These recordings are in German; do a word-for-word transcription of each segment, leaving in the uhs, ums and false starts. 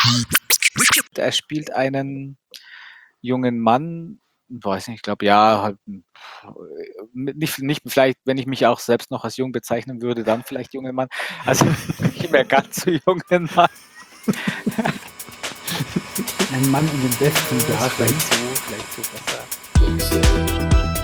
Er spielt einen jungen Mann, weiß nicht, ich glaube, ja, halt, nicht, nicht vielleicht, wenn ich mich auch selbst noch als jung bezeichnen würde, dann vielleicht junger Mann. Also nicht mehr ganz so jungen Mann. Ein Mann in den besten Ja, Jahren. vielleicht so, vielleicht so besser.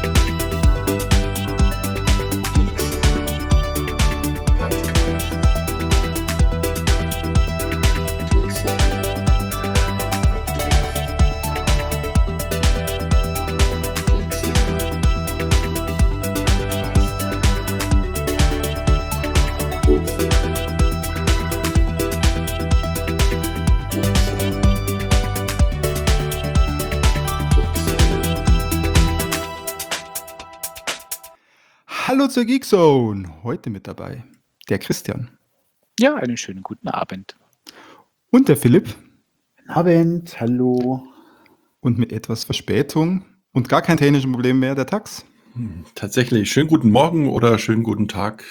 Hallo zur Geekzone. Heute mit dabei der Christian. Ja, einen schönen guten Abend. Und der Philipp. Guten Abend, hallo. Und mit etwas Verspätung und gar kein technisches Problem mehr, der Tax. Hm, tatsächlich. Schönen guten Morgen oder schönen guten Tag.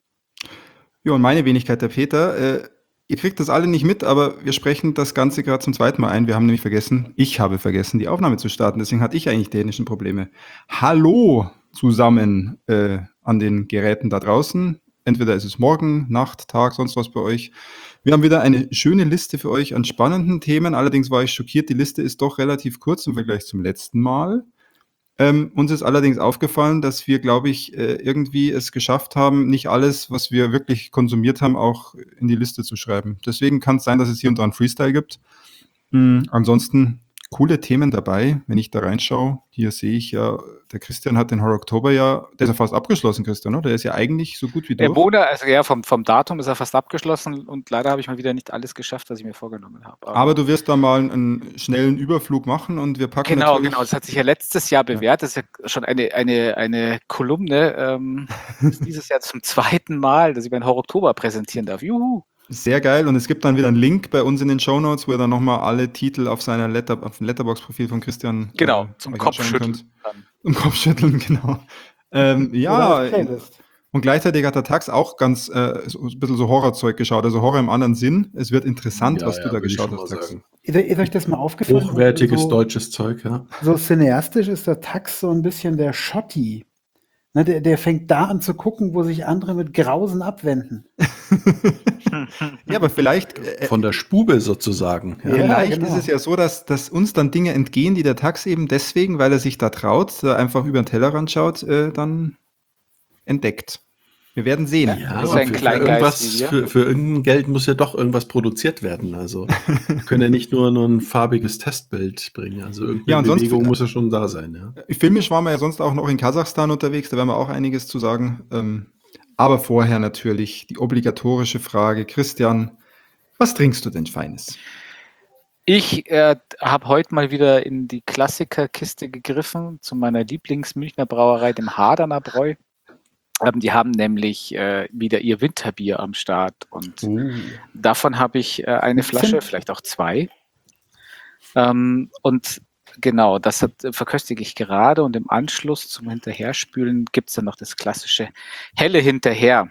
Ja, und meine Wenigkeit, der Peter. Äh, ihr kriegt das alle nicht mit, aber wir sprechen das Ganze gerade zum zweiten Mal ein. Wir haben nämlich vergessen, ich habe vergessen, die Aufnahme zu starten. Deswegen hatte ich eigentlich technische Probleme. Hallo zusammen äh, an den Geräten da draußen. Entweder ist es morgen, Nacht, Tag, sonst was bei euch. Wir haben wieder eine schöne Liste für euch an spannenden Themen. Allerdings war ich schockiert, die Liste ist doch relativ kurz im Vergleich zum letzten Mal. Ähm, uns ist allerdings aufgefallen, dass wir, glaube ich, äh, irgendwie es geschafft haben, nicht alles, was wir wirklich konsumiert haben, auch in die Liste zu schreiben. Deswegen kann es sein, dass es hier und da einen Freestyle gibt. Mhm, ansonsten coole Themen dabei, wenn ich da reinschaue. Hier sehe ich ja, der Christian hat den Horror Oktober ja, der ist ja fast abgeschlossen, Christian, oder? Der ist ja eigentlich so gut wie durch. Der Monat, also ja, vom, vom Datum ist er fast abgeschlossen und leider habe ich mal wieder nicht alles geschafft, was ich mir vorgenommen habe. Aber, Aber du wirst da mal einen schnellen Überflug machen und wir packen Genau, natürlich... genau. Das hat sich ja letztes Jahr bewährt. Das ist ja schon eine, eine, eine Kolumne. Ähm, das ist dieses Jahr zum zweiten Mal, dass ich meinen Horror Oktober präsentieren darf. Juhu! Sehr geil. Und es gibt dann wieder einen Link bei uns in den Shownotes, wo ihr dann nochmal alle Titel auf seiner Letter, auf dem Letterbox-Profil von Christian genau, äh, zum Kopfschütteln. Zum Kopfschütteln, genau. Ähm, ja, und gleichzeitig hat der Tax auch ganz äh, so, ein bisschen so Horrorzeug geschaut, also Horror im anderen Sinn. Es wird interessant, ja, was du ja, da geschaut hast, Tax. Ist, ist euch das mal aufgefallen? Hochwertiges so, deutsches Zeug, ja. So cineastisch ist der Tax so ein bisschen der Schotti. Ne, der, der fängt da an zu gucken, wo sich andere mit Grausen abwenden. Ja, aber vielleicht... Äh, Von der Spube sozusagen. Ja, vielleicht ja, genau. ist es ja so, dass, dass uns dann Dinge entgehen, die der Tax eben deswegen, weil er sich da traut, da einfach über den Tellerrand schaut, äh, dann entdeckt. Wir werden sehen. Ja, das ist ein für, für, irgendwas, für, für irgendein Geld muss ja doch irgendwas produziert werden. Also wir können ja nicht nur, nur ein farbiges Testbild bringen. Also irgendeine ja, Bewegung sonst, muss ja schon da sein. Ja. Filmisch waren wir ja sonst auch noch in Kasachstan unterwegs, da werden wir auch einiges zu sagen. Ähm, aber vorher natürlich die obligatorische Frage. Christian, was trinkst du denn Feines? Ich äh, habe heute mal wieder in die Klassikerkiste gegriffen, zu meiner Lieblingsmünchner Brauerei, dem Harderner Bräu. Ähm, die haben nämlich äh, wieder ihr Winterbier am Start und uh. davon habe ich äh, eine Flasche, vielleicht auch zwei. Ähm, und genau, das hat, verköstige ich gerade und im Anschluss zum Hinterherspülen gibt es dann noch das klassische Helle hinterher.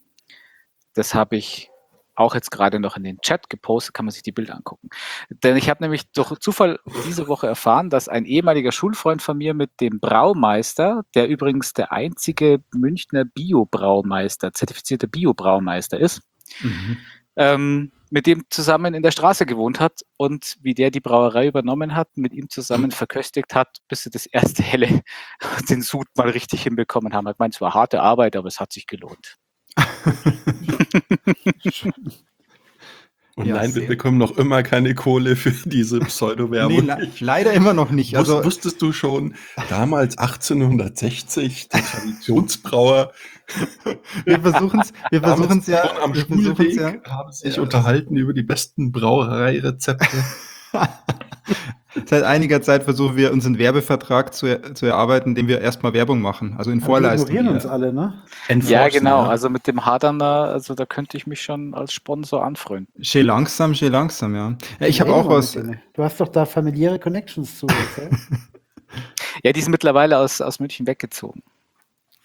Das habe ich auch jetzt gerade noch in den Chat gepostet, kann man sich die Bilder angucken. Denn ich habe nämlich durch Zufall diese Woche erfahren, dass ein ehemaliger Schulfreund von mir mit dem Braumeister, der übrigens der einzige Münchner Bio-Braumeister, zertifizierter Bio-Braumeister ist, mhm. ähm, mit dem zusammen in der Straße gewohnt hat und wie der die Brauerei übernommen hat, mit ihm zusammen verköstigt hat, bis sie das erste Helle, den Sud mal richtig hinbekommen haben. Ich meine, es war harte Arbeit, aber es hat sich gelohnt. Und ja, nein, wir bekommen noch immer keine Kohle für diese Pseudo-Werbung. Nee, le leider immer noch nicht. Also, Wus wusstest du schon, damals achtzehnhundertsechzig, der Traditionsbrauer, wir versuchen es wir versuchen's ja. Am Schulweg ja. haben sich ja. unterhalten über die besten Brauereirezepte. Seit einiger Zeit versuchen wir, uns einen Werbevertrag zu, er zu erarbeiten, indem wir erstmal Werbung machen, also in also Vorleistung. Wir ignorieren uns alle, ne? Ja, genau. Ja. Also mit dem Harderner, also da könnte ich mich schon als Sponsor anfreunden. Schön langsam, schön langsam, ja. ja ich habe auch was. Du hast doch da familiäre Connections zu. Okay? Ja, die sind mittlerweile aus, aus München weggezogen.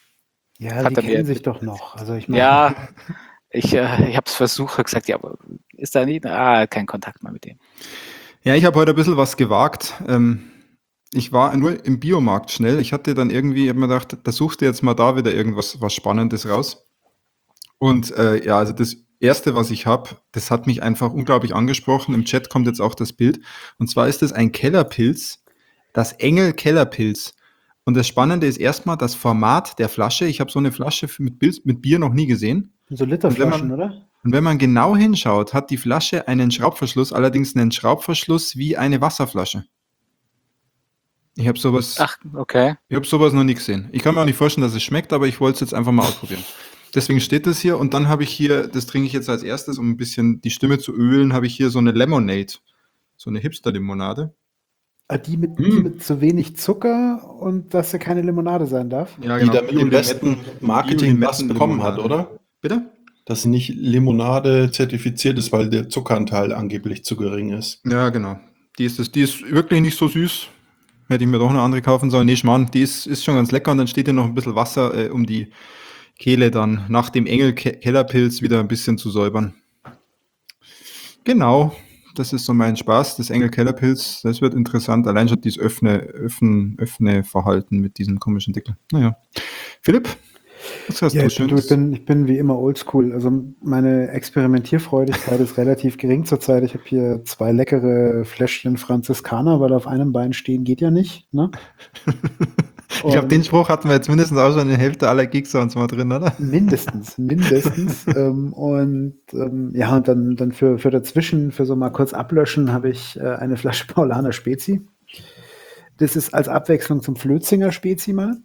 Ja, Hat die kennen sich doch noch. Also ich mein, ja, ich, äh, ich habe es versucht, habe gesagt, ja, aber Ist da nicht? Ah, kein Kontakt mehr mit dem. Ja, ich habe heute ein bisschen was gewagt. Ähm, ich war nur im Biomarkt schnell. Ich hatte dann irgendwie, ich habe mir gedacht, da suchst du jetzt mal da wieder irgendwas was Spannendes raus. Und äh, ja, also das Erste, was ich habe, das hat mich einfach unglaublich angesprochen. Im Chat kommt jetzt auch das Bild. Und zwar ist es ein Kellerpilz, das Engel Kellerpilz. Und das Spannende ist erstmal das Format der Flasche. Ich habe so eine Flasche mit, Bild, mit Bier noch nie gesehen. So Literflaschen, Und wenn man- oder? Und wenn man genau hinschaut, hat die Flasche einen Schraubverschluss, allerdings einen Schraubverschluss wie eine Wasserflasche. Ich habe sowas, Ach, okay. ich habe sowas noch nie gesehen. Ich kann mir auch nicht vorstellen, dass es schmeckt, aber ich wollte es jetzt einfach mal ausprobieren. Deswegen steht das hier und dann habe ich hier, das trinke ich jetzt als erstes, um ein bisschen die Stimme zu ölen, habe ich hier so eine Lemonade, so eine Hipster-Limonade. Ah, Die mit, Mm. die mit zu wenig Zucker und dass sie keine Limonade sein darf. Ja, Die damit Bio- den besten Limetten- Marketing was Bio- bekommen hat, Limettenlimonade. oder? Bitte? Dass sie nicht Limonade zertifiziert ist, weil der Zuckeranteil angeblich zu gering ist. Ja, genau. Die ist, das, die ist wirklich nicht so süß. Hätte ich mir doch eine andere kaufen sollen. Nee, Schmarrn, die ist, ist schon ganz lecker und dann steht hier noch ein bisschen Wasser, äh, um die Kehle dann nach dem Engel-Kellerpilz wieder ein bisschen zu säubern. Genau, das ist so mein Spaß, das Engel-Kellerpilz. Das wird interessant. Allein schon dieses Öffne, Öffne, Öffne-Verhalten mit diesem komischen Deckel. Naja. Philipp, was hast Ja, du ich, bin, Schönes? ich, bin, ich bin wie immer oldschool. Also meine Experimentierfreudigkeit ist relativ gering zurzeit. Ich habe hier zwei leckere Fläschchen Franziskaner, weil auf einem Bein stehen geht ja nicht. Ne? Ich glaube, Und- den Spruch hatten wir jetzt mindestens auch schon in der Hälfte aller Geeksounds mal drin, oder? Mindestens, mindestens. ähm, und ähm, ja, und dann, dann für, für dazwischen, für so mal kurz ablöschen, habe ich äh, eine Flasche Paulaner Spezi. Das ist als Abwechslung zum Flötzinger Spezi mal.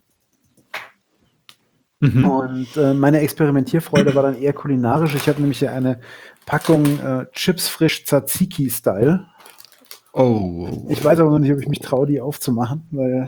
Mhm. Und äh, meine Experimentierfreude war dann eher kulinarisch. Ich habe nämlich hier eine Packung äh, Chips frisch Tzatziki-Style. Oh. Ich weiß aber noch nicht, ob ich mich traue, die aufzumachen, weil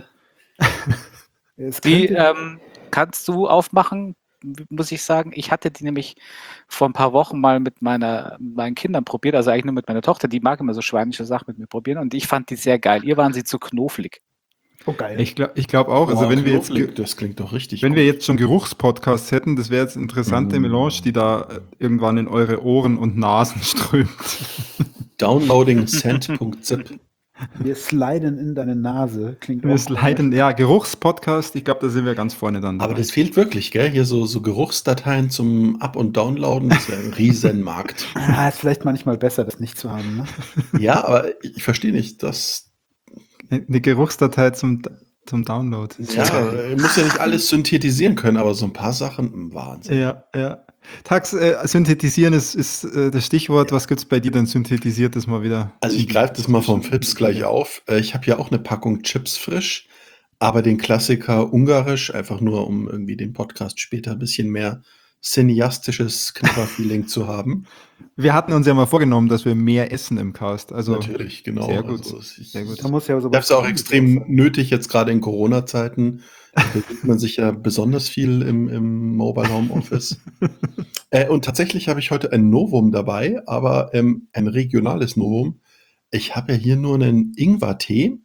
es Die könnte- ähm, kannst du aufmachen, muss ich sagen. Ich hatte die nämlich vor ein paar Wochen mal mit meiner, meinen Kindern probiert, also eigentlich nur mit meiner Tochter. Die mag immer so schweinische Sachen mit mir probieren und ich fand die sehr geil. Ihr waren sie zu knufflig. oh geil. Ich glaube ich glaub auch, also Boah, wenn wir jetzt Knoblauch, das klingt doch richtig Wenn gut. wir jetzt schon Geruchspodcasts hätten, das wäre jetzt eine interessante Mm. Melange, die da äh, irgendwann in eure Ohren und Nasen strömt. Downloading scent punkt zip. Wir sliden in deine Nase. Klingt Wir auch sliden, ja, Geruchspodcast, ich glaube, da sind wir ganz vorne dann. Aber dabei. das fehlt wirklich, gell? Hier so, so Geruchsdateien zum Up- und Downloaden, das wäre ein Riesenmarkt. Ah, ist vielleicht manchmal besser, das nicht zu haben. Ne? Ja, aber ich verstehe nicht, dass. Eine Geruchsdatei zum, zum Download. Ja, man muss ja nicht alles synthetisieren können, aber so ein paar Sachen, Wahnsinn. Ja, ja. Tax, äh, synthetisieren ist, ist äh, das Stichwort. Was gibt es bei dir denn synthetisiert das mal wieder? Also ich greife das mal vom Fips gleich auf. Äh, Ich habe ja auch eine Packung Chips frisch, aber den Klassiker ungarisch, einfach nur um irgendwie den Podcast später ein bisschen mehr cineastisches Knabberfeeling zu haben. Wir hatten uns ja mal vorgenommen, dass wir mehr essen im Cast. Also Natürlich, genau. Sehr gut, Also ich, sehr gut. Da muss ja Ich habe es auch extrem nötig, jetzt gerade in Corona-Zeiten. Da bewegt man sich ja besonders viel im, im Mobile Home Office. äh, und tatsächlich habe ich heute ein Novum dabei, aber ähm, ein regionales Novum. Ich habe ja hier nur einen Ingwer-Tee,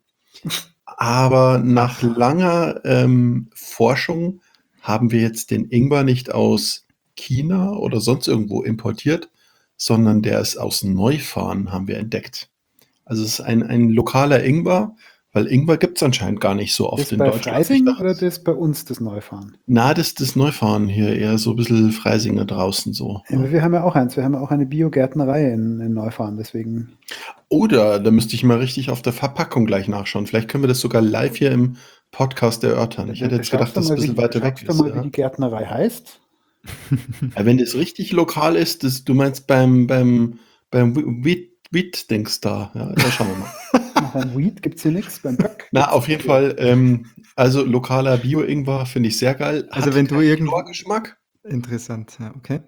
aber nach langer ähm, Forschung haben wir jetzt den Ingwer nicht aus China oder sonst irgendwo importiert, sondern der ist aus Neufahren, haben wir entdeckt. Also es ist ein, ein lokaler Ingwer, weil Ingwer gibt es anscheinend gar nicht so oft Das in bei Deutschland. Freising Ich dachte, oder das bei uns, das Neufahren? Na, das das Neufahren hier, eher so ein bisschen Freisinger draußen so. Ja, wir haben ja auch eins, wir haben ja auch eine Biogärtnerei in, in Neufahren, deswegen. Oder, da müsste ich mal richtig auf der Verpackung gleich nachschauen. Vielleicht können wir das sogar live hier im Podcast erörtern. Ich hätte jetzt gedacht, dass es ein bisschen weiter weg ist. Mal, ist. wie Ja. die Gärtnerei heißt. Ja, wenn das richtig lokal ist, das, du meinst beim, beim, beim Wheat-Dings da. Ja, da schauen wir mal. Nach einem Weed gibt es hier nichts, beim Böck. Na, auf jeden Fall, ähm, also lokaler Bio-Ingwer finde ich sehr geil. Also wenn du irgend- Geschmack. interessant, ja, okay.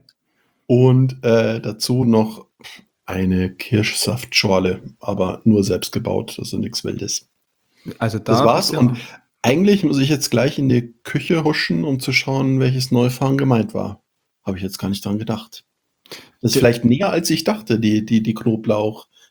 Und äh, dazu noch eine Kirschsaftschorle, aber nur selbst gebaut, also nichts Wildes. Also da Das war's. bist du- Und eigentlich muss ich jetzt gleich in die Küche huschen, um zu schauen, welches Neufahren gemeint war. Habe ich jetzt gar nicht dran gedacht. Das ist vielleicht näher, als ich dachte, die, die, die Knoblauch,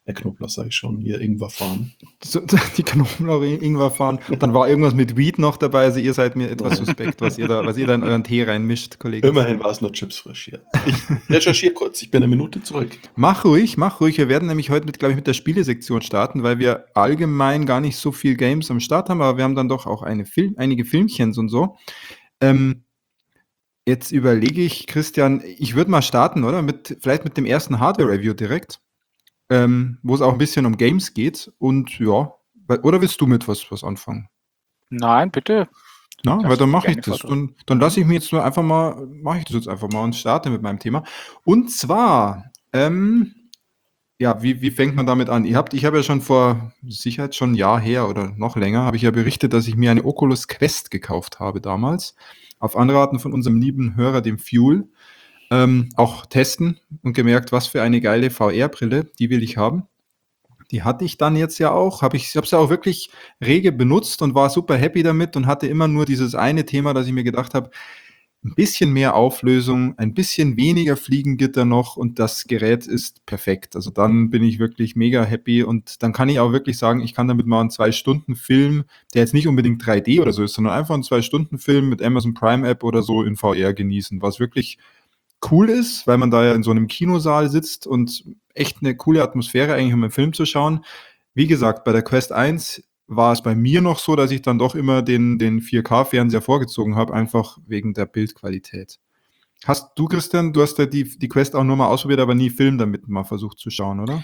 Herr Knoblauch, sage ich schon, hier Ingwerfarm. So, die Knoblauch Ingwerfarm. Dann war irgendwas mit Weed noch dabei. Also ihr seid mir etwas suspekt, was ihr da, was ihr da in euren Tee reinmischt, Kollege. Immerhin war es nur Chips frisch hier. Ich recherchiere kurz, ich bin eine Minute zurück. Mach ruhig, mach ruhig. Wir werden nämlich heute mit, glaube ich, mit der Spielesektion starten, weil wir allgemein gar nicht so viel Games am Start haben, aber wir haben dann doch auch eine Film, einige Filmchens und so. Ähm, jetzt überlege ich, Christian, ich würde mal starten, oder? Mit, vielleicht mit dem ersten Hardware-Review direkt. Ähm, wo es auch ein bisschen um Games geht. Und ja, oder willst du mit was, was anfangen? Nein, bitte. Na, Darfst weil dann du mache ich gerne das. vortragen. Dann, dann lasse ich mir jetzt nur einfach mal, mache ich das jetzt einfach mal und starte mit meinem Thema. Und zwar, ähm, ja, wie, wie fängt man damit an? Ihr habt, ich habe ja schon vor Sicherheit schon ein Jahr her oder noch länger, habe ich ja berichtet, dass ich mir eine Oculus Quest gekauft habe damals. Auf Anraten von unserem lieben Hörer, dem Fuel. Ähm, auch testen und gemerkt, was für eine geile V R-Brille, die will ich haben. Die hatte ich dann jetzt ja auch, habe ich habe sie auch wirklich rege benutzt und war super happy damit und hatte immer nur dieses eine Thema, dass ich mir gedacht habe, ein bisschen mehr Auflösung, ein bisschen weniger Fliegengitter noch und das Gerät ist perfekt. Also dann bin ich wirklich mega happy und dann kann ich auch wirklich sagen, ich kann damit mal einen zwei-Stunden-Film, der jetzt nicht unbedingt drei D oder so ist, sondern einfach einen zwei-Stunden-Film mit Amazon Prime App oder so in V R genießen, was wirklich cool ist, weil man da ja in so einem Kinosaal sitzt und echt eine coole Atmosphäre eigentlich, um einen Film zu schauen. Wie gesagt, bei der Quest eins war es bei mir noch so, dass ich dann doch immer den, den vier K-Fernseher vorgezogen habe, einfach wegen der Bildqualität. Hast du, Christian, du hast ja die, die Quest auch nur mal ausprobiert, aber nie Film damit mal versucht zu schauen, oder?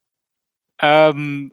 Ähm,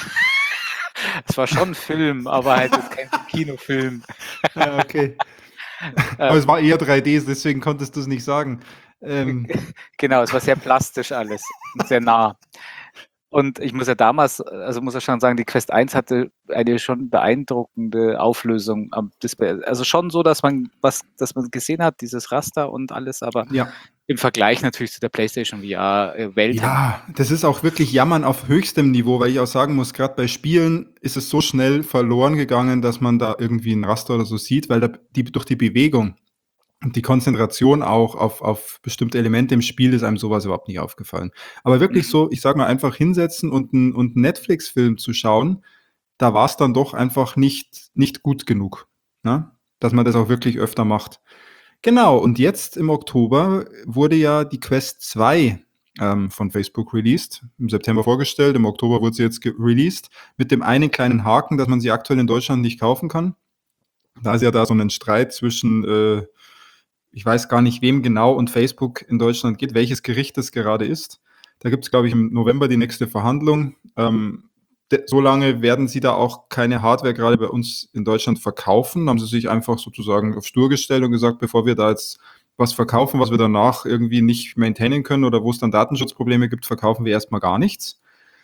es war schon ein Film, aber halt jetzt kein Kinofilm. Ja, okay. Aber es war eher drei D, deswegen konntest du es nicht sagen. Ähm, Genau, es war sehr plastisch alles und sehr nah. Und ich muss ja damals, also muss ja schon sagen, die Quest eins hatte eine schon beeindruckende Auflösung am Display. Also schon so, dass man was, dass man gesehen hat, dieses Raster und alles, aber ja. im Vergleich natürlich zu der PlayStation V R-Welt. Ja, das ist auch wirklich Jammern auf höchstem Niveau, weil ich auch sagen muss, gerade bei Spielen ist es so schnell verloren gegangen, dass man da irgendwie ein Raster oder so sieht, weil da die, durch die Bewegung und die Konzentration auch auf, auf bestimmte Elemente im Spiel ist einem sowas überhaupt nicht aufgefallen. Aber wirklich so, ich sag mal, einfach hinsetzen und einen und einen Netflix-Film zu schauen, da war es dann doch einfach nicht, nicht gut genug, ne? Dass man das auch wirklich öfter macht. Genau, und jetzt im Oktober wurde ja die Quest zwei ähm, von Facebook released, im September vorgestellt, im Oktober wurde sie jetzt released, mit dem einen kleinen Haken, dass man sie aktuell in Deutschland nicht kaufen kann. Da ist ja da so ein Streit zwischen, äh, ich weiß gar nicht, wem genau und Facebook in Deutschland geht, welches Gericht es gerade ist. Da gibt es, glaube ich, im November die nächste Verhandlung. Ähm, so lange werden sie da auch keine Hardware gerade bei uns in Deutschland verkaufen. Da haben sie sich einfach sozusagen auf stur gestellt und gesagt, bevor wir da jetzt was verkaufen, was wir danach irgendwie nicht maintainen können oder wo es dann Datenschutzprobleme gibt, verkaufen wir erstmal gar nichts.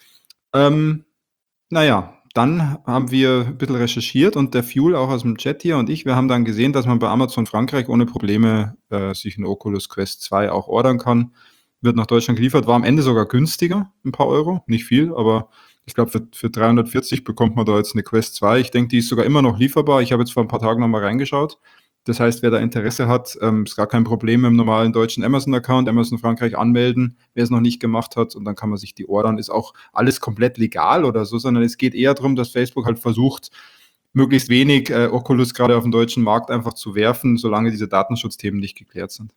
Ähm, naja, dann haben wir ein bisschen recherchiert und der Fuel auch aus dem Chat hier und ich, wir haben dann gesehen, dass man bei Amazon Frankreich ohne Probleme äh, sich eine Oculus Quest zwei auch ordern kann. Wird nach Deutschland geliefert, war am Ende sogar günstiger, ein paar Euro, nicht viel, aber ich glaube, für, für dreihundertvierzig bekommt man da jetzt eine Quest zwei. Ich denke, die ist sogar immer noch lieferbar. Ich habe jetzt vor ein paar Tagen noch mal reingeschaut. Das heißt, wer da Interesse hat, ähm, ist gar kein Problem im normalen deutschen Amazon-Account, Amazon Frankreich anmelden, wer es noch nicht gemacht hat, und dann kann man sich die ordern. Ist auch alles komplett legal oder so, sondern es geht eher darum, dass Facebook halt versucht, möglichst wenig äh, Oculus gerade auf dem deutschen Markt einfach zu werfen, solange diese Datenschutzthemen nicht geklärt sind.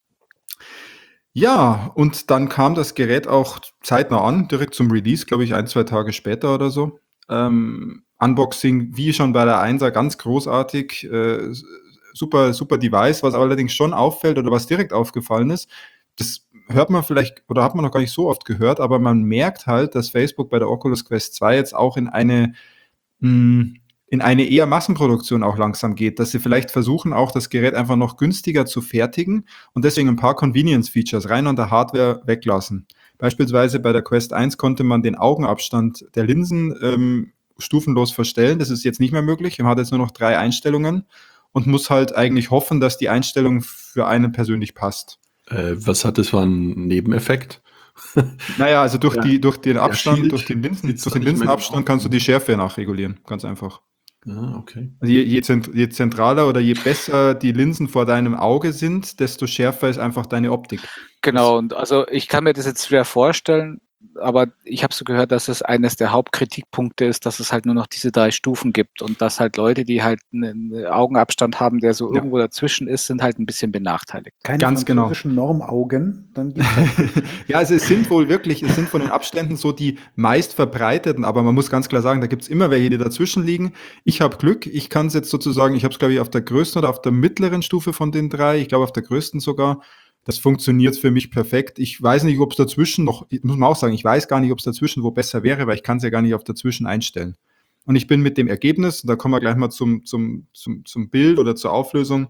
Ja, und dann kam das Gerät auch zeitnah an, direkt zum Release, glaube ich, ein, zwei Tage später oder so. Ähm, Unboxing, wie schon bei der Einser, ganz großartig. Äh, super, super Device, was allerdings schon auffällt oder was direkt aufgefallen ist, das hört man vielleicht oder hat man noch gar nicht so oft gehört, aber man merkt halt, dass Facebook bei der Oculus Quest zwei jetzt auch in eine mh, in eine eher Massenproduktion auch langsam geht, dass sie vielleicht versuchen, auch das Gerät einfach noch günstiger zu fertigen und deswegen ein paar Convenience-Features rein an der Hardware weglassen. Beispielsweise bei der Quest eins konnte man den Augenabstand der Linsen ähm, stufenlos verstellen. Das ist jetzt nicht mehr möglich. Man hat jetzt nur noch drei Einstellungen und muss halt eigentlich hoffen, dass die Einstellung für einen persönlich passt. Äh, was hat das für einen Nebeneffekt? Naja, also durch, Ja, die, durch den Abstand, Shield durch den, Linsen, sitzt durch da den nicht mehr Linsenabstand genau. kannst du die Schärfe nachregulieren, ganz einfach. Ah, okay. Also je, je, zent, je zentraler oder je besser die Linsen vor deinem Auge sind, desto schärfer ist einfach deine Optik. Genau, und also ich kann mir das jetzt schwer vorstellen, aber ich habe so gehört, dass es eines der Hauptkritikpunkte ist, dass es halt nur noch diese drei Stufen gibt und dass halt Leute, die halt einen Augenabstand haben, der so Ja. irgendwo dazwischen ist, sind halt ein bisschen benachteiligt. Keine Ganz genau. französischen Normaugen, dann gibt's halt Ja, also es sind wohl wirklich, es sind von den Abständen so die meist verbreiteten, aber man muss ganz klar sagen, da gibt's immer welche, die dazwischen liegen. Ich habe Glück, ich kann es jetzt sozusagen, ich habe es glaube ich auf der größten oder auf der mittleren Stufe von den drei, ich glaube auf der größten sogar. Das funktioniert für mich perfekt. Ich weiß nicht, ob es dazwischen noch, muss man auch sagen, ich weiß gar nicht, ob es dazwischen wo besser wäre, weil ich kann es ja gar nicht auf dazwischen einstellen. Und ich bin mit dem Ergebnis, da kommen wir gleich mal zum, zum, zum, zum Bild oder zur Auflösung,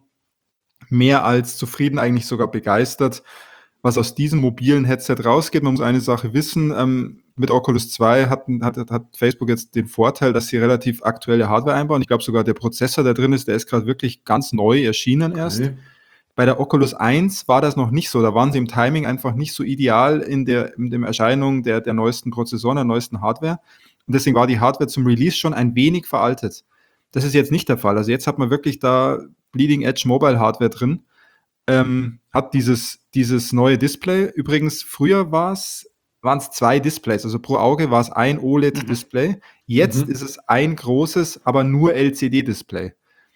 mehr als zufrieden, eigentlich sogar begeistert, was aus diesem mobilen Headset rausgeht. Man muss eine Sache wissen, ähm, mit Oculus zwei hat, hat, hat Facebook jetzt den Vorteil, dass sie relativ aktuelle Hardware einbauen. Ich glaube sogar der Prozessor, der drin ist, der ist gerade wirklich ganz neu erschienen erst. Okay. Bei der Oculus eins war das noch nicht so. Da waren sie im Timing einfach nicht so ideal in der, in der Erscheinung der, der neuesten Prozessoren, der neuesten Hardware. Und deswegen war die Hardware zum Release schon ein wenig veraltet. Das ist jetzt nicht der Fall. Also jetzt hat man wirklich da Bleeding Edge Mobile Hardware drin. Ähm, hat dieses, dieses neue Display. Übrigens, früher war es, waren es zwei Displays. Also pro Auge war es ein O L E D-Display. Jetzt Mhm. ist es ein großes, aber nur L C D-Display.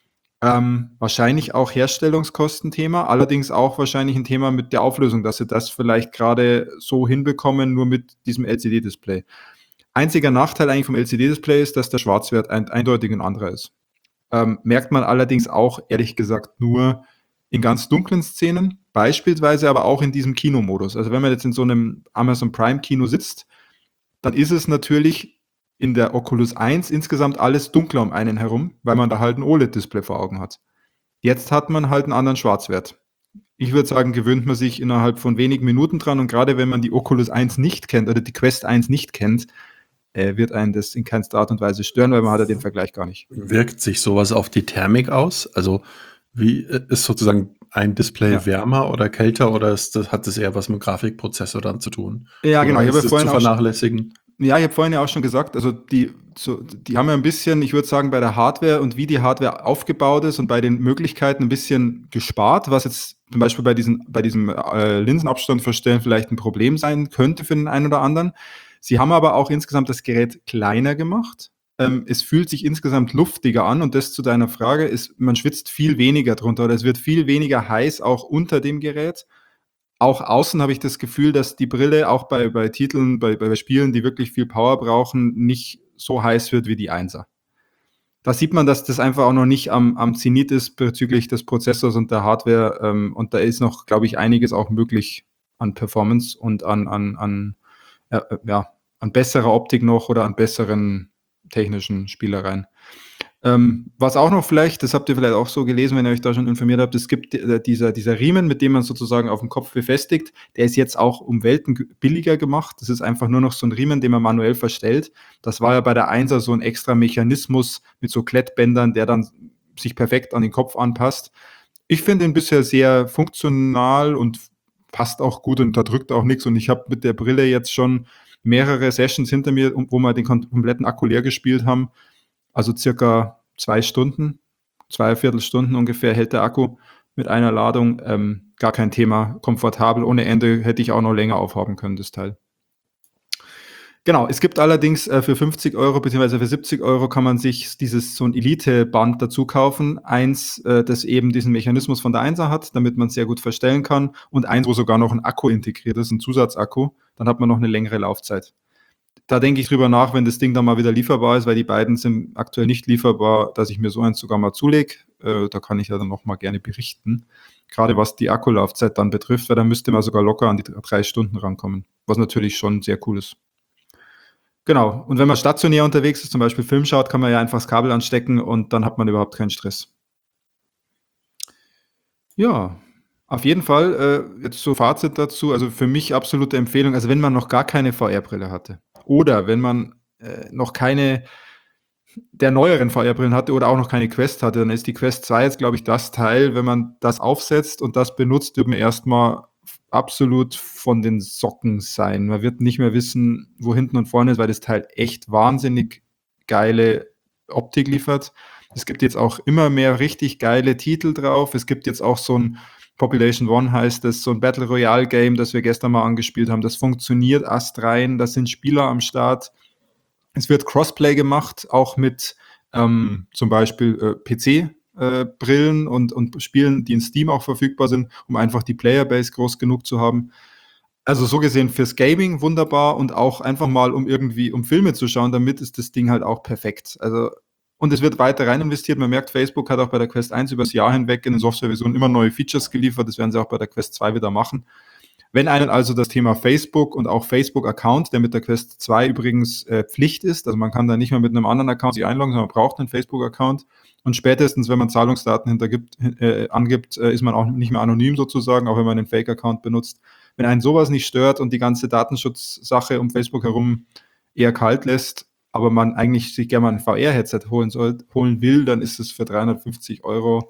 Ähm, wahrscheinlich auch Herstellungskostenthema, allerdings auch wahrscheinlich ein Thema mit der Auflösung, dass sie das vielleicht gerade so hinbekommen, nur mit diesem L C D-Display. Einziger Nachteil eigentlich vom L C D-Display ist, dass der Schwarzwert ein, eindeutig ein anderer ist. Ähm, merkt man allerdings auch, ehrlich gesagt, nur in ganz dunklen Szenen, beispielsweise aber auch in diesem Kinomodus. Also wenn man jetzt in so einem Amazon Prime Kino sitzt, dann ist es natürlich in der Oculus eins insgesamt alles dunkler um einen herum, weil man da halt ein O L E D-Display vor Augen hat. Jetzt hat man halt einen anderen Schwarzwert. Ich würde sagen, gewöhnt man sich innerhalb von wenigen Minuten dran und gerade wenn man die Oculus eins nicht kennt oder die Quest eins nicht kennt, äh, wird einen das in keinster Art und Weise stören, weil man hat ja den Vergleich gar nicht. Wirkt sich sowas auf die Thermik aus? Also wie ist sozusagen ein Display Ja. wärmer oder kälter oder ist das, hat das eher was mit dem Grafikprozessor dann zu tun? Ja, genau. Oder Ich habe ist ja es vorhin zu auch schon- vernachlässigen? Ja, ich habe vorhin ja auch schon gesagt, also die, so, die haben ja ein bisschen, ich würde sagen, bei der Hardware und wie die Hardware aufgebaut ist und bei den Möglichkeiten ein bisschen gespart, was jetzt zum Beispiel bei, diesen, bei diesem äh, Linsenabstand verstellen vielleicht ein Problem sein könnte für den einen oder anderen. Sie haben aber auch insgesamt das Gerät kleiner gemacht. Ähm, es fühlt sich insgesamt luftiger an und das zu deiner Frage ist, man schwitzt viel weniger drunter oder es wird viel weniger heiß auch unter dem Gerät. Auch außen habe ich das Gefühl, dass die Brille auch bei, bei Titeln, bei, bei Spielen, die wirklich viel Power brauchen, nicht so heiß wird wie die Einser. Da sieht man, dass das einfach auch noch nicht am, am Zenit ist bezüglich des Prozessors und der Hardware. Ähm, und da ist noch, glaube ich, einiges auch möglich an Performance und an, an, an, äh, ja, an besserer Optik noch oder an besseren technischen Spielereien. Ähm, was auch noch vielleicht, das habt ihr vielleicht auch so gelesen, wenn ihr euch da schon informiert habt, es gibt äh, dieser, dieser Riemen, mit dem man sozusagen auf dem Kopf befestigt, der ist jetzt auch um Welten g- billiger gemacht. Das ist einfach nur noch so ein Riemen, den man manuell verstellt. Das war ja bei der Einser so ein extra Mechanismus mit so Klettbändern, der dann sich perfekt an den Kopf anpasst. Ich finde ihn bisher sehr funktional und passt auch gut und da drückt auch nichts. Und ich habe mit der Brille jetzt schon mehrere Sessions hinter mir, wo wir den kom- kompletten Akku leer gespielt haben. Also circa zwei Stunden, zwei Viertelstunden ungefähr hält der Akku mit einer Ladung. Ähm, gar kein Thema, komfortabel, ohne Ende hätte ich auch noch länger aufhaben können, das Teil. Genau, es gibt allerdings äh, für fünfzig Euro bzw. für siebzig Euro kann man sich dieses so ein Elite-Band dazu kaufen. Eins, äh, das eben diesen Mechanismus von der Einser hat, damit man es sehr gut verstellen kann und eins, wo sogar noch ein Akku integriert ist, ein Zusatzakku. Dann hat man noch eine längere Laufzeit. Da denke ich drüber nach, wenn das Ding dann mal wieder lieferbar ist, weil die beiden sind aktuell nicht lieferbar, dass ich mir so eins sogar mal zulege. Äh, da kann ich ja dann noch mal gerne berichten. Gerade was die Akkulaufzeit dann betrifft, weil dann müsste man sogar locker an die drei Stunden rankommen, was natürlich schon sehr cool ist. Genau, und wenn man stationär unterwegs ist, zum Beispiel Film schaut, kann man ja einfach das Kabel anstecken und dann hat man überhaupt keinen Stress. Ja, auf jeden Fall, äh, jetzt so Fazit dazu, also für mich absolute Empfehlung, also wenn man noch gar keine V R-Brille hatte oder wenn man äh, noch keine der neueren V R-Brillen hatte oder auch noch keine Quest hatte, dann ist die Quest zwei jetzt, glaube ich, das Teil, wenn man das aufsetzt und das benutzt, wird man erstmal absolut von den Socken sein. Man wird nicht mehr wissen, wo hinten und vorne ist, weil das Teil echt wahnsinnig geile Optik liefert. Es gibt jetzt auch immer mehr richtig geile Titel drauf. Es gibt jetzt auch so ein Population One heißt es, so ein Battle Royale Game, das wir gestern mal angespielt haben. Das funktioniert astrein, da sind Spieler am Start. Es wird Crossplay gemacht, auch mit ähm, zum Beispiel äh, P C-Brillen äh, und, und Spielen, die in Steam auch verfügbar sind, um einfach die Playerbase groß genug zu haben. Also so gesehen fürs Gaming wunderbar und auch einfach mal, um irgendwie, um Filme zu schauen, damit ist das Ding halt auch perfekt. Also, und es wird weiter rein investiert. Man merkt, Facebook hat auch bei der Quest eins übers Jahr hinweg in den Softwareversionen immer neue Features geliefert. Das werden sie auch bei der Quest zwei wieder machen. Wenn einen also das Thema Facebook und auch Facebook-Account, der mit der Quest zwei übrigens äh, Pflicht ist, also man kann da nicht mehr mit einem anderen Account sich einloggen, sondern man braucht einen Facebook-Account. Und spätestens, wenn man Zahlungsdaten hintergibt, äh, angibt, äh, ist man auch nicht mehr anonym sozusagen, auch wenn man einen Fake-Account benutzt. Wenn einen sowas nicht stört und die ganze Datenschutzsache um Facebook herum eher kalt lässt, aber man eigentlich sich gerne mal ein V R-Headset holen soll, holen will, dann ist es für dreihundertfünfzig Euro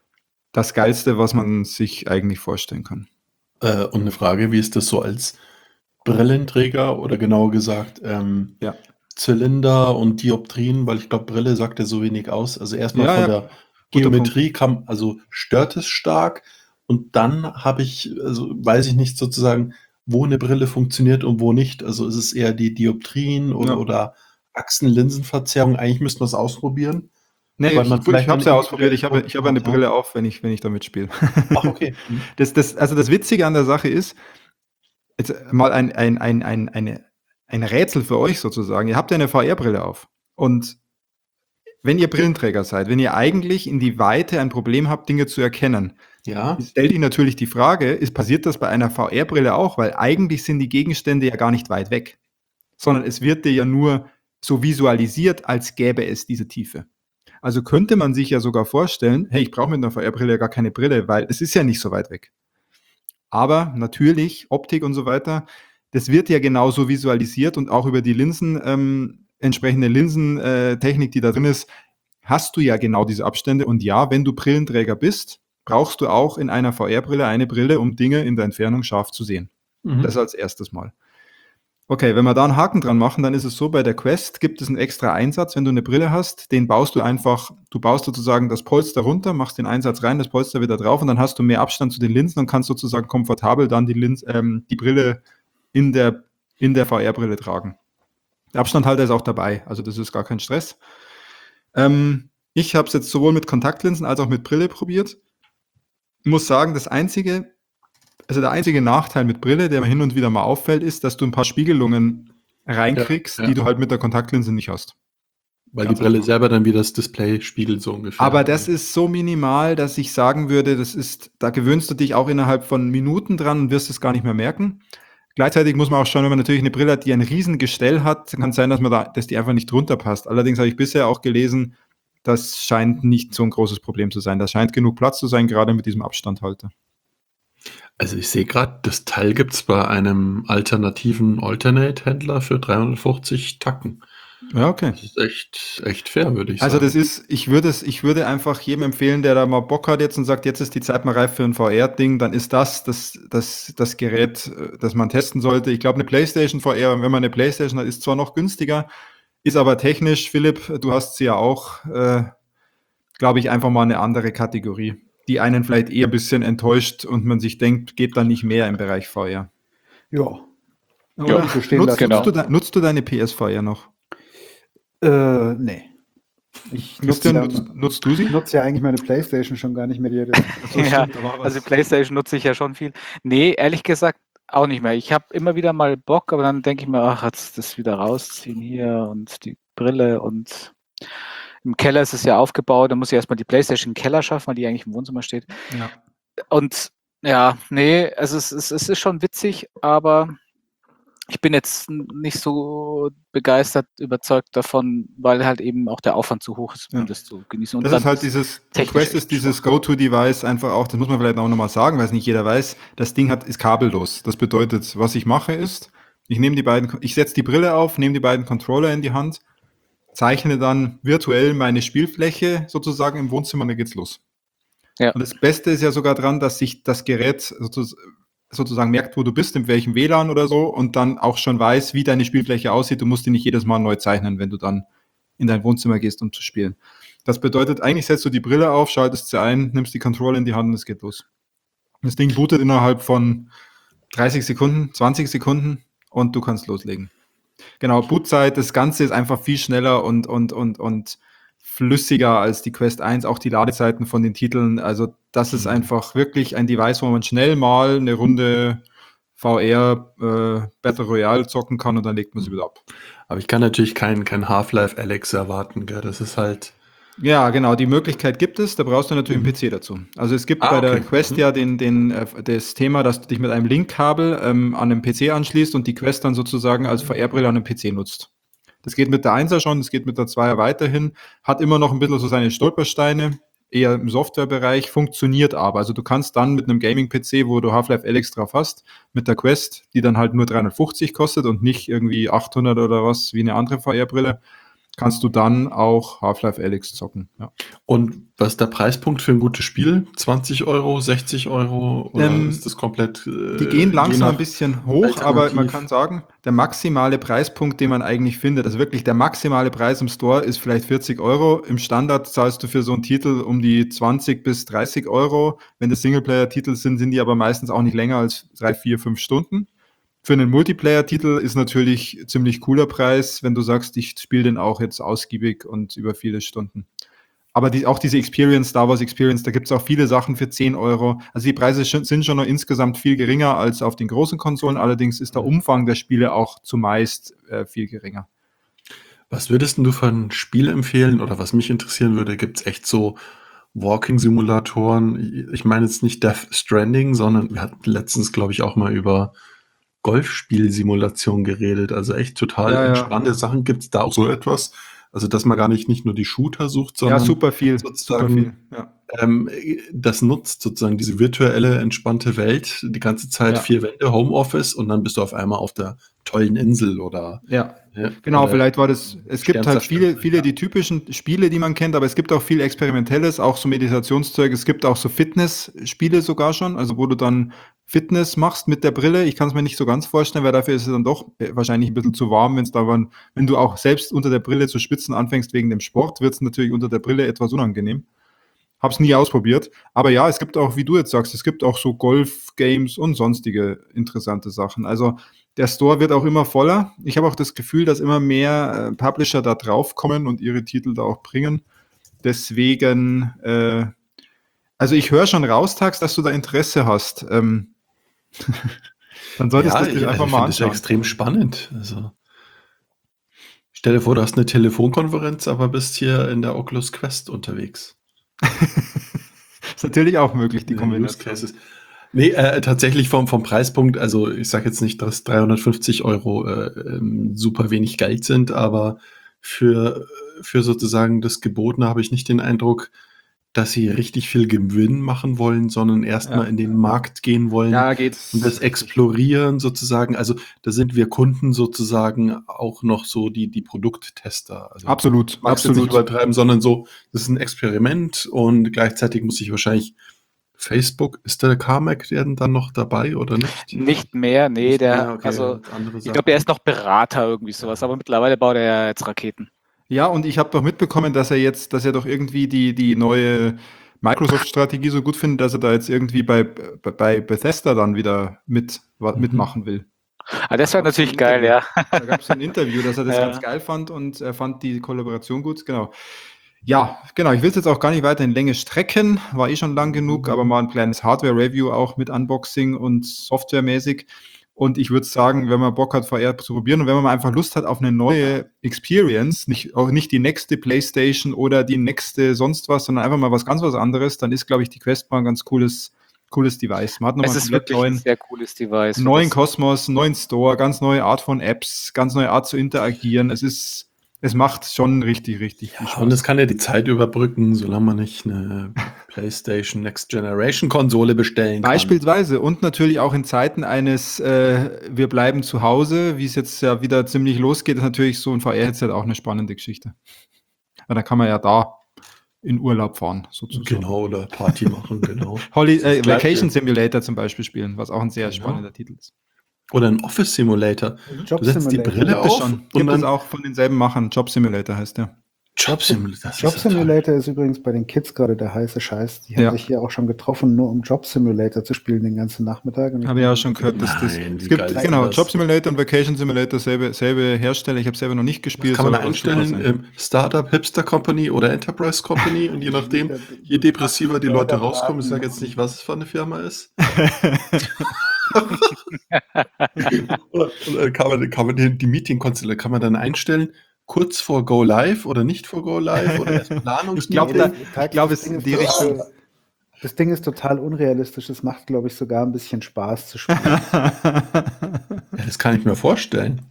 das Geilste, was man sich eigentlich vorstellen kann. Äh, und eine Frage, wie ist das so als Brillenträger oder genauer gesagt ähm, Ja. Zylinder und Dioptrien, weil ich glaube, Brille sagt ja so wenig aus. Also erstmal Ja, von ja. der Guter Geometrie kam, also stört es stark und dann habe ich, also weiß ich nicht sozusagen, wo eine Brille funktioniert und wo nicht. Also ist es eher die Dioptrien oder, Ja. oder Achsen-Linsenverzerrung? Eigentlich müssten wir es ausprobieren. Nee, Weil ich, man ich vielleicht habe es ja eine ausprobiert. Ich habe ich habe eine Ja. Brille auf, wenn ich, wenn ich damit spiele. Ach, okay. Mhm. Das, das, also das Witzige an der Sache ist, jetzt mal ein, ein, ein, ein, eine, ein Rätsel für euch sozusagen. Ihr habt ja eine V R-Brille auf. Und wenn ihr Brillenträger seid, wenn ihr eigentlich in die Weite ein Problem habt, Dinge zu erkennen, Ja, stellt sich natürlich die Frage, ist, passiert das bei einer V R-Brille auch? Weil eigentlich sind die Gegenstände ja gar nicht weit weg, sondern es wird dir ja nur so visualisiert, als gäbe es diese Tiefe. Also könnte man sich ja sogar vorstellen, hey, ich brauche mit einer V R-Brille ja gar keine Brille, weil es ist ja nicht so weit weg. Aber natürlich, Optik und so weiter, das wird ja genauso visualisiert und auch über die Linsen, ähm, entsprechende Linsentechnik, die da drin ist, hast du ja genau diese Abstände. Und ja, wenn du Brillenträger bist, brauchst du auch in einer V R-Brille eine Brille, um Dinge in der Entfernung scharf zu sehen. Mhm. Das als erstes Mal. Okay, wenn wir da einen Haken dran machen, dann ist es so, bei der Quest gibt es einen extra Einsatz, wenn du eine Brille hast, den baust du einfach, du baust sozusagen das Polster runter, machst den Einsatz rein, das Polster wieder drauf und dann hast du mehr Abstand zu den Linsen und kannst sozusagen komfortabel dann die, Lins, ähm, die Brille in der, in der V R-Brille tragen. Der Abstandhalter ist auch dabei, also das ist gar kein Stress. Ähm, ich habe es jetzt sowohl mit Kontaktlinsen als auch mit Brille probiert. Ich muss sagen, das einzige, also der einzige Nachteil mit Brille, der mir hin und wieder mal auffällt, ist, dass du ein paar Spiegelungen reinkriegst, Ja, ja. die du halt mit der Kontaktlinse nicht hast. Weil Ganz die Brille einfach. selber dann wieder das Display spiegelt, so ungefähr. Aber das ist so minimal, dass ich sagen würde, das ist, da gewöhnst du dich auch innerhalb von Minuten dran und wirst es gar nicht mehr merken. Gleichzeitig muss man auch schauen, wenn man natürlich eine Brille hat, die ein riesen Gestell hat, kann es sein, dass man da, dass die einfach nicht drunter passt. Allerdings habe ich bisher auch gelesen, das scheint nicht so ein großes Problem zu sein. Da scheint genug Platz zu sein, gerade mit diesem Abstandhalter. Also ich sehe gerade, das Teil gibt es bei einem alternativen Alternate-Händler für dreihundertfünfzig Tacken. Ja, okay. Das ist echt, echt fair, würde ich Also sagen. das ist, ich würde es, ich würde einfach jedem empfehlen, der da mal Bock hat jetzt und sagt, jetzt ist die Zeit mal reif für ein V R-Ding, dann ist das das, das das Gerät, äh, das man testen sollte. Ich glaube, eine PlayStation V R, wenn man eine PlayStation hat, ist zwar noch günstiger, ist aber technisch, Philipp, du hast sie ja auch, äh, glaube ich, einfach mal eine andere Kategorie, die einen vielleicht eher ein bisschen enttäuscht und man sich denkt, geht da nicht mehr im Bereich V R. Ja. Oder? so stehen Nutzt, lassen. nutzt, du Genau. de, nutzt du deine P S V R noch? Äh, nee. Ich nutze, Christian, ja, nutzt, nutzt du sie? ich nutze ja eigentlich meine Playstation schon gar nicht mehr. Die hat jetzt- So, Ja, stimmt, da war was. also PlayStation nutze ich ja schon viel. Nee, ehrlich gesagt auch nicht mehr. Ich habe immer wieder mal Bock, aber dann denke ich mir, ach, jetzt das wieder rausziehen hier und die Brille und im Keller ist es ja aufgebaut, da muss ich erstmal die PlayStation im Keller schaffen, weil die eigentlich im Wohnzimmer steht. Ja. Und ja, nee, also es, es, es ist schon witzig, aber ich bin jetzt nicht so begeistert, überzeugt davon, weil halt eben auch der Aufwand zu hoch ist, um Ja. das zu genießen. Und Das dann ist halt dieses, die technisch Quest echt ist dieses schwach. Go-To-Device einfach auch, das muss man vielleicht auch nochmal sagen, weil es nicht jeder weiß, das Ding hat, ist kabellos. Das bedeutet, was ich mache ist, ich nehme die beiden, ich setze die Brille auf, nehme die beiden Controller in die Hand, zeichne dann virtuell meine Spielfläche sozusagen im Wohnzimmer und dann geht's los. Ja. Und das Beste ist ja sogar dran, dass sich das Gerät sozusagen, sozusagen merkt, wo du bist, in welchem W L A N oder so und dann auch schon weiß, wie deine Spielfläche aussieht. Du musst die nicht jedes Mal neu zeichnen, wenn du dann in dein Wohnzimmer gehst, um zu spielen. Das bedeutet, eigentlich setzt du die Brille auf, schaltest sie ein, nimmst die Controller in die Hand und es geht los. Das Ding bootet innerhalb von dreißig Sekunden, zwanzig Sekunden und du kannst loslegen. Genau, Bootzeit, das Ganze ist einfach viel schneller und, und, und, und flüssiger als die Quest eins, auch die Ladezeiten von den Titeln. Also das ist einfach wirklich ein Device, wo man schnell mal eine Runde V R äh, Battle Royale zocken kann und dann legt man sie wieder ab. Aber ich kann natürlich kein, kein Half-Life Alyx erwarten, gell? Das ist halt. Ja, genau, die Möglichkeit gibt es, da brauchst du natürlich Mhm. einen P C dazu. Also es gibt Ah, bei der okay. Quest Mhm. ja den, den, äh, das Thema, dass du dich mit einem Link-Kabel ähm, an den P C anschließt und die Quest dann sozusagen als V R-Brille an den P C nutzt. Das geht mit der Einser schon, das geht mit der Zweier weiterhin, hat immer noch ein bisschen so seine Stolpersteine, eher im Softwarebereich, funktioniert aber. Also du kannst dann mit einem Gaming-P C, wo du Half-Life Alyx drauf hast, mit der Quest, die dann halt nur dreihundertfünfzig kostet und nicht irgendwie achthundert oder was wie eine andere V R-Brille, kannst du dann auch Half-Life Alyx zocken. Ja. Und was ist der Preispunkt für ein gutes Spiel? zwanzig Euro, sechzig Euro? Oder Ähm, ist das komplett. Äh, Die gehen langsam je ein nach bisschen hoch, aber man Alternativ? kann sagen, der maximale Preispunkt, den man eigentlich findet, also wirklich der maximale Preis im Store ist vielleicht vierzig Euro. Im Standard zahlst du für so einen Titel um die zwanzig bis dreißig Euro. Wenn das Singleplayer-Titel sind, sind die aber meistens auch nicht länger als drei, vier, fünf Stunden. Für einen Multiplayer-Titel ist natürlich ziemlich cooler Preis, wenn du sagst, ich spiele den auch jetzt ausgiebig und über viele Stunden. Aber die, auch diese Experience, Star Wars Experience, da gibt es auch viele Sachen für zehn Euro. Also die Preise schon, sind schon noch insgesamt viel geringer als auf den großen Konsolen. Allerdings ist der Umfang der Spiele auch zumeist äh, viel geringer. Was würdest denn du für ein Spiel empfehlen? Oder was mich interessieren würde, gibt es echt so Walking-Simulatoren? Ich meine jetzt nicht Death Stranding, sondern wir hatten letztens, glaube ich, auch mal über Golfspielsimulation geredet. Also echt total Ja, ja. entspannende Sachen. Gibt es da auch so etwas? Also, dass man gar nicht, nicht nur die Shooter sucht, Ja, sondern super viel. Super sozusagen viel. Ja. ähm, das nutzt, sozusagen diese virtuelle, entspannte Welt, die ganze Zeit Ja. vier Wände, Homeoffice und dann bist du auf einmal auf der tollen Insel oder Ja. ja, Genau, oder vielleicht war das, es gibt halt viele, Sternzerstörer, viele ja. die typischen Spiele, die man kennt, aber es gibt auch viel Experimentelles, auch so Meditationszeug, es gibt auch so Fitness-Spiele sogar schon, also wo du dann Fitness machst mit der Brille. Ich kann es mir nicht so ganz vorstellen, weil dafür ist es dann doch äh, wahrscheinlich ein bisschen zu warm, wenn es da waren, wenn du auch selbst unter der Brille zu schwitzen anfängst wegen dem Sport, wird es natürlich unter der Brille etwas unangenehm. Hab's nie ausprobiert, aber ja, es gibt auch, wie du jetzt sagst, es gibt auch so Golf-Games und sonstige interessante Sachen. Also der Store wird auch immer voller. Ich habe auch das Gefühl, dass immer mehr äh, Publisher da drauf kommen und ihre Titel da auch bringen. Deswegen, äh, also ich höre schon raus, Tags, dass du da Interesse hast. Ähm, dann solltest ja, du das ich, einfach ich mal finde das anschauen. extrem spannend. Also stell dir vor, du hast eine Telefonkonferenz, aber bist hier in der Oculus Quest unterwegs. Ist natürlich auch möglich, die Ja, Kombination. Use Cases. Nee, äh, tatsächlich vom, vom Preispunkt, also ich sage jetzt nicht, dass dreihundertfünfzig Euro äh, ähm, super wenig Geld sind, aber für, für sozusagen das Gebotene habe ich nicht den Eindruck, dass sie richtig viel Gewinn machen wollen, sondern erstmal Ja. in den Markt gehen wollen Ja, geht's. und das explorieren sozusagen. Also da sind wir Kunden sozusagen auch noch so die, die Produkttester. Also Absolut, ich mag es jetzt nicht absolut. übertreiben, sondern so, das ist ein Experiment und gleichzeitig muss ich wahrscheinlich Facebook, ist der Carmack denn dann noch dabei oder nicht? Nicht mehr, nee, Nicht der, mehr, okay, also und andere ich Sachen. glaube, der ist noch Berater irgendwie sowas, aber mittlerweile baut er ja jetzt Raketen. Ja, und ich habe doch mitbekommen, dass er jetzt, dass er doch irgendwie die, die neue Microsoft-Strategie so gut findet, dass er da jetzt irgendwie bei, bei, bei Bethesda dann wieder mit, wa- Mhm. mitmachen will. Ah, das wäre Da gab's so ein natürlich geil, ja. Interview. Da gab es so ein Interview, dass er das Ja. ganz geil fand und er fand die Kollaboration gut. Genau. Ja, genau. Ich will es jetzt auch gar nicht weiter in Länge strecken. War eh schon lang genug, aber mal ein kleines Hardware-Review auch mit Unboxing und Softwaremäßig. Und ich würde sagen, wenn man Bock hat, V R zu probieren und wenn man mal einfach Lust hat auf eine neue Experience, nicht, auch nicht die nächste PlayStation oder die nächste sonst was, sondern einfach mal was ganz was anderes, dann ist, glaube ich, die Quest mal ein ganz cooles, cooles Device. Man hat nochmal Es einen ist komplett wirklich ein neuen, sehr cooles Device. für neuen das. Kosmos, neuen Store, ganz neue Art von Apps, ganz neue Art zu interagieren. Es ist, es macht schon richtig, richtig viel Ja, Spaß. und es kann ja die Zeit überbrücken, solange man nicht eine PlayStation Next Generation Konsole bestellen kann. Beispielsweise und natürlich auch in Zeiten eines äh, wir bleiben zu Hause, wie es jetzt ja wieder ziemlich losgeht, ist natürlich so ein V R-Headset auch eine spannende Geschichte. Weil da kann man ja da in Urlaub fahren, sozusagen. Genau, oder Party machen, genau. Holi Das ist äh, das Gleiche. Vacation Simulator zum Beispiel spielen, was auch ein sehr Genau. spannender Titel ist. Oder ein Office Simulator. Job Du setzt die Simulator. Brille Gibt es auf schon. und Gibt es dann auch von denselben Machern. Job Simulator heißt der. Job Simulator. Job Simulator ist übrigens bei den Kids gerade der heiße Scheiß. Die haben Ja. sich hier auch schon getroffen, nur um Job Simulator zu spielen den ganzen Nachmittag. Und ich Habe ich auch schon gehört, dass das. Nein, Es wie gibt geil ist genau das? Job Simulator und Vacation Simulator, selbe, selbe Hersteller. Ich habe selber noch nicht gespielt. Was kann man da soll aber super einstellen? sein. Ähm, Startup, Hipster Company oder Enterprise Company? Und je nachdem, je depressiver die Leute rauskommen, ich sage jetzt nicht, was es für eine Firma ist. Oder, oder kann man, kann man die, die Meeting-Konstellation, kann man dann einstellen, kurz vor Go Live oder nicht vor Go Live oder erst Ich glaube, Planungsmeeting? da- ich glaube, es ist in die Richtung. total, das Ding ist total unrealistisch. Es macht, glaube ich, sogar ein bisschen Spaß zu spielen. Ja, das kann ich mir vorstellen.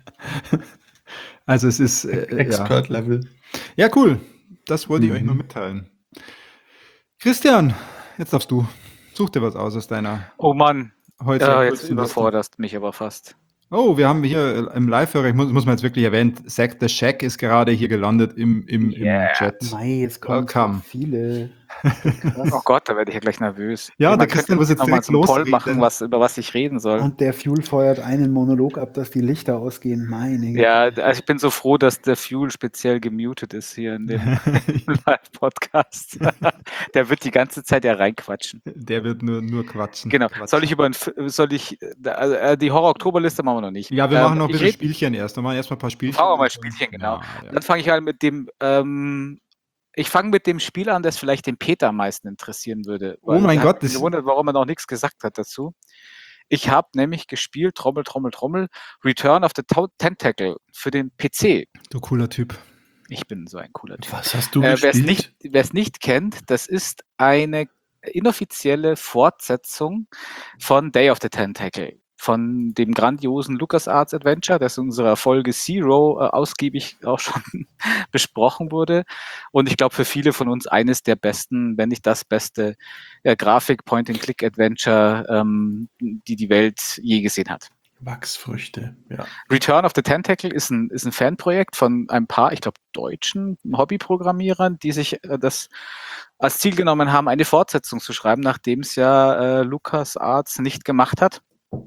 Also es ist äh, ja. Expert-Level. ja cool. Das wollte ich Mhm. euch nur mitteilen. Christian, jetzt darfst du. Such dir was aus aus deiner Oh Mann, heute. ja, jetzt kurzen Liste. überforderst mich aber fast. Oh, wir haben hier im Live-Hörer, ich muss, muss man jetzt wirklich erwähnen, Zack the Shack ist gerade hier gelandet im, im, Yeah. im Chat. Mei, jetzt kommen Welcome. so viele. Oh Gott, da werde ich ja gleich nervös. Ja, Man der könnte Christian muss jetzt noch mal direkt so einen Poll losreden. machen, was, über was ich reden soll. Und der Fuel feuert einen Monolog ab, dass die Lichter ausgehen. Meine Güte. Ja, also ich bin so froh, dass der Fuel speziell gemutet ist hier in dem Live-Podcast. Der wird die ganze Zeit ja reinquatschen. Der wird nur, nur quatschen. Genau. Quatschen. Soll ich über ein, F- soll ich, also äh, die Horror-Oktoberliste machen wir noch nicht. Ja, wir Ähm, machen noch ein ich bisschen red- Spielchen erst. Wir machen erstmal ein paar Spielchen. Fangen wir mal und dann- Spielchen, genau. Ja, ja. Dann fange ich an mit dem, ähm, ich fange mit dem Spiel an, das vielleicht den Peter am meisten interessieren würde. Oh mein er Gott, hat mich das- gewundert, warum er noch nichts gesagt hat dazu. Ich habe nämlich gespielt, Trommel, Trommel, Trommel, Return of the To- Tentacle für den P C. Du cooler Typ. Ich bin so ein cooler Typ. Was hast du Äh, Wer es gespielt? nicht, wer's nicht kennt, das ist eine inoffizielle Fortsetzung von Day of the Tentacle, von dem grandiosen LucasArts Adventure, das in unserer Folge Zero äh, ausgiebig auch schon besprochen wurde. Und ich glaube, für viele von uns eines der besten, wenn nicht das beste äh, Grafik-Point-and-Click-Adventure, ähm, die die Welt je gesehen hat. Wachsfrüchte, ja. Return of the Tentacle ist ein, ist ein Fanprojekt von ein paar, ich glaube, deutschen Hobbyprogrammierern, die sich äh, das als Ziel genommen haben, eine Fortsetzung zu schreiben, nachdem es ja äh, LucasArts nicht gemacht hat.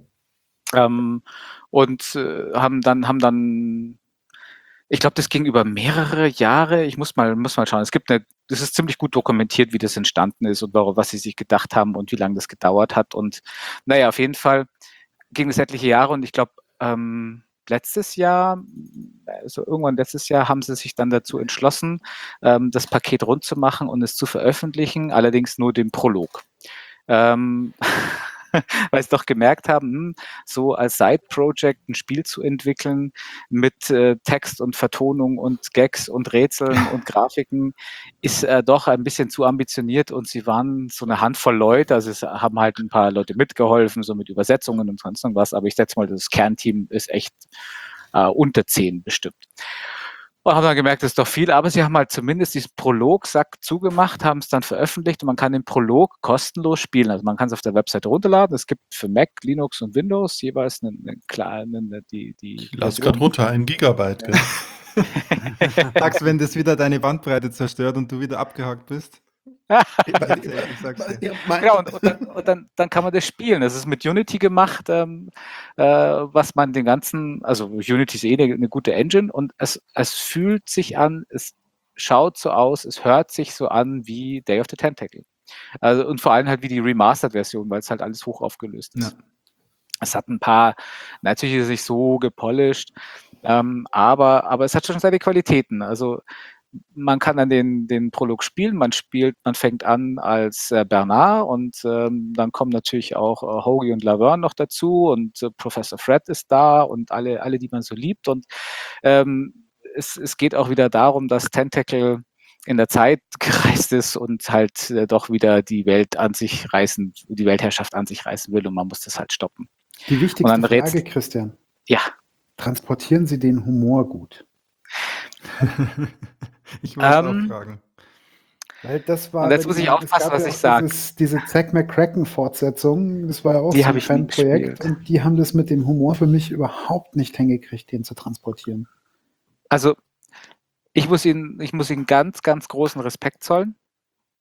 Ähm, und äh, haben dann, haben dann, ich glaube, das ging über mehrere Jahre. Ich muss mal, muss mal schauen. Es gibt eine, das ist ziemlich gut dokumentiert, wie das entstanden ist und warum, was sie sich gedacht haben und wie lange das gedauert hat. Und naja, auf jeden Fall ging es etliche Jahre und ich glaube, ähm, letztes Jahr, also irgendwann letztes Jahr, haben sie sich dann dazu entschlossen, ähm, das Paket rund zu machen und es zu veröffentlichen, allerdings nur den Prolog. Ähm, weil sie doch gemerkt haben, hm, so als Side-Project ein Spiel zu entwickeln mit äh, Text und Vertonung und Gags und Rätseln und Grafiken ist äh, doch ein bisschen zu ambitioniert und sie waren so eine Handvoll Leute, also es haben halt ein paar Leute mitgeholfen, so mit Übersetzungen und sonst irgendwas, aber ich setze mal, das Kernteam ist echt äh, unter zehn bestimmt. Und haben dann gemerkt, das ist doch viel, aber sie haben halt zumindest diesen Prolog-Sack zugemacht, haben es dann veröffentlicht und man kann den Prolog kostenlos spielen. Also man kann es auf der Webseite runterladen. Es gibt für Mac, Linux und Windows jeweils eine, eine kleine, eine, die, die. Ich lass gerade runter, ein Gigabyte. Gell? Sagst, wenn das wieder deine Bandbreite zerstört und du wieder abgehakt bist. Ich sag's dir. Ja, mein- Genau, und, und, dann, und dann, dann kann man das spielen. Das ist mit Unity gemacht, ähm, äh, was man den ganzen, also Unity ist eh eine, eine gute Engine und es, es fühlt sich an, es schaut so aus, es hört sich so an wie Day of the Tentacle. Also, und vor allem halt wie die Remastered-Version, weil es halt alles hoch aufgelöst ist. Ja. Es hat ein paar, natürlich ist es nicht so gepolished, ähm, aber, aber es hat schon seine Qualitäten. Also man kann dann den, den Prolog spielen, man spielt, man fängt an als äh, Bernard und ähm, dann kommen natürlich auch äh, Hoagie und Laverne noch dazu und äh, Professor Fred ist da und alle, alle, die man so liebt. Und ähm, es, es geht auch wieder darum, dass Tentacle in der Zeit gereist ist und halt äh, doch wieder die Welt an sich reißen, die Weltherrschaft an sich reißen will und man muss das halt stoppen. Die Und wichtigste dann rätst- Frage, Christian. Ja, Transportieren Sie den Humor gut? Ich wollte Ähm, auch fragen. Weil das war. Und jetzt muss ich es aufpassen, gab was ja ich auch sag. dieses, diese Zack McCracken-Fortsetzung, das war ja auch Die so hab ein ich nie Fanprojekt gespielt. und die haben das mit dem Humor für mich überhaupt nicht hingekriegt, den zu transportieren. Also ich muss Ihnen, ich muss Ihnen ganz, ganz großen Respekt zollen,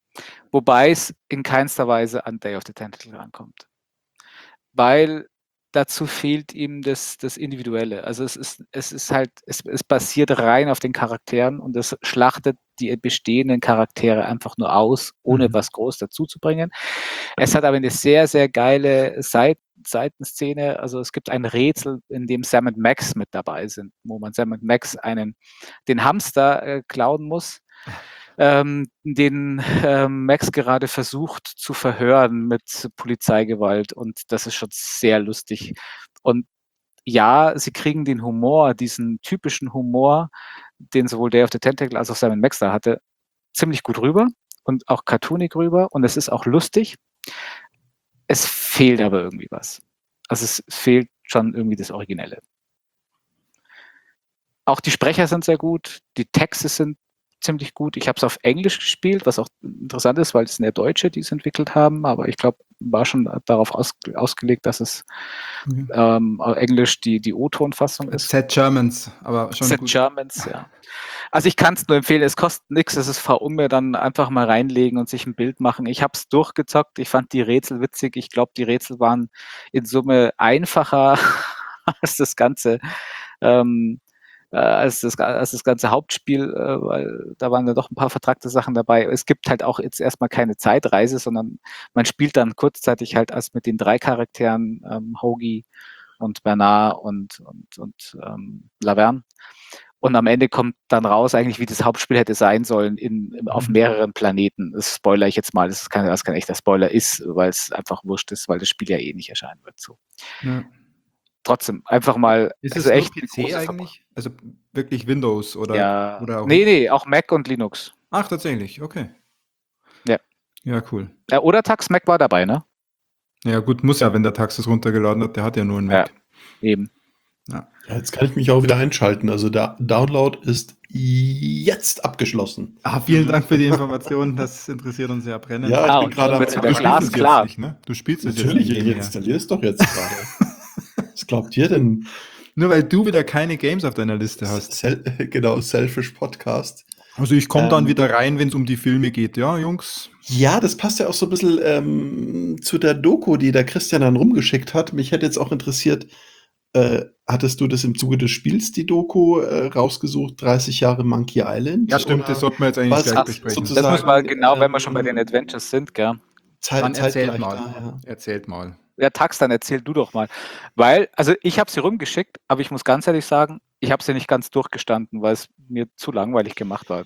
wobei es in keinster Weise an Day of the Tentacle rankommt. Weil dazu fehlt ihm das, das Individuelle. Also es ist, es ist halt, es, es basiert rein auf den Charakteren und es schlachtet die bestehenden Charaktere einfach nur aus, ohne Mhm. was groß dazu zu bringen. Es hat aber eine sehr, sehr geile Seit Seitenszene. Also es gibt ein Rätsel, in dem Sam und Max mit dabei sind, wo man Sam und Max einen, den Hamster äh, klauen muss, ähm, den ähm, Max gerade versucht zu verhören mit Polizeigewalt. Und das ist schon sehr lustig. Und ja, sie kriegen den Humor, diesen typischen Humor, den sowohl Day of the Tentacle als auch Sam und Max da hatte, ziemlich gut rüber und auch cartoonig rüber. Und es ist auch lustig. Es fehlt aber irgendwie was. Also es fehlt schon irgendwie das Originelle. Auch die Sprecher sind sehr gut, die Texte sind ziemlich gut. Ich habe es auf Englisch gespielt, was auch interessant ist, weil es sind ja Deutsche, die es entwickelt haben, aber ich glaube, war schon darauf aus, ausgelegt, dass es Mhm. ähm, auf Englisch die, die O-Ton-Fassung ist. Z Germans, aber schon Z gut. Germans, ja. Also ich kann es nur empfehlen, es kostet nichts, es ist V-Umme, dann einfach mal reinlegen und sich ein Bild machen. Ich habe es durchgezockt, ich fand die Rätsel witzig, ich glaube, die Rätsel waren in Summe einfacher als das ganze ähm, äh, als, das, als das ganze Hauptspiel, äh, weil da waren dann doch ein paar vertrackte Sachen dabei. Es gibt halt auch jetzt erstmal keine Zeitreise, sondern man spielt dann kurzzeitig halt als mit den drei Charakteren, ähm, Hoagie und Bernard und, und, und ähm, Laverne. Und am Ende kommt dann raus, eigentlich, wie das Hauptspiel hätte sein sollen, in, in, auf mehreren Planeten. Das spoiler ich jetzt mal, das ist kein, das kein echter Spoiler ist, weil es einfach wurscht ist, weil das Spiel ja eh nicht erscheinen wird. So. Ja. Trotzdem, einfach mal. Ist also es echt nur eine P C große eigentlich? Also wirklich Windows oder, Ja. oder auch Nee, nee, auch Mac und Linux. Ach, tatsächlich, okay. Ja. Ja, cool. Ja, oder Tax Mac war dabei, ne? Ja, gut, muss ja, wenn der Tax das runtergeladen hat, der hat ja nur einen Mac. Ja, eben. Ja. Ja, jetzt kann ich mich auch wieder einschalten. Also der Download ist jetzt abgeschlossen. Ah, vielen Dank für die Information, das interessiert uns sehr brennend. Ja, ich Ah, bin und gerade dann am wird's wieder Du spielst es glasklar. jetzt nicht, ne? Du spielst es Natürlich, jetzt ich nicht. installiere es doch jetzt gerade. Was glaubt ihr denn? Nur weil du wieder keine Games auf deiner Liste hast. Sel genau, Selfish Podcast. Also ich komme dann Ähm, wieder rein, wenn es um die Filme geht, ja, Jungs? Ja, das passt ja auch so ein bisschen ähm, zu der Doku, die der Christian dann rumgeschickt hat. Mich hätte jetzt auch interessiert, äh, hattest du das im Zuge des Spiels, die Doku, äh, rausgesucht, dreißig Jahre Monkey Island? Ja, stimmt, Oder das sollten wir jetzt eigentlich was gleich Ah, besprechen. sozusagen, das muss man genau, wenn wir schon bei ähm, den Adventures sind, gell? Zeit, Dann erzählt zeitgleich mal. da, ja. Erzählt mal. Ja, Tax, dann erzähl du doch mal. Weil, also ich habe sie rumgeschickt, aber ich muss ganz ehrlich sagen, ich habe sie nicht ganz durchgestanden, weil es mir zu langweilig gemacht war.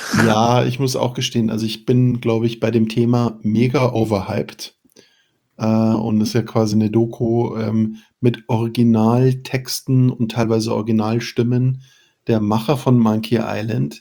Ja, ich muss auch gestehen, also ich bin, glaube ich, bei dem Thema mega overhyped. Äh, und das ist ja quasi eine Doku ähm, mit Originaltexten und teilweise Originalstimmen der Macher von Monkey Island.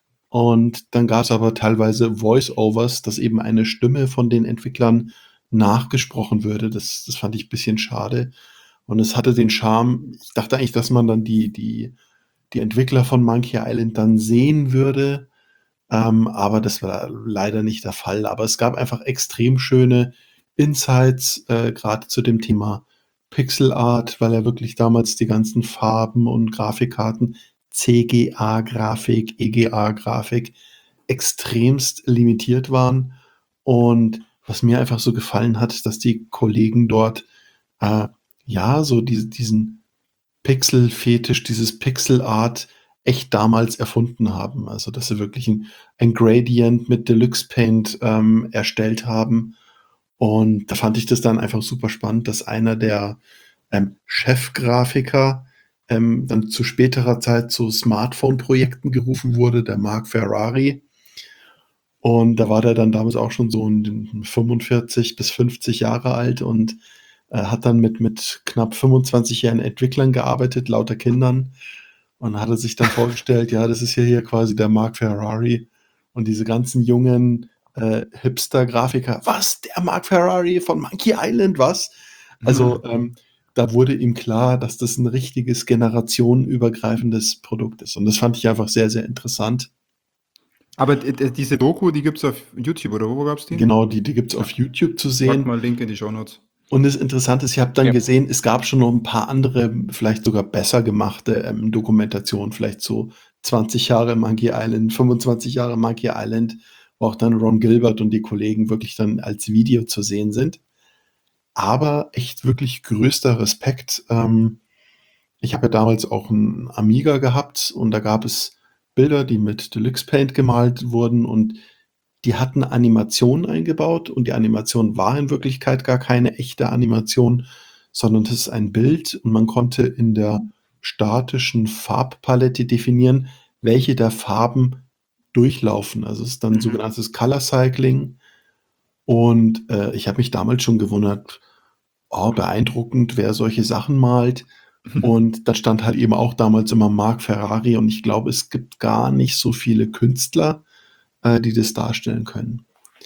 Und dann gab es aber teilweise Voice-Overs, dass eben eine Stimme von den Entwicklern nachgesprochen würde. Das, das fand ich ein bisschen schade. Und es hatte den Charme, ich dachte eigentlich, dass man dann die, die, die Entwickler von Monkey Island dann sehen würde. Ähm, aber das war leider nicht der Fall. Aber es gab einfach extrem schöne Insights, äh, gerade zu dem Thema Pixel Art, weil er wirklich damals die ganzen Farben und Grafikkarten, C G A-Grafik, E G A-Grafik, extremst limitiert waren. Und was mir einfach so gefallen hat, dass die Kollegen dort äh, ja so diese, diesen Pixel-Fetisch, dieses Pixel-Art echt damals erfunden haben. Also, dass sie wirklich ein, ein Gradient mit Deluxe Paint ähm, erstellt haben. Und da fand ich das dann einfach super spannend, dass einer der ähm, Chefgrafiker ähm, dann zu späterer Zeit zu Smartphone-Projekten gerufen wurde, der Mark Ferrari. Und da war der dann damals auch schon so in fünfundvierzig bis fünfzig Jahre alt und äh, hat dann mit, mit knapp fünfundzwanzig Jahren Entwicklern gearbeitet, lauter Kindern. Und hat er sich dann vorgestellt, ja, das ist ja hier quasi der Mark Ferrari und diese ganzen jungen äh, Hipster-Grafiker. Was? Der Mark Ferrari von Monkey Island, was? Also ähm, da wurde ihm klar, dass das ein richtiges generationenübergreifendes Produkt ist. Und das fand ich einfach sehr, sehr interessant. Aber d- d- diese Doku, die gibt es auf YouTube, oder wo gab es die? Genau, die, die gibt es auf YouTube zu Pack sehen. mal Link in die Shownotes. Und das Interessante ist, ich habe dann Ja. gesehen, es gab schon noch ein paar andere, vielleicht sogar besser gemachte ähm, Dokumentationen, vielleicht so zwanzig Jahre Monkey Island, fünfundzwanzig Jahre Monkey Island, wo auch dann Ron Gilbert und die Kollegen wirklich dann als Video zu sehen sind. aber echt wirklich größter Respekt. Ähm, ich habe ja damals auch einen Amiga gehabt und da gab es Bilder, die mit Deluxe Paint gemalt wurden und die hatten Animationen eingebaut und die Animation war in Wirklichkeit gar keine echte Animation, sondern das ist ein Bild und man konnte in der statischen Farbpalette definieren, welche der Farben durchlaufen. Also es ist dann Mhm. sogenanntes Color Cycling und äh, ich habe mich damals schon gewundert, oh, beeindruckend, wer solche Sachen malt. Und da stand halt eben auch damals immer Marc Ferrari und ich glaube, es gibt gar nicht so viele Künstler, äh, die das darstellen können.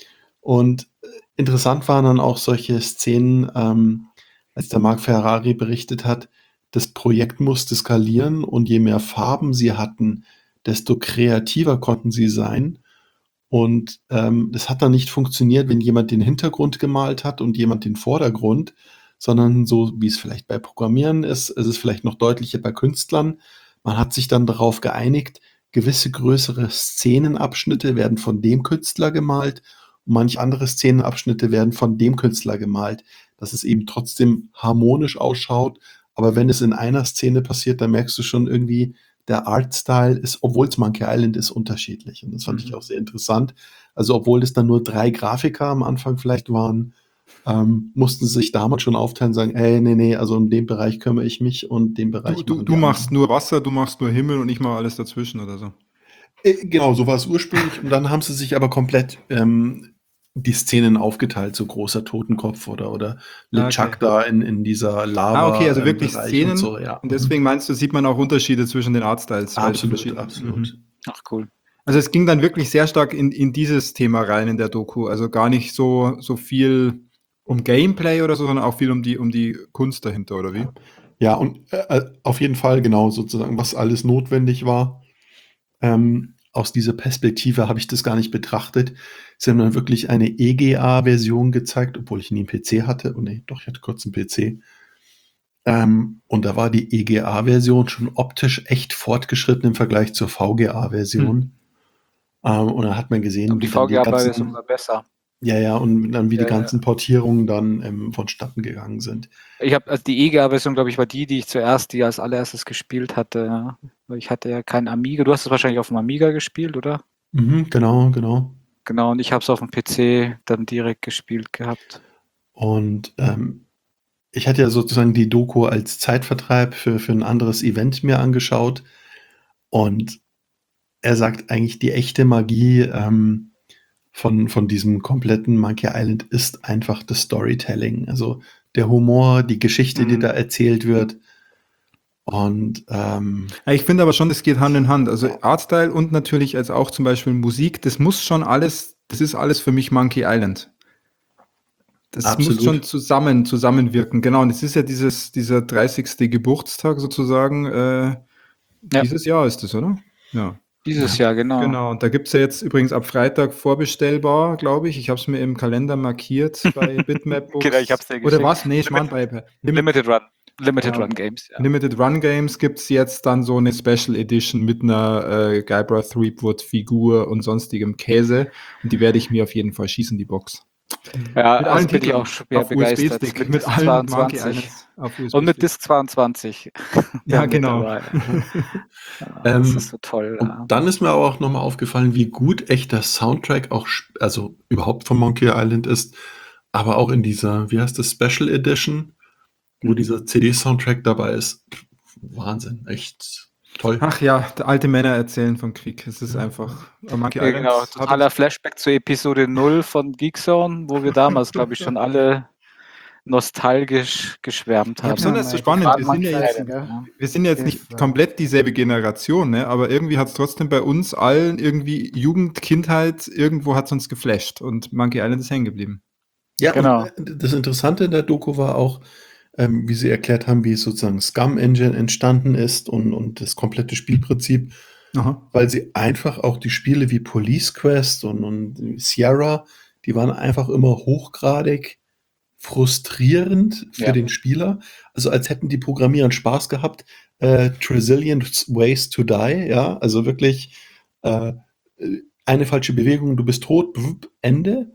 Und äh, interessant waren dann auch solche Szenen, ähm, als der Marc Ferrari berichtet hat, das Projekt musste skalieren und je mehr Farben sie hatten, desto kreativer konnten sie sein. Und ähm, das hat dann nicht funktioniert, wenn jemand den Hintergrund gemalt hat und jemand den Vordergrund, sondern so, wie es vielleicht bei Programmieren ist, ist es vielleicht noch deutlicher bei Künstlern. Man hat sich dann darauf geeinigt, gewisse größere Szenenabschnitte werden von dem Künstler gemalt und manch andere Szenenabschnitte werden von dem Künstler gemalt, dass es eben trotzdem harmonisch ausschaut. Aber wenn es in einer Szene passiert, dann merkst du schon irgendwie, der Artstyle ist, obwohl es Monkey Island ist, unterschiedlich. Und das fand ich auch sehr interessant. Also obwohl es dann nur drei Grafiker am Anfang vielleicht waren, ähm, mussten sie sich damals schon aufteilen und sagen, ey, nee, nee, also in dem Bereich kümmere ich mich und den Bereich Du, du, machen du die machst anderen. nur Wasser, du machst nur Himmel und ich mache alles dazwischen oder so. Äh, Genau, so war es ursprünglich. Und dann haben sie sich aber komplett ähm, die Szenen aufgeteilt, so großer Totenkopf oder, oder LeChuck Okay. da in, in dieser Ah, okay, also wirklich Lava-Bereich Szenen. und so, ja. Und deswegen meinst du, sieht man auch Unterschiede zwischen den Artstyles? weil es Absolut, verschiedene- absolut. Mhm. Ach, cool. Also es ging dann wirklich sehr stark in, in dieses Thema rein in der Doku. Also gar nicht so, so viel um Gameplay oder so, sondern auch viel um die, um die Kunst dahinter, oder wie? Ja, und äh, auf jeden Fall genau sozusagen, was alles notwendig war. Ähm, aus dieser Perspektive habe ich das gar nicht betrachtet. Sie haben dann wirklich eine E G A-Version gezeigt, obwohl ich nie einen P C hatte. Oh nee, doch, ich hatte kurz einen P C. Ähm, und da war die E G A-Version schon optisch echt fortgeschritten im Vergleich zur V G A-Version. Ähm, und dann hat man gesehen, Aber die wie dann die V G A-Version ganzen, war besser. ja, ja, und dann wie Ja, die ganzen Portierungen dann ähm, vonstatten gegangen sind. Ich habe also die E G A-Version, glaube ich, war die, die ich zuerst, die als allererstes gespielt hatte. Ja. Weil ich hatte ja keinen Amiga. Du hast es wahrscheinlich auf dem Amiga gespielt, oder? Mhm, genau, genau. Genau, und ich habe es auf dem P C dann direkt gespielt gehabt. Und ähm, ich hatte ja sozusagen die Doku als Zeitvertreib für, für ein anderes Event mir angeschaut. Und er sagt eigentlich, die echte Magie ähm, von, von diesem kompletten Monkey Island ist einfach das Storytelling. Also der Humor, die Geschichte, die Mhm. da erzählt wird. Und ähm, Ja, ich finde aber schon, das geht Hand in Hand. Also Artstyle und natürlich als auch zum Beispiel Musik, das muss schon alles, das ist alles für mich Monkey Island. Das Absolut. muss schon zusammen, zusammenwirken. Genau, und es ist ja dieses, dieser dreißigste Geburtstag sozusagen. Äh, Ja. Dieses Jahr ist es, oder? Ja. Dieses Jahr, genau. Genau, und da gibt es ja jetzt übrigens ab Freitag vorbestellbar, glaube ich. Ich habe es mir im Kalender markiert bei Bitmap Books. Genau, ich hab's dir Oder geschickt. was? Nee, Schmarrn bei bei- Limited Run. Limited Ja. Run Games, ja. Limited Run Games gibt es jetzt dann so eine Special Edition mit einer äh, Guybrush Threepwood Figur und sonstigem Käse. Und die werde ich mir auf jeden Fall schießen, die Box. Ja, Mit also allen bin ich Titeln auch schwer auf begeistert. U S B-Stick, Mit mit Disk allen Monkey zweiundzwanzig. Islands auf U S Und mit B-Stick. Disk zweiundzwanzig. Ja, mit genau. dabei. Ja, Ähm, das ist so toll. Ja. Und dann ist mir aber auch nochmal aufgefallen, wie gut echt der Soundtrack auch, sp- also überhaupt von Monkey Island ist, aber auch in dieser, wie heißt das, Special Edition, wo Mhm. dieser C D-Soundtrack dabei ist. Wahnsinn, echt toll. Ach ja, alte Männer erzählen vom Krieg. Es ist einfach. Monkey Ja, Island genau. hat Totaler uns- Flashback zur Episode null von Geekzone, wo wir damals, glaube ich, schon alle nostalgisch geschwärmt Ja, haben. besonders so mal spannend. die Wir sind ja jetzt, Fragen, gell? Ja. wir sind jetzt Das nicht war- komplett dieselbe Generation, ne? Aber irgendwie hat es trotzdem bei uns allen irgendwie Jugend, Kindheit, irgendwo hat es uns geflasht und Monkey Island ist hängen geblieben. Ja, Genau. und äh, das Interessante in der Doku war auch, ähm, wie sie erklärt haben, wie sozusagen Scum Engine entstanden ist und, und das komplette Spielprinzip, Aha. weil sie einfach auch die Spiele wie Police Quest und, und Sierra, die waren einfach immer hochgradig frustrierend für Ja. den Spieler. Also als hätten die Programmierer Spaß gehabt. Äh, Trillion Ways to Die, ja, also wirklich äh, eine falsche Bewegung, du bist tot, bwp, Ende.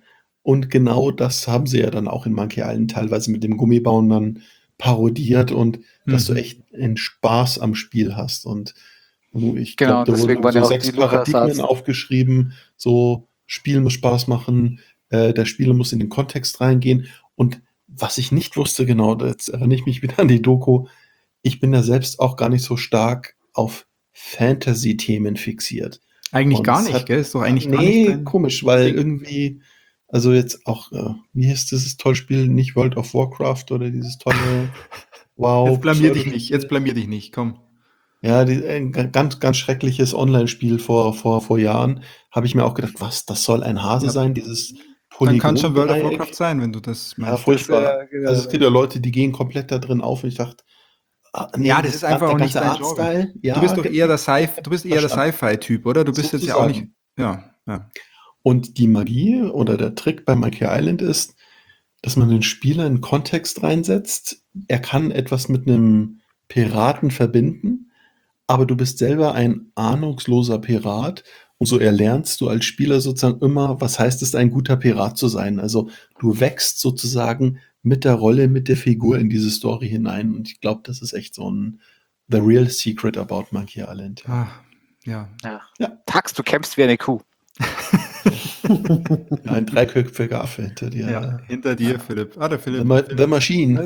Und genau das haben sie ja dann auch in Monkey Island teilweise mit dem Gummibauen dann parodiert und dass du Mhm. echt einen Spaß am Spiel hast. Und du- ich Genau, glaube, da deswegen wurden waren so ja auch sechs die LucasArts. Paradigmen aufgeschrieben. So, Spiel muss Spaß machen, äh, der Spieler muss in den Kontext reingehen. Und was ich nicht wusste, genau, jetzt erinnere ich mich wieder an die Doku, ich bin da selbst auch gar nicht so stark auf Fantasy-Themen fixiert. Eigentlich Und gar es nicht, hat- gell? Ist doch eigentlich gar nee, nicht dein komisch, weil Ding. irgendwie, also jetzt auch, äh, wie heißt dieses tolle Spiel, nicht World of Warcraft oder dieses tolle Wow. Jetzt blamier dich Pseudo- nicht, jetzt blamier dich nicht, komm. Ja, die, ein ga- ganz, ganz schreckliches Online-Spiel vor, vor, vor Jahren, habe ich mir auch gedacht, was, das soll ein Hase Ja. sein, dieses Dann kann schon World of Polygon-Dreieck? Warcraft sein, wenn du das Ja, meinst. furchtbar. Das, äh, genau. Also es gibt ja Leute, die gehen komplett da drin auf und ich dachte, ah, nee, Ja, das ist einfach der auch nicht ganze dein Genre. Artstyle, ja, du bist doch ge- eher der Sci du bist eher der verstanden. Sci-Fi-Typ, oder? Du bist jetzt ja auch nicht. Sozusagen. Ja, ja. Und die Magie oder der Trick bei Monkey Island ist, dass man den Spieler in Kontext reinsetzt. Er kann etwas mit einem Piraten verbinden, aber du bist selber ein ahnungsloser Pirat und so erlernst du als Spieler sozusagen immer, was heißt es, ein guter Pirat zu sein. Also du wächst sozusagen mit der Rolle, mit der Figur in diese Story hinein und ich glaube, das ist echt so ein The Real Secret about Monkey Island. Ja. Ah, ja. Ja. Ja. Tax, du kämpfst wie eine Kuh. Ein dreiköpfiger Affe hinter dir. Ja, hinter dir, Philipp. Ah, der The, Philipp. Ma The Machine.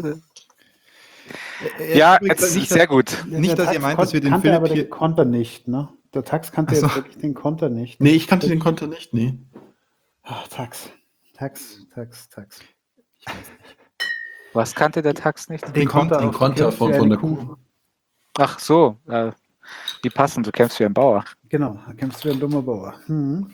Äh, Ja, übrigens, jetzt nicht, sehr dass, gut. nicht, dass ihr Tax meint, dass wir den kannte Philipp aber hier. den Konter nicht, ne? Der Tax kannte Ach so. jetzt wirklich den Konter nicht. Nee, ich kannte den Konter nicht, nee. Ach, Tax. Tax, Tax, Tax. Ich weiß nicht. Was kannte der Tax nicht? Den Konter, den auf Konter Kämpfe von- wie von eine der Kuh. Ach so, äh, wie passend, du kämpfst wie ein Bauer. Genau, da kämpfst du wie ein dummer Bauer. Hm.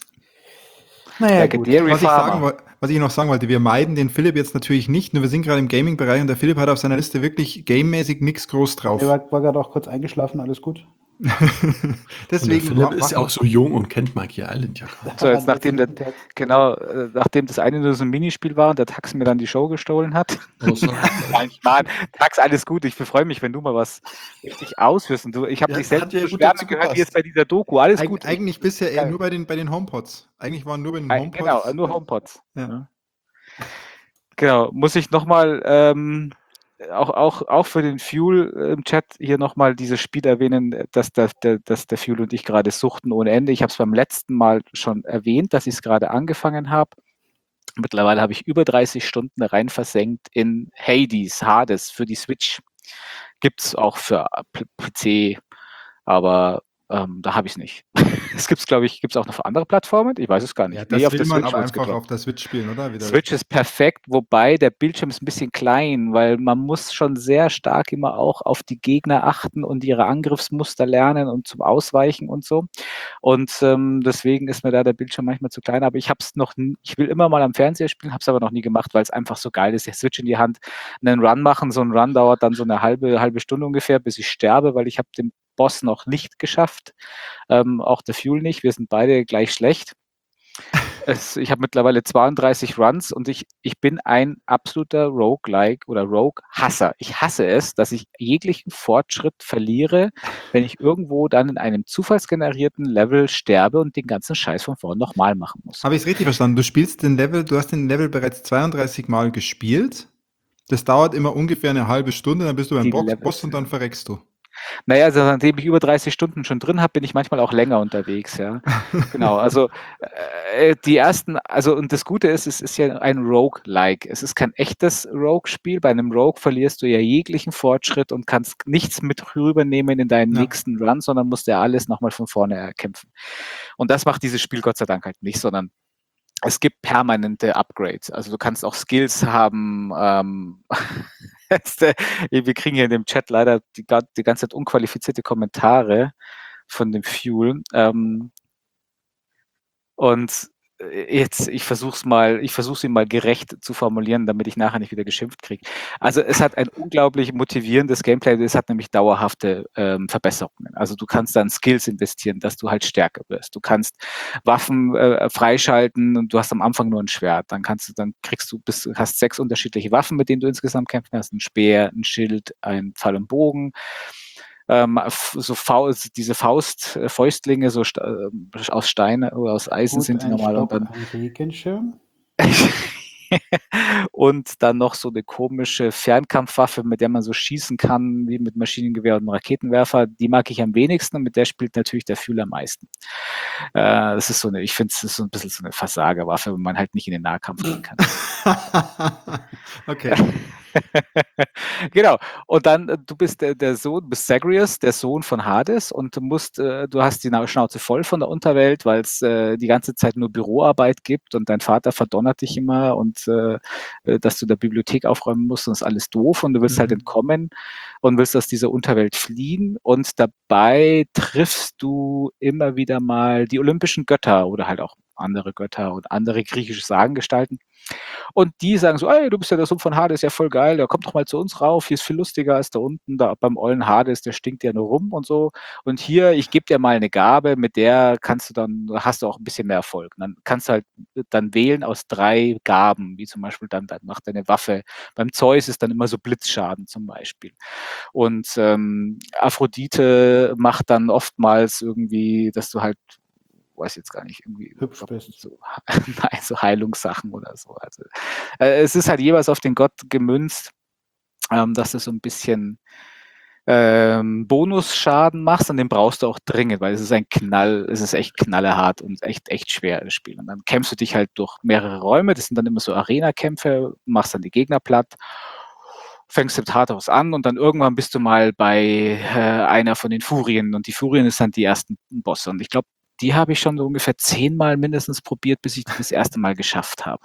Naja, Like a gut. dairy Was ich, sagen, farmer. woll- was ich noch sagen wollte, wir meiden den Philipp jetzt natürlich nicht, nur wir sind gerade im Gaming-Bereich und der Philipp hat auf seiner Liste wirklich gamemäßig nichts groß drauf. Er war, war gerade auch kurz eingeschlafen, alles gut. Und der Deswegen Philipp wa- ist ja auch so jung und kennt Monkey Island ja gar nicht. So, jetzt nachdem der, Tax. genau, äh, nachdem das eine nur so ein Minispiel war und der Tax mir dann die Show gestohlen hat. Oh, sorry. Nein, Mann, Tax, alles gut. Ich freue mich, wenn du mal was richtig ausführst. Und du, ich habe Ja, dich selbst hat ja gut Beschwerden dazu gehört, wie gepasst. jetzt bei dieser Doku. Alles Eig gut. eigentlich bisher eher Geil. nur bei den, bei den HomePods. Eigentlich waren nur bei den Äh, HomePods. Genau, nur HomePods. Ja. Ja. Genau, muss ich nochmal, ähm, auch, auch, auch für den Fuel äh, im Chat hier nochmal dieses Spiel erwähnen, dass, dass, der, dass der Fuel und ich gerade suchten ohne Ende. Ich habe es beim letzten Mal schon erwähnt, dass ich es gerade angefangen habe. Mittlerweile habe ich über dreißig Stunden rein versenkt in Hades, Hades für die Switch. Gibt es auch für P C, aber ähm, da habe ich es nicht. Es gibt es, glaube ich, gibt es auch noch für andere Plattformen? Ich weiß es gar nicht. Ja, das Nee, auf will der man Switch aber wird's einfach gedroppt. auf der Switch spielen, oder? Wieder. Switch ist perfekt, wobei der Bildschirm ist ein bisschen klein, weil man muss schon sehr stark immer auch auf die Gegner achten und ihre Angriffsmuster lernen und zum Ausweichen und so. Und ähm, deswegen ist mir da der Bildschirm manchmal zu klein. Aber ich habe es noch, nie, ich will immer mal am Fernseher spielen, habe es aber noch nie gemacht, weil es einfach so geil ist. Ich Switch in die Hand, einen Run machen. So ein Run dauert dann so eine halbe halbe Stunde ungefähr, bis ich sterbe, weil ich habe den Boss noch nicht geschafft. Ähm, auch der Fuel nicht. Wir sind beide gleich schlecht. Es, ich habe mittlerweile zweiunddreißig Runs und ich, ich bin ein absoluter Roguelike oder Rogue-Hasser. Ich hasse es, dass ich jeglichen Fortschritt verliere, wenn ich irgendwo dann in einem zufallsgenerierten Level sterbe und den ganzen Scheiß von vorn nochmal machen muss. Habe ich es richtig verstanden? Du spielst den Level, du hast den Level bereits zweiunddreißig Mal gespielt. Das dauert immer ungefähr eine halbe Stunde, dann bist du beim Die Box Levels, Boss und ja. dann verreckst du. Naja, also nachdem ich über dreißig Stunden schon drin habe, bin ich manchmal auch länger unterwegs, ja. Genau, also äh, die ersten, also und das Gute ist, es ist ja ein Rogue-like. Es ist kein echtes Rogue-Spiel. Bei einem Rogue verlierst du ja jeglichen Fortschritt und kannst nichts mit rübernehmen in deinen Ja. nächsten Run, sondern musst ja alles nochmal von vorne erkämpfen. Und das macht dieses Spiel Gott sei Dank halt nicht, sondern es gibt permanente Upgrades. Also du kannst auch Skills haben. Ähm, jetzt, äh, wir kriegen hier in dem Chat leider die, ga- die ganze Zeit unqualifizierte Kommentare von dem Fuel. Ähm, und äh, jetzt, ich versuche es mal, ich versuche ihn mal gerecht zu formulieren, damit ich nachher nicht wieder geschimpft kriege. Also es hat ein unglaublich motivierendes Gameplay, es hat nämlich dauerhafte ähm, Verbesserungen. Also du kannst dann Skills investieren, dass du halt stärker wirst. Du kannst Waffen äh, freischalten und du hast am Anfang nur ein Schwert. Dann kannst du, dann kriegst du bis, hast sechs unterschiedliche Waffen, mit denen du insgesamt kämpfen kannst. Ein Speer, ein Schild, ein Pfeil und Bogen. Ähm, f- so Faust, diese Faust, äh, Fäustlinge so sta- äh, aus Stein oder aus Eisen Gut, sind die ein normal und Stock, dann ein Regenschirm. Und dann noch so eine komische Fernkampfwaffe, mit der man so schießen kann, wie mit Maschinengewehr und Raketenwerfer. Die mag ich am wenigsten und mit der spielt natürlich der Fühler am meisten. Äh, das ist so eine, ich finde, es ist so ein bisschen so eine Versagerwaffe, wenn man halt nicht in den Nahkampf gehen kann. Okay. Genau. Und dann, äh, du bist der, der Sohn, du bist Zagreus, der Sohn von Hades, und du musst, äh, du hast die Na- Schnauze voll von der Unterwelt, weil es äh, die ganze Zeit nur Büroarbeit gibt und dein Vater verdonnert dich immer und äh, äh, dass du der Bibliothek aufräumen musst und ist alles doof und du willst halt Mhm. entkommen und willst aus dieser Unterwelt fliehen und dabei triffst du immer wieder mal die olympischen Götter oder halt auch andere Götter und andere griechische Sagengestalten. Und die sagen so, ey, du bist ja der Sohn von Hades, ja voll geil, da komm doch mal zu uns rauf, hier ist viel lustiger als da unten, da beim ollen Hades, der stinkt ja nur rum und so. Und hier, ich gebe dir mal eine Gabe, mit der kannst du dann, hast du auch ein bisschen mehr Erfolg. Und dann kannst du halt dann wählen aus drei Gaben, wie zum Beispiel dann, dann macht deine Waffe. Beim Zeus ist dann immer so Blitzschaden zum Beispiel. Und ähm, Aphrodite macht dann oftmals irgendwie, dass du halt, weiß jetzt gar nicht, irgendwie Hübsch bist. so, nein, so Heilungssachen oder so. Also, äh, es ist halt jeweils auf den Gott gemünzt, ähm, dass du so ein bisschen ähm, Bonusschaden machst und den brauchst du auch dringend, weil es ist ein Knall, es ist echt knallhart und echt, echt schwer, das Spiel. Und dann kämpfst du dich halt durch mehrere Räume, das sind dann immer so Arena-Kämpfe, machst dann die Gegner platt, fängst im Tartarus an und dann irgendwann bist du mal bei äh, einer von den Furien und die Furien ist dann die ersten Bosse und ich glaube, die habe ich schon so ungefähr zehnmal mindestens probiert, bis ich die das erste Mal geschafft habe.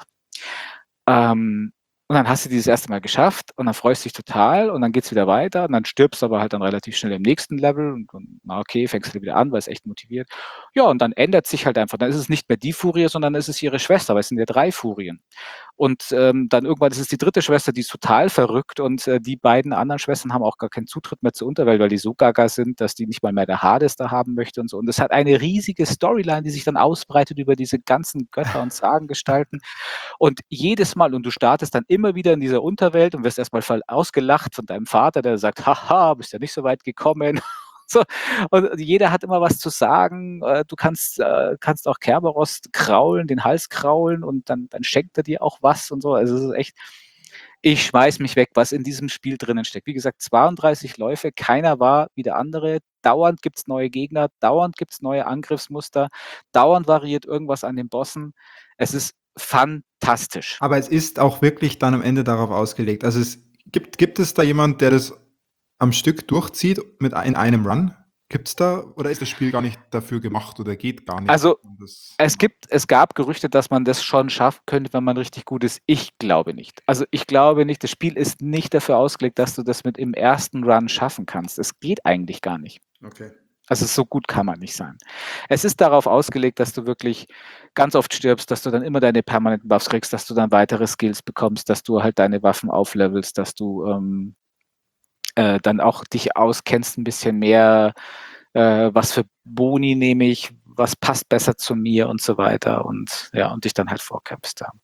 Ähm, und dann hast du dieses erste Mal geschafft und dann freust du dich total und dann geht's wieder weiter und dann stirbst du aber halt dann relativ schnell im nächsten Level und, und na okay, fängst du wieder an, weil es echt motiviert. Ja, und dann ändert sich halt einfach, dann ist es nicht mehr die Furie, sondern ist es ihre Schwester, weil es sind ja drei Furien. Und ähm, dann irgendwann ist es die dritte Schwester, die ist total verrückt und äh, die beiden anderen Schwestern haben auch gar keinen Zutritt mehr zur Unterwelt, weil die so gaga sind, dass die nicht mal mehr der Hades da haben möchte und so. Und es hat eine riesige Storyline, die sich dann ausbreitet über diese ganzen Götter und Sagengestalten. Und jedes Mal, und du startest dann immer wieder in dieser Unterwelt und wirst erstmal voll ausgelacht von deinem Vater, der sagt, haha, bist ja nicht so weit gekommen. So. Und jeder hat immer was zu sagen. Äh, Du kannst, äh, kannst auch Kerberos kraulen, den Hals kraulen und dann, dann schenkt er dir auch was und so. Also es ist echt, ich schmeiß mich weg, was in diesem Spiel drinnen steckt. Wie gesagt, zweiunddreißig Läufe, keiner war wie der andere. Dauernd gibt es neue Gegner, dauernd gibt es neue Angriffsmuster, dauernd variiert irgendwas an den Bossen. Es ist fantastisch. Aber es ist auch wirklich dann am Ende darauf ausgelegt. Also es gibt, gibt es da jemand, der das am Stück durchzieht mit in einem Run? Gibt es da, oder ist das Spiel gar nicht dafür gemacht oder geht gar nicht? Also um das- es gibt, es gab Gerüchte, dass man das schon schaffen könnte, wenn man richtig gut ist. Ich glaube nicht. Also ich glaube nicht, das Spiel ist nicht dafür ausgelegt, dass du das mit im ersten Run schaffen kannst. Es geht eigentlich gar nicht. Okay. Also so gut kann man nicht sein. Es ist darauf ausgelegt, dass du wirklich ganz oft stirbst, dass du dann immer deine permanenten Buffs kriegst, dass du dann weitere Skills bekommst, dass du halt deine Waffen auflevelst, dass du ähm, äh, dann auch dich auskennst ein bisschen mehr, äh, was für Boni nehme ich, was passt besser zu mir und so weiter und ja, und dich dann halt vorkämpfst da.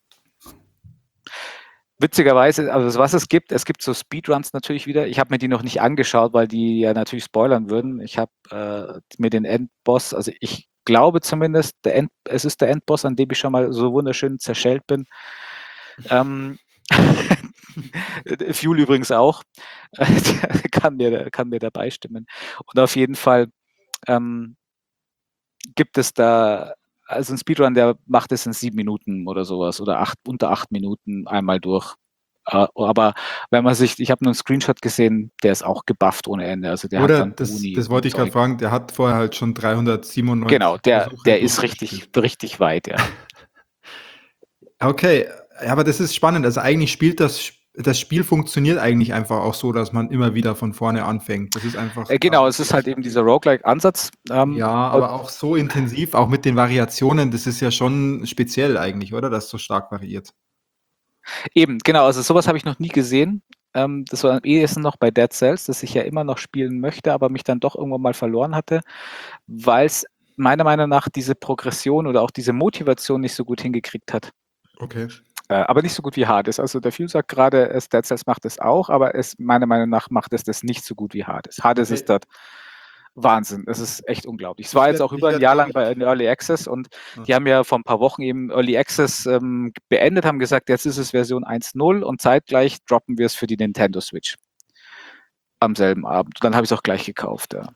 Witzigerweise, also was es gibt, es gibt so Speedruns natürlich wieder. Ich habe mir die noch nicht angeschaut, weil die ja natürlich spoilern würden. Ich habe äh, mir den Endboss, also ich glaube zumindest, der End, es ist der Endboss, an dem ich schon mal so wunderschön zerschellt bin. Ähm, Fuel übrigens auch. kann, mir, kann mir dabei stimmen. Und auf jeden Fall ähm, gibt es da, also ein Speedrun, der macht es in sieben Minuten oder sowas oder acht, unter acht Minuten einmal durch. Äh, aber wenn man sich, ich habe nur einen Screenshot gesehen, der ist auch gebufft ohne Ende. Also der Oder hat dann das, Boni das wollte und ich gerade Zeug. fragen, der hat vorher halt schon dreihundertsiebenundneunzig Genau, der, Versuche der ist richtig, durchgespielt. richtig weit, ja. Okay, aber das ist spannend. Also eigentlich spielt das, das Spiel funktioniert eigentlich einfach auch so, dass man immer wieder von vorne anfängt. Das ist einfach. Äh, genau, es ist halt eben dieser Roguelike-Ansatz. Ähm, Ja, aber auch so intensiv, auch mit den Variationen, das ist ja schon speziell eigentlich, oder? Das so stark variiert. Eben, genau, also sowas habe ich noch nie gesehen. Ähm, das war am ehesten noch bei Dead Cells, das ich ja immer noch spielen möchte, aber mich dann doch irgendwann mal verloren hatte, weil es meiner Meinung nach diese Progression oder auch diese Motivation nicht so gut hingekriegt hat. Okay. Äh, aber nicht so gut wie Hades. Also der Fuel sagt gerade, es, Dead Cells macht es auch, aber es meiner Meinung nach macht es das nicht so gut wie Hades. Hades Okay. ist dort Wahnsinn, es ist echt unglaublich. Es war Ich jetzt werd- auch ich über ein werd Jahr auch lang nicht- bei in Early Access und Ja. die haben ja vor ein paar Wochen eben Early Access ähm, beendet, haben gesagt, jetzt ist es Version eins Punkt null und zeitgleich droppen wir es für die Nintendo Switch am selben Abend. Dann habe ich es auch gleich gekauft, ja.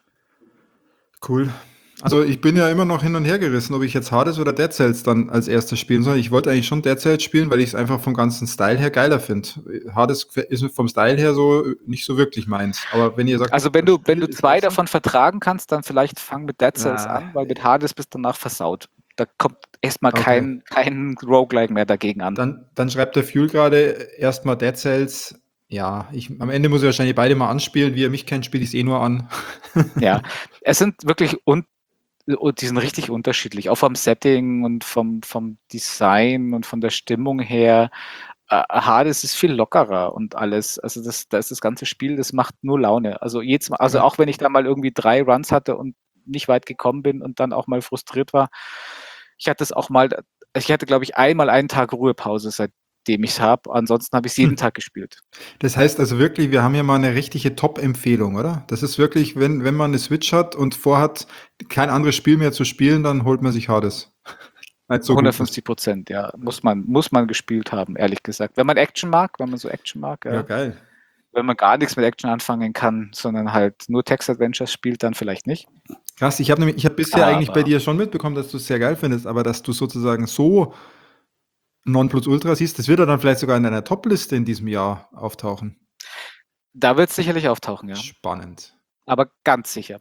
Cool. Also ich bin ja immer noch hin und her gerissen, ob ich jetzt Hades oder Dead Cells dann als erstes spielen soll. Ich wollte eigentlich schon Dead Cells spielen, weil ich es einfach vom ganzen Style her geiler finde. Hades ist vom Style her so nicht so wirklich meins. Aber wenn ihr sagt, Also wenn du, wenn du ist zwei besser. davon vertragen kannst, dann vielleicht fang mit Dead Cells Ah. an, weil mit Hades bist du danach versaut. Da kommt erstmal Okay. kein, kein Roguelike mehr dagegen an. Dann, dann schreibt der Fuel gerade erstmal Dead Cells. Ja, ich, am Ende muss ich wahrscheinlich beide mal anspielen. Wie ihr mich kennt, spiele ich es eh nur an. Ja, es sind wirklich un und die sind richtig unterschiedlich, auch vom Setting und vom, vom Design und von der Stimmung her. Äh, Hades ist viel lockerer und alles. Also das, das, das ganze Spiel, das macht nur Laune. Also jedes Mal, also Ja. auch wenn ich da mal irgendwie drei Runs hatte und nicht weit gekommen bin und dann auch mal frustriert war, ich hatte es auch mal, ich hatte, glaube ich, einmal einen Tag Ruhepause, seitdem ich es habe. Ansonsten habe ich es jeden Hm. Tag gespielt. Das heißt also wirklich, wir haben hier mal eine richtige Top-Empfehlung, oder? Das ist wirklich, wenn, wenn man eine Switch hat und vorhat, kein anderes Spiel mehr zu spielen, dann holt man sich Hades. Weil es so gut ist. hundertfünfzig Prozent, ja. Muss man, muss man gespielt haben, ehrlich gesagt. Wenn man Action mag, wenn man so Action mag, ja. Ja, geil. Wenn man gar nichts mit Action anfangen kann, sondern halt nur Text-Adventures spielt, dann vielleicht nicht. Krass, ich habe nämlich, ich habe bisher Aber- eigentlich bei dir schon mitbekommen, dass du es sehr geil findest, aber dass du sozusagen so Nonplusultra siehst, das wird ja dann vielleicht sogar in deiner Top-Liste in diesem Jahr auftauchen. Da wird es sicherlich auftauchen, ja. Spannend. Aber ganz sicher.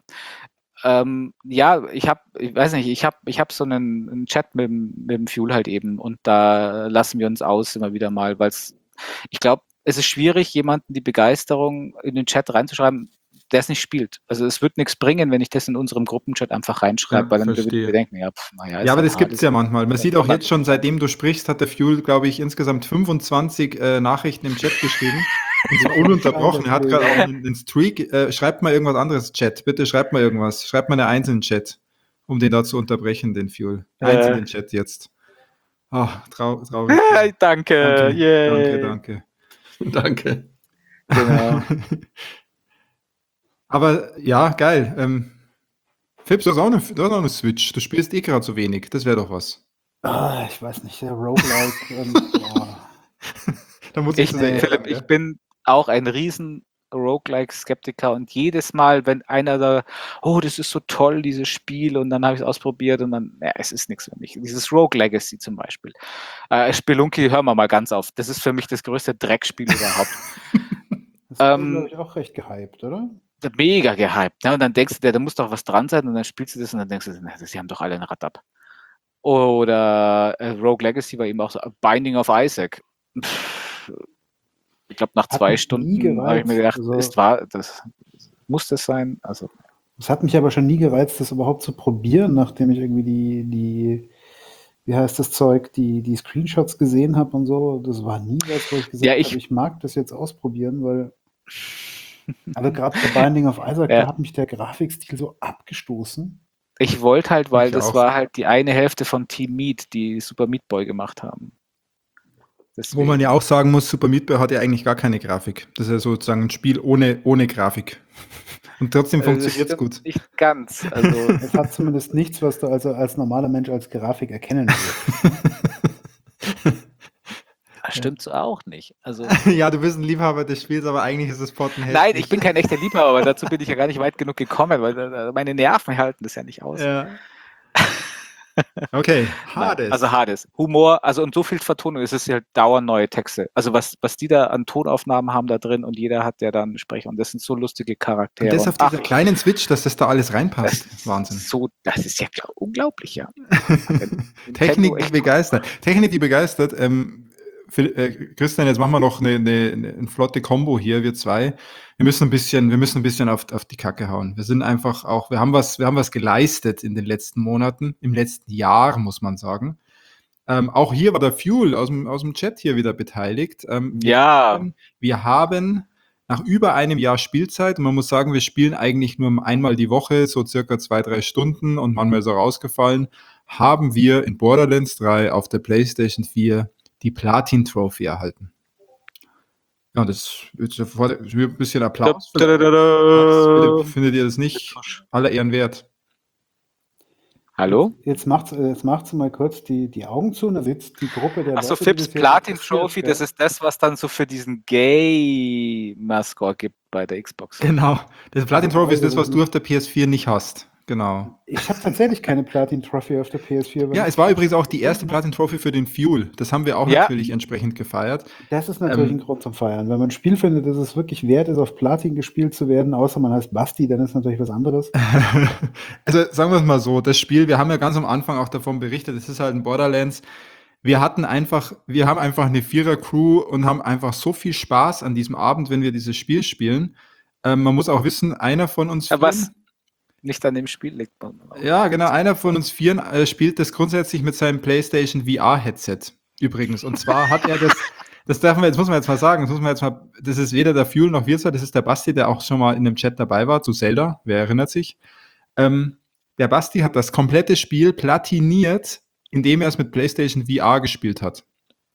Ähm, ja, ich habe, ich weiß nicht, ich habe ich hab so einen, einen Chat mit, dem- mit dem Fuel halt eben und da lassen wir uns aus immer wieder mal, weil es, ich glaube, es ist schwierig, jemanden die Begeisterung in den Chat reinzuschreiben, der es nicht spielt. Also es wird nichts bringen, wenn ich das in unserem Gruppenchat einfach reinschreibe, Ja, weil dann würde verstehe. ich mir denken, ja, pf, naja, ist Ja, aber halt das gibt es Hades. ja manchmal. Man sieht auch man- jetzt schon, seitdem du sprichst, hat der Fuel, glaube ich, insgesamt fünfundzwanzig äh, Nachrichten im Chat geschrieben. Und zwar ununterbrochen. Er hat gerade auch einen, einen Streak. Äh, schreibt mal irgendwas anderes, Chat. Bitte schreibt mal irgendwas. Schreibt mal eine Eins in den Chat, um den da zu unterbrechen, den Fuel. Eins Äh. in den Chat jetzt. Oh, trau traurig. Hey, danke, Danke, yay. danke, danke. Danke. Genau. Aber ja, geil. Ähm, Phipps, du hast auch eine, du hast auch eine Switch. Du spielst eh gerade so wenig. Das wäre doch was. Ah, ich weiß nicht, der Roguelike. ähm, boah. Da muss Ich, zu sehr Philipp, ärgern, ich ja. bin auch ein riesen Roguelike-Skeptiker und jedes Mal, wenn einer da, oh, das ist so toll, dieses Spiel, und dann habe ich es ausprobiert und dann, ja, es ist nichts für mich. Dieses Rogue Legacy zum Beispiel. Äh, Spelunky, hören wir mal ganz auf. Das ist für mich das größte Dreckspiel überhaupt. Das war, Ähm, glaube ich, auch recht gehypt, oder? Mega gehypt. Ne? Und dann denkst du dir, da muss doch was dran sein und dann spielst du das und dann denkst du, na, sie haben doch alle ein Rad ab. Oder äh, Rogue Legacy war eben auch so Binding of Isaac. Pff, ich glaube, nach Hat zwei mich nie Stunden habe ich mir gereizt, gedacht, also- ist wahr, das muss das sein. Also Es hat mich aber schon nie gereizt, das überhaupt zu probieren, nachdem ich irgendwie die, die wie heißt das Zeug, die, die Screenshots gesehen habe und so. Das war nie was, wo ich gesagt Ja, ich- habe, ich mag das jetzt ausprobieren, weil aber gerade bei Binding of Isaac, Ja. da hat mich der Grafikstil so abgestoßen. ich wollte halt, weil Ich das auch. war halt die eine Hälfte von Team Meat, die Super Meat Boy gemacht haben. Deswegen. Wo man ja auch sagen muss, Super Meat Boy hat ja eigentlich gar keine Grafik. Das ist ja sozusagen ein Spiel ohne, ohne Grafik. Und trotzdem Äh, funktioniert es das stimmt gut. Nicht ganz. Also Es hat zumindest nichts, was du also als normaler Mensch als Grafik erkennen willst. das stimmt so auch nicht. Also Ja, du bist ein Liebhaber des Spiels, aber eigentlich ist es pottenhässlich. nein, ich bin kein echter Liebhaber, aber dazu bin ich ja gar nicht weit genug gekommen, weil äh, meine Nerven halten das ja nicht aus. Ja. Okay, Nein, Hades. Also Hades. Humor, also und so viel Vertonung, es ist ja dauernd neue Texte. Also was, was die da an Tonaufnahmen haben da drin und jeder hat ja dann einen Sprecher und das sind so lustige Charaktere. Und das auf Und dieser kleinen Switch, dass das da alles reinpasst. das ist Wahnsinn. So, das ist ja glaub, unglaublich, ja. Technik, die echt- begeistert. Technik, die begeistert. Ähm, Phil- äh, Christian, jetzt machen wir noch eine, eine, eine flotte Kombo hier, wir zwei. Wir müssen ein bisschen, wir müssen ein bisschen auf, auf die Kacke hauen. Wir sind einfach auch, wir haben was, wir haben was geleistet in den letzten Monaten, im letzten Jahr, muss man sagen. Ähm, auch hier war der Fuel aus dem, aus dem Chat hier wieder beteiligt. Ähm, wir Ja. haben, wir haben nach über einem Jahr Spielzeit, und man muss sagen, wir spielen eigentlich nur einmal die Woche, so circa zwei, drei Stunden und manchmal so rausgefallen, haben wir in Borderlands drei auf der PlayStation vier die Platin-Trophy erhalten. Ja, das ist sofort ein bisschen Applaus. Da, da, da, da. Das, findet ihr das nicht aller Ehren wert? Hallo? Jetzt, jetzt macht jetzt macht's mal kurz die, die Augen zu und da sitzt die Gruppe der Achso, Leute, die Phipps das hier Platin interessiert, Trophy, gell? das ist das, was dann so für diesen Gamer-Score gibt bei der Xbox. Genau. Das Platin Trophy ist das, was Also, du auf der P S vier nicht hast. Genau. Ich habe tatsächlich keine Platin Trophy auf der P S vier. weil Ja, ich- es war übrigens auch die erste Platin Trophy für den Fuel. Das haben wir auch Ja. natürlich entsprechend gefeiert. Das ist natürlich Ähm, ein Grund zum Feiern. Wenn man ein Spiel findet, dass es wirklich wert ist, auf Platin gespielt zu werden, außer man heißt Basti, dann ist natürlich was anderes. Also sagen wir es mal so, das Spiel, wir haben ja ganz am Anfang auch davon berichtet, es ist halt ein Borderlands. Wir hatten einfach, wir haben einfach eine Vierer-Crew und haben einfach so viel Spaß an diesem Abend, wenn wir dieses Spiel spielen. Ähm, man muss auch wissen, einer von uns Ja, was Vieren- nicht an dem Spiel liegt. Ja, genau. Einer von uns Vieren äh, spielt das grundsätzlich mit seinem PlayStation V R-Headset. Übrigens. Und zwar hat er das, das darf man jetzt, muss man jetzt mal sagen, das muss man jetzt mal, das ist weder der Fuel noch wir zwei, das ist der Basti, der auch schon mal in dem Chat dabei war, zu Zelda, wer erinnert sich. Ähm, der Basti hat das komplette Spiel platiniert, indem er es mit PlayStation V R gespielt hat.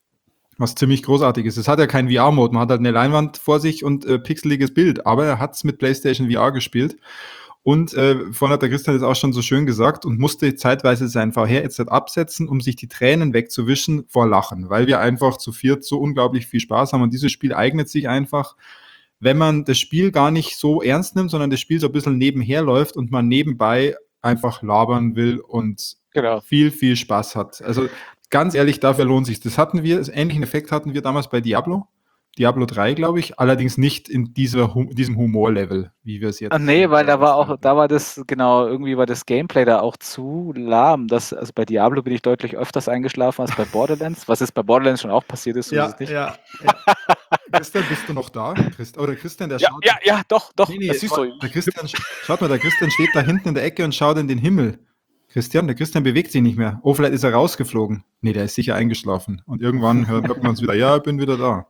Was ziemlich großartig ist. Es hat ja keinen V R-Mode, man hat halt eine Leinwand vor sich und äh, pixeliges Bild, aber er hat es mit PlayStation V R gespielt. Und äh, vorhin hat der Christian das auch schon so schön gesagt und musste zeitweise sein V R-Headset absetzen, um sich die Tränen wegzuwischen vor Lachen, weil wir einfach zu viert so unglaublich viel Spaß haben. Und dieses Spiel eignet sich einfach, wenn man das Spiel gar nicht so ernst nimmt, sondern das Spiel so ein bisschen nebenher läuft und man nebenbei einfach labern will und Genau. viel, viel Spaß hat. Also ganz ehrlich, dafür lohnt sich. Das hatten wir, das ähnlichen Effekt hatten wir damals bei Diablo. Diablo drei, glaube ich, allerdings nicht in dieser, hu- diesem Humorlevel, wie wir es jetzt Ah, nee, weil da war auch, haben. da war das, genau, irgendwie war das Gameplay da auch zu lahm. Das, also bei Diablo bin ich deutlich öfters eingeschlafen als bei Borderlands, was jetzt bei Borderlands schon auch passiert ist, so ist Ja, es nicht. ja, ja. Christian, bist du noch da? Christ oder Christian, der Ja, schaut. ja, ja, doch, doch. Nee, nee, das siehst du. der Christian, schaut mal, der Christian steht da hinten in der Ecke und schaut in den Himmel. Christian, der Christian bewegt sich nicht mehr. Oh, vielleicht ist er rausgeflogen. Nee, der ist sicher eingeschlafen. Und irgendwann hört, hört man uns wieder, ja, ich bin wieder da.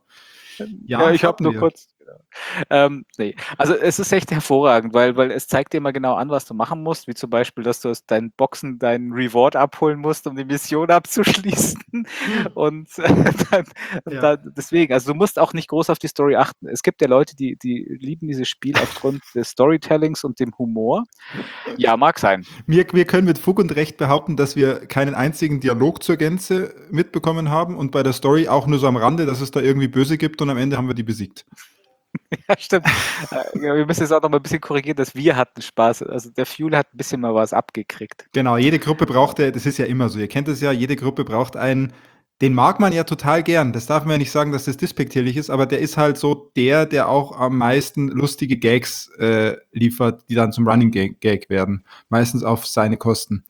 Ja, ich habe hatten nur wir. kurz. Genau. Ähm, nee. Also es ist echt hervorragend, weil, weil es zeigt dir immer genau an, was du machen musst, wie zum Beispiel, dass du aus deinen Boxen deinen Reward abholen musst, um die Mission abzuschließen. Und äh, dann, Ja. dann, deswegen, also du musst auch nicht groß auf die Story achten. Es gibt ja Leute, die, die lieben dieses Spiel aufgrund des Storytellings und dem Humor. Ja, mag sein. Wir, wir können mit Fug und Recht behaupten, dass wir keinen einzigen Dialog zur Gänze mitbekommen haben und bei der Story auch nur so am Rande, dass es da irgendwie Böse gibt und am Ende haben wir die besiegt. Ja, stimmt. Äh, ja, wir müssen jetzt auch noch mal ein bisschen korrigieren, dass wir hatten Spaß. Also der Fuel hat ein bisschen mal was abgekriegt. Genau, jede Gruppe braucht, ja- das ist ja immer so, ihr kennt es ja, jede Gruppe braucht einen, den mag man ja total gern, das darf man ja nicht sagen, dass das despektierlich ist, aber der ist halt so der, der auch am meisten lustige Gags äh, liefert, die dann zum Running Gag, Gag werden, meistens auf seine Kosten.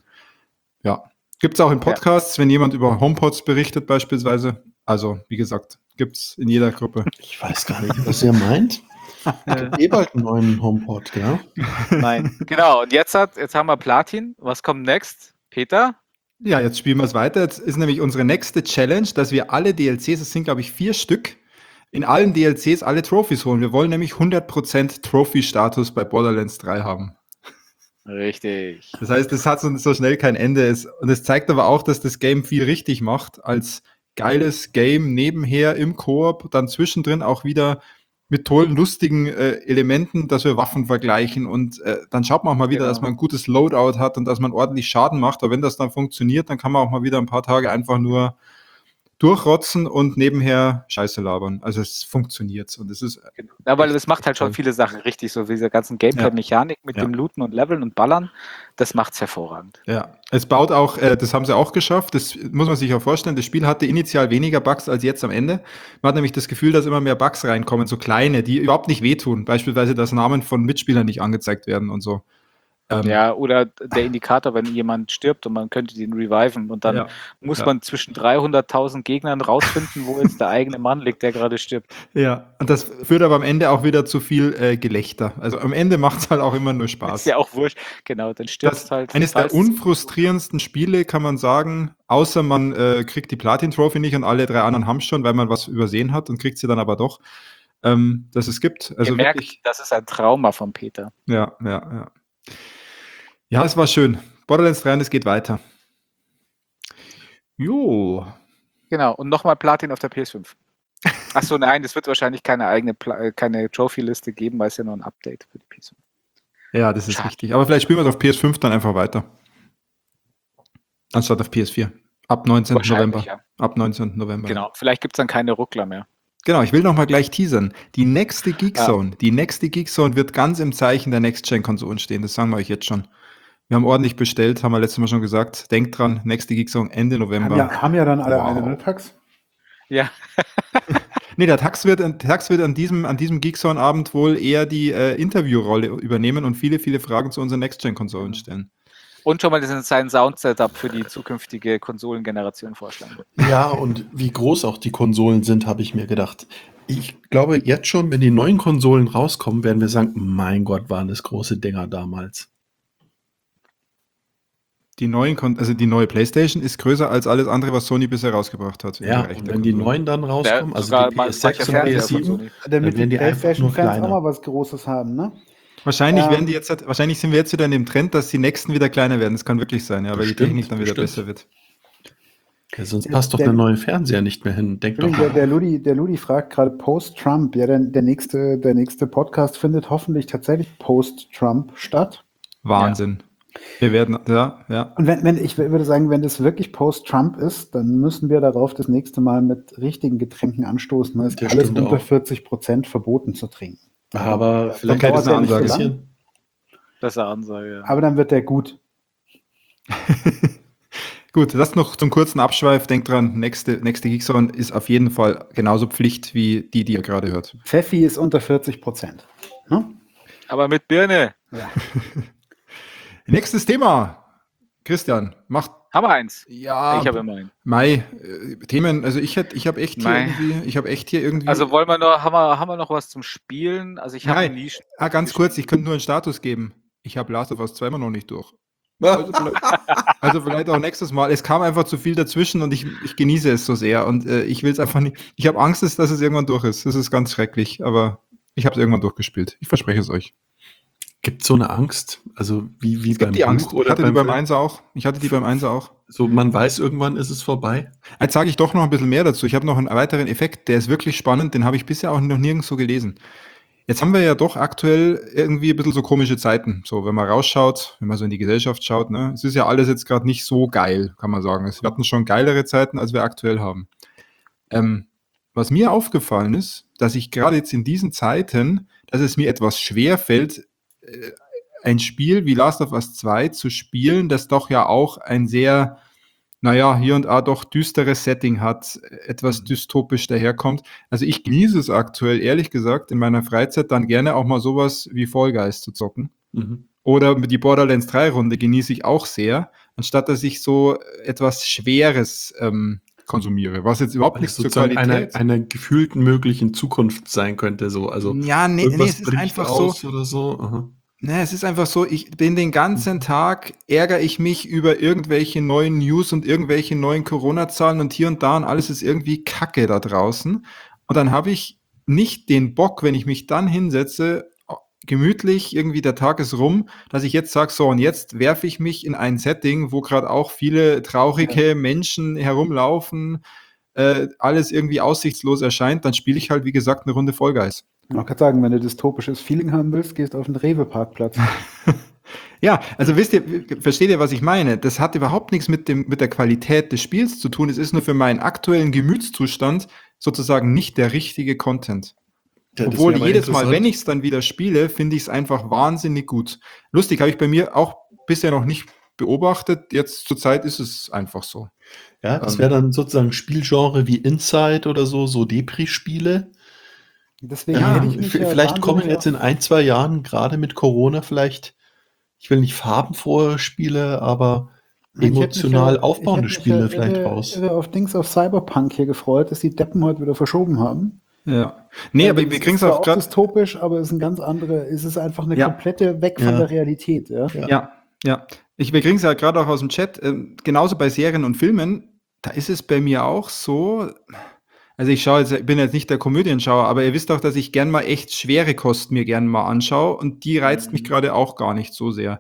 Ja, gibt es auch in Podcasts, wenn jemand über HomePods berichtet beispielsweise, also wie gesagt, gibt es in jeder Gruppe. Ich weiß gar nicht, was ihr meint. Ich habe eh bald einen neuen HomePod, gell? Nein. Genau, und jetzt, hat, jetzt haben wir Platin. Was kommt next? Peter? Ja, jetzt spielen wir es weiter. Jetzt ist nämlich unsere nächste Challenge, dass wir alle D L Cs, es sind glaube ich vier Stück, in allen D L Cs alle Trophys holen. Wir wollen nämlich hundert Prozent Trophy-Status bei Borderlands drei haben. Richtig. Das heißt, es hat so, so schnell kein Ende. Es, und es zeigt aber auch, dass das Game viel richtig macht, als geiles Game nebenher im Koop, dann zwischendrin auch wieder mit tollen, lustigen äh, Elementen, dass wir Waffen vergleichen und äh, dann schaut man auch mal wieder, Genau. dass man ein gutes Loadout hat und dass man ordentlich Schaden macht. Aber wenn das dann funktioniert, dann kann man auch mal wieder ein paar Tage einfach nur durchrotzen und nebenher Scheiße labern. Also es funktioniert und es ist Ja, weil das macht halt schon viele Sachen richtig, so wie diese ganzen Gameplay-Mechanik mit Ja. dem Looten und Leveln und Ballern, das macht's hervorragend. Ja, es baut auch, äh, das haben sie auch geschafft, das muss man sich auch vorstellen, das Spiel hatte initial weniger Bugs als jetzt am Ende. Man hat nämlich das Gefühl, dass immer mehr Bugs reinkommen, so kleine, die überhaupt nicht wehtun, beispielsweise, dass Namen von Mitspielern nicht angezeigt werden und so. Ähm, Ja, oder der Indikator, wenn jemand stirbt und man könnte den reviven und dann ja, muss ja. man zwischen dreihunderttausend Gegnern rausfinden, wo jetzt der eigene Mann liegt, der gerade stirbt. ja, und das führt aber am Ende auch wieder zu viel äh, Gelächter. Also am Ende macht es halt auch immer nur Spaß. Ist ja auch wurscht. Genau, dann stirbst Das, halt. eines der falls- unfrustrierendsten Spiele, kann man sagen, außer man äh, kriegt die Platin-Trophy nicht und alle drei anderen haben es schon, weil man was übersehen hat und kriegt sie dann aber doch, ähm, dass es gibt. Also Ihr merkt, wirklich, das ist ein Trauma von Peter. ja, ja, ja. Ja, es war schön. Borderlands drei und es geht weiter. Jo. Genau, und nochmal Platin auf der P S fünf. Achso, nein, es wird wahrscheinlich keine eigene Pla keine Trophy-Liste geben, weil es ja nur ein Update für die P S fünf. Ja, das ist Schade. richtig. Aber vielleicht spielen wir es auf P S fünf dann einfach weiter. Anstatt auf P S vier. Ab neunzehnten November. Wahrscheinlich, ja. Ab neunzehnten November. Genau, vielleicht gibt es dann keine Ruckler mehr. Genau, ich will noch mal gleich teasern. Die nächste Geekzone, die nächste Geekzone wird ganz im Zeichen der Next-Gen-Konsolen stehen. Das sagen wir euch jetzt schon. Wir haben ordentlich bestellt, haben wir letztes Mal schon gesagt. Denkt dran, nächste Geekzone Ende November. Haben ja, haben ja dann alle Wow. eine, ne, Tax? Ja, Nee, der Tax wird, der Tax wird an diesem, an diesem Geekzone-Abend wohl eher die äh, Interviewrolle übernehmen und viele, viele Fragen zu unseren Next-Gen-Konsolen stellen. und schon mal diesen- sein Sound-Setup für die zukünftige Konsolengeneration vorschlagen. Ja, und wie groß auch die Konsolen sind, habe ich mir gedacht. Ich glaube jetzt schon, wenn die neuen Konsolen rauskommen, werden wir sagen, mein Gott, waren das große Dinger damals. Die neuen, Kon also die neue PlayStation ist größer als alles andere, was Sony bisher rausgebracht hat. im Ja, Bereich und der wenn die Konsolen. neuen dann rauskommen, Ja, also sogar die mal P S mancher sechs und Fernseher P S von sieben, Sony. Damit dann die werden die einfach nur PlayStation-Fans auch kleiner. mal was Großes haben, ne? Wahrscheinlich, Ähm, werden die jetzt, wahrscheinlich sind wir jetzt wieder in dem Trend, dass die nächsten wieder kleiner werden. Das kann wirklich sein, ja, weil die Bestimmt, Technik dann wieder bestimmt. besser wird. Ja, sonst Der- passt doch der- der neue Fernseher nicht mehr hin. Denk doch Entschuldigung, der, mal. der, Ludi, der Ludi fragt gerade Post-Trump. Ja, der, der, nächste, der nächste Podcast findet hoffentlich tatsächlich Post-Trump statt. Wahnsinn. Wir werden, ja, ja. Und wenn, wenn ich würde sagen, wenn das wirklich Post-Trump ist, dann müssen wir darauf das nächste Mal mit richtigen Getränken anstoßen. Da ist Das alles stimmt unter auch. vierzig Prozent verboten zu trinken. Aber vielleicht dauert ist eine ja nicht Ansage. so lang. Besser Ansage, ja. Aber dann wird der gut. Gut, das noch zum kurzen Abschweif. Denkt dran, nächste, nächste Geekzone ist auf jeden Fall genauso Pflicht wie die, die ihr gerade hört. Pfeffi ist unter vierzig Prozent. Ne? Aber mit Birne. Ja. Nächstes Thema. Christian, macht Haben wir eins. ja Ich habe immer einen. Mai äh, Themen. Also ich hätte, ich habe echt hier Mai. irgendwie, ich habe echt hier irgendwie. Also wollen wir noch, haben wir, haben wir noch was zum Spielen? Also ich habe Nein. nie. ah, ganz kurz, ich könnte nur einen Status geben. Ich habe Last of Us zwei immer noch nicht durch. Also vielleicht, also vielleicht auch nächstes Mal. Es kam einfach zu viel dazwischen und ich, ich genieße es so sehr und äh, ich will es einfach nicht. Ich habe Angst, dass es irgendwann durch ist. Das ist ganz schrecklich, aber ich habe es irgendwann durchgespielt. Ich verspreche es euch. Gibt so eine Angst? Also wie, wie Es gibt die Angst. Buch Ich oder hatte die beim Film? Einser auch. Ich hatte die beim Einser auch. So, man weiß, irgendwann ist es vorbei. Jetzt sage ich doch noch ein bisschen mehr dazu. Ich habe noch einen weiteren Effekt, der ist wirklich spannend, den habe ich bisher auch noch nirgends so gelesen. Jetzt haben wir ja doch aktuell irgendwie ein bisschen so komische Zeiten. So, wenn man rausschaut, wenn man so in die Gesellschaft schaut, ne, es ist ja alles jetzt gerade nicht so geil, kann man sagen. Wir hatten schon geilere Zeiten, als wir aktuell haben. Ähm, was mir aufgefallen ist, dass ich gerade jetzt in diesen Zeiten, dass es mir etwas schwer fällt, äh, ein Spiel wie Last of Us zwei zu spielen, das doch ja auch ein sehr, naja, hier und da doch düsteres Setting hat, etwas dystopisch daherkommt. Also ich genieße es aktuell, ehrlich gesagt, in meiner Freizeit dann gerne auch mal sowas wie Fall Guys zu zocken. Mhm. Oder die Borderlands drei Runde genieße ich auch sehr, anstatt dass ich so etwas Schweres ähm, konsumiere, was jetzt überhaupt Weil es nichts zur sozusagen einer, Qualität. einer gefühlten möglichen Zukunft sein könnte. So. Also ja, nee, nee, irgendwas es ist bricht einfach so, aus oder so. Aha. Ne, es ist einfach so, ich bin den ganzen Tag, ärgere ich mich über irgendwelche neuen News und irgendwelche neuen Corona-Zahlen und hier und da und alles ist irgendwie Kacke da draußen. Und dann habe ich nicht den Bock, wenn ich mich dann hinsetze, gemütlich, irgendwie der Tag ist rum, dass ich jetzt sage, so und jetzt werfe ich mich in ein Setting, wo gerade auch viele traurige ja. Menschen herumlaufen, äh, alles irgendwie aussichtslos erscheint, dann spiele ich halt, wie gesagt, eine Runde Fall Guys. Man kann sagen, wenn du dystopisches Feeling haben willst, gehst du auf den Rewe-Parkplatz. Ja, also wisst ihr, versteht ihr, was ich meine? Das hat überhaupt nichts mit dem, mit der Qualität des Spiels zu tun. Es ist nur für meinen aktuellen Gemütszustand sozusagen nicht der richtige Content. Ja, obwohl jedes Mal, wenn ich es dann wieder spiele, finde ich es einfach wahnsinnig gut. Lustig, habe ich bei mir auch bisher noch nicht beobachtet. Jetzt zur Zeit ist es einfach so. Ja, das wäre dann sozusagen Spielgenre wie Inside oder so, so Depri-Spiele. Deswegen ja, hätte ich mich vielleicht ja kommen jetzt in ein, zwei Jahren, gerade mit Corona, vielleicht, ich will nicht farbenfrohe Spiele, aber emotional ja, aufbauende Spiele ja vielleicht irre, raus. Ich habe auf Dings auf Cyberpunk hier gefreut, dass die Deppen heute wieder verschoben haben. Ja. Nee, aber wir kriegen es auch gerade dystopisch, aber es ist ein ganz andere, es ist einfach eine ja. komplette weg von ja. der Realität. Ja, ja. ja. ja. Ich, wir kriegen es ja gerade auch aus dem Chat, äh, genauso bei Serien und Filmen, da ist es bei mir auch so. Also ich schaue jetzt, ich bin jetzt nicht der Komödienschauer, aber ihr wisst auch, dass ich gern mal echt schwere Kost mir gern mal anschaue und die reizt mich gerade auch gar nicht so sehr.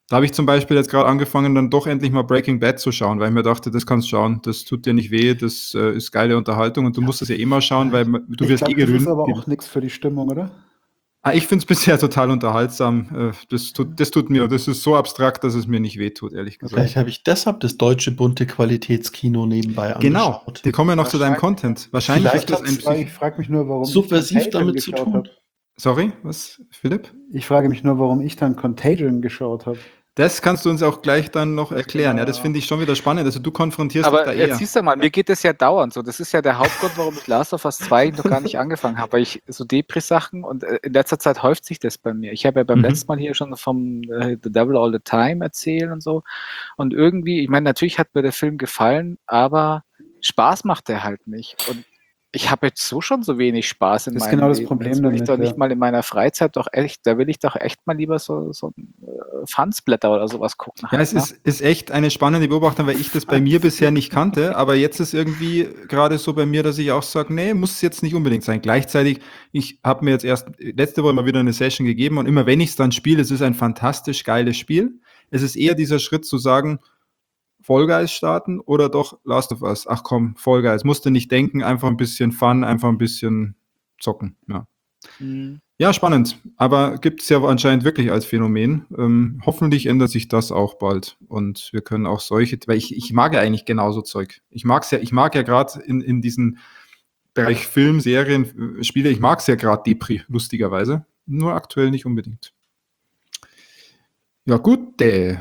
Da habe ich zum Beispiel jetzt gerade angefangen, dann doch endlich mal Breaking Bad zu schauen, weil ich mir dachte, das kannst du schauen, das tut dir nicht weh, das äh, ist geile Unterhaltung und du musst es ja eh mal schauen, weil ma- du Ich wirst eh glaube, das ist gerühmt. aber auch nichts für die Stimmung, oder? Ah, ich finde es bisher total unterhaltsam. Äh, Das tut, das tut mir, das ist so abstrakt, dass es mir nicht wehtut, ehrlich gesagt. Vielleicht habe ich deshalb das deutsche bunte Qualitätskino nebenbei Genau, angeschaut. die kommen ja noch zu deinem Wahrscheinlich, Content. Wahrscheinlich Vielleicht ist das ein hat's- Ich Psych frage mich nur, warum Subversiv ich Contagion damit zu geschaut tun. habe. Sorry, was, Philipp? Ich frage mich nur, warum ich dann Contagion geschaut habe. Das kannst du uns auch gleich dann noch erklären. Ja, das finde ich schon wieder spannend. Also du konfrontierst dich aber da jetzt eher. siehst du mal, mir geht das ja dauernd so. Das ist ja der Hauptgrund, warum ich Last of Us zwei noch gar nicht angefangen habe, weil ich so Depri-Sachen und äh, in letzter Zeit häuft sich das bei mir. Ich habe ja beim Mhm. letzten Mal hier schon vom äh, The Devil All the Time erzählt und so. Und irgendwie, ich meine, natürlich hat mir der Film gefallen, aber Spaß macht er halt nicht. Und ich habe jetzt so schon so wenig Spaß in Das ist meinem genau das Leben. Problem Jetzt will ich damit, doch nicht ja. mal in meiner Freizeit doch echt, da will ich doch echt mal lieber so, so ein äh, Fansblätter oder sowas gucken. Ja, halt, es ne? ist, ist echt eine spannende Beobachtung, weil ich das bei mir bisher nicht kannte, aber jetzt ist irgendwie gerade so bei mir, dass ich auch sage, nee, muss es jetzt nicht unbedingt sein. Gleichzeitig, ich habe mir jetzt erst letzte Woche mal wieder eine Session gegeben und immer wenn ich es dann spiele, es ist ein fantastisch geiles Spiel. Es ist eher dieser Schritt zu sagen, Fall Guys starten oder doch Last of Us. Ach komm, Fall Guys. Musst du nicht denken, einfach ein bisschen Fun, einfach ein bisschen zocken. Ja. Mhm. Ja, spannend. Aber gibt es ja anscheinend wirklich als Phänomen. Ähm, hoffentlich ändert sich das auch bald. Und wir können auch solche, weil ich, ich mag ja eigentlich genauso Zeug. Ich mag's ja, ich mag ja gerade in, in diesen Bereich Film, Serien, äh, Spiele, ich mag es ja gerade Depri, lustigerweise. Nur aktuell nicht unbedingt. Ja, gut, äh.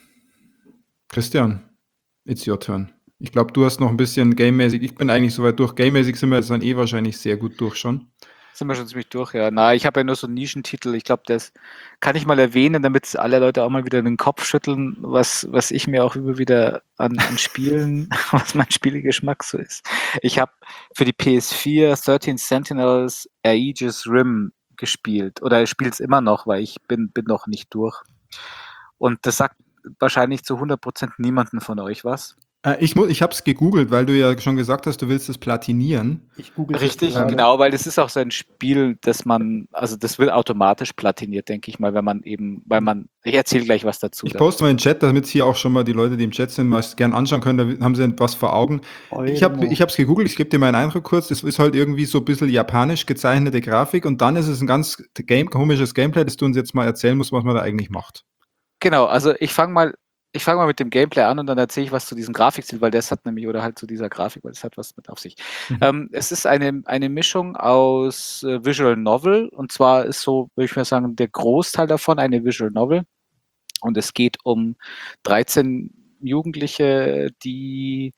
Christian, it's your turn. Ich glaube, du hast noch ein bisschen gamemäßig. Ich bin eigentlich soweit durch. Gamemäßig sind wir jetzt dann eh wahrscheinlich sehr gut durch schon. Sind wir schon ziemlich durch, ja. Na, ich habe ja nur so einen Nischentitel. Ich glaube, das kann ich mal erwähnen, damit alle Leute auch mal wieder den Kopf schütteln, was, was ich mir auch immer wieder an, an Spielen, was mein Spielegeschmack so ist. Ich habe für die P S vier thirteen Sentinels Aegis Rim gespielt. Oder ich spiele es immer noch, weil ich bin, bin noch nicht durch. Und das sagt wahrscheinlich zu hundert Prozent niemanden von euch was. Äh, ich mu- ich habe es gegoogelt, weil du ja schon gesagt hast, du willst es platinieren. Ich google Richtig, genau, weil das ist auch so ein Spiel, das man, also das wird automatisch platiniert, denke ich mal, wenn man eben, weil man, ich erzähle gleich was dazu. Ich poste mal in den Chat, damit hier auch schon mal die Leute, die im Chat sind, mal gern anschauen können, da haben sie was vor Augen. Ich habe ich es gegoogelt, ich gebe dir meinen Eindruck kurz, es ist halt irgendwie so ein bisschen japanisch gezeichnete Grafik und dann ist es ein ganz game, komisches Gameplay, das du uns jetzt mal erzählen musst, was man da eigentlich macht. Genau, also ich fange mal, ich fange mal mit dem Gameplay an und dann erzähle ich was zu diesem Grafikstil, weil das hat nämlich, oder halt zu dieser Grafik, weil das hat was mit auf sich. Mhm. Ähm, es ist eine, eine Mischung aus äh, Visual Novel und zwar ist so, würde ich mal sagen, der Großteil davon eine Visual Novel und es geht um dreizehn Jugendliche, die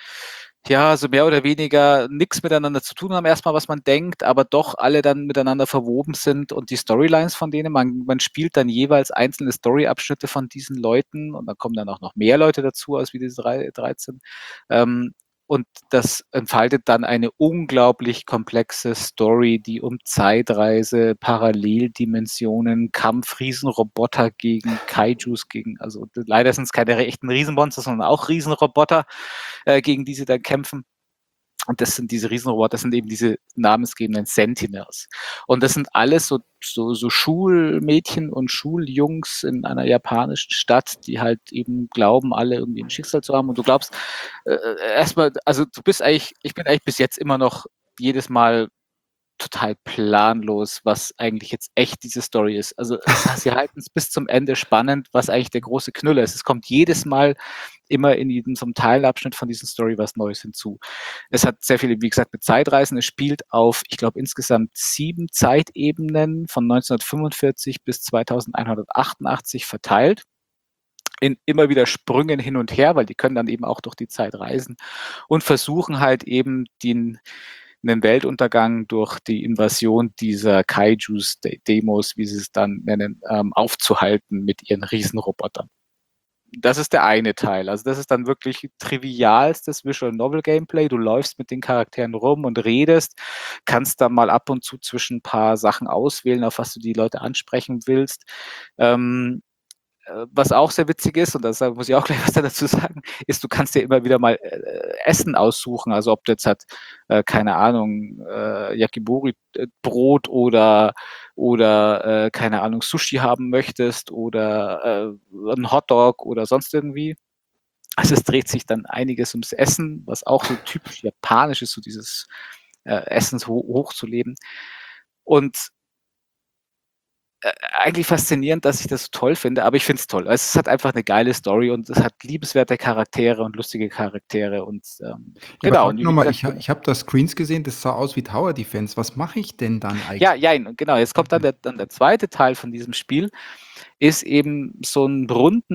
ja, so mehr oder weniger nichts miteinander zu tun haben, erstmal, was man denkt, aber doch alle dann miteinander verwoben sind und die Storylines von denen, man, man spielt dann jeweils einzelne Storyabschnitte von diesen Leuten und dann kommen dann auch noch mehr Leute dazu, als wie diese drei, dreizehn. Ähm, und das entfaltet dann eine unglaublich komplexe Story, die um Zeitreise, Paralleldimensionen, Kampf, Riesenroboter gegen Kaijus, gegen, also leider sind es keine echten Riesenmonster, sondern auch Riesenroboter, äh, gegen die sie dann kämpfen. Und das sind diese Riesenroboter, das sind eben diese namensgebenden Sentinels. Und das sind alles so, so, so Schulmädchen und Schuljungs in einer japanischen Stadt, die halt eben glauben, alle irgendwie ein Schicksal zu haben. Und du glaubst, äh, erstmal, also du bist eigentlich, ich bin eigentlich bis jetzt immer noch jedes Mal total planlos, was eigentlich jetzt echt diese Story ist. Also es, sie halten es bis zum Ende spannend, was eigentlich der große Knüller ist. Es kommt jedes Mal immer in jedem so einem Teilabschnitt von dieser Story was Neues hinzu. Es hat sehr viele, wie gesagt, mit Zeitreisen. Es spielt auf, ich glaube, insgesamt sieben Zeitebenen von neunzehnhundertfünfundvierzig bis zweitausendeinhundertachtundachtzig verteilt. In immer wieder Sprüngen hin und her, weil die können dann eben auch durch die Zeit reisen und versuchen halt eben den einen Weltuntergang durch die Invasion dieser Kaijus, Demos, wie sie es dann nennen, ähm, aufzuhalten mit ihren Riesenrobotern. Das ist der eine Teil. Also das ist dann wirklich trivialstes Visual Novel Gameplay. Du läufst mit den Charakteren rum und redest, kannst dann mal ab und zu zwischen ein paar Sachen auswählen, auf was du die Leute ansprechen willst. Ähm, äh, was auch sehr witzig ist, und da muss ich auch gleich was dazu sagen, ist, du kannst dir immer wieder mal äh, Essen aussuchen. Also ob du jetzt halt, äh, keine Ahnung, äh, Yakibori-Brot oder, oder äh, keine Ahnung, Sushi haben möchtest oder äh, einen Hotdog oder sonst irgendwie. Also es dreht sich dann einiges ums Essen, was auch so typisch japanisch ist, so dieses äh, Essen so hochzuleben. Und äh, eigentlich faszinierend, dass ich das so toll finde, aber ich finde es toll. Es hat einfach eine geile Story und es hat liebenswerte Charaktere und lustige Charaktere und ähm, Ja, genau. aber Und sag wie nochmal, gesagt, ich, ha- ich habe da Screens gesehen, das sah aus wie Tower Defense. Was mache ich denn dann ja, eigentlich? ja, genau. Jetzt kommt dann der, dann der zweite Teil von diesem Spiel, ist eben so ein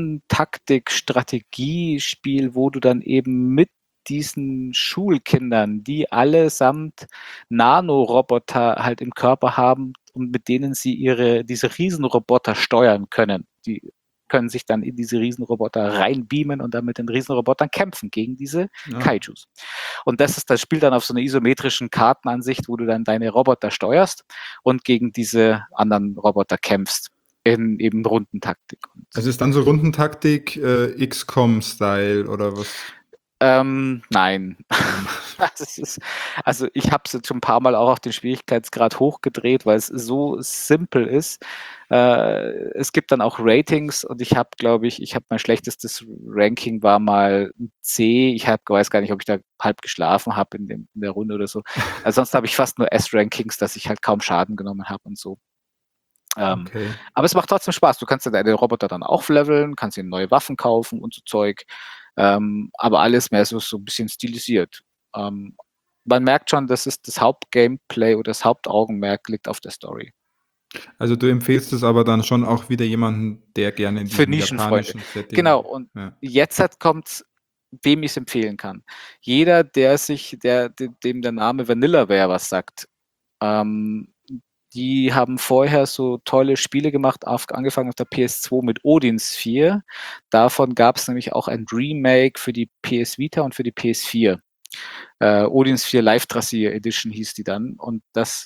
Rundentaktik-Strategiespiel, wo du dann eben mit diesen Schulkindern, die allesamt Nanoroboter halt im Körper haben und mit denen sie ihre, diese Riesenroboter steuern können. Die können sich dann in diese Riesenroboter reinbeamen und dann mit den Riesenrobotern kämpfen gegen diese Ja. Kaijus. Und das ist das Spiel dann auf so einer isometrischen Kartenansicht, wo du dann deine Roboter steuerst und gegen diese anderen Roboter kämpfst in eben Rundentaktik. Und, Also ist dann so Rundentaktik, äh, X COM-Style oder was? ähm, nein. Das ist, also ich habe es jetzt schon ein paar Mal auch auf den Schwierigkeitsgrad hochgedreht, weil es so simpel ist. Äh, es gibt dann auch Ratings und ich habe, glaube ich, ich habe mein schlechtestes Ranking war mal ein C. Ich hab, weiß gar nicht, ob ich da halb geschlafen habe in, dem- in der Runde oder so. Also sonst habe ich fast nur S-Rankings, dass ich halt kaum Schaden genommen habe und so. Ähm, Okay. aber es macht trotzdem Spaß. Du kannst ja deine Roboter dann aufleveln, kannst dir neue Waffen kaufen und so Zeug. Ähm, aber alles mehr so, so ein bisschen stilisiert. Ähm, man merkt schon, dass es das Hauptgameplay oder das Hauptaugenmerk liegt auf der Story. Also du empfehlst es aber dann schon auch wieder jemanden, der gerne in Für diesem Nischenfreunde. japanischen Setting. Genau, und Ja. jetzt hat kommt's, wem ich es empfehlen kann. Jeder, der sich, der, de- dem der Name Vanillaware was sagt, ähm, die haben vorher so tolle Spiele gemacht, auf, angefangen auf der P S zwei mit Odin Sphere. Davon gab es nämlich auch ein Remake für die P S Vita und für die P S vier. Äh, Odin Sphere Live Trassier Edition hieß die dann. Und das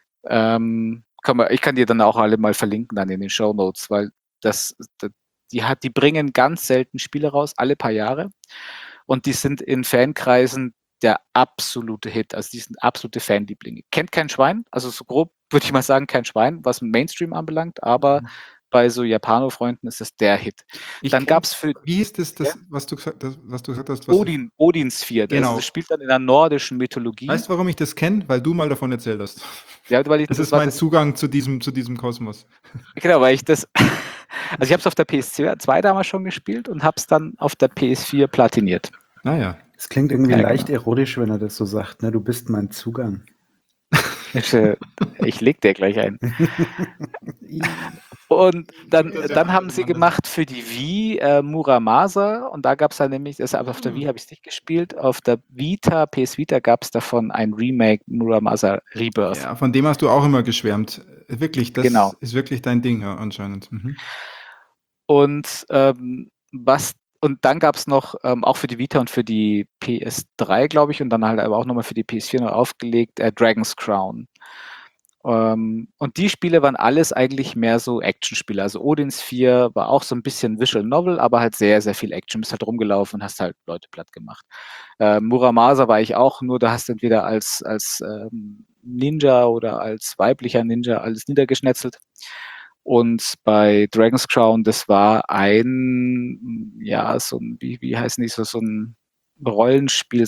ähm, kann man, ich kann dir dann auch alle mal verlinken dann in den Show Notes, weil das, das die hat, die bringen ganz selten Spiele raus, alle paar Jahre. Und die sind in Fankreisen der absolute Hit. Also die sind absolute Fanlieblinge. Kennt kein Schwein, also so grob würde ich mal sagen, kein Schwein, was Mainstream anbelangt, aber Mhm. bei so Japano-Freunden ist es der Hit. Ich Dann kenn- gab es für Wie hieß das, das Ja? was, du gesagt, das, was du gesagt hast? Was Odin, Odin Sphere. Also Genau. das spielt dann in der nordischen Mythologie. Weißt du, warum ich das kenne? Weil du mal davon erzählt hast. Ja, weil ich, Das das ist war mein das, Zugang zu diesem, zu diesem Kosmos. genau, weil ich das, also ich habe es auf der P S zwei damals schon gespielt und habe es dann auf der P S vier platiniert. Naja. Es klingt irgendwie Ja, leicht genau. erotisch, wenn er das so sagt. Ne? Du bist mein Zugang. Ich, äh, ich leg dir gleich ein. Und dann, Das ja dann haben anders sie machen. gemacht für die Wii äh, Muramasa und da gab es dann nämlich, also aber auf der Ah. Wii habe ich es nicht gespielt, auf der Vita, P S Vita gab es davon ein Remake, Muramasa Rebirth. Ja, von dem hast du auch immer geschwärmt. Wirklich, das Genau. ist wirklich dein Ding, ja, anscheinend. Mhm. Und ähm, was und dann gab es noch ähm, auch für die Vita und für die P S drei, glaube ich, und dann halt aber auch nochmal für die P S vier noch aufgelegt, äh, Dragon's Crown. Ähm, und die Spiele waren alles eigentlich mehr so Actionspiele. Also Odin Sphere war auch so ein bisschen Visual Novel, aber halt sehr, sehr viel Action. Bist halt rumgelaufen und hast halt Leute platt gemacht. Äh, Muramasa war ich auch, nur da hast du entweder als, als ähm, Ninja oder als weiblicher Ninja alles niedergeschnetzelt. Und bei Dragon's Crown, das war ein, ja, so ein, wie, wie heißen die, so, so ein Rollenspiel,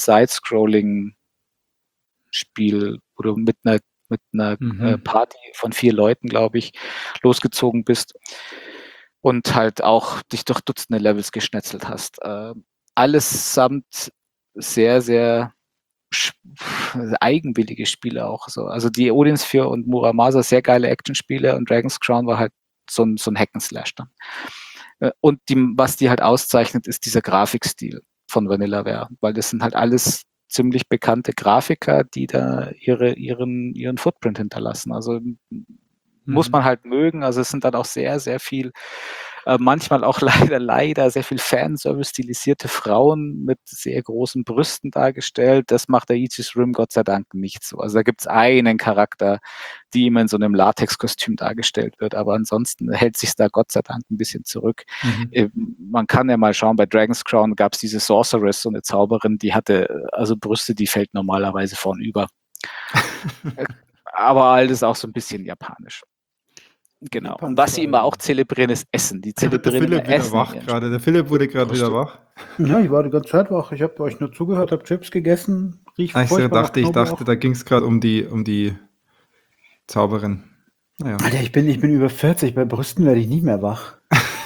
Side-Scrolling-Spiel, wo du mit einer, mit einer Mhm. äh, Party von vier Leuten, glaube ich, losgezogen bist und halt auch dich durch Dutzende Levels geschnetzelt hast. Äh, allesamt sehr, sehr sch- eigenwillige Spiele auch so. Also die Odin Sphere und Muramasa sehr geile Actionspiele und Dragon's Crown war halt so ein, so ein Hack'n'Slash dann. Äh, Und die, was die halt auszeichnet, ist dieser Grafikstil von Vanillaware, weil das sind halt alles ziemlich bekannte Grafiker, die da ihre, ihren, ihren Footprint hinterlassen. Also muss Mhm. man halt mögen. Also es sind dann auch sehr, sehr viel Äh, manchmal auch leider, leider sehr viel Fanservice-stilisierte Frauen mit sehr großen Brüsten dargestellt. Das macht der Aegis Rim Gott sei Dank nicht so. Also da gibt es einen Charakter, die immer in so einem Latex-Kostüm dargestellt wird, aber ansonsten hält sich da Gott sei Dank ein bisschen zurück. Mhm. Äh, Man kann ja mal schauen, bei Dragon's Crown gab es diese Sorceress, so eine Zauberin, die hatte äh, also Brüste, die fällt normalerweise vornüber. Äh, aber alles auch so ein bisschen japanisch. Genau. Und was sie immer auch zelebrieren, ist Essen. Die Da wird der zelebrieren Philipp immer wieder Essen. wach in ihren gerade. Der Philipp wurde gerade Hast wieder du- wach. Ja, ich war die ganze Zeit wach. Ich habe euch nur zugehört, habe Chips gegessen. Riecht Ah, ich so furchtbar nach dachte, ich Knoblauch. dachte, da ging es gerade um die, um die Zauberin. Naja. Alter, ich bin, ich bin über vierzig. Bei Brüsten werde ich nie mehr wach.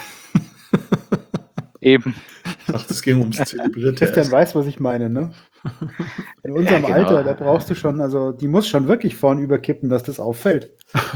Eben. Ich dachte, es ging ums zelebrierte Christian Essen. weiß, was ich meine, ne? In unserem genau. Alter, da brauchst du schon, also die muss schon wirklich vorn überkippen, dass das auffällt.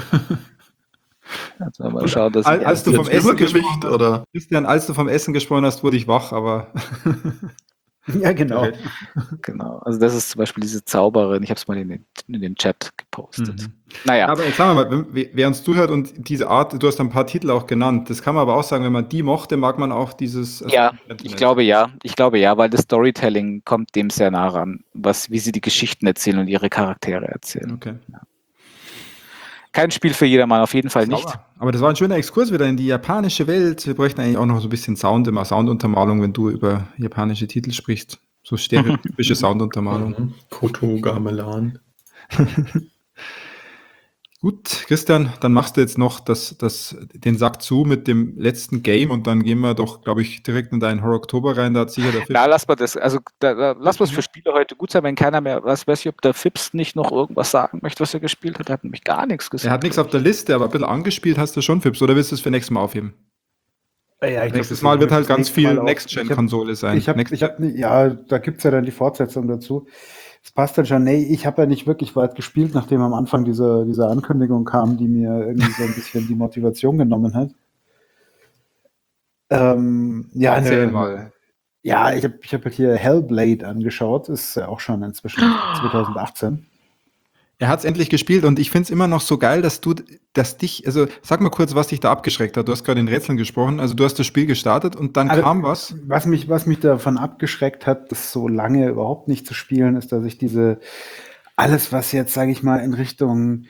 Also mal schauen, dass Al- ich als du Jetzt vom Essen Übergewicht gesprochen hast, oder? Christian, als du vom Essen gesprochen hast, wurde ich wach, aber Ja, genau. genau. Also das ist zum Beispiel diese Zauberin. Ich habe es mal in den, in den Chat gepostet. Mhm. Naja, Aber jetzt sagen wir mal, wenn- wer uns zuhört und diese Art, du hast ein paar Titel auch genannt, das kann man aber auch sagen, wenn man die mochte, mag man auch dieses. also ja, Sentinels. ich glaube ja. Ich glaube ja, weil das Storytelling kommt dem sehr nah ran, was, wie sie die Geschichten erzählen und ihre Charaktere erzählen. Okay. Kein Spiel für jedermann, auf jeden Fall nicht. Sauber. Aber das war ein schöner Exkurs wieder in die japanische Welt. Wir bräuchten eigentlich auch noch so ein bisschen Sound, immer Sounduntermalung, wenn du über japanische Titel sprichst. So stereotypische Sounduntermalung. Mhm. Koto Gamelan. Gut, Christian, dann machst du jetzt noch das, das, den Sack zu mit dem letzten Game und dann gehen wir doch, glaube ich, direkt in deinen Horror Oktober rein. Da hat sicher der Fips. Na, lass mal das, also da, da, lass mal es für Spiele heute gut sein, wenn keiner mehr, was weiß ich, ob der Fips nicht noch irgendwas sagen möchte, was er gespielt hat. Er hat nämlich gar nichts gesagt. Er hat nichts auf der Liste, aber ein bisschen angespielt hast du schon, Fips, oder willst du es für nächstes Mal aufheben? Ja, ich Nächstes glaub, Mal wird das halt ganz nächste Mal viel auch- Next-Gen-Konsole sein. Ich habe, Next- ich hab, nicht- ja, da gibt es ja dann die Fortsetzung dazu. Es passt dann schon. Nee, ich habe ja nicht wirklich weit gespielt, nachdem am Anfang diese, diese Ankündigung kam, die mir irgendwie so ein bisschen die Motivation genommen hat. Ähm, ja, Erzähl ne, mal. ja, ich habe ich hab halt hier Hellblade angeschaut, ist ja auch schon inzwischen zwanzig achtzehn. Er hat es endlich gespielt und ich finde es immer noch so geil, dass du, dass dich, also sag mal kurz, was dich da abgeschreckt hat. Du hast gerade in Rätseln gesprochen, also du hast das Spiel gestartet und dann Also, kam was. Was mich, was mich davon abgeschreckt hat, das so lange überhaupt nicht zu spielen, ist, dass ich diese, alles, was jetzt, sage ich mal, in Richtung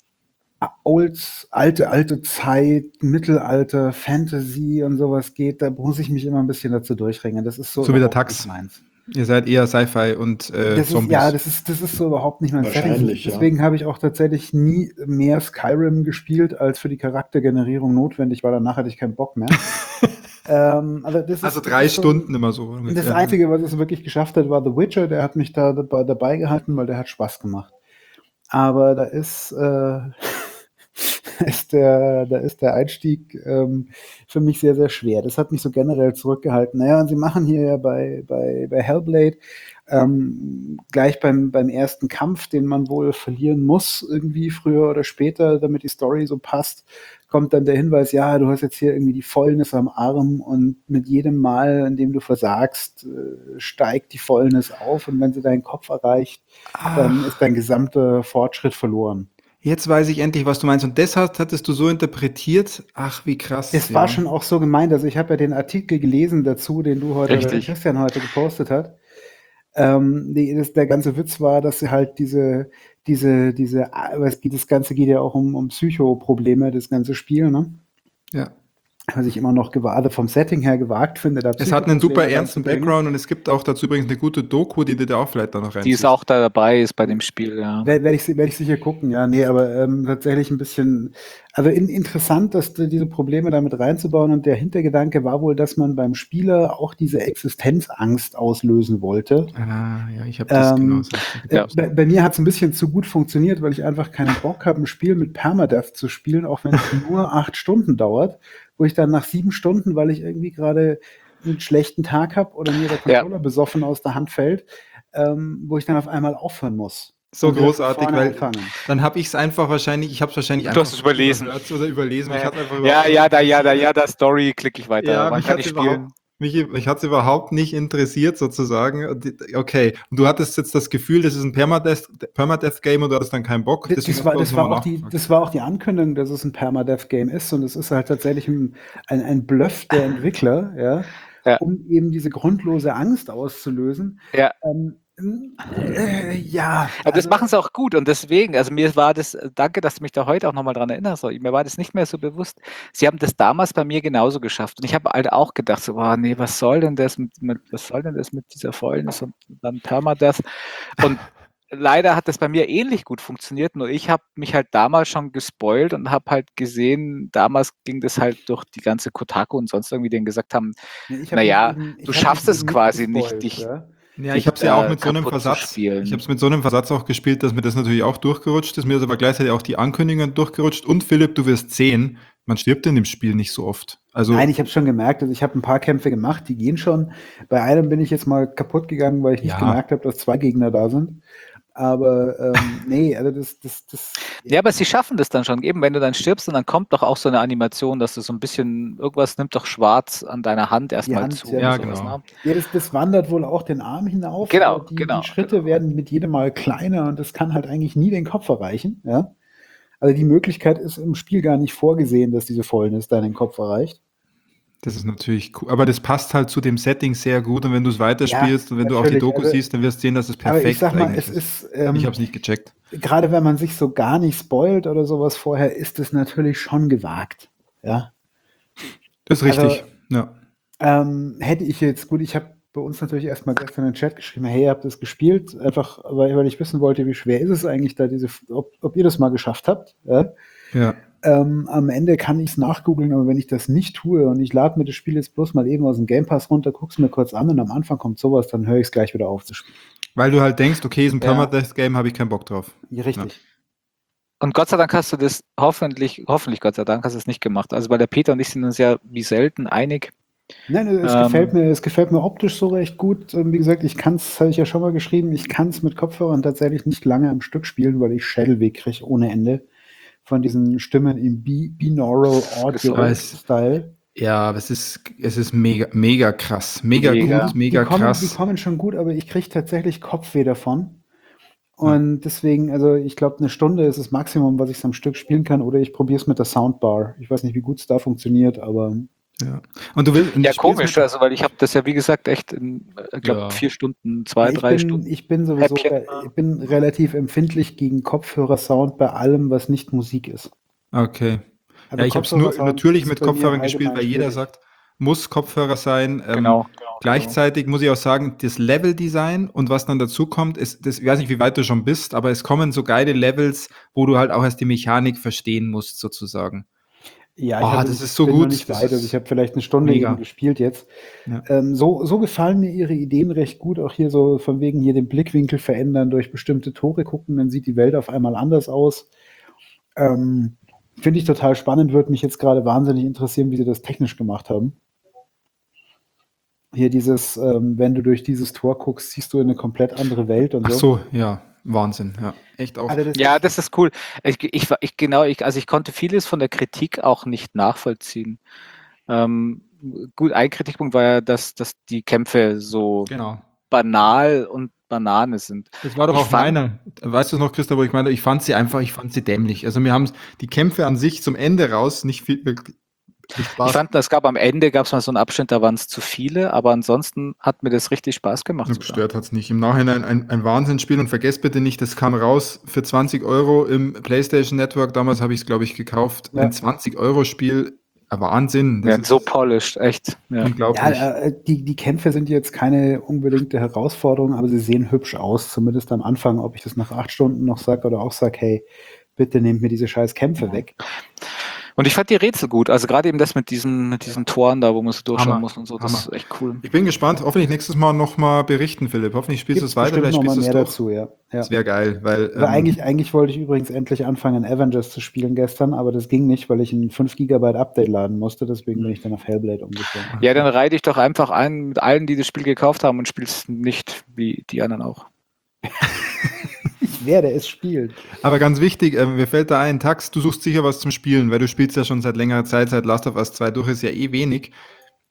Old, alte, alte Zeit, Mittelalter, Fantasy und sowas geht, da muss ich mich immer ein bisschen dazu durchringen. Das ist so, So wie der überhaupt Tax. nicht meins. Ihr seid eher Sci-Fi und äh, Das ist, Zombies. ja, das ist, das ist so überhaupt nicht mein Setting. Wahrscheinlich, ja. Deswegen habe ich auch tatsächlich nie mehr Skyrim gespielt, als für die Charaktergenerierung notwendig war. Danach hatte ich keinen Bock mehr. ähm, also das also ist, drei das ist so- Stunden immer so. Das ungefähr. Einzige, was es wirklich geschafft hat, war The Witcher. Der hat mich da dabei, dabei gehalten, weil der hat Spaß gemacht. Aber da ist, äh, ist, der, da ist der Einstieg ähm, für mich sehr, sehr schwer. Das hat mich so generell zurückgehalten. Naja, und sie machen hier ja bei, bei, bei Hellblade ähm, gleich beim, beim ersten Kampf, den man wohl verlieren muss, irgendwie früher oder später, damit die Story so passt, kommt dann der Hinweis, ja, du hast jetzt hier irgendwie die Fäulnis am Arm und mit jedem Mal, in dem du versagst, äh, steigt die Fäulnis auf und wenn sie deinen Kopf erreicht, dann Ach, ist dein gesamter Fortschritt verloren. jetzt weiß ich endlich, was du meinst. Und das hast, hattest du so interpretiert. Ach, wie krass. Es ja. war schon auch so gemeint, also ich habe ja den Artikel gelesen dazu, den du heute, oder Richtig. Christian heute gepostet hat. Ähm, die, das, der ganze Witz war, dass sie halt diese, diese, diese, aber es geht, das Ganze geht ja auch um, um Psychoprobleme, das ganze Spiel, ne? Ja. Was ich immer noch gewagt, vom Setting her gewagt finde. Da Es hat einen super Psychoprobleme ernsten reinzubringen. Background und es gibt auch dazu übrigens eine gute Doku, die du da auch vielleicht da noch rein. Die ist auch da dabei, ist bei dem Spiel, ja. Werde werd ich, werd ich sicher gucken, ja, nee, aber ähm, tatsächlich ein bisschen, also in, interessant, dass die, diese Probleme damit reinzubauen und der Hintergedanke war wohl, dass man beim Spieler auch diese Existenzangst auslösen wollte. Ah, ja, ich habe das Ähm, genau so. Ja. Äh, bei, bei mir hat es ein bisschen zu gut funktioniert, weil ich einfach keinen Bock habe, ein Spiel mit Permadeath zu spielen, auch wenn es nur acht Stunden dauert, wo ich dann nach sieben Stunden, weil ich irgendwie gerade einen schlechten Tag habe oder mir der Ja. Controller besoffen aus der Hand fällt, ähm, wo ich dann auf einmal aufhören muss. So Und wieder von großartig, vorne weil anfangen. dann habe ich es einfach wahrscheinlich, ich habe es wahrscheinlich Du einfach hast es überlesen. überhört oder überlesen. Ich hatte einfach Ja, überhaupt ja, nicht da, ja, da, interessiert. ja, da, Story, klicke ich weiter. Ja, Wann mich kann hat ich überhaupt, spielen? Mich, mich hat es überhaupt nicht interessiert, sozusagen. Okay, und du hattest jetzt das Gefühl, das ist ein Permadeath, Permadeath-Game und du hattest dann keinen Bock. Das, das, war, das, war auch die, das war auch die Ankündigung, dass es ein Permadeath-Game ist und es ist halt tatsächlich ein, ein, ein Bluff der Entwickler, ja, Ja. um eben diese grundlose Angst auszulösen. Ja. Ähm, äh, ja. Aber das machen sie auch gut und deswegen, also mir war das, danke, dass du mich da heute auch nochmal dran erinnerst, mir war das nicht mehr so bewusst. Sie haben das damals bei mir genauso geschafft und ich habe halt auch gedacht, so, oh, nee, was soll denn das mit, mit was soll denn das mit dieser Fäulnis und dann Permadeath und leider hat das bei mir ähnlich gut funktioniert, nur ich habe mich halt damals schon gespoilt und habe halt gesehen, damals ging das halt durch die ganze Kotaku und sonst irgendwie denen gesagt haben, nee, ich hab naja, eben, ich du hab schaffst mich es eben quasi gespoilt, nicht, dich ja. Ja, ich habe es ja auch mit so einem kaputt zu Versatz. spielen. Ich habe es mit so einem Versatz auch gespielt, dass mir das natürlich auch durchgerutscht ist. Mir ist aber gleichzeitig auch die Ankündigungen durchgerutscht. Und Philipp, du wirst sehen, man stirbt in dem Spiel nicht so oft. Also Nein, ich habe schon gemerkt, also ich habe ein paar Kämpfe gemacht, die gehen schon. Bei einem bin ich jetzt mal kaputt gegangen, weil ich nicht Ja. gemerkt habe, dass zwei Gegner da sind. Aber ähm, nee, also das, das, das. Ja, aber sie schaffen das dann schon. Eben, wenn du dann stirbst und dann kommt doch auch so eine Animation, dass du so ein bisschen, irgendwas nimmt doch schwarz an deiner Hand erstmal Hand, zu. ja, Ja, und sowas, genau. ne? Ja, das, das wandert wohl auch den Arm hinauf. Genau, aber die, genau, die Schritte genau. werden mit jedem Mal kleiner und das kann halt eigentlich nie den Kopf erreichen. Ja? Also die Möglichkeit ist im Spiel gar nicht vorgesehen, dass diese Fäulnis da den Kopf erreicht. das ist natürlich cool. Aber das passt halt zu dem Setting sehr gut. Und wenn du es weiterspielst Ja, und wenn du auch die natürlich, Doku also- siehst, dann wirst du sehen, dass es Aber perfekt ich sag mal, eigentlich es ist, ähm, Ich habe es nicht gecheckt. gerade wenn man sich so gar nicht spoilt oder sowas vorher, ist es natürlich schon gewagt. Ja. Das ist richtig. Also- ja. Ähm, hätte ich jetzt, gut, ich habe bei uns natürlich erstmal gestern in den Chat geschrieben, hey, ihr habt das gespielt, einfach weil, weil ich wissen wollte, wie schwer ist es eigentlich da, diese, ob, ob ihr das mal geschafft habt. Ja? Ja. Ähm, am Ende kann ich es nachgoogeln, aber wenn ich das nicht tue und ich lade mir das Spiel jetzt bloß mal eben aus dem Game Pass runter, guck's mir kurz an und am Anfang kommt sowas, dann höre ich es gleich wieder auf zu spielen. Weil du halt denkst, okay, ist ein Ja. Permadeath-Game, habe ich keinen Bock drauf. Ja, richtig. Und Gott sei Dank hast du das hoffentlich, hoffentlich Gott sei Dank hast du es nicht gemacht. Also weil der Peter und ich sind uns ja wie selten einig. Nein, es, Ähm, gefällt mir, es gefällt mir optisch so recht gut. Ähm, Wie gesagt, ich kann es, habe ich ja schon mal geschrieben, ich kann es mit Kopfhörern tatsächlich nicht lange am Stück spielen, weil ich Schädelweh kriege ohne Ende von diesen Stimmen im Bi- Binaural Audio weiß. Style. Ja, aber es ist, es ist mega, mega krass. Mega, Mega. gut, mega die kommen, krass. Die kommen schon gut, aber ich kriege tatsächlich Kopfweh davon. Und deswegen, also ich glaube, eine Stunde ist das Maximum, was ich am Stück spielen kann, oder ich probiere es mit der Soundbar. Ich weiß nicht, wie gut es da funktioniert, aber Ja. Und du willst, und ja, du spielst komisch, mit- also weil ich habe das ja wie gesagt echt in, ich glaube, Ja. vier Stunden, zwei, ich, drei bin, Stunden. ich bin sowieso Häppchen. re- ich bin relativ empfindlich gegen Kopfhörersound bei allem, was nicht Musik ist. Okay. Also Ja, ich habe es nur Kopfhörersound natürlich ist mit bei mir Kopfhörern gespielt, weil allgemein jeder schwierig. sagt, muss Kopfhörer sein. Ähm, Genau. Gleichzeitig muss ich auch sagen, das Leveldesign und was dann dazu kommt, ist, das, ich weiß nicht, wie weit du schon bist, aber es kommen so geile Levels, wo du halt auch erst die Mechanik verstehen musst, sozusagen. Ja, Oh, ich hab- das ich ist so bin gut, noch nicht das weit, ist also ich habe vielleicht eine Stunde mega. eben gespielt jetzt. Ja. Ähm, so, so gefallen mir ihre Ideen recht gut, auch hier so von wegen hier den Blickwinkel verändern, durch bestimmte Tore gucken, dann sieht die Welt auf einmal anders aus. Ähm, Finde ich total spannend, würde mich jetzt gerade wahnsinnig interessieren, wie sie das technisch gemacht haben. Hier dieses, ähm, wenn du durch dieses Tor guckst, siehst du in eine komplett andere Welt und Ach so. so, ja, Wahnsinn, ja. Echt auch. Also das Ja, ist- das ist cool. Ich, ich, war- ich genau, ich, also ich konnte vieles von der Kritik auch nicht nachvollziehen. Ähm, gut, ein Kritikpunkt war ja, dass, dass die Kämpfe so Genau. banal und Banane sind. Das war doch Ich auch fand- meine. Weißt du es noch, Christa, wo ich meine, ich fand sie einfach, ich fand sie dämlich. Also mir haben die Kämpfe an sich zum Ende raus nicht viel wirklich viel Spaß. Ich fand, es gab am Ende gab es mal so einen Abschnitt, da waren es zu viele, aber ansonsten hat mir das richtig Spaß gemacht. sogar. Gestört hat es nicht. Im Nachhinein ein, ein Wahnsinnsspiel und vergesst bitte nicht, das kam raus für zwanzig Euro im PlayStation Network. Damals habe ich es, glaube ich, gekauft. Ja. Ein zwanzig-Euro-Spiel. Ein Wahnsinn. Das Ja, ist so polished, echt. Ja. unglaublich. Ja, äh, die, die Kämpfe sind jetzt keine unbedingte Herausforderung, aber sie sehen hübsch aus, zumindest am Anfang, ob ich das nach acht Stunden noch sage oder auch sage, hey, bitte nehmt mir diese scheiß Kämpfe weg. Und ich fand die Rätsel gut. Also gerade eben das mit diesen, mit diesen Toren da, wo man so durchschauen Hammer, muss und so, das Hammer. ist echt cool. Ich bin gespannt. Hoffentlich nächstes Mal nochmal berichten, Philipp. Hoffentlich spielst du es Gibt's weiter, bestimmt vielleicht noch mal spielst du mehr es doch. dazu, ja. ja. Das wäre geil, weil Aber ähm, eigentlich, eigentlich wollte ich übrigens endlich anfangen, Avengers zu spielen gestern, aber das ging nicht, weil ich ein fünf Gigabyte Update laden musste, deswegen bin ich dann auf Hellblade umgestellt. Ja, dann reite ich doch einfach ein mit allen, die das Spiel gekauft haben und spielst nicht wie die anderen auch. Ich werde es spielen. aber ganz wichtig, ähm, mir fällt da ein, Tax, du suchst sicher was zum Spielen, weil du spielst ja schon seit längerer Zeit, seit Last of Us zwei durch ist ja eh wenig.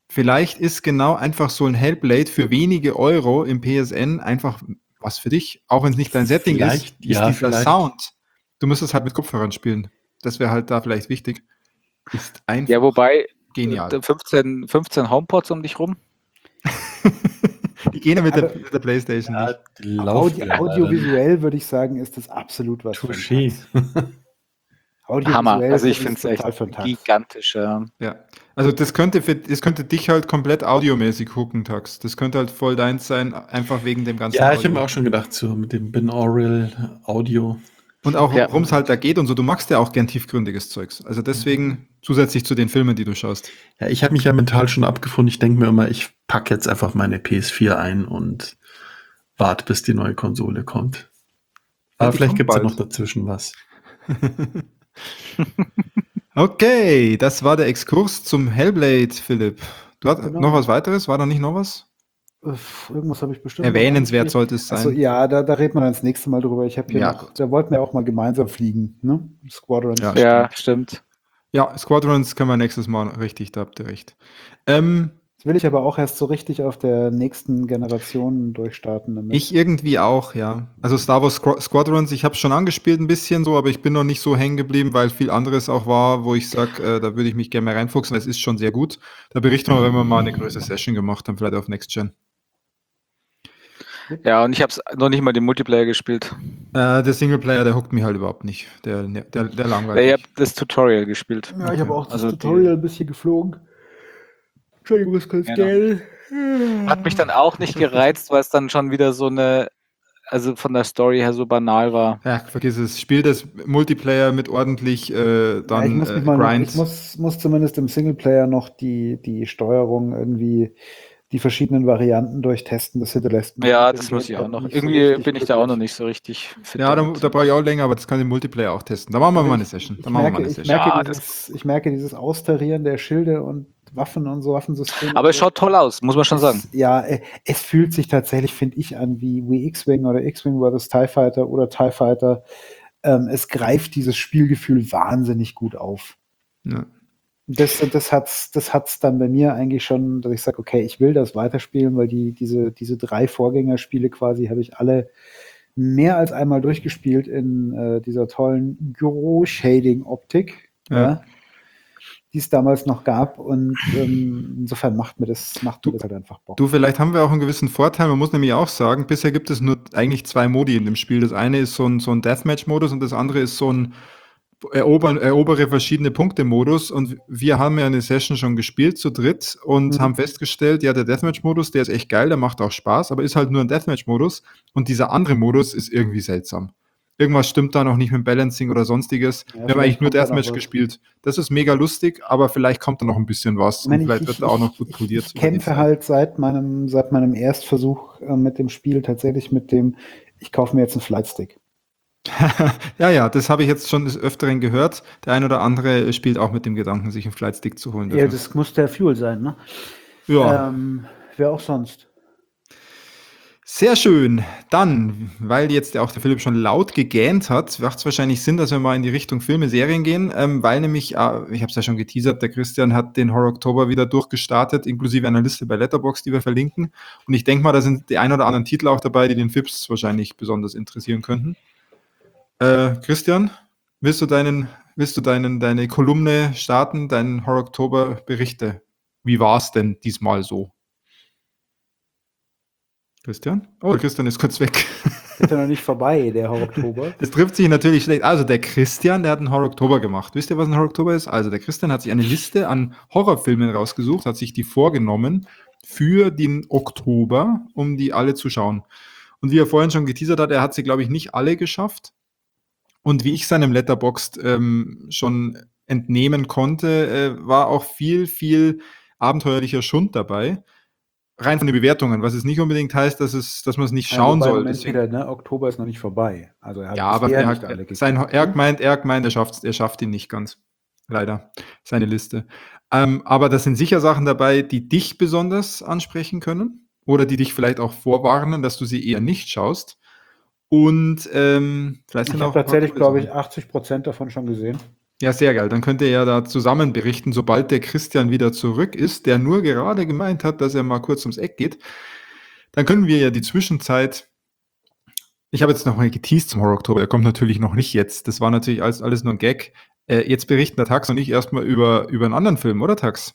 vielleicht ist genau einfach so ein Hellblade für wenige Euro im P S N einfach was für dich, auch wenn es nicht dein Setting Vielleicht, ist, ist ja, dieser vielleicht. Sound. Du müsstest halt mit Kopfhörern spielen. Das wäre halt da vielleicht wichtig. Ist einfach Ja, wobei genial. äh, fünfzehn, fünfzehn HomePods um dich rum. Die gehen ja mit der, Aber- mit der Playstation Ja, nicht. die laufen Audi ja leider nicht. audiovisuell würde ich sagen, ist das absolut was für ein Touché. Tax. Audiovisuell Hammer. Also ich ist finde es total echt für ein Tax. gigantisch. Ja. Ja. Also das könnte für, das könnte dich halt komplett audiomäßig hooken, Tax. Das könnte halt voll deins sein, einfach wegen dem ganzen Ja, ich habe Audio. mir auch schon gedacht, so mit dem Binaural Audio. Und auch, Ja. worum es halt da geht und so, du magst ja auch gern tiefgründiges Zeugs. Also deswegen zusätzlich zu den Filmen, die du schaust. Ja, ich habe mich ja mental schon abgefunden. Ich denke mir immer, ich packe jetzt einfach meine P S vier ein und warte, bis die neue Konsole kommt. Aber die vielleicht kommt gibt es ja bald. noch dazwischen was. Okay, das war der Exkurs zum Hellblade, Philipp. Du hast Genau. noch was weiteres? War da nicht noch was? Uff, Irgendwas habe ich bestimmt. noch Erwähnenswert angespielt. sollte es sein. Also ja, da, da reden wir dann das nächste Mal drüber. Ich habe hier Ja, noch, gut. da wollten wir auch mal gemeinsam fliegen, ne? Squadrons. Ja. Ja, stimmt. Ja, Squadrons können wir nächstes Mal richtig, da habt ihr recht. Ähm, Das will ich aber auch erst so richtig auf der nächsten Generation durchstarten. Damit. ich irgendwie auch, ja. Also Star Wars Squ- Squadrons, ich habe schon angespielt ein bisschen so, aber ich bin noch nicht so hängen geblieben, weil viel anderes auch war, wo ich sage, äh, da würde ich mich gerne mal reinfuchsen, weil es ist schon sehr gut. Da berichten wir, wenn wir mal eine größere Session gemacht haben, vielleicht auf Next Gen. Ja, und ich habe es noch nicht mal den Multiplayer gespielt. Äh, der Singleplayer, der huckt mich halt überhaupt nicht. Der, der, der Ja, langweilig. ich habe das Tutorial gespielt. Ja, ich habe auch das Also die- Tutorial ein bisschen geflogen. Entschuldigung, es kurz Genau. Geld. Hat mich dann auch nicht gereizt, weil es dann schon wieder so eine, also von der Story her so banal war. Ja, vergiss es. Spiel das Multiplayer mit ordentlich äh, dann ja, ich muss, äh, mich mal noch, Grind. ich muss, muss zumindest im Singleplayer noch die, die Steuerung irgendwie, die verschiedenen Varianten durchtesten. Das hinterlässt mich Ja, mit dem das muss ich auch Gamepad noch. nicht so Irgendwie richtig bin ich da auch noch glücklich. nicht so richtig fit. Ja, da, damit. da brauche ich auch länger, aber das kann ich im Multiplayer auch testen. Da machen wir Aber mal eine ich- Session. Da Ich machen wir mal merke, eine ich, Session. merke Ja, dieses, ich merke dieses Austarieren der Schilde und Waffen und so Waffensysteme. Aber es schaut toll aus, muss man schon es, sagen. Ja, äh, es fühlt sich tatsächlich, finde ich, an wie, wie X-Wing oder X-Wing versus TIE Fighter oder TIE Fighter. Ähm, es greift dieses Spielgefühl wahnsinnig gut auf. Ja. Das, das hat's, das hat's dann bei mir eigentlich schon, dass ich sage, okay, ich will das weiterspielen, weil die, diese, diese drei Vorgängerspiele quasi habe ich alle mehr als einmal durchgespielt in äh, dieser tollen Gros-Shading-Optik, Ja. ja, die es damals noch gab. Und ähm, insofern macht mir das, macht mir Du- das halt einfach Bock. Du, vielleicht haben wir auch einen gewissen Vorteil. Man muss nämlich auch sagen, bisher gibt es nur eigentlich zwei Modi in dem Spiel. Das eine ist so ein, so ein Deathmatch-Modus und das andere ist so ein erobern, erobere verschiedene Punkte-Modus. Und wir haben ja eine Session schon gespielt zu dritt und Mhm. haben festgestellt, ja, der Deathmatch-Modus, der ist echt geil, der macht auch Spaß, aber ist halt nur ein Deathmatch-Modus. Und dieser andere Modus ist irgendwie seltsam. Irgendwas stimmt da noch nicht mit dem Balancing oder sonstiges. Ja, wir haben vielleicht eigentlich nur kommt da noch Deathmatch was. gespielt. Das ist mega lustig, aber vielleicht kommt da noch ein bisschen was. Ich meine, und vielleicht ich, wird da auch noch ich, gut ich, kodiert. ich über die kämpfe Zeit. halt seit meinem, seit meinem Erstversuch äh, mit dem Spiel tatsächlich mit dem, ich kaufe mir jetzt einen Flightstick. ja, ja, das habe ich jetzt schon des Öfteren gehört. Der ein oder andere spielt auch mit dem Gedanken, sich einen Flightstick zu holen. Ja, dafür. das muss der Fuel sein, ne? ja. Ähm, wer auch sonst. Sehr schön. Dann, weil jetzt auch der Philipp schon laut gegähnt hat, macht es wahrscheinlich Sinn, dass wir mal in die Richtung Filme, Serien gehen, ähm, weil nämlich, äh, ich habe es ja schon geteasert, der Christian hat den Horror Oktober wieder durchgestartet, inklusive einer Liste bei Letterboxd, die wir verlinken. Und ich denke mal, da sind die ein oder anderen Titel auch dabei, die den Fips wahrscheinlich besonders interessieren könnten. Äh, Christian, willst du deinen, willst du deinen, deine Kolumne starten, deinen Horror Oktober Berichte? Wie war es denn diesmal so? Christian? Oh, Christian ist kurz weg. Ist ja noch nicht vorbei, der Horror Oktober. Das trifft sich natürlich schlecht. Also der Christian, der hat einen Horror Oktober gemacht. Wisst ihr, was ein Horror Oktober ist? Also der Christian hat sich eine Liste an Horrorfilmen rausgesucht, hat sich die vorgenommen für den Oktober, um die alle zu schauen. Und wie er vorhin schon geteasert hat, er hat sie, glaube ich, nicht alle geschafft. Und wie ich seinem Letterboxd ähm, schon entnehmen konnte, äh, war auch viel, viel abenteuerlicher Schund dabei. Rein von den Bewertungen, was es nicht unbedingt heißt, dass, es, dass man es nicht schauen ja, wobei, soll. Moment Deswegen, wieder, ne? Oktober ist noch nicht vorbei. Also er hat ja, aber bisher er, nicht alle hat, sein, gekriegt, er ne? meint, er meint, er schafft, er schafft ihn nicht ganz. Leider, seine Liste. Ähm, aber da sind sicher Sachen dabei, die dich besonders ansprechen können oder die dich vielleicht auch vorwarnen, dass du sie eher nicht schaust. Und ähm, vielleicht Ich sind habe auch tatsächlich, ein paar coole glaube ich, Sachen. achtzig Prozent davon schon gesehen. Ja, sehr geil. Dann könnt ihr ja da zusammen berichten, sobald der Christian wieder zurück ist, der nur gerade gemeint hat, dass er mal kurz ums Eck geht. Dann können wir ja die Zwischenzeit, ich habe jetzt nochmal geteased zum Horror Oktober, der kommt natürlich noch nicht jetzt. Das war natürlich alles, alles nur ein Gag. Äh, jetzt berichten der Tax und ich erstmal über, über einen anderen Film, oder Tax?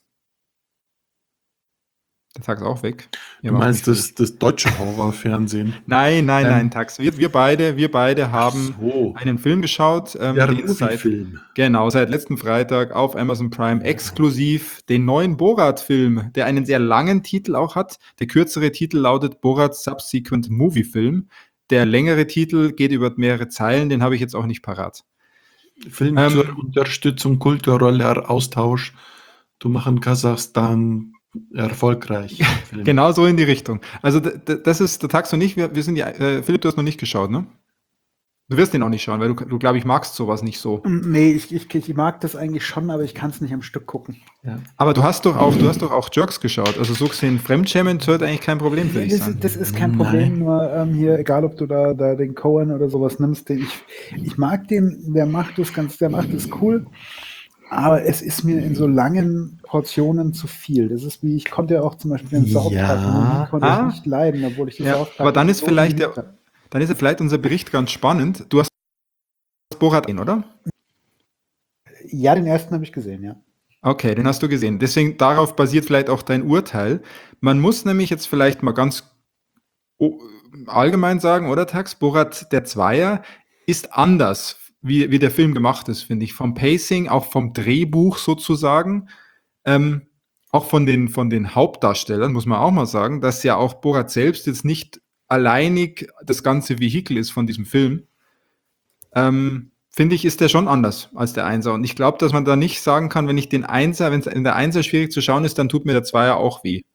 Der Tax auch weg. Du meinst das, das deutsche Horrorfernsehen? Nein, nein, Ähm, nein, Tax. Wir, wir beide, wir beide haben so. einen Film geschaut. Ähm, Der den es seit, Movie-Film. genau, seit letzten Freitag auf Amazon Prime exklusiv. Den neuen Borat-Film, der einen sehr langen Titel auch hat. Der kürzere Titel lautet Borat Subsequent Movie Film. Der längere Titel geht über mehrere Zeilen, den habe ich jetzt auch nicht parat. Film Ähm, zur Unterstützung kultureller Austausch. Du machen Kasachstan erfolgreich. Film. Genau so in die Richtung. Also d- d- das ist der Tax und ich, wir, wir sind ja, äh, Philipp, du hast noch nicht geschaut, ne? Du wirst den auch nicht schauen, weil du, du glaube ich, magst sowas nicht so. Nee, ich, ich, ich mag das eigentlich schon, aber ich kann es nicht am Stück gucken. Ja. Aber du hast doch auch, du hast doch auch Jerks geschaut. Also so gesehen, Fremdschämen sollte eigentlich kein Problem für dich Das, sein. das ist kein Nein. Problem, nur ähm, hier, egal ob du da, da den Cohen oder sowas nimmst, den ich, ich mag den, der macht das ganz, der macht das cool, aber es ist mir in so langen Portionen zu viel. Das ist wie, ich konnte ja auch zum Beispiel den South Ja. Park konnte Ah. ich nicht leiden, obwohl ich den Ja, South Park aber dann ist so vielleicht geliebt der- habe. Dann ist ja vielleicht unser Bericht ganz spannend. Du hast Borat gesehen, oder? Ja, den ersten habe ich gesehen, ja. Okay, den hast du gesehen. Deswegen darauf basiert vielleicht auch dein Urteil. Man muss nämlich jetzt vielleicht mal ganz o- allgemein sagen, oder Tax? Borat der Zweier ist anders, wie, wie der Film gemacht ist, finde ich. Vom Pacing, auch vom Drehbuch sozusagen. Ähm, auch von den, von den Hauptdarstellern muss man auch mal sagen, dass ja auch Borat selbst jetzt nicht alleinig das ganze Vehikel ist von diesem Film. Ähm, finde ich, ist der schon anders als der Einser. Und ich glaube, dass man da nicht sagen kann, wenn ich den Einser, wenn es in der Einser schwierig zu schauen ist, dann tut mir der Zweier auch weh.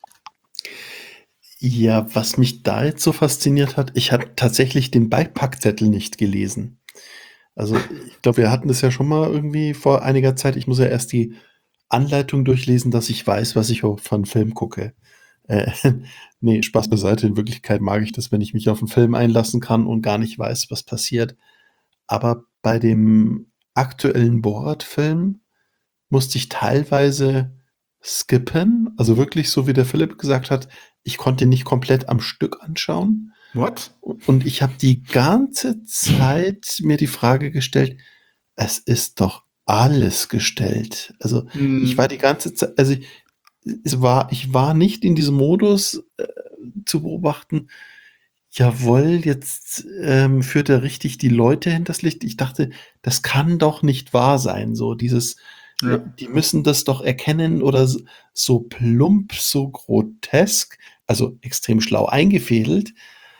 Ja, was mich da jetzt so fasziniert hat, ich habe tatsächlich den Beipackzettel nicht gelesen. Also ich glaube, wir hatten das ja schon mal irgendwie vor einiger Zeit. Ich muss ja erst die Anleitung durchlesen, dass ich weiß, was ich auf einen Film gucke. Äh, nee, Spaß beiseite. In Wirklichkeit mag ich das, wenn ich mich auf einen Film einlassen kann und gar nicht weiß, was passiert. Aber bei dem aktuellen Borat-Film musste ich teilweise skippen. Also wirklich, so wie der Philipp gesagt hat, ich konnte ihn nicht komplett am Stück anschauen. What? Und ich habe die ganze Zeit mir die Frage gestellt, es ist doch alles gestellt. Also Hm. ich war die ganze Zeit, also ich, es war, ich war nicht in diesem Modus äh, zu beobachten, jawohl, jetzt ähm, führt er richtig die Leute hinters Licht. Ich dachte, das kann doch nicht wahr sein. So dieses, Ja. äh, die müssen das doch erkennen oder so, so plump, so grotesk, also extrem schlau eingefädelt.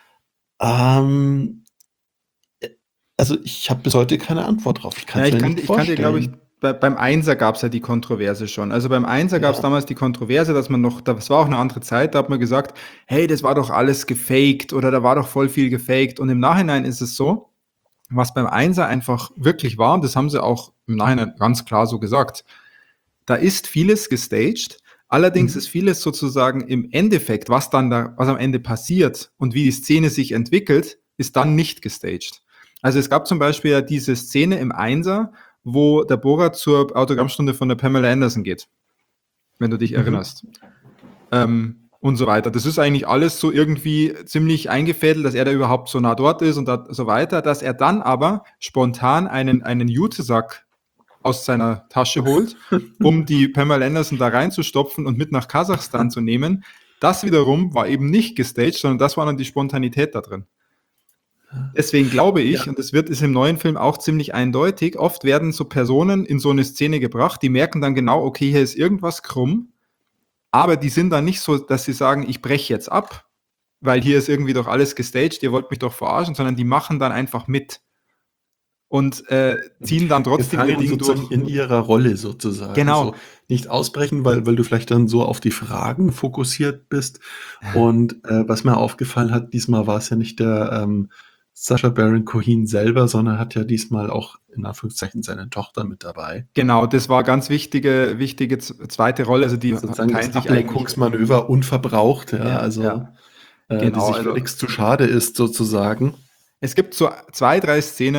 Ähm, äh, also ich habe bis heute keine Antwort drauf. Ich kann Ja, es ich mir kann, nicht ich kann dir, vorstellen. glaube ich, bei, beim Einser gab es ja die Kontroverse schon. Also beim Einser gab es Ja. damals die Kontroverse, dass man noch, das war auch eine andere Zeit, da hat man gesagt, hey, das war doch alles gefaked oder da war doch voll viel gefaked. Und im Nachhinein ist es so, was beim Einser einfach wirklich war, und das haben sie auch im Nachhinein ganz klar so gesagt, da ist vieles gestaged, allerdings Mhm. ist vieles sozusagen im Endeffekt, was dann da, was am Ende passiert und wie die Szene sich entwickelt, ist dann nicht gestaged. Also es gab zum Beispiel ja diese Szene im Einser, wo der Borat zur Autogrammstunde von der Pamela Anderson geht, wenn du dich Mhm. erinnerst. Ähm, und so weiter. Das ist eigentlich alles so irgendwie ziemlich eingefädelt, dass er da überhaupt so nah dort ist und da, so weiter, dass er dann aber spontan einen, einen Jutesack aus seiner Tasche holt, um die Pamela Anderson da reinzustopfen und mit nach Kasachstan zu nehmen. Das wiederum war eben nicht gestaged, sondern das war dann die Spontanität da drin. Deswegen glaube ich, Ja. und das wird ist im neuen Film auch ziemlich eindeutig, oft werden so Personen in so eine Szene gebracht, die merken dann genau, okay, hier ist irgendwas krumm, aber die sind dann nicht so, dass sie sagen, ich breche jetzt ab, weil hier ist irgendwie doch alles gestaged, ihr wollt mich doch verarschen, sondern die machen dann einfach mit und äh, ziehen dann trotzdem ihr Gefangen Ding sozusagen durch. in ihrer Rolle sozusagen. Genau. So nicht ausbrechen, weil, weil du vielleicht dann so auf die Fragen fokussiert bist. Und äh, was mir aufgefallen hat, diesmal war es ja nicht der ähm, Sacha Baron Cohen selber, sondern hat ja diesmal auch in Anführungszeichen seine Tochter mit dabei. Genau, das war ganz wichtige, wichtige z- zweite Rolle. Also die Sozusagen teilen das sich eigentlich. Ablenkungsmanöver unverbraucht, ja, Ja, also ja. Äh, Genau, die sich also- für nichts zu schade ist sozusagen. Es gibt so zwei, drei Szenen,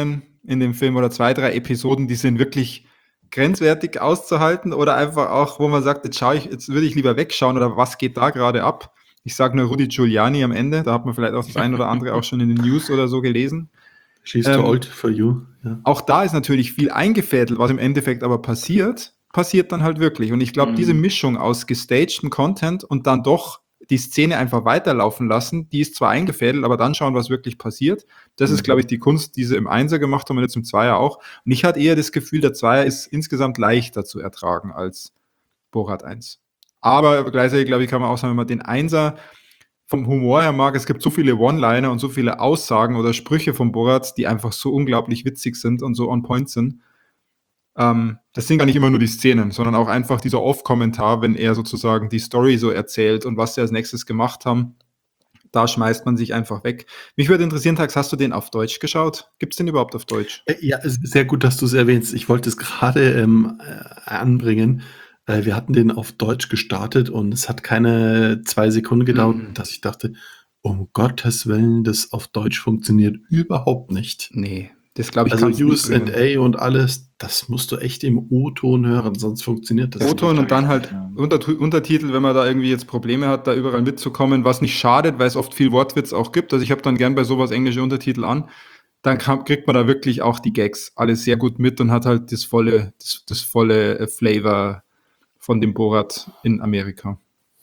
in dem Film oder zwei, drei Episoden, die sind wirklich grenzwertig auszuhalten oder einfach auch, wo man sagt, jetzt schaue ich, jetzt würde ich lieber wegschauen oder was geht da gerade ab? Ich sage nur Rudy Giuliani am Ende, da hat man vielleicht auch das ein oder andere auch schon in den News oder so gelesen. She's Ähm, too old for you. Ja. Auch da ist natürlich viel eingefädelt, was im Endeffekt aber passiert, passiert dann halt wirklich. Und ich glaube, Mhm. diese Mischung aus gestagten Content und dann doch die Szene einfach weiterlaufen lassen, die ist zwar eingefädelt, aber dann schauen, was wirklich passiert. Das ist, Mhm. glaube ich, die Kunst, die sie im Einser gemacht haben und jetzt im Zweier auch. Und ich hatte eher das Gefühl, der Zweier ist insgesamt leichter zu ertragen als Borat eins. Aber gleichzeitig, glaube ich, kann man auch sagen, wenn man den Einser vom Humor her mag, es gibt so viele One-Liner und so viele Aussagen oder Sprüche von Borat, die einfach so unglaublich witzig sind und so on point sind. Ähm, das sind gar nicht immer nur die Szenen, sondern auch einfach dieser Off-Kommentar, wenn er sozusagen die Story so erzählt und was sie als nächstes gemacht haben. Da schmeißt man sich einfach weg. Mich würde interessieren, Tax, hast du den auf Deutsch geschaut? Gibt es den überhaupt auf Deutsch? Äh, Ja, es ist sehr gut, dass du es erwähnst. Ich wollte es gerade ähm, äh, anbringen. Äh, wir hatten den auf Deutsch gestartet und es hat keine zwei Sekunden gedauert, Mhm. dass ich dachte, um Gottes Willen, das auf Deutsch funktioniert überhaupt nicht. Nee, das glaube ich Also kann's nicht U S bringen. A und alles, das musst du echt im O-Ton hören, sonst funktioniert das O-Ton nicht. und dann halt Ja. Unter Untertitel, wenn man da irgendwie jetzt Probleme hat, da überall mitzukommen, was nicht schadet, weil es oft viel Wortwitz auch gibt. Also ich habe dann gern bei sowas englische Untertitel an. Dann kann, kriegt man da wirklich auch die Gags alle sehr gut mit und hat halt das volle, das, das volle äh, Flavor von dem Borat in Amerika.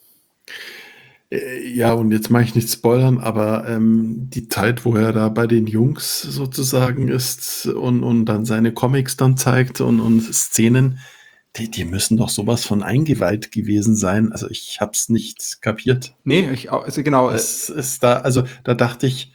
Äh, Ja, und jetzt mache ich nicht spoilern, aber ähm, die Zeit, wo er da bei den Jungs sozusagen ist und, und dann seine Comics dann zeigt und, und Szenen, die, die müssen doch sowas von eingeweiht gewesen sein. Also ich habe es nicht kapiert. Nee, ich, au- also genau, äh, Das ist da, also da dachte ich,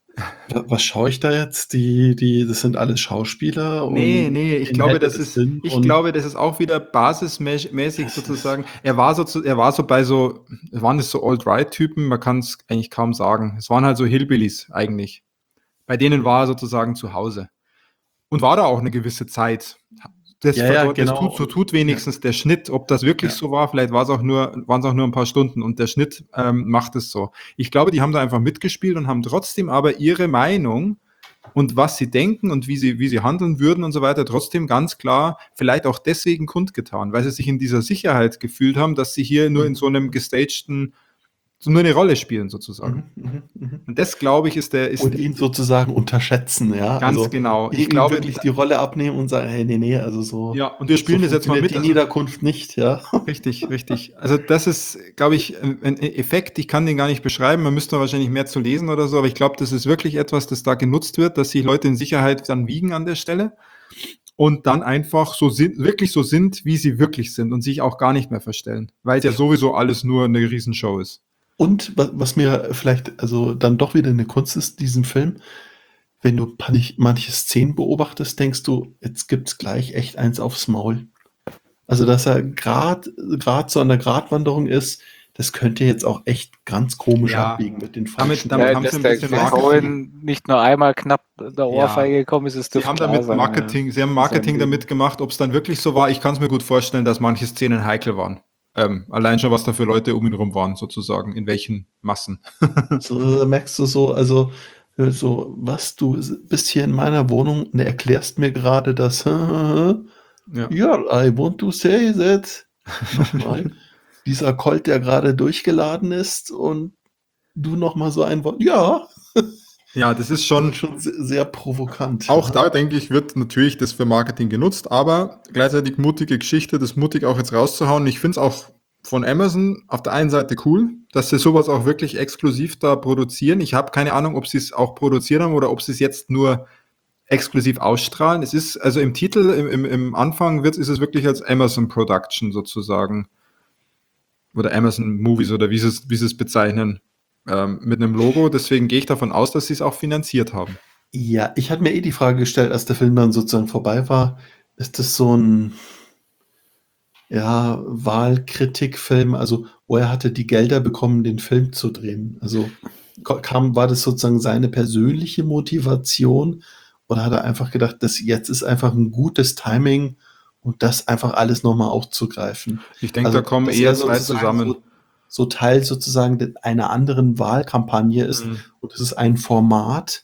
wa- was schaue ich da jetzt? Die, die, das sind alles Schauspieler nee, und nee, ich wen glaube, hätte das es ist, Sinn? ich Und glaube, das ist auch wieder basismäßig das ist, sozusagen. Er war so, zu- er war so bei so, waren das so Alt-Right-Typen? Man kann es eigentlich kaum sagen. Es waren halt so Hillbillies eigentlich. Bei denen war er sozusagen zu Hause. Und war da auch eine gewisse Zeit. Das, ja, ja, verdeutet- das genau. tut, so Und, tut ja, wenigstens der Schnitt. Ob das wirklich ja. so war, vielleicht war es auch nur, waren es auch nur ein paar Stunden und der Schnitt ähm, macht es so. Ich glaube, die haben da einfach mitgespielt und haben trotzdem aber ihre Meinung und was sie denken und wie sie, wie sie handeln würden und so weiter, trotzdem ganz klar, vielleicht auch deswegen kundgetan, weil sie sich in dieser Sicherheit gefühlt haben, dass sie hier nur in so einem gestagten, so nur eine Rolle spielen sozusagen. Mhm, mhm, mhm. Und das, glaube ich, ist der, ist Und ihn sozusagen unterschätzen, ja. ganz Also genau. ihm Ich glaube, wirklich die Rolle abnehmen und sagen, hey, nee, nee, also so, ja, und wir so spielen das jetzt mal funktioniert mit. die Also, Niederkunft nicht, ja. richtig, richtig. Also das ist, glaube ich, ein ein Effekt, ich kann den gar nicht beschreiben, man müsste wahrscheinlich mehr zu lesen oder so, aber ich glaube, das ist wirklich etwas, das da genutzt wird, dass sich Leute in Sicherheit dann wiegen an der Stelle und dann einfach so sind, wirklich so sind, wie sie wirklich sind und sich auch gar nicht mehr verstellen, weil es ja sowieso alles nur eine Riesenshow ist. Und wa- was mir vielleicht also dann doch wieder eine Kunst ist, diesem Film, wenn du manch- manche Szenen beobachtest, denkst du, jetzt gibt's gleich echt eins aufs Maul. Also, dass er gerade gerade so an der Gratwanderung ist, das könnte jetzt auch echt ganz komisch Ja, abbiegen mit den damit- falschen damit Ja, haben sie dass ein der, bisschen der Marketing. Cohen nicht nur einmal knapp der Ohrfeige gekommen ist, ist Sie haben damit Marketing, sie haben Marketing damit gemacht, ob es dann wirklich so war. Ich kann es mir gut vorstellen, dass manche Szenen heikel waren. Ähm, allein schon, was da für Leute um ihn rum waren, sozusagen, in welchen Massen. So, da merkst du so, also äh, so, was, du bist hier in meiner Wohnung und erklärst mir gerade das. Ja, Ja. I want to say that. Nochmal. Dieser Colt, der gerade durchgeladen ist und du nochmal so ein Wort. Ja, Ja, das ist schon, schon, schon sehr, sehr provokant. auch ja. da, denke ich, wird natürlich das für Marketing genutzt, aber gleichzeitig mutige Geschichte, das mutig auch jetzt rauszuhauen. Ich finde es auch von Amazon auf der einen Seite cool, dass sie sowas auch wirklich exklusiv da produzieren. Ich habe keine Ahnung, ob sie es auch produziert haben oder ob sie es jetzt nur exklusiv ausstrahlen. Es ist, also im Titel, im, im, im Anfang wird, ist es wirklich als Amazon Production sozusagen. Oder Amazon Movies oder wie sie es, wie sie es bezeichnen, ähm, mit einem Logo. Deswegen gehe ich davon aus, dass sie es auch finanziert haben. Ja, ich hatte mir eh die Frage gestellt, als der Film dann sozusagen vorbei war, ist das so ein ja, Wahlkritikfilm, also wo er hatte die Gelder bekommen, den Film zu drehen. Also ko- kam, war das sozusagen seine persönliche Motivation oder hat er einfach gedacht, dass jetzt ist einfach ein gutes Timing und das einfach alles nochmal aufzugreifen? Ich denke, Also, da kommen dass eher er zwei sozusagen zusammen. So, so Teil sozusagen de- einer anderen Wahlkampagne ist Mhm. und es ist ein Format,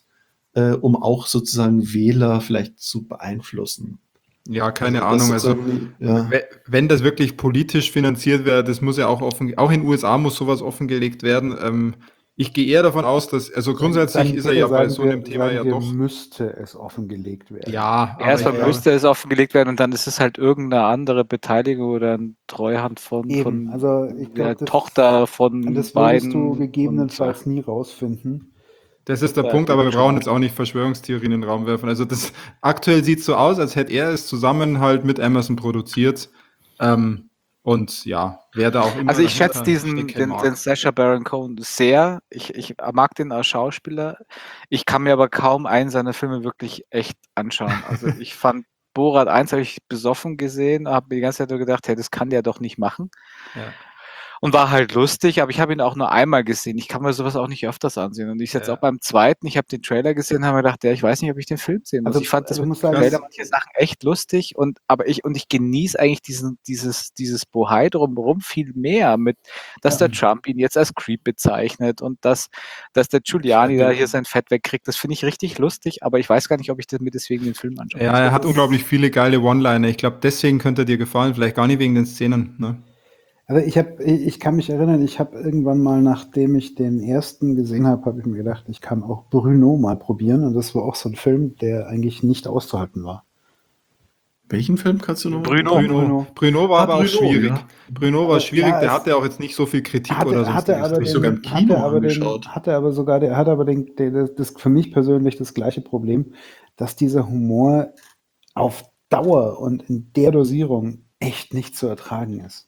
äh, um auch sozusagen Wähler vielleicht zu beeinflussen. Ja, keine Also das Ahnung. ist Also irgendwie, ja. we- wenn das wirklich politisch finanziert wäre, das muss ja auch offen, auch in den U S A muss sowas offengelegt werden. Ähm, ich gehe eher davon aus, dass, also grundsätzlich Sagen- ist er Peter, ja bei sagen so wir, einem Thema sagen ja wir, doch. müsste es offengelegt werden. Ja, aber ich Erstmal glaube, müsste es offengelegt werden und dann ist es halt irgendeine andere Beteiligung oder ein Treuhand von, Eben, von also ich der glaube, das, Tochter von das beiden. würdest du und, gegebenenfalls nie rausfinden. das ist der Ja, Punkt, aber wir stimmt schon. brauchen jetzt auch nicht Verschwörungstheorien in den Raum werfen. Also das aktuell sieht es so aus, als hätte er es zusammen halt mit Amazon produziert. Ähm, und ja, wer da auch immer Also ich schätze dahinter diesen, stecken den, mag. den Sacha Baron Cohen sehr. Ich, ich mag den als Schauspieler. Ich kann mir aber kaum einen seiner Filme wirklich echt anschauen. Also ich fand Borat eins habe ich besoffen gesehen, habe mir die ganze Zeit nur gedacht, hey, das kann der doch nicht machen. Ja. Und war halt lustig, aber ich habe ihn auch nur einmal gesehen. Ich kann mir sowas auch nicht öfters ansehen. Und ich jetzt Ja. auch beim zweiten, ich habe den Trailer gesehen, habe mir gedacht, ja, ich weiß nicht, ob ich den Film sehen muss. Also, ich fand das also mit muss dem sagen, Trailer manche Sachen echt lustig und aber ich und ich genieße eigentlich diesen, dieses, dieses Bohai drumherum viel mehr, mit, dass Ja. der Trump ihn jetzt als Creep bezeichnet und dass, dass der Giuliani da hier sein Fett wegkriegt. Das finde ich richtig lustig, aber ich weiß gar nicht, ob ich das, mir deswegen den Film anschaue. Ja, er hat unglaublich viele geile One-Liner. Ich glaube, deswegen könnte er dir gefallen, vielleicht gar nicht wegen den Szenen. Ne? Also ich habe, ich kann mich erinnern, ich habe irgendwann mal, nachdem ich den ersten gesehen habe, habe ich mir gedacht, ich kann auch Bruno mal probieren. Und das war auch so ein Film, der eigentlich nicht auszuhalten war. Welchen Film kannst du noch? Bruno. Bruno, Bruno. Bruno war Ah, aber auch Bruno, schwierig. ja. Bruno war Aber schwierig, ja, der es- hatte auch jetzt nicht so viel Kritik Hatte, oder hatte sonstiges aber drin. den, sogar im Kino hatte aber den, angeschaut. hatte aber sogar, der hat aber den, der, das, das für mich persönlich das gleiche Problem, dass dieser Humor auf Dauer und in der Dosierung echt nicht zu ertragen ist.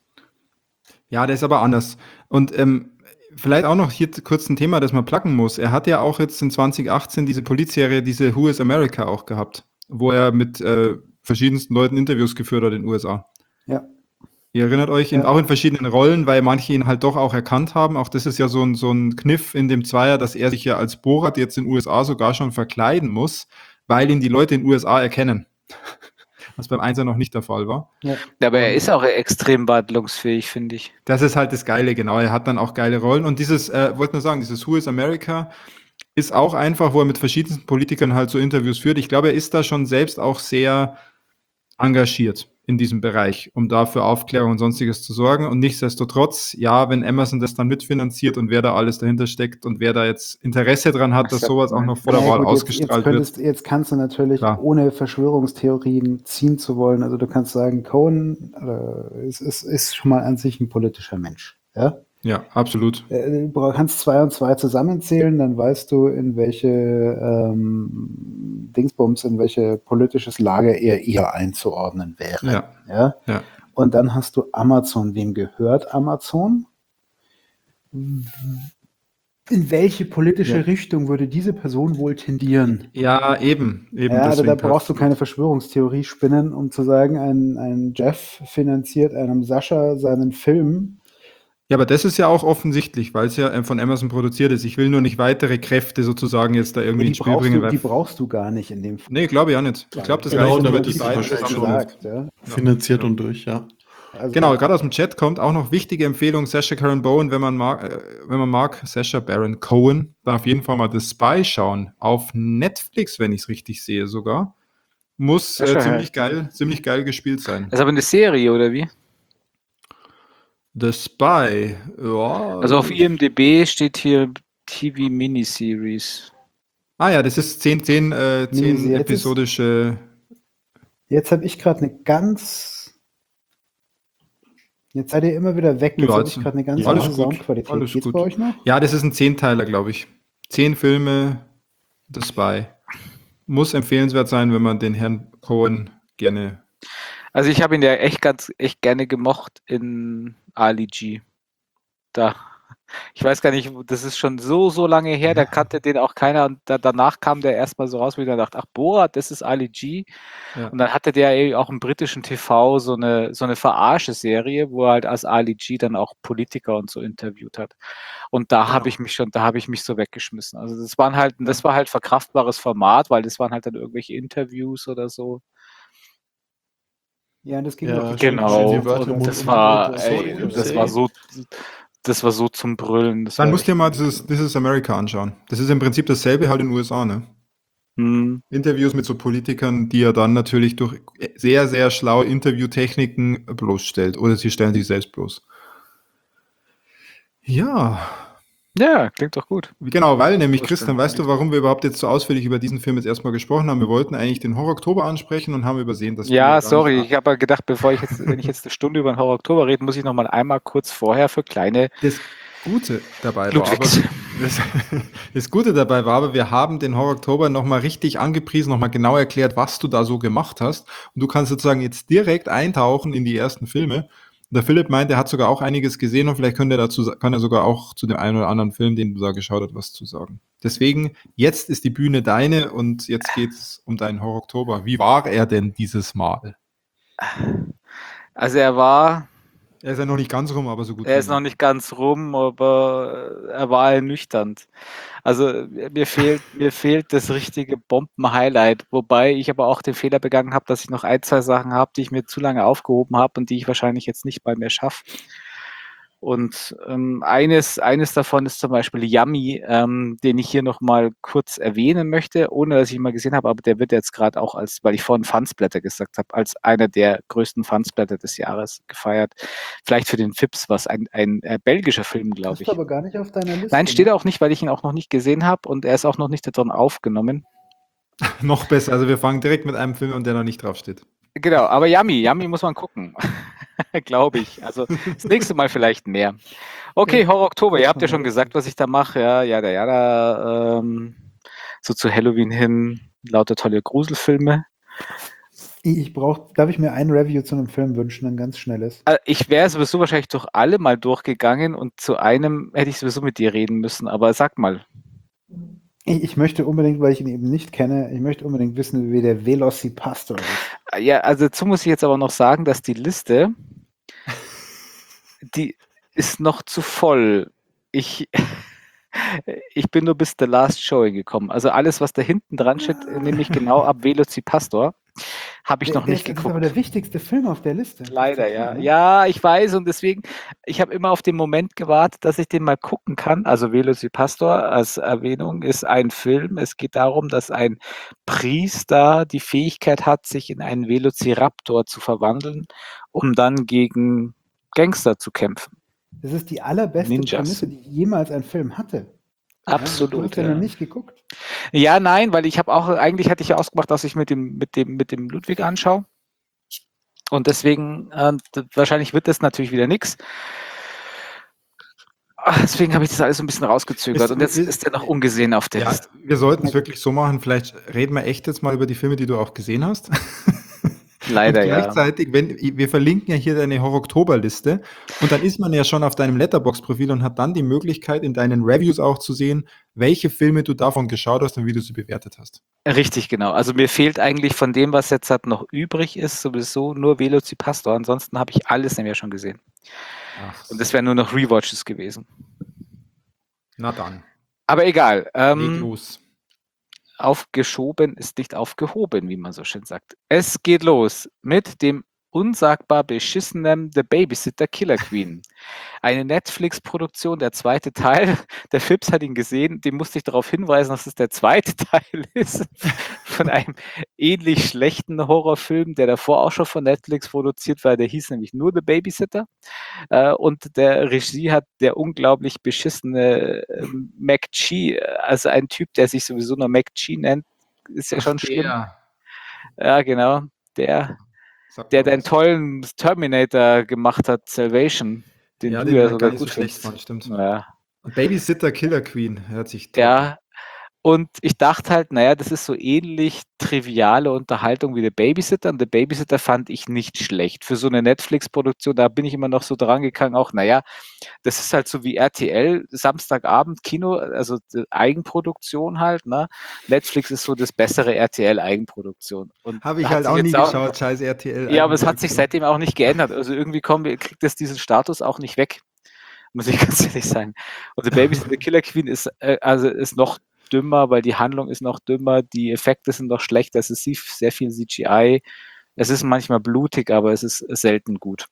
Ja, der ist aber anders. Und ähm, vielleicht auch noch hier kurz ein Thema, das man placken muss. Er hat ja auch jetzt in zwanzig achtzehn diese Polizserie, diese Who is America auch gehabt, wo er mit äh, verschiedensten Leuten Interviews geführt hat in den U S A. Ja. Ihr erinnert euch, in, Ja. auch in verschiedenen Rollen, weil manche ihn halt doch auch erkannt haben. Auch das ist ja so ein, so ein Kniff in dem Zweier, dass er sich ja als Borat jetzt in den U S A sogar schon verkleiden muss, weil ihn die Leute in den U S A erkennen. Was beim Einser noch nicht der Fall war. Ja. Ja, aber er ist auch extrem wandlungsfähig, finde ich. Das ist halt das Geile, genau. Er hat dann auch geile Rollen. Und dieses, äh, wollte nur sagen, dieses Who is America ist auch einfach, wo er mit verschiedensten Politikern halt so Interviews führt. Ich glaube, er ist da schon selbst auch sehr engagiert in diesem Bereich, um da für Aufklärung und sonstiges zu sorgen. Und nichtsdestotrotz, ja, wenn Amazon das dann mitfinanziert und wer da alles dahinter steckt und wer da jetzt Interesse dran hat, dass Ach so, sowas auch noch vor der Naja, Wahl gut, jetzt, jetzt, ausgestrahlt könntest, wird. jetzt kannst du natürlich, Klar. ohne Verschwörungstheorien ziehen zu wollen, also du kannst sagen, Cohen äh, ist, ist, ist schon mal an sich ein politischer Mensch. Ja? Ja, absolut. Äh, Du kannst zwei und zwei zusammenzählen, dann weißt du, in welche ähm, Dingsbums, in welche politisches Lager er eher einzuordnen wäre. Ja, Ja? ja. Und dann hast du Amazon. Wem gehört Amazon? In welche politische Ja. Richtung würde diese Person wohl tendieren? Ja, eben. eben Ja, also da deswegen brauchst du absolut. keine Verschwörungstheorie spinnen, um zu sagen, ein, ein Jeff finanziert einem Sascha seinen Film. Ja, aber das ist ja auch offensichtlich, weil es ja äh, von Amazon produziert ist. Ich will nur nicht weitere Kräfte sozusagen jetzt da irgendwie Die ins Spiel brauchst, bringen. du, weil- die brauchst du gar nicht in dem Fall. Nee, glaube ich auch nicht. Ich glaube, das Genau, reicht nur, damit wenn die es beiden wahrscheinlich zusammen schon- läuft. gesagt. Ja. Finanziert genau. und durch, ja. Also Genau, gerade aus dem Chat kommt auch noch wichtige Empfehlung, Sacha Baron Cohen, wenn man mag, äh, wenn man mag, Sacha Baron Cohen, dann auf jeden Fall mal The Spy schauen. Auf Netflix, wenn ich es richtig sehe sogar. Muss äh, Sacha, ziemlich geil, ziemlich geil gespielt sein. Das ist aber eine Serie, oder wie? The Spy, ja. Also auf I M D B steht hier T V Miniseries. Ah ja, das ist zehn, zehn, äh, zehn Miniserie. Jetzt ist- episodische. jetzt habe ich gerade eine ganz. Jetzt seid ihr immer wieder weg. Jetzt Ja, habe ich jetzt- gerade eine ganz ja, alles andere gut, Soundqualität. alles Geht's gut. bei euch noch? Ja, das ist ein Zehnteiler, glaube ich. Zehn Filme, The Spy. Muss empfehlenswert sein, wenn man den Herrn Cohen gerne. Also ich habe ihn ja echt ganz, echt gerne gemocht in Ali G. Da. Ich weiß gar nicht, das ist schon so, so lange her, da kannte den auch keiner und da, danach kam der erstmal so raus, wo ich dann dachte, ach Borat, das ist Ali G. Ja. Und dann hatte der eben auch im britischen T V so eine, so eine Verarsche-Serie, wo er halt als Ali G dann auch Politiker und so interviewt hat. Und da habe Genau. ich mich schon, da habe ich mich so weggeschmissen. Also das waren halt, das war halt verkraftbares Format, weil das waren halt dann irgendwelche Interviews oder so. Ja, das ging Ja, doch. schön- Genau. schön die Wörter im Und Mund das und war, Mund. ey, Sorry, das sorry. war so, das war so zum Brüllen. Das Dann war musst du dir echt- mal dieses This is America anschauen. Das ist im Prinzip dasselbe halt in den U S A, ne? Hm. Interviews mit so Politikern, die er dann natürlich durch sehr, sehr schlaue Interviewtechniken bloßstellt. Oder sie stellen sich selbst bloß. Ja. Ja, klingt doch gut. Genau, weil nämlich, Vorstellen. Christian, weißt du, warum wir überhaupt jetzt so ausführlich über diesen Film jetzt erstmal gesprochen haben? Wir wollten eigentlich den Horror-Oktober ansprechen und haben übersehen, dass Ja, du sorry, ich habe ja gedacht, bevor ich jetzt, wenn ich jetzt eine Stunde über den Horror-Oktober rede, muss ich noch mal einmal kurz vorher für kleine das Gute dabei war, aber Ludwigs. das, das Gute dabei war, aber wir haben den Horror-Oktober nochmal richtig angepriesen, nochmal genau erklärt, was du da so gemacht hast. Und du kannst sozusagen jetzt direkt eintauchen in die ersten Filme. Und der Philipp meint, er hat sogar auch einiges gesehen und vielleicht könnte er dazu, kann er sogar auch zu dem einen oder anderen Film, den du da geschaut hast, was zu sagen. Deswegen, jetzt ist die Bühne deine und jetzt geht es um deinen Horror-Oktober. Wie war er denn dieses Mal? Also er war, Er ist ja noch nicht ganz rum, aber so gut er wie ist noch nie. nicht ganz rum, aber er war ernüchternd. Also mir fehlt, mir fehlt das richtige Bomben-Highlight, wobei ich aber auch den Fehler begangen habe, dass ich noch ein, zwei Sachen habe, die ich mir zu lange aufgehoben habe und die ich wahrscheinlich jetzt nicht bei mir schaffe. Und ähm, eines, eines davon ist zum Beispiel Yummy, ähm, den ich hier noch mal kurz erwähnen möchte, ohne dass ich ihn mal gesehen habe, aber der wird jetzt gerade auch als, weil ich vorhin Fansblätter gesagt habe, als einer der größten Fansblätter des Jahres gefeiert. Vielleicht für den Fips, was ein, ein äh, belgischer Film, Das glaube ist ich. aber gar nicht auf deiner Liste. Nein, steht ne? auch nicht, weil ich ihn auch noch nicht gesehen habe und er ist auch noch nicht darin aufgenommen. Noch besser, also wir fangen direkt mit einem Film an, der noch nicht draufsteht. Genau, aber Yummy, Yummy muss man gucken, glaube ich. Also das nächste Mal vielleicht mehr. Okay, Ja, Horror Oktober, ihr das habt ja machen wir schon das gesagt, was ich da mache. Ja, ja, ja, da, ähm, so zu Halloween hin, lauter tolle Gruselfilme. Ich, ich brauch, darf ich mir ein Review zu einem Film wünschen, ein ganz schnelles? Äh, Ich wäre sowieso wahrscheinlich durch alle mal durchgegangen und zu einem hätte ich sowieso mit dir reden müssen, aber sag mal. Ich, ich möchte unbedingt, weil ich ihn eben nicht kenne, ich möchte unbedingt wissen, wie der Velocipastor ist. Ja, also dazu muss ich jetzt aber noch sagen, dass die Liste, die ist noch zu voll. Ich, ich bin nur bis The Last Showing gekommen. Also alles, was da hinten dran steht, nämlich genau ab Velocipastor, habe ich Der, noch der nicht ist, das ist aber geguckt. der wichtigste Film auf der Liste. Das ist Leider, total, ja. ne? Ja, ich weiß und deswegen, ich habe immer auf den Moment gewartet, dass ich den mal gucken kann. Also Velocipastor als Erwähnung ist ein Film. Es geht darum, dass ein Priester die Fähigkeit hat, sich in einen Velociraptor zu verwandeln, um dann gegen Gangster zu kämpfen. Das ist die allerbeste Ninjas. Prämisse, die jemals ein Film hatte. Absolut. Ja, du hast ja ja. noch nicht geguckt. Ja, nein, weil ich habe auch, eigentlich hatte ich ja ausgemacht, dass ich mit dem, mit dem, mit dem Ludwig anschaue. Und deswegen, äh, wahrscheinlich wird das natürlich wieder nichts. Deswegen habe ich das alles so ein bisschen rausgezögert. Ist- Und jetzt ist- ist er noch ungesehen auf der Ja, Liste. wir sollten es wirklich so machen, vielleicht reden wir echt jetzt mal über die Filme, die du auch gesehen hast. Leider, und ja. gleichzeitig, wenn, wir verlinken ja hier deine Horror-Oktober-Liste und dann ist man ja schon auf deinem Letterboxd-Profil und hat dann die Möglichkeit, in deinen Reviews auch zu sehen, welche Filme du davon geschaut hast und wie du sie bewertet hast. Richtig, genau. Also mir fehlt eigentlich von dem, was jetzt halt noch übrig ist, sowieso nur Velocipastor. Ansonsten habe ich alles nämlich schon gesehen. Ach, Und das wären nur noch Rewatches gewesen. na dann, Aber egal. leg Ähm, los. aufgeschoben ist nicht aufgehoben, wie man so schön sagt. Es geht los mit dem unsagbar beschissenen The Babysitter Killer Queen. Eine Netflix-Produktion, der zweite Teil. Der Fips hat ihn gesehen, dem musste ich darauf hinweisen, dass es der zweite Teil ist von einem ähnlich schlechten Horrorfilm, der davor auch schon von Netflix produziert war. Der hieß nämlich nur The Babysitter. Äh, und der Regie hat der unglaublich beschissene äh, McG, also ein Typ, der sich sowieso nur McG nennt, ist ja schon schlimm. Der, Ja, genau. Der, sagt der mir deinen was. tollen Terminator gemacht hat, Salvation, den Ja, du den ja ich gar sogar nicht so gut schlecht findest. fand, stimmt. Ja. Babysitter Killer Queen, hört sich top an. Ja, und ich dachte halt, naja, das ist so ähnlich triviale Unterhaltung wie der Babysitter. Und der Babysitter fand ich nicht schlecht. Für so eine Netflix-Produktion, da bin ich immer noch so dran gegangen, auch, naja, das ist halt so wie R T L, Samstagabend Kino, also die Eigenproduktion halt, ne? Netflix ist so das bessere R T L-Eigenproduktion. Und Habe ich hat halt sich auch nie jetzt geschaut, scheiß R T L. Ja, aber es hat sich Eigenproduktion. seitdem auch nicht geändert. Also irgendwie kommen, wir- kriegt es diesen Status auch nicht weg, muss ich ganz ehrlich sagen. Und The Babysitter Killer Queen ist, äh, also ist noch dümmer, weil die Handlung ist noch dümmer, die Effekte sind noch schlechter, es ist sehr viel C G I. Es ist manchmal blutig, aber es ist selten gut.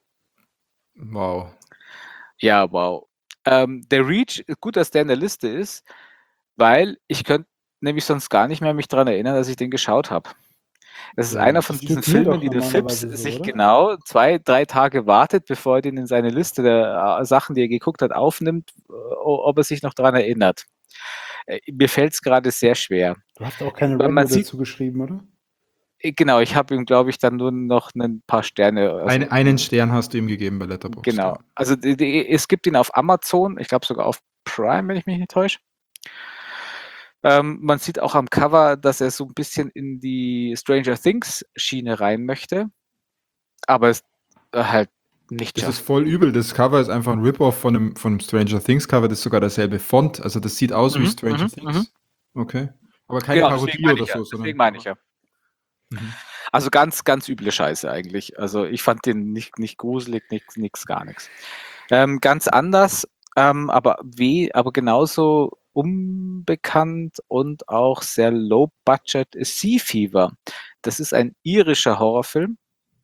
Wow. Ja, wow. Ähm, der Reach, gut, dass der in der Liste ist, weil ich könnte nämlich sonst gar nicht mehr mich daran erinnern, dass ich den geschaut habe. Das ist Ja, einer von das diesen geht mir Filmen, doch die der Fips normalerweise so, sich oder? genau zwei, drei Tage wartet, bevor er den in seine Liste der äh, Sachen, die er geguckt hat, aufnimmt, äh, ob er sich noch daran erinnert. Äh, mir fällt es gerade sehr schwer. Du hast auch keine Weil man Review sieht, dazu geschrieben, oder? äh, genau, ich habe ihm, glaube ich, dann nur noch ein paar Sterne, also Ein, einen Stern hast du ihm gegeben bei Letterboxd. genau. Ja. Also die, die, es gibt ihn auf Amazon, ich glaube sogar auf Prime, wenn ich mich nicht täusche. Ähm, man sieht auch am Cover, dass er so ein bisschen in die Stranger Things Schiene rein möchte, aber es äh, halt nicht Das ist schafft. voll übel. Das Cover ist einfach ein Rip-Off von einem, von einem Stranger Things Cover. Das ist sogar derselbe Font. Also das sieht aus wie Mhm, Stranger mhm, Things. Okay. Aber keine Genau, deswegen Parodie meine oder ich ja. so, sondern. Deswegen meine ich ja. Mhm. Also ganz, ganz üble Scheiße eigentlich. Also ich fand den nicht, nicht gruselig, nichts, nichts, gar nichts. Ähm, ganz anders, ähm, aber weh, aber genauso unbekannt und auch sehr low budget ist Sea Fever. Das ist ein irischer Horrorfilm.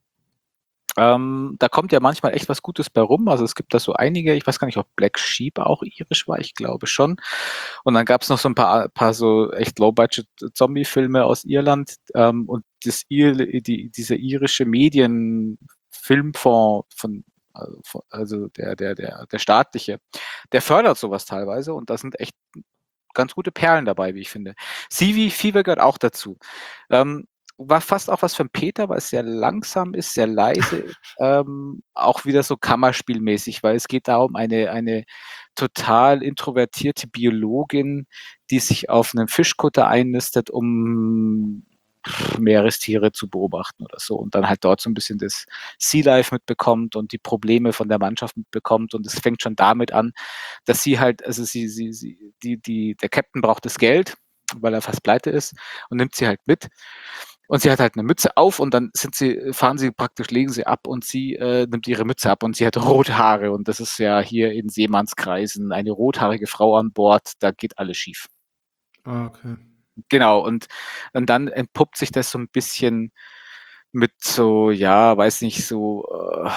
Ähm, da kommt ja manchmal echt was Gutes bei rum. Also es gibt da so einige, ich weiß gar nicht, ob Black Sheep auch irisch war, ich glaube schon. Und dann gab es noch so ein paar, paar so echt Low-Budget-Zombie-Filme aus Irland. Ähm, und das Ir die, dieser irische Medienfilmfonds von also der, der, der, der staatliche, der fördert sowas teilweise und da sind echt ganz gute Perlen dabei, wie ich finde. Sea Fever gehört auch dazu. Ähm, war fast auch was für Peter, weil es sehr langsam ist, sehr leise, ähm, auch wieder so kammerspielmäßig, weil es geht da um eine, eine total introvertierte Biologin, die sich auf einen Fischkutter einnistet, um Meerestiere zu beobachten oder so und dann halt dort so ein bisschen das Sea Life mitbekommt und die Probleme von der Mannschaft mitbekommt und es fängt schon damit an, dass sie halt, also sie, sie, sie, die, die, der Captain braucht das Geld, weil er fast pleite ist und nimmt sie halt mit. Und sie hat halt eine Mütze auf und dann sind sie, fahren sie praktisch, legen sie ab und sie äh, nimmt ihre Mütze ab und sie hat rote Haare und das ist ja hier in Seemannskreisen eine rothaarige Frau an Bord, da geht alles schief. Ah, okay. Genau, und, und dann entpuppt sich das so ein bisschen mit so, ja, weiß nicht, so äh,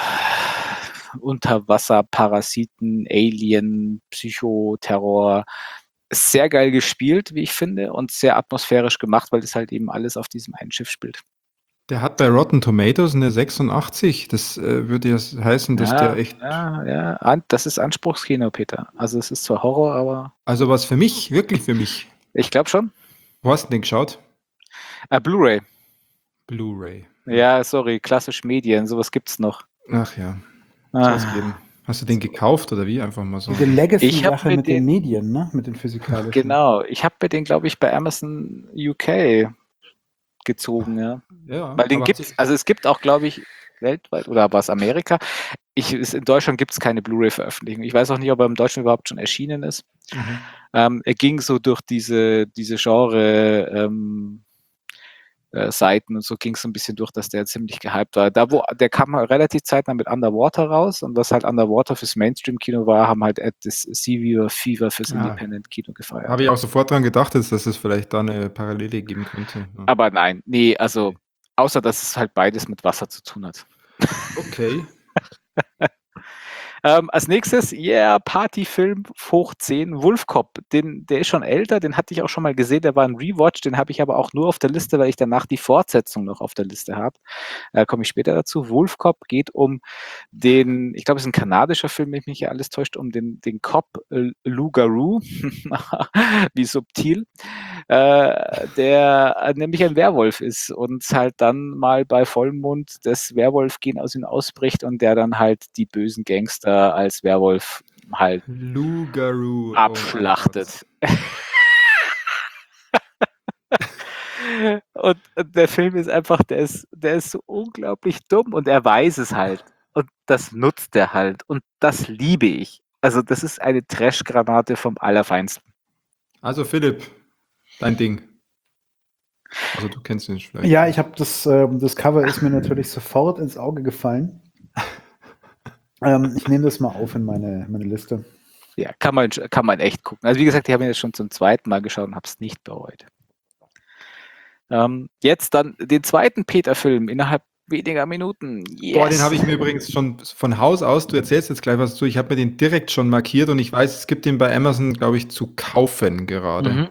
Unterwasser-Parasiten, Alien, Psychoterror. Sehr geil gespielt, wie ich finde, und sehr atmosphärisch gemacht, weil das halt eben alles auf diesem einen Schiff spielt. Der hat bei Rotten Tomatoes eine sechsundachtzig. Das äh, würde ja heißen, dass Ja, der echt. ja, ja, an, das ist Anspruchskino, Peter. Also es ist zwar Horror, aber Also was für mich, wirklich für mich. ich glaube schon. Wo hast du den geschaut? Äh, Blu-ray. Blu-ray. Ja, sorry, klassisch Medien, sowas gibt's noch. Ach ja. Ah. Soll's geben. Hast du den gekauft oder wie? Einfach mal so. Diese Ich hab Legacy-Sache mir mit den den- Medien, ne? Mit den physikalischen. Genau, ich habe mir den, glaube ich, bei Amazon U K gezogen, ja. Ja, Weil den aber hat gibt's, sich- also es gibt auch, glaube ich, weltweit, oder war es Amerika? Ich, ist, in Deutschland gibt es keine Blu-ray-Veröffentlichung. Ich weiß auch nicht, ob er im Deutschen überhaupt schon erschienen ist. Mhm. Ähm, er ging so durch diese, diese Genre ähm, äh, Seiten und so ging es so ein bisschen durch, dass der ziemlich gehypt war. Da, wo der kam halt relativ zeitnah mit Underwater raus und was halt Underwater fürs Mainstream-Kino war, haben halt das Sea Fever fürs Ah. Independent-Kino gefeiert. Habe ich auch sofort dran gedacht, dass es vielleicht da eine Parallele geben könnte. Ja. Aber nein, nee, also außer dass es halt beides mit Wasser zu tun hat. Okay. Ähm, als nächstes, yeah, Partyfilm hoch zehn, Wolfcop. Den, der ist schon älter, den hatte ich auch schon mal gesehen, der war ein Rewatch, den habe ich aber auch nur auf der Liste, weil ich danach die Fortsetzung noch auf der Liste habe. Äh, komme ich später dazu. Wolfcop geht um den, ich glaube, es ist ein kanadischer Film, wenn mich nicht alles täuscht, um den, den Cop äh, Lou Garou, wie subtil, äh, der äh, nämlich ein Werwolf ist und halt dann mal bei Vollmond das Werwolf-Gen aus ihm ausbricht und der dann halt die bösen Gangster als Werwolf halt Lou Garou. abschlachtet. und, und der Film ist einfach, der ist, der ist so unglaublich dumm und er weiß es halt. Und das nutzt er halt. Und das liebe ich. Also das ist eine Trash-Granate vom Allerfeinsten. Also Philipp, dein Ding. Also du kennst ihn vielleicht. Ja, ich habe das, ähm, das Cover ist mir natürlich sofort ins Auge gefallen. ähm, ich nehme das mal auf in meine, meine Liste. Ja, kann man, kann man echt gucken. Also wie gesagt, ich habe ihn jetzt schon zum zweiten Mal geschaut und habe es nicht bereut. Ähm, jetzt dann den zweiten Peter-Film innerhalb weniger Minuten. Yes. Boah, den habe ich mir übrigens schon von Haus aus, du erzählst jetzt gleich was zu, ich habe mir den direkt schon markiert und ich weiß, es gibt den bei Amazon, glaube ich, zu kaufen gerade. Mhm. Für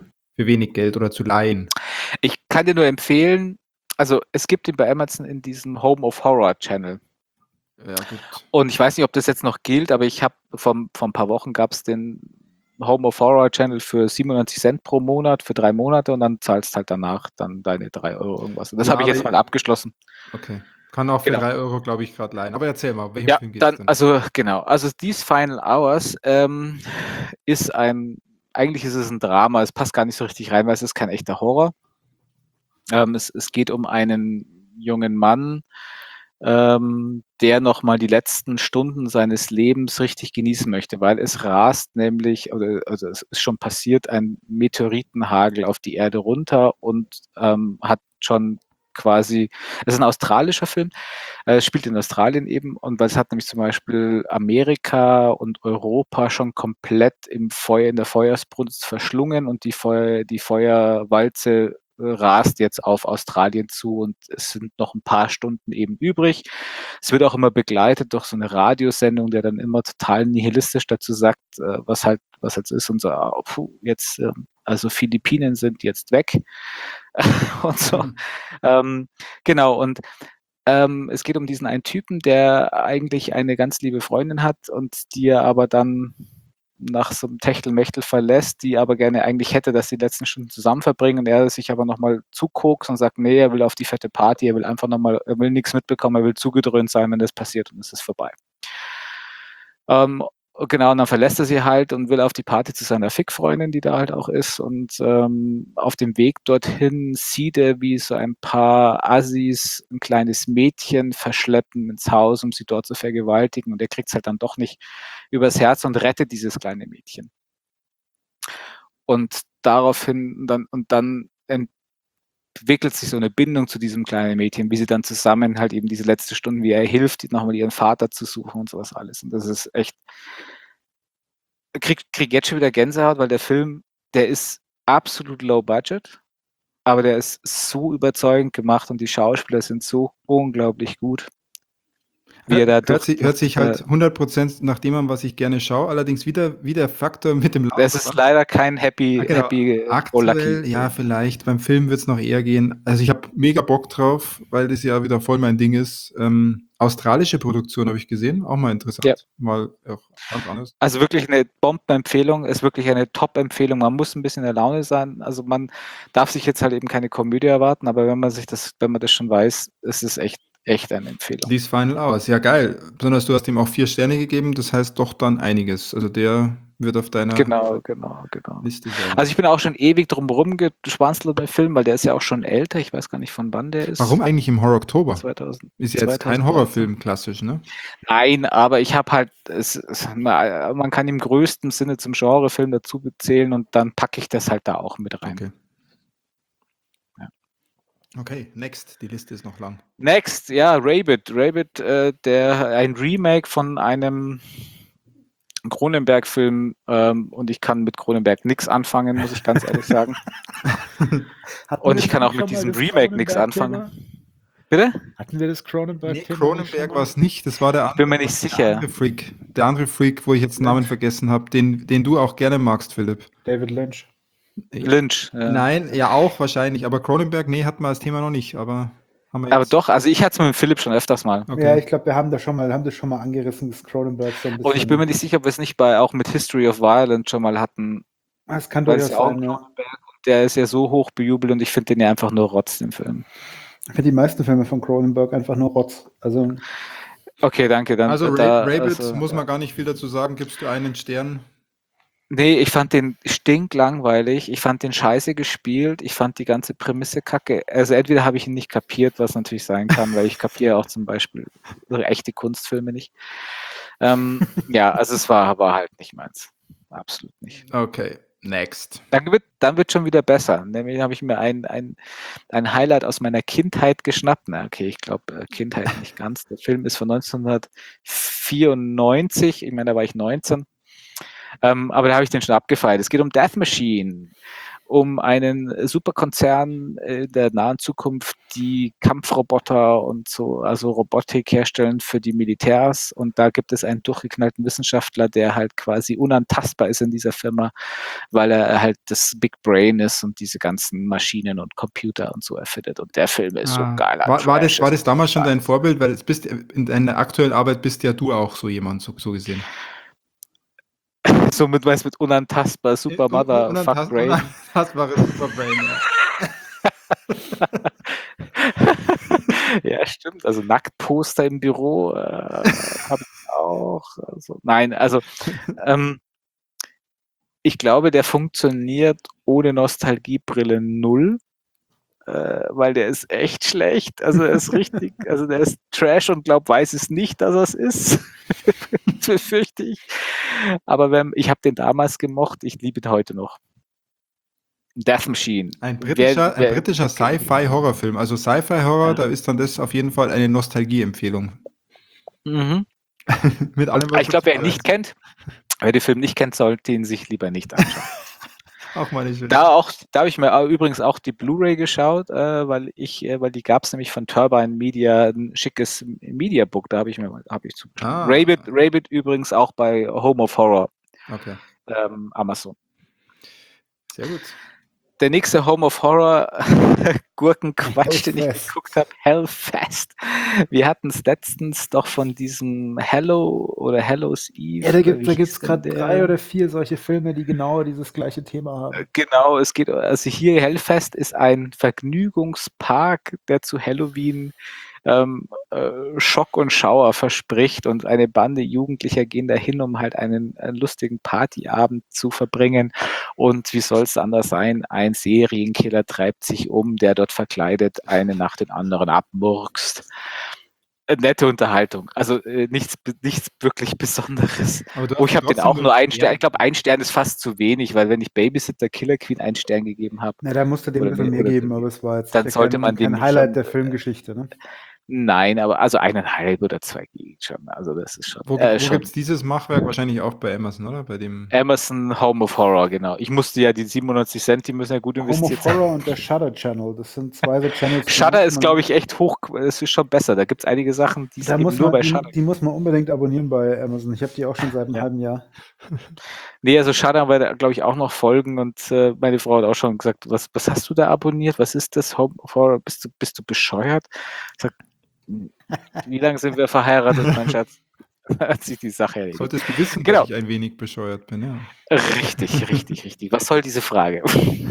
für wenig Geld oder zu leihen? Ich kann dir nur empfehlen, also es gibt ihn bei Amazon in diesem Home of Horror Channel. Ja, gut. Und ich weiß nicht, ob das jetzt noch gilt, aber ich habe vor, vor ein paar Wochen gab es den Home of Horror Channel für siebenundneunzig Cent pro Monat für drei Monate und dann zahlst halt danach dann deine drei Euro irgendwas. Und das Ja, habe ich jetzt aber- mal abgeschlossen. Okay. Kann auch für Genau. drei Euro, glaube ich, gerade leihen. Aber erzähl mal, welchen Ja, Film geht's dann, denn? also genau, also These Final Hours ähm, ist ein, eigentlich ist es ein Drama, es passt gar nicht so richtig rein, weil es ist kein echter Horror. Ähm, es, es geht um einen jungen Mann, ähm, der nochmal die letzten Stunden seines Lebens richtig genießen möchte, weil es rast nämlich, oder, also es ist schon passiert, ein Meteoritenhagel auf die Erde runter und ähm, hat schon quasi, es ist ein australischer Film, äh, es spielt in Australien eben und weil es hat nämlich zum Beispiel Amerika und Europa schon komplett im Feuer, in der Feuersbrunst verschlungen und die, Feuer, die Feuerwalze rast jetzt auf Australien zu und es sind noch ein paar Stunden eben übrig. Es wird auch immer begleitet durch so eine Radiosendung, der dann immer total nihilistisch dazu sagt, äh, was halt was jetzt ist und so, oh, puh, jetzt, äh, also Philippinen sind jetzt weg und so. Mhm. Ähm, genau, und ähm, es geht um diesen einen Typen, der eigentlich eine ganz liebe Freundin hat und die er aber dann nach so einem Techtelmechtel verlässt, die aber gerne eigentlich hätte, dass sie die letzten Stunden zusammen verbringen und er sich aber nochmal zukokst und sagt, nee, er will auf die fette Party, er will einfach nochmal, er will nichts mitbekommen, er will zugedröhnt sein, wenn das passiert und es ist vorbei. Ähm, genau, und dann verlässt er sie halt und will auf die Party zu seiner Fick-Freundin, die da halt auch ist und ähm, auf dem Weg dorthin sieht er, wie so ein paar Assis ein kleines Mädchen verschleppen ins Haus, um sie dort zu vergewaltigen und er kriegt es halt dann doch nicht übers Herz und rettet dieses kleine Mädchen. Und daraufhin dann und dann entwickelt sich so eine Bindung zu diesem kleinen Mädchen, wie sie dann zusammen halt eben diese letzte Stunde, wie er hilft, nochmal ihren Vater zu suchen und sowas alles. Und das ist echt, krieg, krieg jetzt schon wieder Gänsehaut, weil der Film, der ist absolut low budget, aber der ist so überzeugend gemacht und die Schauspieler sind so unglaublich gut. Wie er da Hört, durch, sich, durch hört sich dieser- halt hundert Prozent nach dem an, was ich gerne schaue. Allerdings wieder, wieder Faktor mit dem Es ist leider kein Happy, Ah, genau. Happy go Aktuell, lucky. ja, vielleicht. Beim Film wird es noch eher gehen. Also ich habe mega Bock drauf, weil das ja wieder voll mein Ding ist. Ähm, australische Produktion habe ich gesehen, auch mal interessant. Ja. Mal auch ganz anders. Also wirklich eine Bombenempfehlung, ist wirklich eine Top-Empfehlung. Man muss ein bisschen in der Laune sein. Also man darf sich jetzt halt eben keine Komödie erwarten, aber wenn man sich das, wenn man das schon weiß, ist es echt, echt eine Empfehlung. These Final Hours, ja geil. Besonders du hast ihm auch vier Sterne gegeben, das heißt doch dann einiges. Also der wird auf deiner Genau, genau, genau. Liste sein. Also ich bin auch schon ewig drum rumgeschwanzelt beim Film, weil der ist ja auch schon älter. Ich weiß gar nicht, von wann der ist. Warum eigentlich im Horror Oktober? zweitausend, Ist ja jetzt kein zweitausendneunzehn. Horrorfilm klassisch, ne? Nein, aber ich habe halt, es, es, man kann im größten Sinne zum Genrefilm dazu zählen und dann packe ich das halt da auch mit rein. Okay. Ja. Okay, next. Die Liste ist noch lang. Next, ja, Rabid. Rabid, äh, der, ein Remake von einem Cronenberg-Film ähm, und ich kann mit Cronenberg nichts anfangen, muss ich ganz ehrlich sagen. Hatten Und wir ich kann das auch schon mit mal, diesem das Remake nichts Cronenberg-Thema? anfangen. Bitte? Hatten wir das Cronenberg? Nee, Cronenberg war es nicht, das war der andere, Bin mir nicht der sicher. andere Freak. Der andere Freak, wo ich jetzt den Namen vergessen habe, den, den du auch gerne magst, Philipp. David Lynch. Lynch. Ja. Nein, ja auch wahrscheinlich, aber Cronenberg, nee, hatten wir als Thema noch nicht, aber haben wir jetzt. Aber doch, also ich hatte es mit Philipp schon öfters mal. Okay. Ja, ich glaube, wir haben das schon mal, haben das schon mal angerissen, das Cronenberg so ein bisschen. Und ich bin mir nicht sicher, ob wir es nicht bei auch mit History of Violence schon mal hatten. Das kann Weil durchaus es ja auch sein, ja. Cronenberg und der ist ja so hoch bejubelt und ich finde den ja einfach nur Rotz, den Film. Ich finde die meisten Filme von Cronenberg einfach nur Rotz. Also, Okay, danke. Dann, Also da, Ra- Rabid, also, muss ja. man gar nicht viel dazu sagen, gibst du einen Stern? Nee, ich fand den stinklangweilig. Ich fand den scheiße gespielt. Ich fand die ganze Prämisse kacke. Also entweder habe ich ihn nicht kapiert, was natürlich sein kann, weil ich kapiere auch zum Beispiel echte Kunstfilme nicht. Ähm, ja, also es war aber halt nicht meins. Absolut nicht. Okay, next. Dann wird, dann wird schon wieder besser. Nämlich habe ich mir ein, ein, ein Highlight aus meiner Kindheit geschnappt. Na, okay, ich glaube, Kindheit nicht ganz. Der Film ist von neunzehnhundertvierundneunzig. Ich meine, da war ich neunzehn. Ähm, aber da habe ich den schon abgefeiert. Es geht um Death Machine. um einen Superkonzern in der nahen Zukunft, die Kampfroboter und so, also Robotik herstellen für die Militärs. Und da gibt es einen durchgeknallten Wissenschaftler, der halt quasi unantastbar ist in dieser Firma, weil er halt das Big Brain ist und diese ganzen Maschinen und Computer und so erfindet. Und der Film ist so Ah, geil. war, war, das, war das damals schon dein Vorbild? Weil jetzt bist, in deiner aktuellen Arbeit bist ja du auch so jemand, so, so gesehen. So mit, weißt, mit unantastbar, Super Un- un- Mother, unantast- Fuck Brain. Unantastbares Superbrain, ja. Ja, stimmt. Also Nacktposter im Büro äh, habe ich auch. Also, nein, also ähm, ich glaube, der funktioniert ohne Nostalgiebrille null, äh, weil der ist echt schlecht. Also er ist richtig, also der ist Trash und glaubt, weiß es nicht, dass er es ist. Befürchte ich. Aber wenn, ich habe den damals gemocht, ich liebe ihn heute noch. Death Machine. Ein britischer, Wer- wer- ein britischer Sci-Fi-Horrorfilm. Also Sci-Fi-Horror, Ja. da ist dann das auf jeden Fall eine Nostalgie-Empfehlung. Mhm. Mit allem, was Ich glaube, wer ihn dazu nicht kennt, wer den Film nicht kennt, sollte ihn sich lieber nicht anschauen. Auch mal nicht schön. Da auch, da habe ich mir au- übrigens auch die Blu-ray geschaut, äh, weil ich, äh, weil die gab es nämlich von Turbine Media, ein schickes Mediabook, da habe ich mir, habe ich zu. Ah. Rabbit, Rabbit übrigens auch bei Home of Horror, Okay, ähm, Amazon. sehr gut. Der nächste Home of Horror Gurkenquatsch, den ich Hellfest. geguckt habe, Hellfest. Wir hatten es letztens doch von diesem Hello oder Hello's Eve. Ja, da oder gibt wie da hieß gibt's denn gerade der? drei oder vier solche Filme, die genau dieses gleiche Thema haben. Genau, es geht, also hier Hellfest ist ein Vergnügungspark, der zu Halloween ähm, äh, Schock und Schauer verspricht und eine Bande Jugendlicher gehen dahin, um halt einen, einen lustigen Partyabend zu verbringen. Und wie soll es anders sein? Ein Serienkiller treibt sich um, der dort verkleidet eine nach den anderen abmurkst. Äh, Nette Unterhaltung, also äh, nichts, nichts wirklich Besonderes. Aber du Oh, hast ich habe den trotzdem auch nur einen Stern. ja. Ich glaube, ein Stern ist fast zu wenig, weil wenn ich Babysitter Killer Queen einen Stern gegeben habe, Na, da musste dem Oder ein bisschen mir- mehr oder- geben, aber es war jetzt dann sicher sollte kein, man dem kein nicht Highlight schon- der Filmgeschichte. Ne? nein, aber also eineinhalb oder zwei geht schon. Also das ist schon. Wo, äh, wo schon. gibt es dieses Machwerk? Wahrscheinlich auch bei Amazon, oder? Bei dem. Amazon Home of Horror, genau. Ich musste ja die siebenundneunzig Cent, die müssen ja gut Home investiert of sein. Horror und der Shudder Channel, das sind zwei so Channels. die Shudder muss ist, man- glaube ich, echt hoch. Es ist schon besser. Da gibt es einige Sachen, die es Da eben muss nur man, bei die, Shudder. die muss man unbedingt abonnieren bei Amazon. Ich habe die auch schon seit einem Ja. halben Jahr. Nee, also Shudder wird, glaube ich, auch noch folgen und äh, meine Frau hat auch schon gesagt, was, was hast du da abonniert? Was ist das? Home of Horror? Bist du, bist du bescheuert? Ich sag, wie lange sind wir verheiratet, mein Schatz? Hat sich die Sache erledigt. Solltest du wissen, Genau. dass ich ein wenig bescheuert bin, ja. Richtig, richtig, richtig. Was soll diese Frage?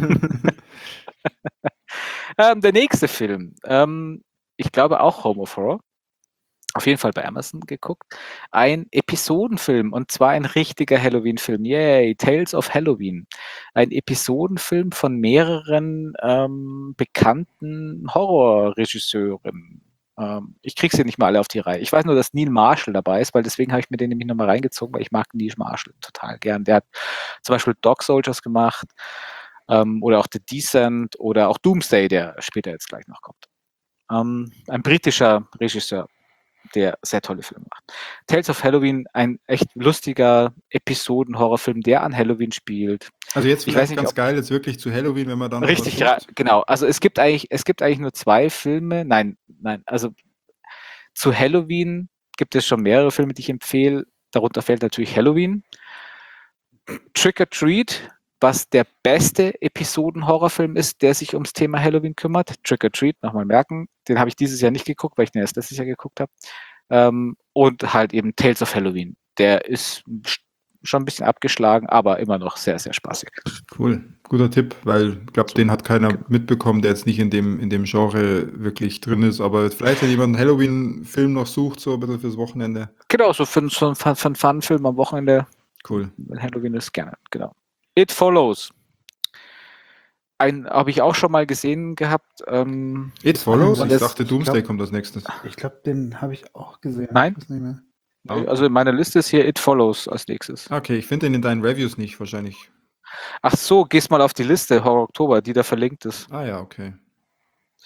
ähm, der nächste Film. Ähm, ich glaube auch Home of Horror. Auf jeden Fall bei Amazon geguckt. Ein Episodenfilm und zwar ein richtiger Halloween-Film. Yay, Tales of Halloween. Ein Episodenfilm von mehreren ähm, bekannten Horrorregisseuren. Ähm, ich kriege sie nicht mal alle auf die Reihe. Ich weiß nur, dass Neil Marshall dabei ist, weil deswegen habe ich mir den nämlich nochmal reingezogen, weil ich mag Neil Marshall total gern. Der hat zum Beispiel Dog Soldiers gemacht ähm, oder auch The Descent oder auch Doomsday, der später jetzt gleich noch kommt. Ähm, ein britischer Regisseur, der sehr tolle Filme macht. Tales of Halloween, ein echt lustiger Episoden-Horrorfilm, der an Halloween spielt. Also jetzt Ich vielleicht weiß nicht, ganz ob- geil, jetzt wirklich zu Halloween, wenn man dann noch Richtig, was ra- sucht. genau. Also es gibt eigentlich, es gibt eigentlich nur zwei Filme. Nein, nein, also zu Halloween gibt es schon mehrere Filme, die ich empfehle. Darunter fällt natürlich Halloween. Trick or Treat, was der beste Episoden-Horrorfilm ist, der sich ums Thema Halloween kümmert. Trick or Treat, nochmal merken. Den habe ich dieses Jahr nicht geguckt, weil ich den erst letztes Jahr geguckt habe. Ähm, und halt eben Tales of Halloween. Der ist schon ein bisschen abgeschlagen, aber immer noch sehr, sehr spaßig. Cool, guter Tipp, weil ich glaube, den hat keiner mitbekommen, der jetzt nicht in dem, in dem Genre wirklich drin ist. Aber vielleicht, wenn jemand einen Halloween-Film noch sucht, so ein bisschen fürs Wochenende. Genau, so für, so für einen Fun-Film am Wochenende, Cool. wenn Halloween ist, gerne. Genau. It Follows. Ein habe ich auch schon mal gesehen gehabt. Ähm, It Follows? Und Ich das- dachte, ich Doomsday glaub- kommt als nächstes. Ich glaube, den habe ich auch gesehen. Nein? Ich weiß nicht mehr. Ah. Also in meiner Liste ist hier It Follows als nächstes. Okay, ich finde den in deinen Reviews nicht, wahrscheinlich. Ach so, gehst mal auf die Liste, Horror Oktober, die da verlinkt ist. Ah ja, okay.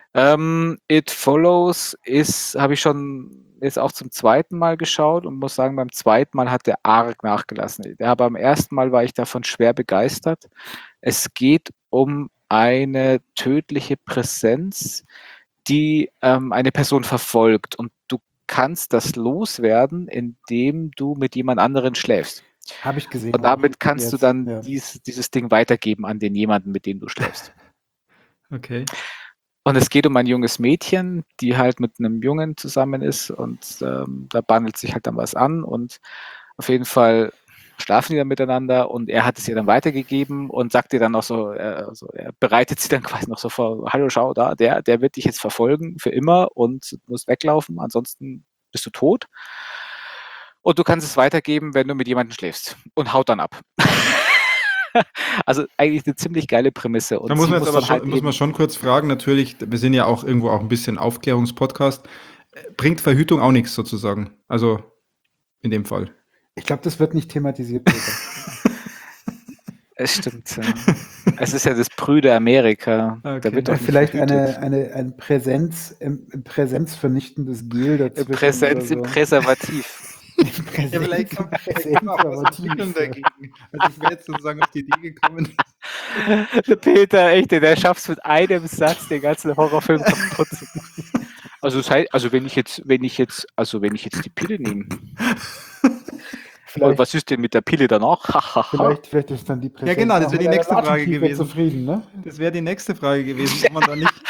Ähm, It Follows ist, habe ich schon jetzt auch zum zweiten Mal geschaut und muss sagen, beim zweiten Mal hat der arg nachgelassen. Ja, beim ersten Mal war ich davon schwer begeistert. Es geht um eine tödliche Präsenz, die ähm, eine Person verfolgt und du kannst das loswerden, indem du mit jemand anderen schläfst. Habe ich gesehen. Und damit kannst Jetzt, du dann ja. dies, dieses Ding weitergeben an den jemanden, mit dem du schläfst. Okay. Und es geht um ein junges Mädchen, die halt mit einem Jungen zusammen ist und ähm, da bandelt sich halt dann was an und auf jeden Fall schlafen die dann miteinander und er hat es ihr dann weitergegeben und sagt ihr dann noch so, äh, also er bereitet sie dann quasi noch so vor, hallo, schau da, der, der wird dich jetzt verfolgen für immer und du musst weglaufen, ansonsten bist du tot. Und du kannst es weitergeben, wenn du mit jemandem schläfst und haut dann ab. Also eigentlich eine ziemlich geile Prämisse. Und Da muss sie man jetzt aber dann schon, halt muss man eben- schon kurz fragen, natürlich, wir sind ja auch irgendwo auch ein bisschen Aufklärungspodcast. Äh, Bringt Verhütung auch nichts sozusagen? Also in dem Fall. Ich glaube, das wird nicht thematisiert. Peter. Es stimmt, ja. Es ist ja das Brüder Amerika. Okay. Da wird doch Ja, nicht vielleicht verhütet. eine, eine, ein Präsenz, im, im präsenzvernichtendes Gel dazwischen. Präsenz im oder so. Präservativ. Präsenz, Ja, vielleicht kann, vielleicht kann man auch was Präservativ. entwickeln dagegen. Also ich wäre jetzt sozusagen auf die Idee gekommen. Der Peter, echt, der schafft es mit einem Satz den ganzen Horrorfilm kaputt zu machen. Also, das heißt, also wenn ich jetzt, wenn ich jetzt, also wenn ich jetzt die Pille nehme, Vielleicht, was ist denn mit der Pille danach? vielleicht, vielleicht ist dann die Präsenz Ja, genau, das auch wäre die mit nächste einem Frage Atemfieber gewesen. zufrieden, ne? Das wäre die nächste Frage gewesen, ob man da nicht.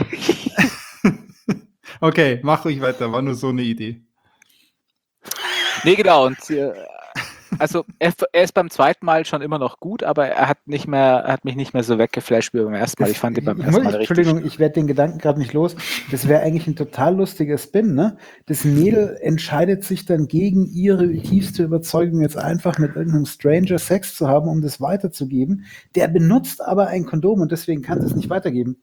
Okay, mach ruhig weiter, war nur so eine Idee. Nee, genau. Und äh, also er, er ist beim zweiten Mal schon immer noch gut, aber er hat nicht mehr, er hat mich nicht mehr so weggeflasht wie beim ersten Mal. Ich fand ihn beim ich, ersten muss- Mal richtig. Entschuldigung, ich werde den Gedanken gerade nicht los. Das wäre eigentlich ein total lustiger Spin, ne? Das Mädel entscheidet sich dann gegen ihre tiefste Überzeugung, jetzt einfach mit irgendeinem Stranger Sex zu haben, um das weiterzugeben. Der benutzt aber ein Kondom und deswegen kann es nicht weitergeben.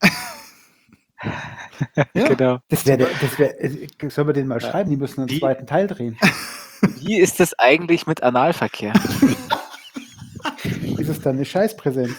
Ja. Genau. Das wäre, das wäre, sollen wir den mal Ja. schreiben? Die müssen einen Die- zweiten Teil drehen. Wie ist das eigentlich mit Analverkehr? Ist es dann eine Scheißpräsenz?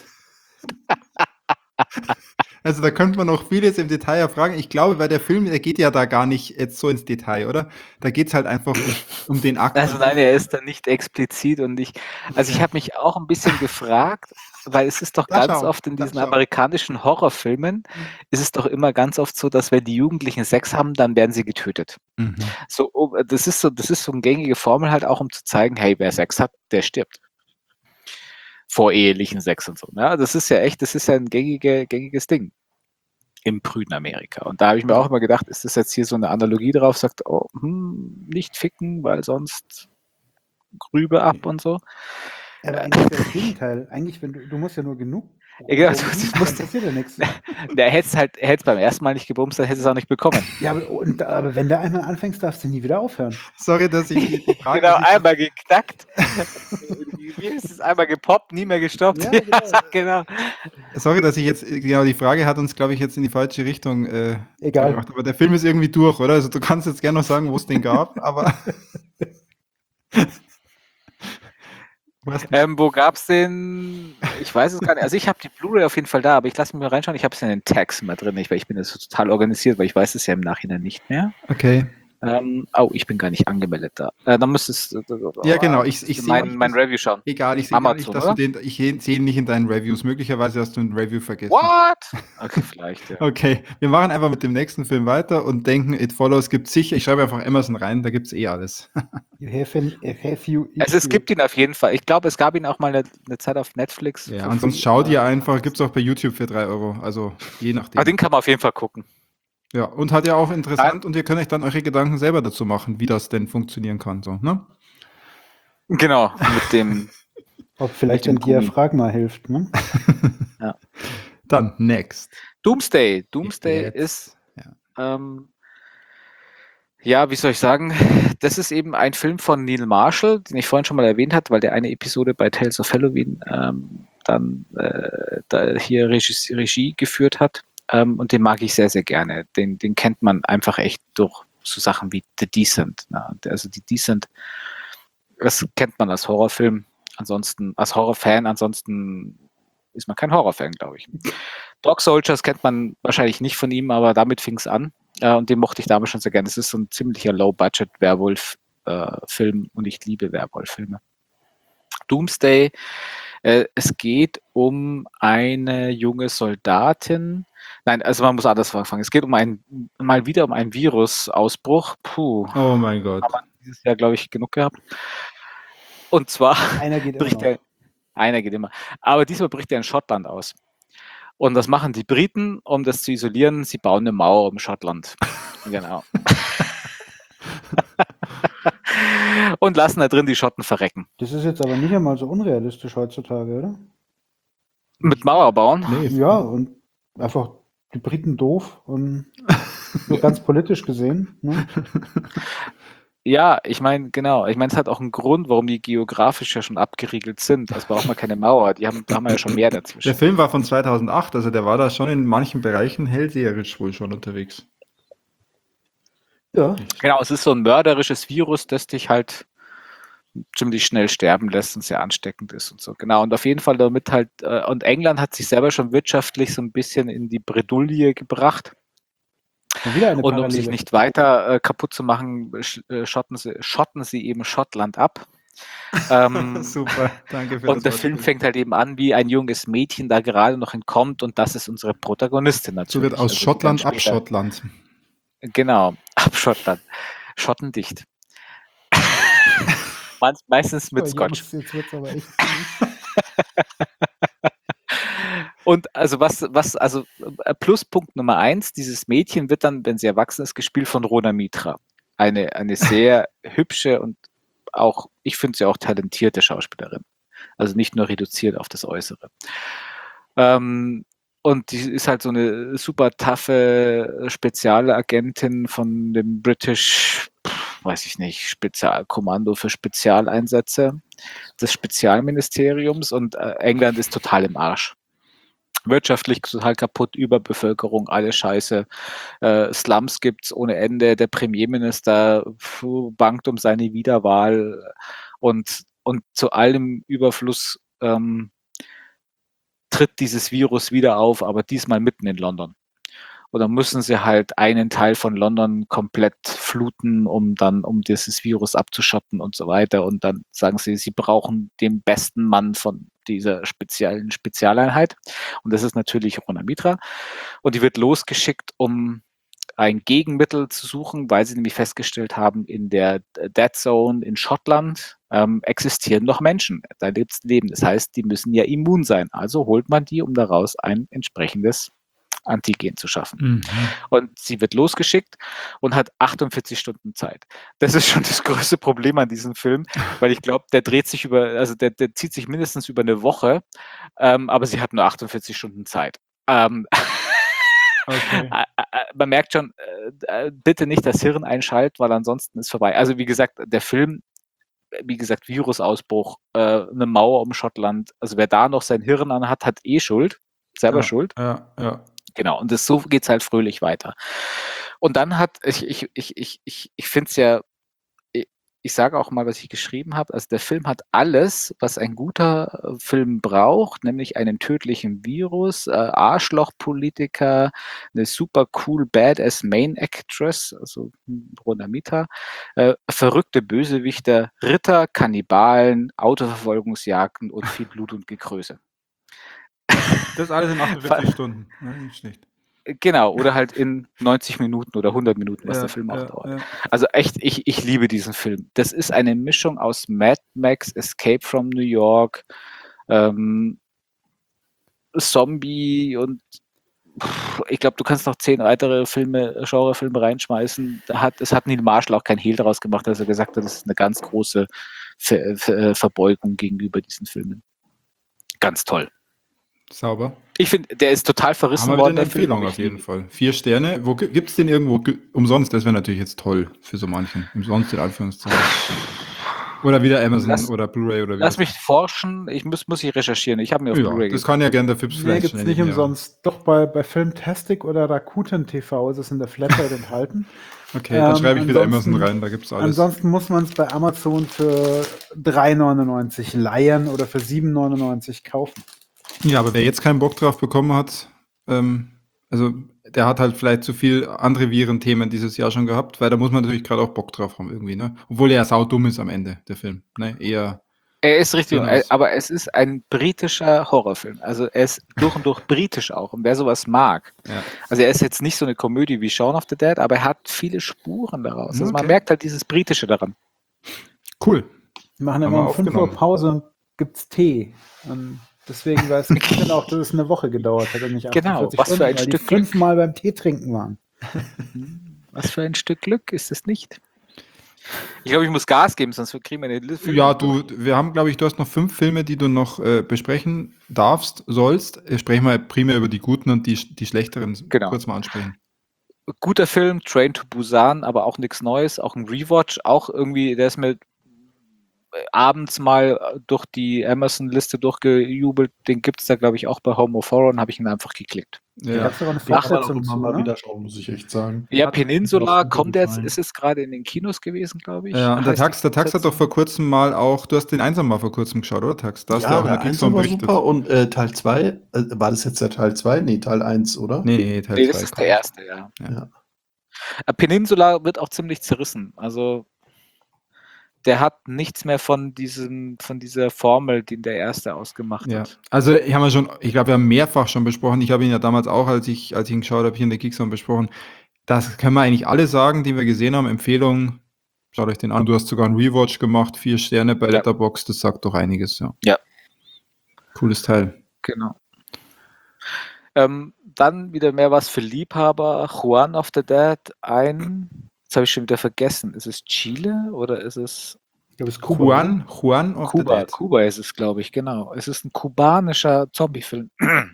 Also da könnte man noch vieles im Detail erfragen. Ich glaube, weil der Film, der geht ja da gar nicht jetzt so ins Detail, oder? Da geht es halt einfach um, um den Akt. Also nein, er ist da nicht explizit und ich, also ich habe mich auch ein bisschen gefragt, weil es ist doch Da ganz schau, oft in da diesen schau. amerikanischen Horrorfilmen, ist es doch immer ganz oft so, dass wenn die Jugendlichen Sex haben, dann werden sie getötet. Mhm. So, um- das ist so, das ist so eine gängige Formel halt auch, um zu zeigen, hey, wer Sex hat, der stirbt. Vor ehelichen Sex und so. Ja, das ist ja echt, das ist ja ein gängige, gängiges Ding im prüden Amerika. Und da habe ich mir auch immer gedacht, ist das jetzt hier so eine Analogie drauf, sagt, oh, hm, nicht ficken, weil sonst Grübe ab und so. Aber eigentlich das Gegenteil. Eigentlich, wenn du, du musst ja nur genug. Ja, genau, bumsen, das dann musst- passiert ja nichts. Der hätte es halt, er hätte es beim ersten Mal nicht gebumst, dann hätte es auch nicht bekommen. Ja, aber, und, aber wenn du einmal anfängst, darfst du nie wieder aufhören. Sorry, dass ich die die Frage Genau, nicht- einmal geknackt. Wie ist es? Einmal gepoppt, nie mehr gestoppt. Ja, Ja, genau. genau. Sorry, dass ich jetzt, genau, die Frage hat uns, glaube ich, jetzt in die falsche Richtung äh, Egal. gebracht. Aber der Film ist irgendwie durch, oder? Also du kannst jetzt gerne noch sagen, wo es den gab, aber. Was? Ähm, wo gab's den? Ich weiß es gar nicht. Also ich habe die Blu-ray auf jeden Fall da, aber ich lasse mich mal reinschauen. Ich habe es in den Tags mal drin, ich, weil ich bin jetzt so total organisiert, weil ich weiß es ja im Nachhinein nicht mehr. Okay. Ähm, oh, ich bin gar nicht angemeldet da. Äh, dann müsstest du Ja, genau, ich- ich sehe mein, nicht, mein dass- Review schauen. Egal, ich sehe gar nicht, Amazon, dass oder? du den, ich sehe ihn nicht in deinen Reviews. Möglicherweise hast du ein Review vergessen. What? Okay, vielleicht, ja. Okay, wir machen einfach mit dem nächsten Film weiter und denken, It Follows gibt sicher, ich schreibe einfach Amazon rein, da gibt es eh alles. You have, an, have you Also es gibt ihn auf jeden Fall. Ich glaube, es gab ihn auch mal eine, eine Zeit auf Netflix. Ja, for und sonst free, schau dir aber- einfach, gibt es auch bei YouTube für drei Euro, also je nachdem. Aber den kann man auf jeden Fall gucken. Ja, und hat ja auch interessant und ihr könnt euch dann eure Gedanken selber dazu machen, wie das denn funktionieren kann, so, ne? Genau, mit dem. Ob vielleicht Mit ein dem Gummi. Diaphragma hilft, ne? Dann, next. Doomsday. Doomsday Jetzt. ist, Ja. ähm, ja, wie soll ich sagen, das ist eben ein Film von Neil Marshall, den ich vorhin schon mal erwähnt habe, weil der eine Episode bei Tales of Halloween ähm, dann äh, da hier Regie, Regie geführt hat. Ähm, und den mag ich sehr, sehr gerne. Den, den kennt man einfach echt durch so Sachen wie The Descent. Ne? Also die Descent, das kennt man als Horrorfilm. Ansonsten, als Horrorfan, ansonsten ist man kein Horrorfan, glaube ich. Dog Soldiers kennt man wahrscheinlich nicht von ihm, aber damit fing es an. Äh, und den mochte ich damals schon sehr gerne. Es ist so ein ziemlicher Low-Budget-Werwolf-Film äh, und ich liebe Werwolf-Filme. Doomsday. Äh, es geht um eine junge Soldatin. Nein, also man muss anders anfangen. Es geht um ein, mal wieder um einen Virusausbruch. Puh. Oh mein Gott. Haben wir dieses Jahr, glaube ich, genug gehabt. Und zwar Einer geht bricht immer er, einer geht immer. Aber diesmal bricht er in Schottland aus. Und was machen die Briten, um das zu isolieren? Sie bauen eine Mauer um Schottland. Genau. Und lassen da drin die Schotten verrecken. Das ist jetzt aber nicht einmal so unrealistisch heutzutage, oder? Mit Mauer bauen? Nee, Ja, und einfach die Briten doof und so ganz politisch gesehen. Ne? Ja, ich meine, genau. Ich meine, es hat auch einen Grund, warum die geografisch ja schon abgeriegelt sind. Also braucht man keine Mauer. Die haben, da haben wir ja schon mehr dazwischen. der Film war von zweitausendacht, also der war da schon in manchen Bereichen hellseherisch wohl schon unterwegs. Ja, Genau, es ist so ein mörderisches Virus, das dich halt ziemlich schnell sterben lässt und sehr ansteckend ist und so. Genau, und auf jeden Fall damit halt, äh, und England hat sich selber schon wirtschaftlich so ein bisschen in die Bredouille gebracht. schon wieder eine Und um sich Parallele. nicht weiter äh, kaputt zu machen, sch- äh, schotten, sie, schotten sie eben Schottland ab. Ähm, Super, danke für und der das Film Wortspiel. fängt halt eben an, wie ein junges Mädchen da gerade noch entkommt und das ist unsere Protagonistin natürlich. So wird aus Also die Schottland dann ab später- Schottland. Genau, ab Schottland. Schottendicht. Meist- Meistens mit Oh, Scotch. Jungs, jetzt wird's aber echt. Und also was, was, also äh, Pluspunkt Nummer eins, dieses Mädchen wird dann, wenn sie erwachsen ist, gespielt von Rona Mitra. Eine, eine sehr hübsche und auch, ich finde sie auch talentierte Schauspielerin. Also nicht nur reduziert auf das Äußere. Ähm, und die ist halt so eine super taffe Spezialagentin von dem British, pff, weiß ich nicht, Spezialkommando für Spezialeinsätze des Spezialministeriums und äh, England ist total im Arsch. Wirtschaftlich total kaputt, Überbevölkerung, alles scheiße. Äh, Slums gibt's ohne Ende. Der Premierminister pf, bangt um seine Wiederwahl und, und zu allem Überfluss ähm, tritt dieses Virus wieder auf, aber diesmal mitten in London. Und dann müssen sie halt einen Teil von London komplett fluten, um dann, um dieses Virus abzuschotten und so weiter. Und dann sagen sie, sie brauchen den besten Mann von dieser speziellen Spezialeinheit. Und das ist natürlich Rona Mitra. Und die wird losgeschickt, um ein Gegenmittel zu suchen, weil sie nämlich festgestellt haben, in der Dead Zone in Schottland ähm, existieren noch Menschen. Da lebt Leben. Das heißt, die müssen ja immun sein. Also holt man die, um daraus ein entsprechendes Antigen zu schaffen. Mhm. Und sie wird losgeschickt und hat achtundvierzig Stunden Zeit. Das ist schon das größte Problem an diesem Film, weil ich glaube, der dreht sich über, also der, der zieht sich mindestens über eine Woche, ähm, aber sie hat nur achtundvierzig Stunden Zeit. Ähm, Okay. äh, äh, man merkt schon, äh, bitte nicht das Hirn einschalten, weil ansonsten ist vorbei. Also wie gesagt, der Film, wie gesagt, Virusausbruch, äh, eine Mauer um Schottland, also wer da noch sein Hirn an hat, hat eh Schuld, selber Ja, Schuld. Ja, ja. Genau, und das, so geht es halt fröhlich weiter. Und dann hat, ich, ich, ich, ich, ich, ich finde es ja, ich, ich sage auch mal, was ich geschrieben habe, also der Film hat alles, was ein guter äh, Film braucht, nämlich einen tödlichen Virus, äh, Arschlochpolitiker, eine super cool Badass Main Actress, also Rona Mitra, äh, verrückte Bösewichter, Ritter, Kannibalen, Autoverfolgungsjagden und viel Blut und Gekröse. Das alles in achtundvierzig Stunden. Ja, nicht schlecht. Genau, oder halt in neunzig Minuten oder hundert Minuten, was Ja, der Film auch ja, dauert. ja. Also echt, ich, ich liebe diesen Film. Das ist eine Mischung aus Mad Max, Escape from New York, ähm, Zombie und pff, ich glaube, du kannst noch zehn weitere Filme, Genrefilme reinschmeißen. Da hat, es hat Neil Marshall auch kein Hehl daraus gemacht, dass er gesagt hat, das ist eine ganz große Ver, Ver, Verbeugung gegenüber diesen Filmen. Ganz toll. Sauber. Ich finde, der ist total verrissen Haben wir wieder worden. eine der Film, Empfehlung aber auf ich jeden liebe- Fall. Vier Sterne. Wo gibt es den irgendwo ge- umsonst? Das wäre natürlich jetzt toll für so manchen. Umsonst in Anführungszeichen. Oder wieder Amazon Lass- oder Blu-ray oder wie. Lass das- mich forschen, ich muss, muss ich recherchieren. Ich habe mir auf Ja, Blu-ray das kann ja gerne der Fips Nee, vielleicht gibt's schnell nicht nebenher- umsonst. Doch bei, bei Filmtastic oder Rakuten T V ist es in der Flatrate enthalten. Okay, dann Ähm, schreibe ich wieder ansonsten- Amazon rein, da gibt es alles. Ansonsten muss man es bei Amazon für drei neunundneunzig leihen oder für sieben neunundneunzig kaufen. Ja, aber wer jetzt keinen Bock drauf bekommen hat, Ähm, also der hat halt vielleicht zu viel andere Virenthemen dieses Jahr schon gehabt, weil da muss man natürlich gerade auch Bock drauf haben irgendwie, ne? Obwohl er saudumm ist am Ende, der Film. Ne? Eher. Er ist richtig, Genau. aber es ist ein britischer Horrorfilm. Also er ist durch und durch britisch auch. Und wer sowas mag, Ja. also er ist jetzt nicht so eine Komödie wie Shaun of the Dead, aber er hat viele Spuren daraus. Also man Okay. merkt halt dieses Britische daran. Cool. Wir machen Haben immer wir um fünf Uhr aufgenommen. Pause und gibt's Tee. Und deswegen weiß ich dann auch, dass es eine Woche gedauert hat und nicht Genau, achtundvierzig was für Stunden, ein weil die Stück Glück. fünfmal beim Tee trinken waren. Was für ein Stück Glück ist es nicht? Ich glaube, ich muss Gas geben, sonst kriegen wir eine Filme. Ja, du, wir haben, glaube ich, du hast noch fünf Filme, die du noch äh, besprechen darfst, sollst. Äh, Sprechen wir primär über die guten und die, die schlechteren Genau. kurz mal ansprechen. Guter Film, Train to Busan, aber auch nichts Neues, auch ein Rewatch, auch irgendwie, der ist mir abends mal durch die Amazon-Liste durchgejubelt, den gibt es da, glaube ich, auch bei Home of Horror und habe ich ihn einfach geklickt. Da Ja. gab es aber eine Den kann man auch Fortsetzung immer zu, mal ne? wieder schauen, muss ich echt sagen. Ja, Hat- Peninsula hat mir kommt jetzt, gefallen. ist es gerade in den Kinos gewesen, glaube ich. Ja, und der heißt die Tax, der Tax hat doch Fortsetzung. vor kurzem mal auch, du hast den Einsam mal vor kurzem geschaut, oder Tax? Da hast du Ja, auch in der der eins Geekzone war berichtet. super und äh, Teil zwei, äh, war das jetzt der Teil zwei? Nee, Teil eins, oder? Nee, nee, Teil Nee, zwei das ist kommt. der erste, ja. Ja. Äh, Peninsula wird auch ziemlich zerrissen. Also der hat nichts mehr von diesem, von dieser Formel, die der erste ausgemacht Ja, hat. also ich habe schon, ich glaube, wir haben mehrfach schon besprochen. Ich habe ihn ja damals auch, als ich, als ich ihn geschaut habe, hier in der Geekzone besprochen. Das können wir eigentlich alle sagen, die wir gesehen haben. Empfehlung, schaut euch den an. Du hast sogar einen Rewatch gemacht, vier Sterne bei Ja. Letterboxd, das sagt doch einiges, ja. Ja. Cooles Teil. Genau. Ähm, dann wieder mehr was für Liebhaber. Juan of the Dead, ein, jetzt habe ich schon wieder vergessen, ist es Chile oder ist es Ich glaube, es ist Kuba. oder? Juan, Juan of the Kuba? Dead. Kuba ist es, glaube ich, genau. Es ist ein kubanischer Zombie-Film.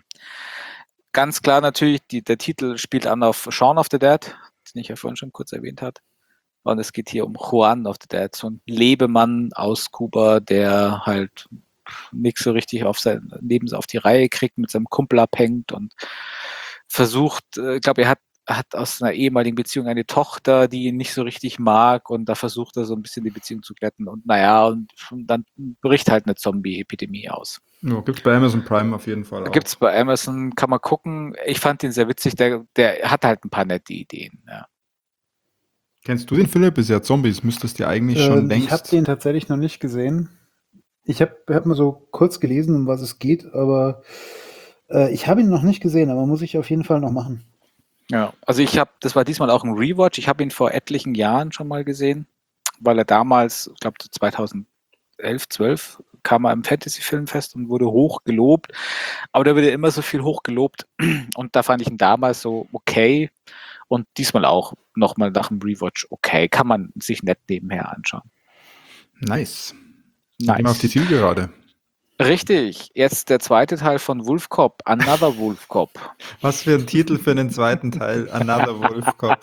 Ganz klar natürlich, die, der Titel spielt an auf Shaun of the Dead, den ich ja vorhin schon kurz erwähnt habe. Und es geht hier um Juan of the Dead, so ein Lebemann aus Kuba, der halt nichts so richtig auf sein Leben auf die Reihe kriegt, mit seinem Kumpel abhängt und versucht, ich glaube, er hat, hat aus einer ehemaligen Beziehung eine Tochter, die ihn nicht so richtig mag und da versucht er so ein bisschen die Beziehung zu glätten und naja, und dann bricht halt eine Zombie-Epidemie aus. Ja, gibt es bei Amazon Prime auf jeden Fall auch. Gibt es bei Amazon, kann man gucken. Ich fand den sehr witzig, der, der hat halt ein paar nette Ideen. Ja. Kennst du den, Philipp? Bisher Zombies, müsstest du eigentlich schon Ähm, längst... ich habe den tatsächlich noch nicht gesehen. Ich habe hab mal so kurz gelesen, um was es geht, aber äh, ich habe ihn noch nicht gesehen, aber muss ich auf jeden Fall noch machen. Ja, also ich habe, das war diesmal auch ein Rewatch. Ich habe ihn vor etlichen Jahren schon mal gesehen, weil er damals, ich glaube zweitausendelf, zwölf kam er im Fantasy-Filmfest und wurde hoch gelobt. Aber da wird ja immer so viel hoch gelobt und da fand ich ihn damals so okay und diesmal auch nochmal nach dem Rewatch okay. Kann man sich nett nebenher anschauen. Nice. Nice. Gehen wir auf die Zielgerade. Richtig, jetzt der zweite Teil von Wolf Cop, Another Wolf Cop. Was für ein Titel für den zweiten Teil, Another Wolf Cop.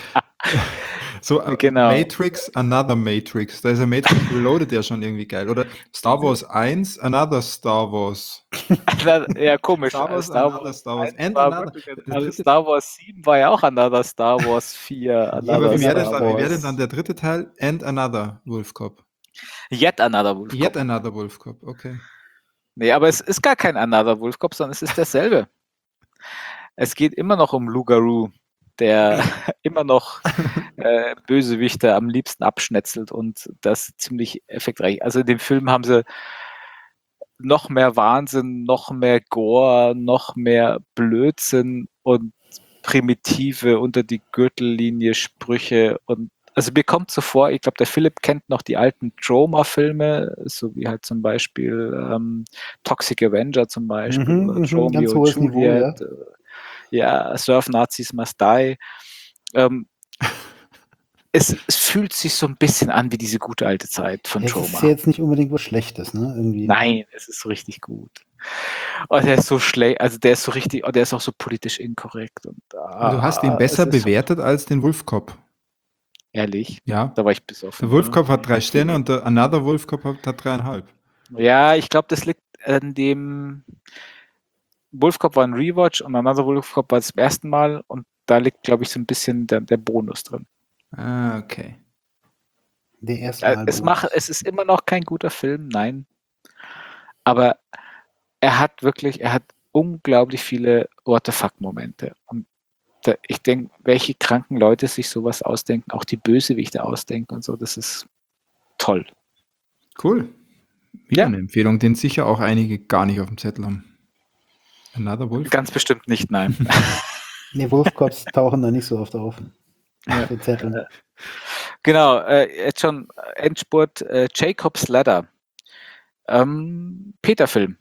So, äh, Genau. Matrix, Another Matrix. Da ist ja Matrix Reloaded ja schon irgendwie geil. Oder Star Wars eins, Another Star Wars. Ja, komisch. Star Wars, Star Another Wars Star Wars. eins And war another. wirklich- Der Also dritte- Star Wars sieben war ja auch Another Star Wars vier. Ja, aber Another wie wäre Star denn, wie wär denn Wars. dann der dritte Teil? And Another Wolf Cop. Yet Another Wolf Yet Cop. Another Wolf Cop, okay. Nee, aber es ist gar kein Another Wolf Cop, sondern es ist derselbe. Es geht immer noch um Lugaru, der immer noch äh, Bösewichte am liebsten abschnetzelt und das ziemlich effektreich. Also in dem Film haben sie noch mehr Wahnsinn, noch mehr Gore, noch mehr Blödsinn und primitive unter die Gürtellinie Sprüche und also mir kommt so vor, ich glaube, der Philipp kennt noch die alten Troma-Filme, so wie halt zum Beispiel ähm, Toxic Avenger zum Beispiel, Mhm, oder mhm, Romeo ganz und hohes Niveau, Juliet, äh, ja, Surf Nazis Must Die. Ähm, es, es fühlt sich so ein bisschen an wie diese gute alte Zeit von Es Troma. ist ja jetzt nicht unbedingt was Schlechtes, ne? Irgendwie. Nein, es ist so richtig gut. Und der ist so schlecht, also der ist so richtig, und der ist auch so politisch inkorrekt. Und, Aber du hast ihn ah, besser es ist so- bewertet als den Wolf Cop. Ehrlich, Ja. da war ich besoffen. Der Wolf Cop hat drei Sterne und der Another Wolf Cop hat, hat dreieinhalb. Ja, ich glaube, das liegt an dem Wolf Cop war ein Rewatch und Another Wolf Cop war das zum ersten Mal und da liegt, glaube ich, so ein bisschen der, der Bonus drin. Ah, okay. Der erste Äh, Mal. Es, macht, es ist immer noch kein guter Film, nein. Aber er hat wirklich, er hat unglaublich viele What the fuck-Momente. Und da, ich denke, welche kranken Leute sich sowas ausdenken, auch die Bösewichte ausdenken und so, das ist toll. Cool. Wieder Ja. eine Empfehlung, den sicher auch einige gar nicht auf dem Zettel haben. Another Wolf? Ganz bestimmt nicht, nein. Nee, Wolfcops tauchen da nicht so oft auf. Ja. Auf den Zetteln. Genau, äh, jetzt schon Endspurt, äh, Jacob's Ladder. Ähm, Peter-Film.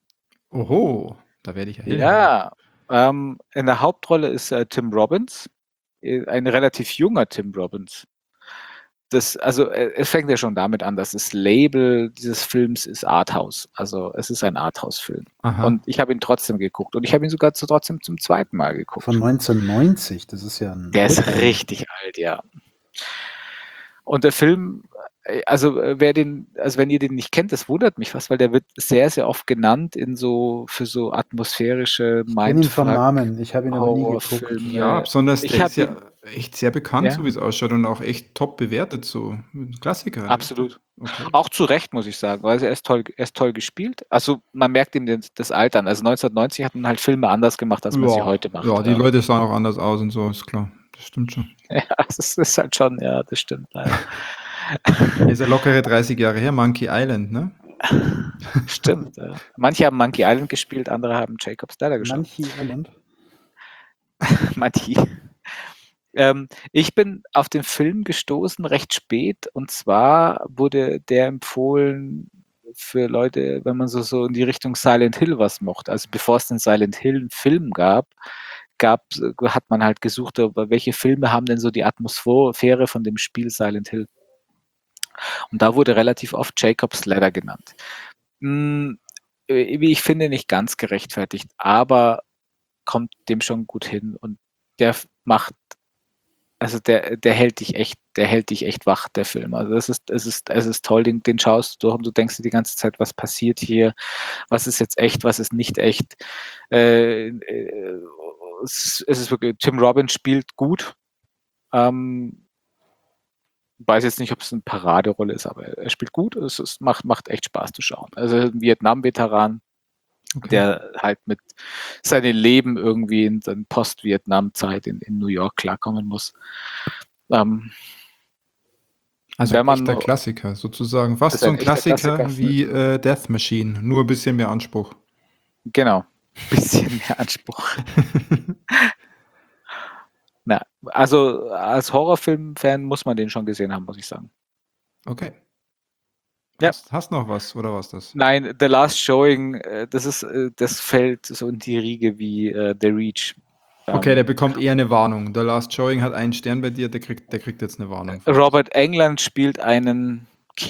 Oho, da werde ich ja hellhörig. Ja, ähm, in der Hauptrolle ist äh, Tim Robbins, äh, ein relativ junger Tim Robbins. Das, also äh, es fängt ja schon damit an, dass das Label dieses Films ist Arthouse. Also es ist ein Arthouse-Film. Aha. Und ich habe ihn trotzdem geguckt. Und ich habe ihn sogar zu, trotzdem zum zweiten Mal geguckt. Von neunzehnhundertneunzig, das ist ja ein. Der ist Rückblick. richtig alt, ja. Und der Film, äh, also äh, wer den, also wenn ihr den nicht kennt, das wundert mich fast, weil der wird sehr, sehr oft genannt in so für so atmosphärische Ich kenne ihn vom Mindfuck. Namen, ich habe ihn aber nie geguckt. Horrorfilme. Ja, besonders Ich der hab ist ja echt sehr bekannt, Ja. so wie es ausschaut und auch echt top bewertet, so ein Klassiker. Absolut. Okay. Auch zu Recht, muss ich sagen, weil er ist toll, er ist toll gespielt. Also man merkt ihm den, das Alter an. Also neunzehnhundertneunzig hat man halt Filme anders gemacht, als man sie heute macht. Ja, die Leute sahen auch anders aus und so, ist klar. Das stimmt schon. Ja, das ist halt schon, ja, das stimmt. leider. Ist ja lockere dreißig Jahre her, Monkey Island, ne? Stimmt. Ja. Manche haben Monkey Island gespielt, andere haben Jacob's Ladder geschaut. Manchi Island. Manche. Ähm, ich bin auf den Film gestoßen recht spät, und zwar wurde der empfohlen für Leute, wenn man so, so in die Richtung Silent Hill was mochte. Also bevor es den Silent Hill einen Film gab, gab, hat man halt gesucht, aber welche Filme haben denn so die Atmosphäre von dem Spiel Silent Hill. Und da wurde relativ oft Jacob's Ladder genannt. Hm, äh, wie ich finde, nicht ganz gerechtfertigt, aber kommt dem schon gut hin. Und der f- macht, also der, der hält dich echt, der hält dich echt wach, der Film. Also das ist, es ist, es ist toll, den, den schaust du durch und du denkst dir die ganze Zeit, was passiert hier, was ist jetzt echt, was ist nicht echt. Äh, äh, es, es ist wirklich, Tim Robbins spielt gut. Ähm, weiß jetzt nicht, ob es eine Paraderolle ist, aber er spielt gut. Es ist, macht, macht echt Spaß zu schauen. Also ein Vietnam-Veteran, Okay. der halt mit seinem Leben irgendwie in der Post-Vietnam-Zeit in, in New York klarkommen muss. Ähm, Also wenn ein man- echter Klassiker, sozusagen. Fast ist so ein ein echter Klassiker, Klassiker. wie äh, Death Machine, nur ein bisschen mehr Anspruch. genau. Bisschen mehr Anspruch. Na, also als Horrorfilm-Fan muss man den schon gesehen haben, muss ich sagen. Okay. Ja. Hast, hast noch was, oder was das? Nein, The Last Showing, äh, das ist, äh, das fällt so in die Riege wie äh, The Reach. Ähm, Okay, der bekommt eher eine Warnung. The Last Showing hat einen Stern bei dir, der kriegt, der kriegt jetzt eine Warnung. Robert Englund spielt einen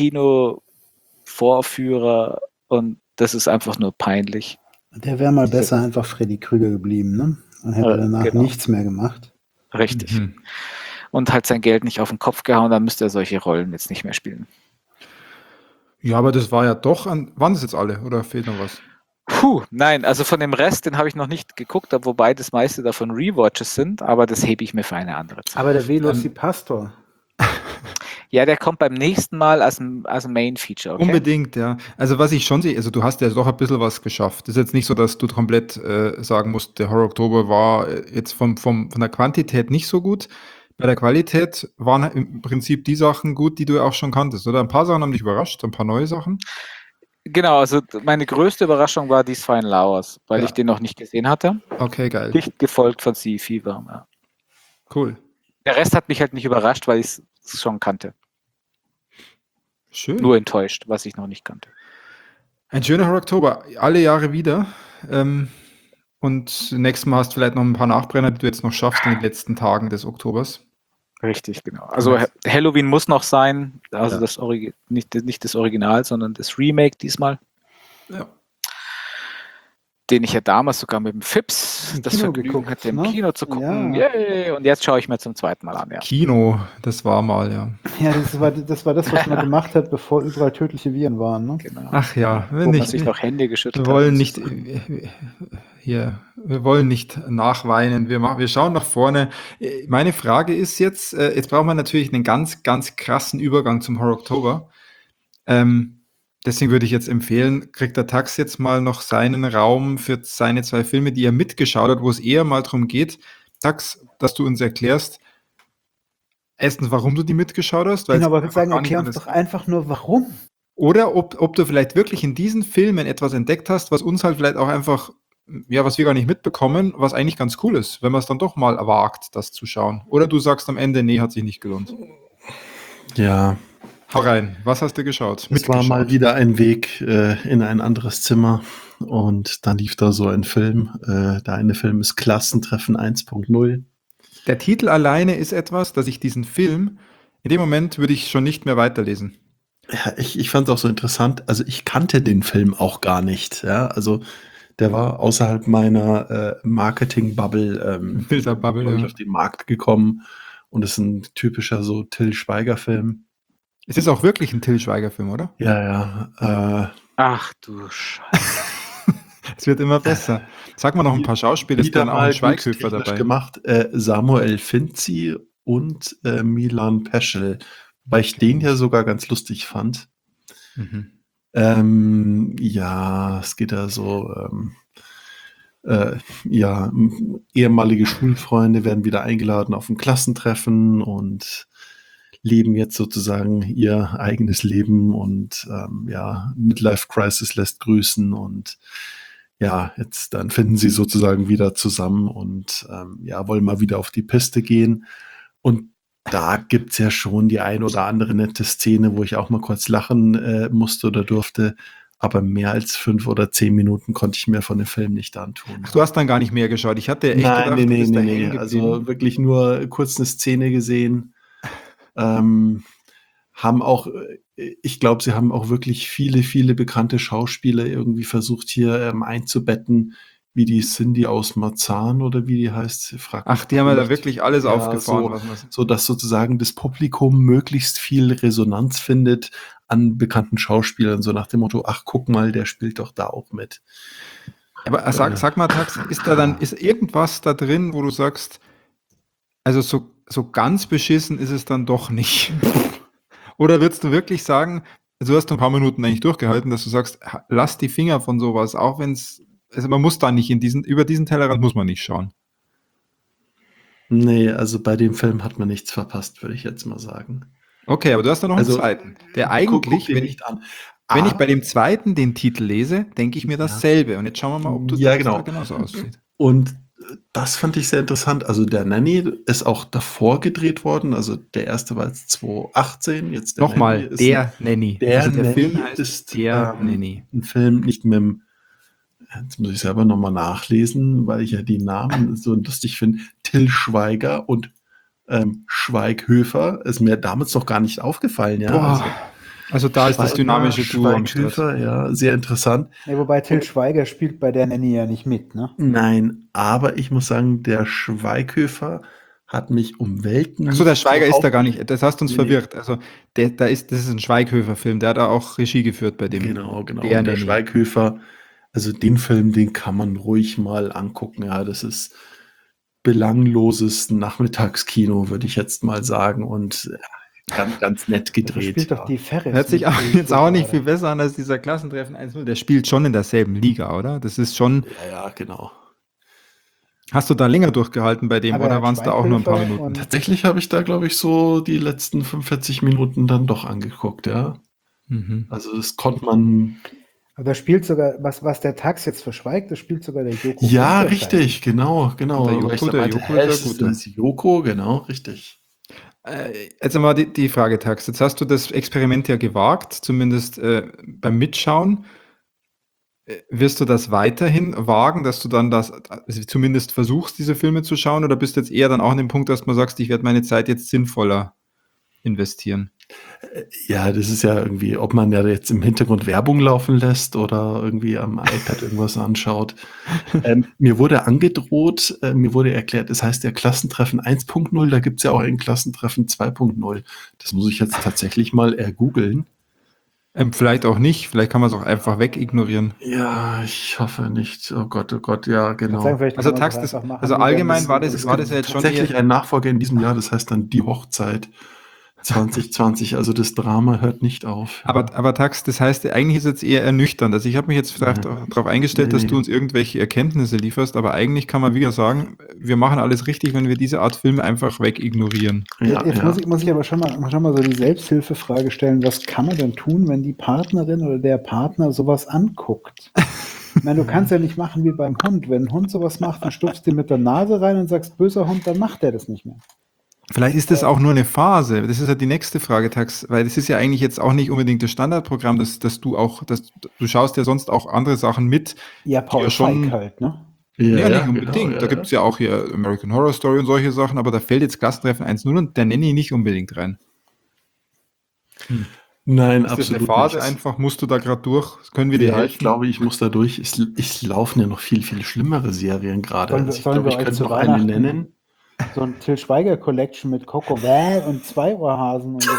Kinovorführer und das ist einfach nur peinlich. Der wäre mal besser einfach Freddy Krüger geblieben, ne? Und hätte Äh, danach genau. nichts mehr gemacht. Richtig. Mhm. Und halt sein Geld nicht auf den Kopf gehauen, dann müsste er solche Rollen jetzt nicht mehr spielen. Ja, aber das war ja doch an. Waren das jetzt alle oder fehlt noch was? Puh, nein, also von dem Rest, den habe ich noch nicht geguckt, wobei das meiste davon Rewatches sind, aber das hebe ich mir für eine andere Zeit. Aber der Velocipastor. Ja, der kommt beim nächsten Mal als, ein- als ein Main-Feature, okay? Unbedingt, ja. Also was ich schon sehe, also du hast ja doch ein bisschen was geschafft. Das ist jetzt nicht so, dass du komplett äh, sagen musst, der Horror Oktober war äh, jetzt vom, vom, von der Quantität nicht so gut. Bei der Qualität waren im Prinzip die Sachen gut, die du ja auch schon kanntest, oder? Ein paar Sachen haben dich überrascht, ein paar neue Sachen. Genau, also meine größte Überraschung war These Fine Flowers, weil Ja. ich den noch nicht gesehen hatte. Okay, geil. Dicht gefolgt von Sea Fever. Ja. Cool. Der Rest hat mich halt nicht überrascht, weil ich es schon kannte. Schön. Nur enttäuscht, was ich noch nicht kannte. Ein schöner Horror Oktober. Alle Jahre wieder. Ähm, und nächstes Mal hast du vielleicht noch ein paar Nachbrenner, die du jetzt noch schaffst in den letzten Tagen des Oktobers. Richtig, genau. Also Ha- Halloween muss noch sein, also Ja. das Origi nicht, nicht das Original, sondern das Remake diesmal, Ja. den ich ja damals sogar mit dem Fips Im das Kino Vergnügen geguckt, hatte, im ne? Kino zu gucken. Ja. Yay! Und jetzt schaue ich mir zum zweiten Mal an, ja. Kino, das war mal, ja. Ja, das war, das war das, was man gemacht hat, bevor überall tödliche Viren waren, ne? Genau. Ach ja, Wo wenn man nicht. sich noch Hände geschüttelt Wir wollen hat. nicht äh, hier, wir wollen nicht nachweinen. Wir machen, wir schauen nach vorne. Äh, Meine Frage ist jetzt, äh, jetzt brauchen wir natürlich einen ganz, ganz krassen Übergang zum Horror Oktober. Ähm, Deswegen würde ich jetzt empfehlen, kriegt der Tax jetzt mal noch seinen Raum für seine zwei Filme, die er mitgeschaut hat, wo es eher mal darum geht, Tax, dass du uns erklärst, erstens, warum du die mitgeschaut hast. Genau, aber ich es würde sagen, gar nicht erklär uns anders- doch einfach nur, warum. Oder ob, ob du vielleicht wirklich in diesen Filmen etwas entdeckt hast, was uns halt vielleicht auch einfach, ja, was wir gar nicht mitbekommen, was eigentlich ganz cool ist, wenn man es dann doch mal wagt, das zu schauen. Oder du sagst am Ende, nee, hat sich nicht gelohnt. Ja, Hau rein, was hast du geschaut? es war mal wieder ein Weg äh, in ein anderes Zimmer und dann lief da so ein Film. Äh, der eine Film ist Klassentreffen eins Punkt null. Der Titel alleine ist etwas, dass ich diesen Film, in dem Moment würde ich schon nicht mehr weiterlesen. Ja, ich, ich fand es auch so interessant. Also ich kannte den Film auch gar nicht. Ja, also der war außerhalb meiner äh, Marketing-Bubble ähm, Filterbubble, glaub ich, ja. auf den Markt gekommen und ist ein typischer so Till Schweiger-Film. Es ist auch wirklich ein Till Schweiger-Film, oder? Ja, ja. Äh, Ach du Scheiße. Es wird immer besser. Sag mal noch ein paar Schauspieler, ist wieder dann auch mal ein Schweighöfer gut technisch dabei. gemacht. Äh, Samuel Finzi und äh, Milan Peschel, weil ich den ja sogar ganz lustig fand. Mhm. Ähm, ja, es geht da so, ähm, äh, ja, m- ehemalige Schulfreunde werden wieder eingeladen auf ein Klassentreffen und leben jetzt sozusagen ihr eigenes Leben und ähm, ja, Midlife Crisis lässt grüßen und ja, jetzt dann finden sie sozusagen wieder zusammen und ähm, ja, wollen mal wieder auf die Piste gehen. Und da gibt's ja schon die ein oder andere nette Szene, wo ich auch mal kurz lachen äh, musste oder durfte. Aber mehr als fünf oder zehn Minuten konnte ich mir von dem Film nicht antun. Ach, du hast dann gar nicht mehr geschaut. Ich hatte echt Nein, gedacht, nee, du nee, bist nee, da nee. hängen geblieben. Also wirklich nur kurz eine Szene gesehen. Ähm, haben auch, äh, ich glaube, sie haben auch wirklich viele, viele bekannte Schauspieler irgendwie versucht hier ähm, einzubetten, wie die Cindy aus Marzahn oder wie die heißt. Frag mich Ach, die haben ja da nicht. wirklich alles Ja, aufgefahren. so- was man- so dass sozusagen das Publikum möglichst viel Resonanz findet an bekannten Schauspielern, so nach dem Motto, ach guck mal, der spielt doch da auch mit. Aber äh, sag, sag mal, Tax, ist da dann, ist irgendwas da drin, wo du sagst, also so, so ganz beschissen ist es dann doch nicht? Oder würdest du wirklich sagen, also du hast ein paar Minuten eigentlich durchgehalten, dass du sagst, ha- lass die Finger von sowas, auch wenn es, also man muss da nicht in diesen, über diesen Tellerrand muss man nicht schauen. Nee, also bei dem Film hat man nichts verpasst, würde ich jetzt mal sagen. Okay, aber du hast da noch Also, einen zweiten, der Guck- eigentlich, guck dir wenn ich, nicht an. wenn ich Aber- bei dem zweiten den Titel lese, denke ich mir Ja. dasselbe. Und jetzt schauen wir mal, ob du Ja, sagst, genau. da genauso aussieht. Und äh, das fand ich sehr interessant. Also der Nanny ist auch davor gedreht worden. Also der erste war jetzt zwanzig achtzehn. Jetzt der Nochmal, Nanny ist der Nanny. der also der Nanny Film heißt ist, der ähm, Nanny. ein Film nicht mit dem, jetzt muss ich selber nochmal nachlesen, weil ich ja die Namen so lustig finde. Till Schweiger und ähm, Schweighöfer. Ist mir damals noch gar nicht aufgefallen. Ja, Boah, also also da ist das Schweiger, dynamische Duo am Start. Schweighöfer, ja, sehr interessant. Ja, wobei Till Schweiger spielt bei der Nanny ja nicht mit, ne? Nein, aber ich muss sagen, der Schweighöfer hat mich um Welten. Achso, der nicht Schweiger so ist da gar aufge- nicht, das hast uns Nee. verwirrt. Also der, da ist, das ist ein Schweighöfer-Film, der hat da auch Regie geführt bei dem. Genau, genau. Der Und der Nanny. Schweighöfer, also den Film, den kann man ruhig mal angucken. Ja, das ist belangloses Nachmittagskino, würde ich jetzt mal sagen. Und äh, ganz, ganz nett Da gedreht. spielt doch ja. die Ferris. Hört sich mit, auch, die ich jetzt auch nicht gerade- viel besser an als dieser Klassentreffen eins null. Der spielt schon in derselben Liga, oder? Das ist schon. Ja, ja, genau. Hast du da länger durchgehalten bei dem Aber oder waren es da auch nur ein paar Schweighöfer Minuten? und- Tatsächlich habe ich da, glaube ich, so die letzten fünfundvierzig Minuten dann doch angeguckt, ja. Mhm. Also das konnte man. Aber da spielt sogar, was, was der Tax jetzt verschweigt, das spielt sogar der Joko. Ja, Winterscheid. richtig, genau, genau. Der Weil Joko, ich da der meinte, Joko hä, ist ist ja das gut, das Joko, genau, richtig. Äh, Jetzt einmal die, die Frage, Tax. Jetzt hast du das Experiment ja gewagt, zumindest äh, beim Mitschauen. Äh, Wirst du das weiterhin wagen, dass du dann das also zumindest versuchst, diese Filme zu schauen, oder bist du jetzt eher dann auch an dem Punkt, dass man sagst, ich werde meine Zeit jetzt sinnvoller investieren? Ja, das ist ja irgendwie, ob man ja jetzt im Hintergrund Werbung laufen lässt oder irgendwie am iPad irgendwas anschaut. Ähm, mir wurde angedroht, äh, mir wurde erklärt, es heißt ja Klassentreffen eins Punkt null, da gibt es ja auch ein Klassentreffen zwei Punkt null. Das muss ich jetzt tatsächlich mal ergoogeln. Ähm, vielleicht auch nicht, vielleicht kann man es auch einfach wegignorieren. Ja, ich hoffe nicht. Oh Gott, oh Gott, ja, Kannst genau. sagen, vielleicht Also kann man Tax, doch das, einfach machen, also wie allgemein beim- war das, Es war gibt das ja jetzt schon tatsächlich eher, ein Nachfolger in diesem Jahr, das heißt dann Die Hochzeit zwanzig zwanzig, also das Drama hört nicht auf. Aber, aber Tax, das heißt, eigentlich ist es jetzt eher ernüchternd. Also ich habe mich jetzt vielleicht Ja. darauf eingestellt, Nee, dass nee. du uns irgendwelche Erkenntnisse lieferst, aber eigentlich kann man wieder sagen, wir machen alles richtig, wenn wir diese Art Filme einfach wegignorieren. Ja, Jetzt ja. Muss, ich, muss ich aber schon mal, schon mal so die Selbsthilfefrage stellen, was kann man denn tun, wenn die Partnerin oder der Partner sowas anguckt? Ich meine, du kannst ja nicht machen wie beim Hund. Wenn ein Hund sowas macht, dann stupst du mit der Nase rein und sagst, böser Hund, dann macht der das nicht mehr. Vielleicht ist das auch nur eine Phase. Das ist ja die nächste Frage, Tax, weil das ist ja eigentlich jetzt auch nicht unbedingt das Standardprogramm, dass, dass du auch, dass du schaust ja sonst auch andere Sachen mit. Ja, Paul ja schon- Feig halt, ne? Ja, nicht unbedingt. genau, da ja, gibt es ja auch hier American Horror Story und solche Sachen, aber da fällt jetzt Klassentreffen eins null und der Nenni nicht unbedingt rein. Nein, Ist das absolut eine Phase nicht. einfach? Musst du da gerade durch? Können wir dir Ja, helfen? ich glaube, ich muss da durch. Es, es laufen ja noch viel, viel schlimmere Serien gerade. Sollen wir- Also ich sollen glaube, wir ich euch könnte zu noch eine Weihnachten- nennen. So ein Till Schweiger Collection mit Coco Bell und zwei Ohrhasen und so.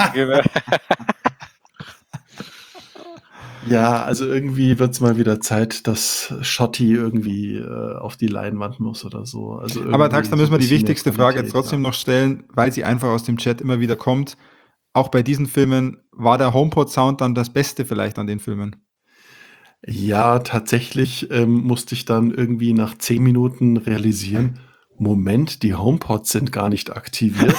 Ja, also irgendwie wird es mal wieder Zeit, dass Schotti irgendwie äh, auf die Leinwand muss oder so. Also Aber irgendwie Tax, da so müssen wir ein die bisschen mehr wichtigste Frage Qualität, jetzt trotzdem ja. noch stellen, weil sie einfach aus dem Chat immer wieder kommt. Auch bei diesen Filmen, war der HomePod-Sound dann das Beste vielleicht an den Filmen? Ja, tatsächlich ähm, musste ich dann irgendwie nach zehn Minuten realisieren, Moment, die HomePods sind gar nicht aktiviert.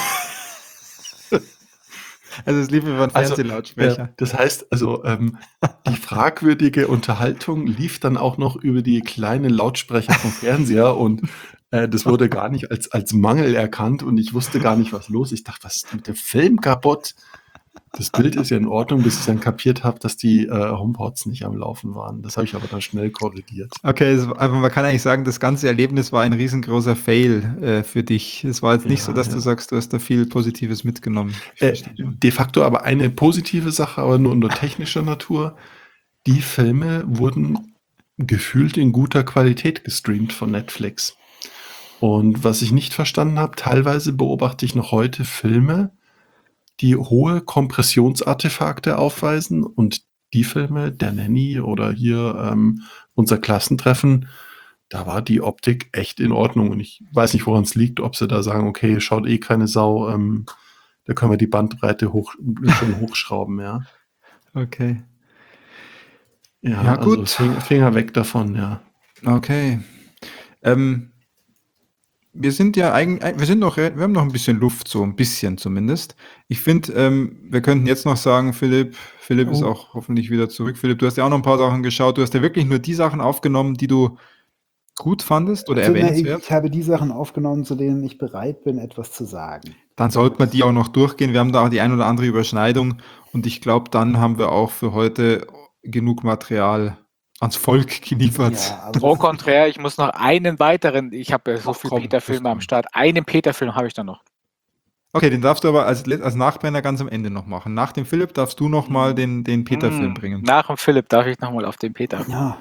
Also es lief über einen Also, Fernsehlautsprecher. Ja, das heißt, also ähm, die fragwürdige Unterhaltung lief dann auch noch über die kleinen Lautsprecher vom Fernseher und äh, das wurde gar nicht als, als Mangel erkannt und ich wusste gar nicht, was los ist. Ich dachte, was ist mit dem Film kaputt? Das Bild ist ja in Ordnung, bis ich dann kapiert habe, dass die äh, HomePods nicht am Laufen waren. Das habe ich aber dann schnell korrigiert. Okay, es, aber man kann eigentlich sagen, das ganze Erlebnis war ein riesengroßer Fail äh, für dich. Es war jetzt nicht Ja, so, dass ja. du sagst, du hast da viel Positives mitgenommen. Ich Äh, verstehe schon. de facto aber eine positive Sache, aber nur, nur technischer Natur. Die Filme wurden gefühlt in guter Qualität gestreamt von Netflix. Und was ich nicht verstanden habe, teilweise beobachte ich noch heute Filme, die hohe Kompressionsartefakte aufweisen und die Filme, der Nanny oder hier ähm, unser Klassentreffen, da war die Optik echt in Ordnung. Und ich weiß nicht, woran es liegt, ob sie da sagen, okay, schaut eh keine Sau, ähm, da können wir die Bandbreite hoch, schon hochschrauben, ja. Okay. Ja, Ja, also gut. Finger, Finger weg davon, ja. Okay. Ähm, wir sind ja eigentlich, wir sind noch, wir haben noch ein bisschen Luft, so ein bisschen zumindest. Ich finde, ähm, wir könnten jetzt noch sagen, Philipp, Philipp ist Oh. auch hoffentlich wieder zurück. Philipp, du hast ja auch noch ein paar Sachen geschaut. Du hast ja wirklich nur die Sachen aufgenommen, die du gut fandest oder Also, na, ich, erwähnenswert. ich habe die Sachen aufgenommen, zu denen ich bereit bin, etwas zu sagen. Dann sollte man die auch noch durchgehen. Wir haben da auch die ein oder andere Überschneidung und ich glaube, dann haben wir auch für heute genug Material ans Volk geliefert. Ja, also Au contraire, ich muss noch einen weiteren, ich habe ja so Ach, viele komm, Peter-Filme das am Start, einen Peter-Film habe ich dann noch. Okay, den darfst du aber als, als Nachbrenner ganz am Ende noch machen. Nach dem Philipp darfst du noch mal den, den Peter-Film Mm, bringen. Nach dem Philipp darf ich nochmal auf den Peter. Ja.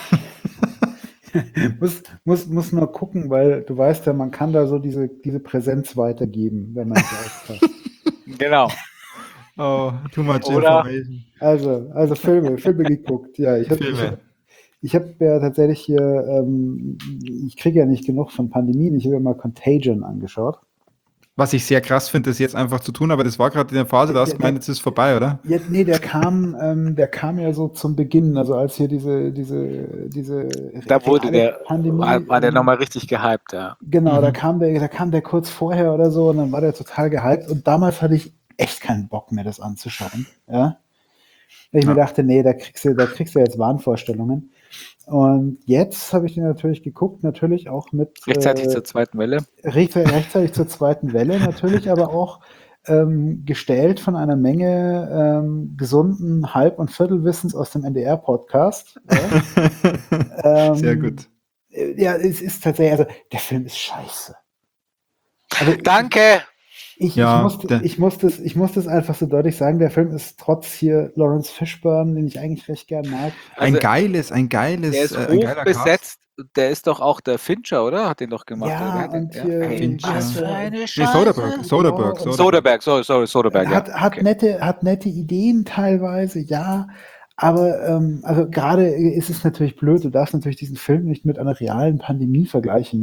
muss, muss, muss nur gucken, weil du weißt ja, man kann da so diese, diese Präsenz weitergeben, wenn man nicht aufpasst. Genau. Oh, too much Oder- information. Also, also Filme, Filme geguckt. Ja, ich habe Filme. ich hab ja tatsächlich hier, ähm, ich kriege ja nicht genug von Pandemien, ich habe ja mal Contagion angeschaut. Was ich sehr krass finde, das jetzt einfach zu tun, aber das war gerade in der Phase, da hast du gemeint, jetzt ist es vorbei, oder? Ja, nee, der kam, ähm, der kam ja so zum Beginn, also als hier diese, diese, diese Da wurde reale der, Pandemie, war, war der ähm, nochmal richtig gehypt, ja. Genau, Mhm. da kam der, da kam der kurz vorher oder so und dann war der total gehypt und damals hatte ich echt keinen Bock mehr, das anzuschauen. Ja? Weil ich Ja. mir dachte, nee, da kriegst du, da kriegst du jetzt Wahnvorstellungen. Und jetzt habe ich den natürlich geguckt, natürlich auch mit Rechtzeitig äh, zur zweiten Welle. recht, rechtzeitig zur zweiten Welle, natürlich aber auch ähm, gestellt von einer Menge ähm, gesunden Halb- und Viertelwissens aus dem N D R-Podcast. Ja? Ähm, Sehr gut. äh, Ja, es ist tatsächlich, also der Film ist scheiße. Also, Danke! Ich, Ja, ich, musste, der- ich, musste es, ich musste es einfach so deutlich sagen, der Film ist trotz hier Lawrence Fishburne, den ich eigentlich recht gern mag. Ein Also, geiles, ein geiles, Der ist äh, ein hoch geiler besetzt. Der ist doch auch der Fincher, oder? Hat den doch gemacht. Ja, oder? Wer hat den- und hier- Ey, Fincher. was für eine Nee, Scheiße. Soderbergh, Soderbergh, Genau, und- Soderbergh, sorry, sorry, Soderbergh, ja. hat, hat, Okay. nette, hat nette Ideen teilweise, ja. Aber ähm, also gerade ist es natürlich blöd, du darfst natürlich diesen Film nicht mit einer realen Pandemie vergleichen, ja.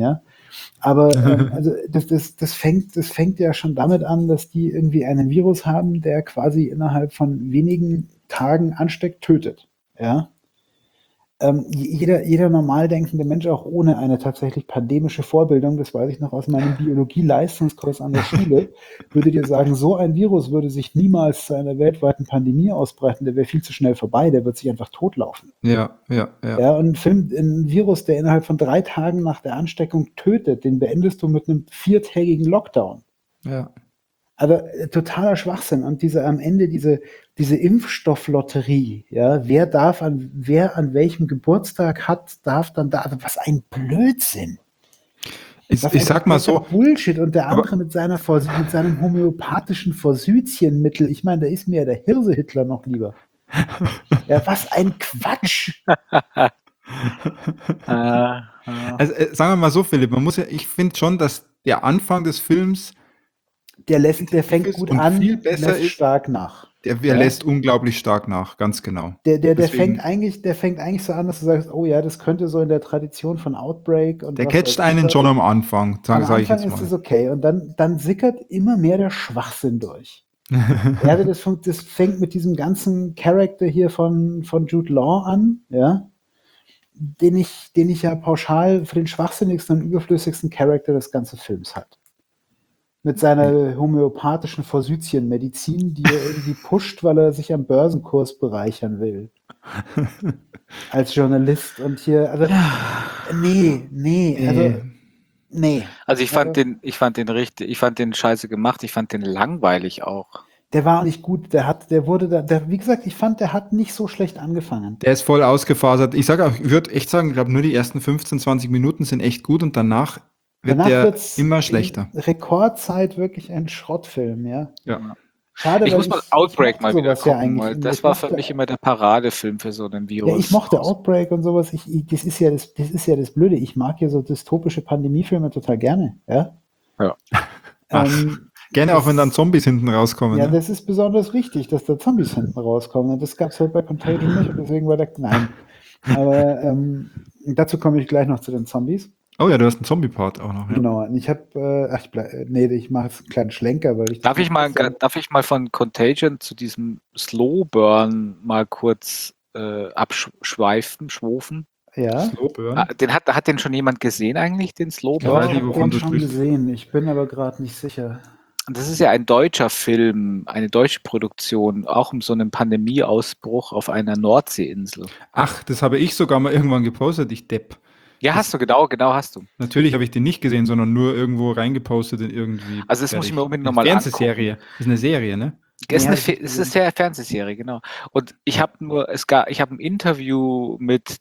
Aber ähm, also das, das, das, fängt, das fängt ja schon damit an, dass die irgendwie einen Virus haben, der quasi innerhalb von wenigen Tagen ansteckt, tötet. Ja. Ähm, jeder, jeder normal denkende Mensch, auch ohne eine tatsächlich pandemische Vorbildung, das weiß ich noch aus meinem Biologie-Leistungskurs an der Schule, würde dir sagen, so ein Virus würde sich niemals zu einer weltweiten Pandemie ausbreiten, der wäre viel zu schnell vorbei, der wird sich einfach totlaufen. Ja, ja, ja. Ja, und ein, Film, ein Virus, der innerhalb von drei Tagen nach der Ansteckung tötet, den beendest du mit einem viertägigen Lockdown. Ja. Aber äh, totaler Schwachsinn. Und diese am Ende diese, diese Impfstofflotterie, ja, wer darf an, wer an welchem Geburtstag hat, darf dann da, was ein Blödsinn. Ich, Was ich ein sag mal kompletter so, Bullshit. Und der aber- andere mit seiner Vers- mit seinem homöopathischen Forsythienmittel. Ich meine, da ist mir ja der Hirse-Hitler noch lieber. Ja, was ein Quatsch. Äh, äh, also äh, sagen wir mal so, Philipp, man muss ja, ich finde schon, dass der Anfang des Films, Der lässt, der fängt ist gut und an, viel besser lässt ist- stark nach. der, der Ja. lässt unglaublich stark nach, ganz genau. Der, der, der Deswegen- fängt eigentlich, der fängt eigentlich so an, dass du sagst, oh ja, das könnte so in der Tradition von Outbreak und Der was catcht weiß ich einen was. schon am Anfang, Am sage sag ich Anfang jetzt ist es mal. okay und dann, dann sickert immer mehr der Schwachsinn durch. Ja, das, fängt- das fängt mit diesem ganzen Charakter hier von, von Jude Law an, ja, den ich, den ich ja pauschal für den schwachsinnigsten und überflüssigsten Charakter des ganzen Films hat. Mit seiner homöopathischen Forsythienmedizin, die er irgendwie pusht, weil er sich am Börsenkurs bereichern will. Als Journalist und hier, also, nee, nee, also, nee. also ich fand Ja. den, ich fand den richtig, ich fand den scheiße gemacht, ich fand den langweilig auch. Der war nicht gut, der hat, der wurde da, der, wie gesagt, ich fand, der hat nicht so schlecht angefangen. Der ist voll ausgefasert. Ich sage auch, ich würde echt sagen, ich glaube, nur die ersten fünfzehn, zwanzig Minuten sind echt gut und danach wird Danach der wird's immer schlechter. in Rekordzeit wirklich ein Schrottfilm, ja. Ja. Schade, Ich weil muss mal ich Outbreak mochte mal wieder sowas ja gucken, eigentlich weil immer. das Ich war für mochte- mich immer der Paradefilm für so einen Virus. Ja, ich mochte Outbreak und sowas. Ich, ich, das ist ja das, das ist ja das Blöde. Ich mag ja so dystopische Pandemiefilme total gerne, ja. Ja. Ach, Ähm, Gerne das- auch, wenn dann Zombies hinten rauskommen. Ja, ne? das ist besonders wichtig, dass da Zombies hinten rauskommen. Und das gab es halt bei Contagion nicht und deswegen war der. Nein. Aber ähm, dazu komme ich gleich noch zu den Zombies. Oh ja, du hast einen Zombie-Part auch noch. Ja. Genau. Und ich habe, äh, ach, ich bleib, äh, nee, ich mache jetzt einen kleinen Schlenker, weil ich. Darf ich mal, darf ich mal von Contagion zu diesem Slow Burn mal kurz äh, abschweifen, schwufen? Ja. Slow Burn. Ah, den hat, hat den schon jemand gesehen eigentlich, den Slow Ich weiß Ich nicht, Burn? habe wovon den du schon sprichst. gesehen. Ich bin aber gerade nicht sicher. Und das ist ja ein deutscher Film, eine deutsche Produktion, auch um so einen Pandemieausbruch auf einer Nordseeinsel. Ach, das habe ich sogar mal irgendwann gepostet, ich Depp. Ja, hast du, genau, genau hast du. Natürlich habe ich den nicht gesehen, sondern nur irgendwo reingepostet in irgendwie. Also das muss ich mir unbedingt noch Eine mal Fernsehserie. Das ist eine Serie, ne? Es ist Ja, eine, ich Fe- hab's es gesehen. ist ja eine Fernsehserie, genau. Und ich habe nur, es gab, ich habe ein Interview mit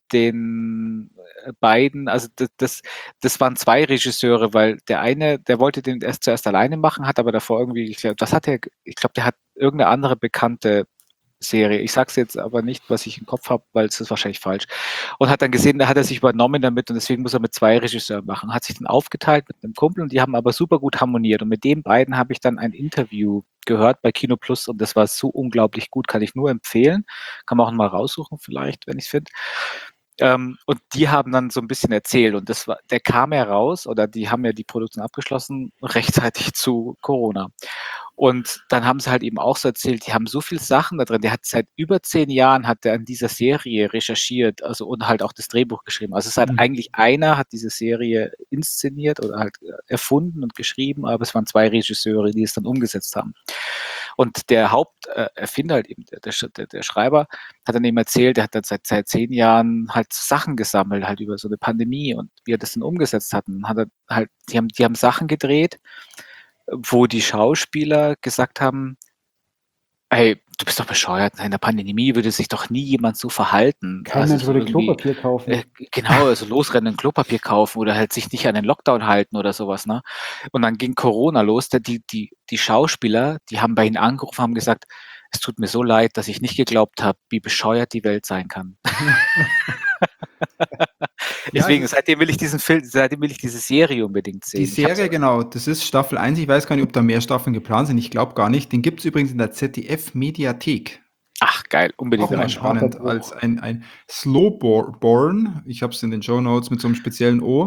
den äh, beiden, also das, das, das waren zwei Regisseure, weil der eine, der wollte den erst zuerst alleine machen, hat aber davor irgendwie, ich glaub, was hat er, ich glaube, der hat irgendeine andere bekannte Serie. Ich sag's jetzt aber nicht, was ich im Kopf habe, weil es ist wahrscheinlich falsch. Und hat dann gesehen, da hat er sich übernommen damit und deswegen muss er mit zwei Regisseuren machen. Hat sich dann aufgeteilt mit einem Kumpel und die haben aber super gut harmoniert. Und mit den beiden habe ich dann ein Interview gehört bei Kino Plus und das war so unglaublich gut, kann ich nur empfehlen. Kann man auch mal raussuchen vielleicht, wenn ich es finde. Ähm, und die haben dann so ein bisschen erzählt und das war, der kam ja raus oder die haben ja die Produktion abgeschlossen rechtzeitig zu Corona. Und dann haben sie halt eben auch so erzählt, die haben so viele Sachen da drin. Der hat seit über zehn Jahren hat er an dieser Serie recherchiert, also und halt auch das Drehbuch geschrieben. Also es hat Mhm. eigentlich einer hat diese Serie inszeniert oder halt äh, erfunden und geschrieben, aber es waren zwei Regisseure, die es dann umgesetzt haben. Und der Haupterfinder, halt eben der, der, der Schreiber, hat dann eben erzählt, der hat dann seit, seit zehn Jahren halt Sachen gesammelt, halt über so eine Pandemie und wie er das dann umgesetzt hat. Und hat er halt, die haben, die haben Sachen gedreht, wo die Schauspieler gesagt haben, ey, du bist doch bescheuert, in der Pandemie würde sich doch nie jemand so verhalten. Kein Also Mensch so würde irgendwie, Klopapier kaufen. äh, genau, also losrennen, Klopapier kaufen oder halt sich nicht an den Lockdown halten oder sowas, ne? Und dann ging Corona los, der, die, die, die Schauspieler, die haben bei ihnen angerufen, haben gesagt, es tut mir so leid, dass ich nicht geglaubt habe, wie bescheuert die Welt sein kann. Deswegen, Ja, seitdem will ich diesen Film, seitdem will ich diese Serie unbedingt sehen. Die Ich hab's- Serie, genau, das ist Staffel eins. Ich weiß gar nicht, ob da mehr Staffeln geplant sind. Ich glaube gar nicht. Den gibt es übrigens in der Z D F-Mediathek. Ach, geil, unbedingt. Auch Sehr ein reinschauen. spannend. harter Bruch. Als ein, ein Slowborn. Ich habe es in den Shownotes mit so einem speziellen O.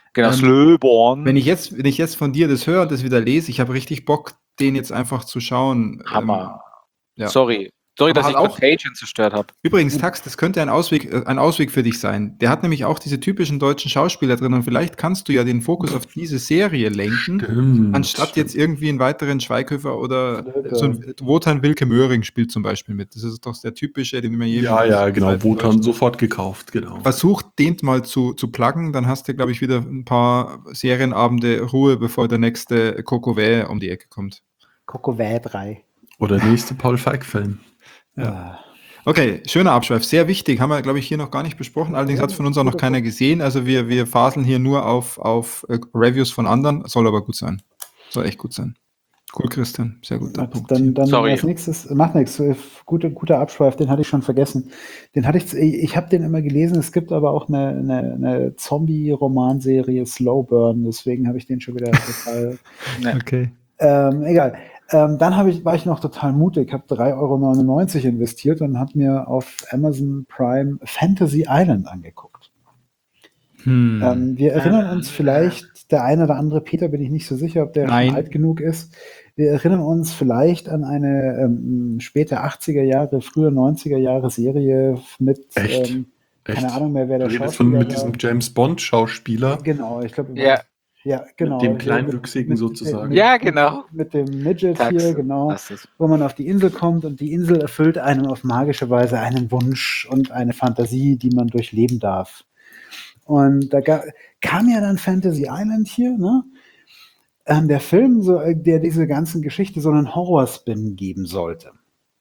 Genau, Ähm, Slöborn. Wenn ich jetzt, wenn ich jetzt von dir das höre und das wieder lese, ich habe richtig Bock, den jetzt einfach zu schauen. Hammer. Ähm, ja. Sorry. Sorry, Aber dass hat ich auch- Contagion zerstört habe. Übrigens, Tax, das könnte ein Ausweg, äh, ein Ausweg für dich sein. Der hat nämlich auch diese typischen deutschen Schauspieler drin und vielleicht kannst du ja den Fokus auf diese Serie lenken, Stimmt. anstatt jetzt irgendwie einen weiteren Schweighöfer oder Slöber. so ein Wotan Wilke Möhring spielt zum Beispiel mit. Das ist doch der typische, den man jedem Ja, ja, genau. zweiten Wotan Deutschen- sofort gekauft, genau. Versuch, den mal zu, zu pluggen, dann hast du, glaube ich, wieder ein paar Serienabende Ruhe, bevor der nächste Coco Vä um die Ecke kommt. Coco Vä drei. Oder der nächste Paul Feig-Film. Ja. Okay, schöner Abschweif, sehr wichtig, haben wir, glaube ich, hier noch gar nicht besprochen. Allerdings hat es von uns auch noch keiner gesehen. Also wir, wir faseln hier nur auf, auf äh, Reviews von anderen, soll aber gut sein. Soll echt gut sein. Cool, Christian, sehr guter Punkt. Dann, dann Sorry. als nächstes, macht nichts, guter, guter Abschweif, den hatte ich schon vergessen. Den hatte ich, ich habe den immer gelesen, es gibt aber auch eine, eine, eine Zombie-Romanserie Slow Burn, deswegen habe ich den schon wieder total, Okay. ähm, egal. Ähm, dann habe ich, war ich noch total mutig, habe drei Euro neunundneunzig investiert und habe mir auf Amazon Prime Fantasy Island angeguckt. Hm. Ähm, wir erinnern uns vielleicht, der eine oder andere, Peter, bin ich nicht so sicher, ob der Nein. schon alt genug ist. Wir erinnern uns vielleicht an eine ähm, späte achtziger Jahre, frühe neunziger Jahre Serie mit, Echt? ähm, Echt? keine Ahnung mehr, wer Du der redest von Schauspieler mit war. diesem James Bond-Schauspieler. Genau, ich glaube, Ja. ja, genau. dem Mit- Kleinwüchsigen mit- sozusagen. Mit, Ja, genau. Mit dem Midget Tax, hier, genau. das ist- Wo man auf die Insel kommt und die Insel erfüllt einem auf magische Weise einen Wunsch und eine Fantasie, die man durchleben darf. Und da ga, kam ja dann Fantasy Island hier, ne? Ähm, der Film, so, äh, der diese ganzen Geschichte so einen Horror-Spin geben sollte.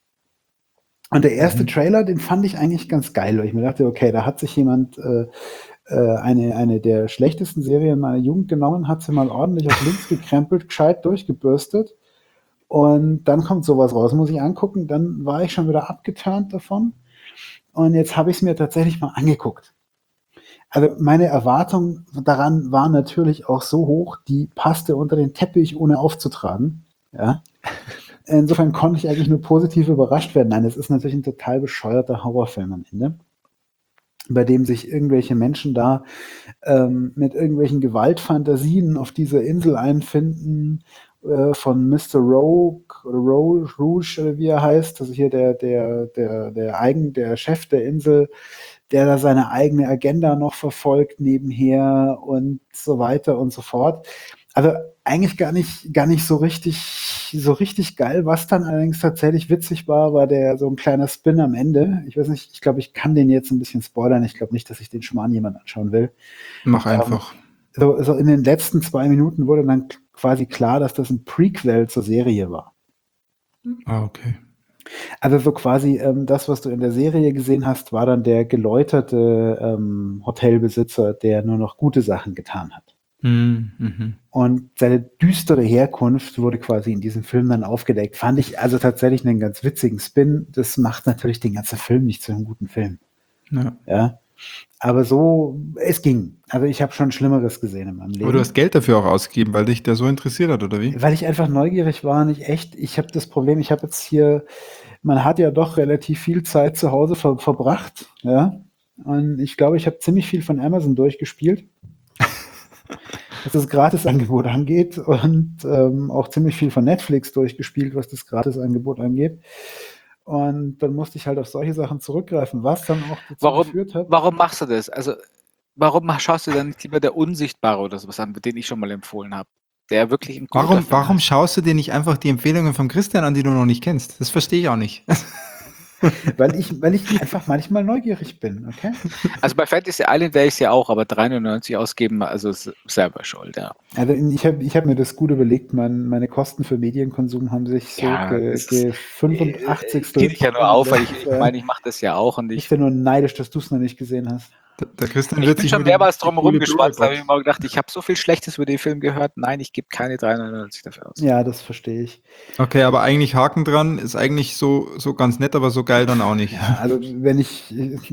Und der erste Mhm. Trailer, den fand ich eigentlich ganz geil, weil ich mir dachte, okay, da hat sich jemand äh, äh, eine, eine der schlechtesten Serien meiner Jugend genommen, hat sie mal ordentlich auf links gekrempelt, gescheit durchgebürstet. Und dann kommt sowas raus, muss ich angucken. Dann war ich schon wieder abgeturnt davon. Und jetzt habe ich es mir tatsächlich mal angeguckt. Also meine Erwartung daran war natürlich auch so hoch, die passte unter den Teppich, ohne aufzutragen. Ja. Insofern konnte ich eigentlich nur positiv überrascht werden. Nein, es ist natürlich ein total bescheuerter Horrorfilm am Ende, bei dem sich irgendwelche Menschen da ähm, mit irgendwelchen Gewaltfantasien auf dieser Insel einfinden, äh, von Mister Rogue oder Rouge, Rouge oder wie er heißt, also hier der, der, der, der Eigen, der Chef der Insel, der da seine eigene Agenda noch verfolgt nebenher und so weiter und so fort. Also eigentlich gar nicht, gar nicht so richtig, so richtig geil. Was dann allerdings tatsächlich witzig war, war der so ein kleiner Spin am Ende. Ich weiß nicht, ich glaube, ich kann den jetzt ein bisschen spoilern. Ich glaube nicht, dass ich den Schmarrn jemand anschauen will. Mach einfach. So, so in den letzten zwei Minuten wurde dann quasi klar, dass das ein Prequel zur Serie war. Ah, okay. Also so quasi ähm, das, was du in der Serie gesehen hast, war dann der geläuterte ähm, Hotelbesitzer, der nur noch gute Sachen getan hat. Mhm. Mhm. Und seine düstere Herkunft wurde quasi in diesem Film dann aufgedeckt. Fand ich also tatsächlich einen ganz witzigen Spin. Das macht natürlich den ganzen Film nicht zu einem guten Film. Ja. Ja. Aber so, es ging. Also ich habe schon Schlimmeres gesehen in meinem Leben. Aber du hast Geld dafür auch ausgegeben, weil dich der so interessiert hat, oder wie? Weil ich einfach neugierig war, nicht echt. Ich habe das Problem, ich habe jetzt hier, man hat ja doch relativ viel Zeit zu Hause ver verbracht, ja. Und ich glaube, ich habe ziemlich viel von Amazon durchgespielt, was das Gratisangebot angeht, und ähm, auch ziemlich viel von Netflix durchgespielt, was das Gratisangebot angeht. Und dann musste ich halt auf solche Sachen zurückgreifen, was dann auch dazu Warum, geführt hat. warum machst du das? Also, warum schaust du dann nicht lieber der Unsichtbare oder sowas an, den ich schon mal empfohlen habe? Der wirklich ein guter Warum, Film warum ist. schaust du dir nicht einfach die Empfehlungen von Christian an, die du noch nicht kennst? Das verstehe ich auch nicht. Weil ich, weil ich einfach manchmal neugierig bin, okay? Also bei Fantasy Island wäre ich es ja auch, aber drei neunundneunzig ausgeben, also ist selber schuld, ja. Also ich habe ich hab mir das gut überlegt, mein, meine Kosten für Medienkonsum haben sich so Ja, ge, das ist- ge fünfundachtzig. Ich kriege dich ja nur auf, weil ich, ich meine, ich mache das ja auch und ich ich, bin nur neidisch, dass du es noch nicht gesehen hast. Der, der Christian ich wird bin sich schon nur die- mehrmals die drum coole rumgeschwatzt, da habe ich Blu-ray-Box- mir gedacht, ich habe so viel Schlechtes über den Film gehört, nein, ich gebe keine drei neunundneunzig dafür aus. Ja, das verstehe ich. Okay, aber eigentlich Haken dran, ist eigentlich so, so ganz nett, aber so geil dann auch nicht. Ja, also wenn ich,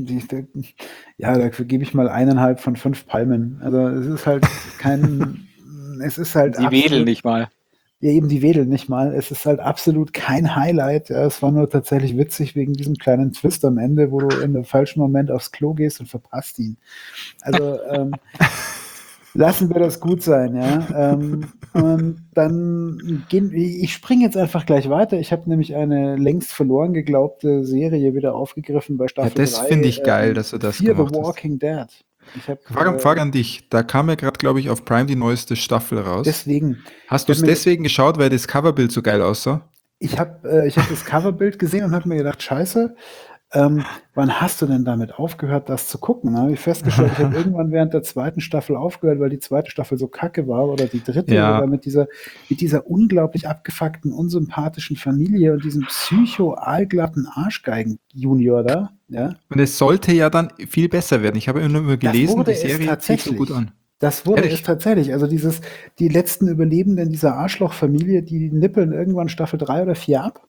ja, dafür gebe ich mal eineinhalb von fünf Palmen. Also es ist halt kein, es ist halt Die wedeln nicht mal. Ja, eben die wedeln nicht mal. Es ist halt absolut kein Highlight. Ja, es war nur tatsächlich witzig wegen diesem kleinen Twist am Ende, wo du in dem falschen Moment aufs Klo gehst und verpasst ihn. Also, ähm, Lassen wir das gut sein, ja. Ähm, und dann gehen ich springe jetzt einfach gleich weiter. Ich habe nämlich eine längst verloren geglaubte Serie wieder aufgegriffen bei Ja, Staffel das drei. finde ich geil, ähm, dass du das Fear the gemacht hast. Walking Dead. Ich habe Frage, Frage äh, an dich. Da kam ja gerade, glaube ich, auf Prime die neueste Staffel raus. deswegen, Hast ich du habe es mir, deswegen geschaut, weil das Coverbild so geil aussah? ich habe, äh, ich habe das Coverbild gesehen und habe mir gedacht, Scheiße, ähm, wann hast du denn damit aufgehört, das zu gucken? Dann habe ich festgestellt, ich habe irgendwann während der zweiten Staffel aufgehört, weil die zweite Staffel so kacke war oder die dritte, Ja. oder mit dieser, mit dieser unglaublich abgefuckten, unsympathischen Familie und diesem psycho-aalglatten Arschgeigen-Junior da, ja. Und es sollte ja dann viel besser werden. Ich habe immer nur Das gelesen, wurde die es Serie zieht so gut tatsächlich. an. Das wurde Ehrlich? es tatsächlich. Also dieses, die letzten Überlebenden dieser Arschlochfamilie, die nippeln irgendwann Staffel drei oder vier ab.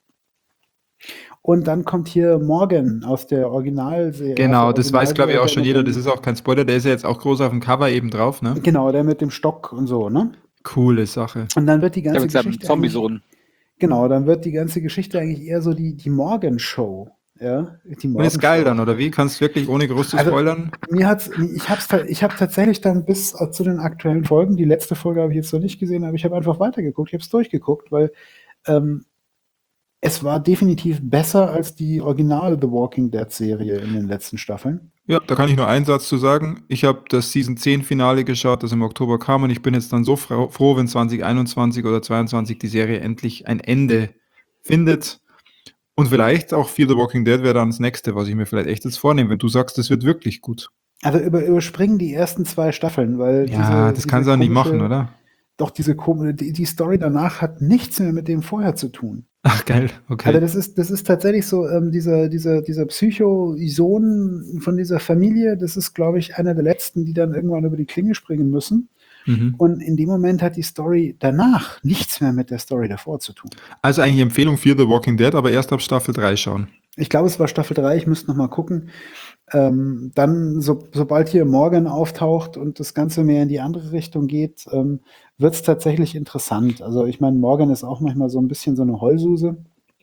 Und dann kommt hier Morgan aus der Originalserie. Genau, aus der das weiß, glaube ich, Originalserie, auch der schon mit jeder. dem- Das ist auch kein Spoiler. Der ist ja jetzt auch groß auf dem Cover eben drauf, ne? Genau, der mit dem Stock und so, ne? Coole Sache. Und dann wird die Der ganze mit seinem Geschichte eigentlich, Zombie-Sohn. genau, dann wird die ganze Geschichte eigentlich eher so die, die Morgan-Show. Ja, die Und ist geil Morgan-Show. dann, oder wie? Kannst du wirklich ohne groß zu Also, spoilern? Mir hat's, ich hab's, ta- ich habe tatsächlich dann bis äh, zu den aktuellen Folgen, die letzte Folge habe ich jetzt noch nicht gesehen, aber ich habe einfach weitergeguckt, ich habe es durchgeguckt, weil ähm, es war definitiv besser als die Original The Walking Dead Serie in den letzten Staffeln. Ja, da kann ich nur einen Satz zu sagen. Ich habe das Season zehn Finale geschaut, das im Oktober kam, und ich bin jetzt dann so froh, froh, wenn zwanzig einundzwanzig oder zweiundzwanzig die Serie endlich ein Ende findet. Und vielleicht auch Fear the Walking Dead wäre dann das nächste, was ich mir vielleicht echt jetzt vornehme, wenn du sagst, das wird wirklich gut. Also über, überspringen die ersten zwei Staffeln, weil Ja, diese, das diese kannst du auch nicht komische- machen, oder? Doch diese komische, die, die Story danach hat nichts mehr mit dem vorher zu tun. Ach, geil, okay. Also das ist, das ist tatsächlich so, ähm, dieser, dieser, dieser Psycho-Sohn von dieser Familie, das ist, glaube ich, einer der letzten, die dann irgendwann über die Klinge springen müssen. Mhm. Und in dem Moment hat die Story danach nichts mehr mit der Story davor zu tun. Also eigentlich Empfehlung Fear the Walking Dead, aber erst ab Staffel drei schauen. Ich glaube, es war Staffel drei, ich müsste noch mal gucken. Ähm, dann, so, sobald hier Morgan auftaucht und das Ganze mehr in die andere Richtung geht, ähm, wird es tatsächlich interessant. Also ich meine, Morgan ist auch manchmal so ein bisschen so eine Heulsuse.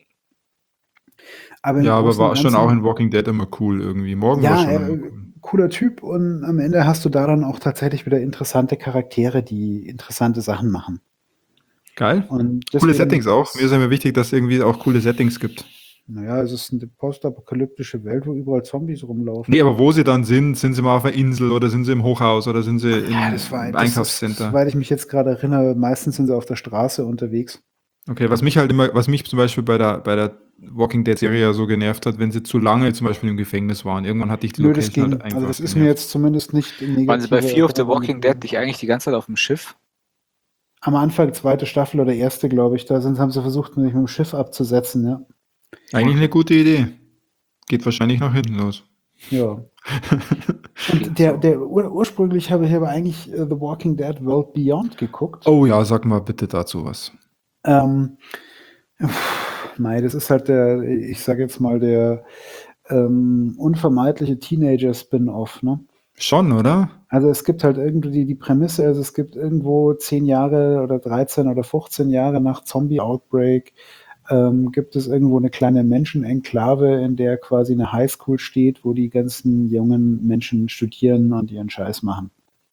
Aber im Ja, aber Großen und war schon Ganzen- auch in Walking Dead immer cool irgendwie. Morgen war Ja, schon er, immer cool. cooler Typ, und am Ende hast du da dann auch tatsächlich wieder interessante Charaktere, die interessante Sachen machen. Geil. Und Coole deswegen- Settings auch. Mir ist ja immer wichtig, dass es irgendwie auch coole Settings gibt. Naja, es ist eine postapokalyptische Welt, wo überall Zombies rumlaufen. Nee, aber wo sie dann sind, sind sie mal auf einer Insel oder sind sie im Hochhaus oder sind sie im Ja, das war, das ist, Einkaufscenter? soweit ich mich jetzt gerade erinnere, meistens sind sie auf der Straße unterwegs. Okay, was mich halt immer, was mich zum Beispiel bei der, bei der Walking Dead Serie ja so genervt hat, wenn sie zu lange zum Beispiel im Gefängnis waren. Irgendwann hatte ich die Nö, das Location ging. halt einfach Also das ist genervt. mir jetzt zumindest nicht in Waren sie bei negativer Fear of the Erinnerung Walking geblieben. Dead nicht eigentlich die ganze Zeit auf dem Schiff? Am Anfang, zweite Staffel oder erste, glaube ich, da sind, haben sie versucht, mich mit dem Schiff abzusetzen, ja. Eigentlich eine gute Idee. Geht wahrscheinlich nach hinten los. Ja. Und der, der ur ursprünglich habe ich aber eigentlich äh, The Walking Dead World Beyond geguckt. Oh ja, sag mal bitte dazu was. Ähm, pff, mei, das ist halt der, ich sage jetzt mal, der ähm, unvermeidliche Teenager-Spin-Off, ne? Schon, oder? Also es gibt halt irgendwie die, die Prämisse, also es gibt irgendwo zehn Jahre oder dreizehn oder fünfzehn Jahre nach Zombie-Outbreak, ähm, gibt es irgendwo eine kleine Menschenenklave, in der quasi eine Highschool steht, wo die ganzen jungen Menschen studieren und ihren Scheiß machen.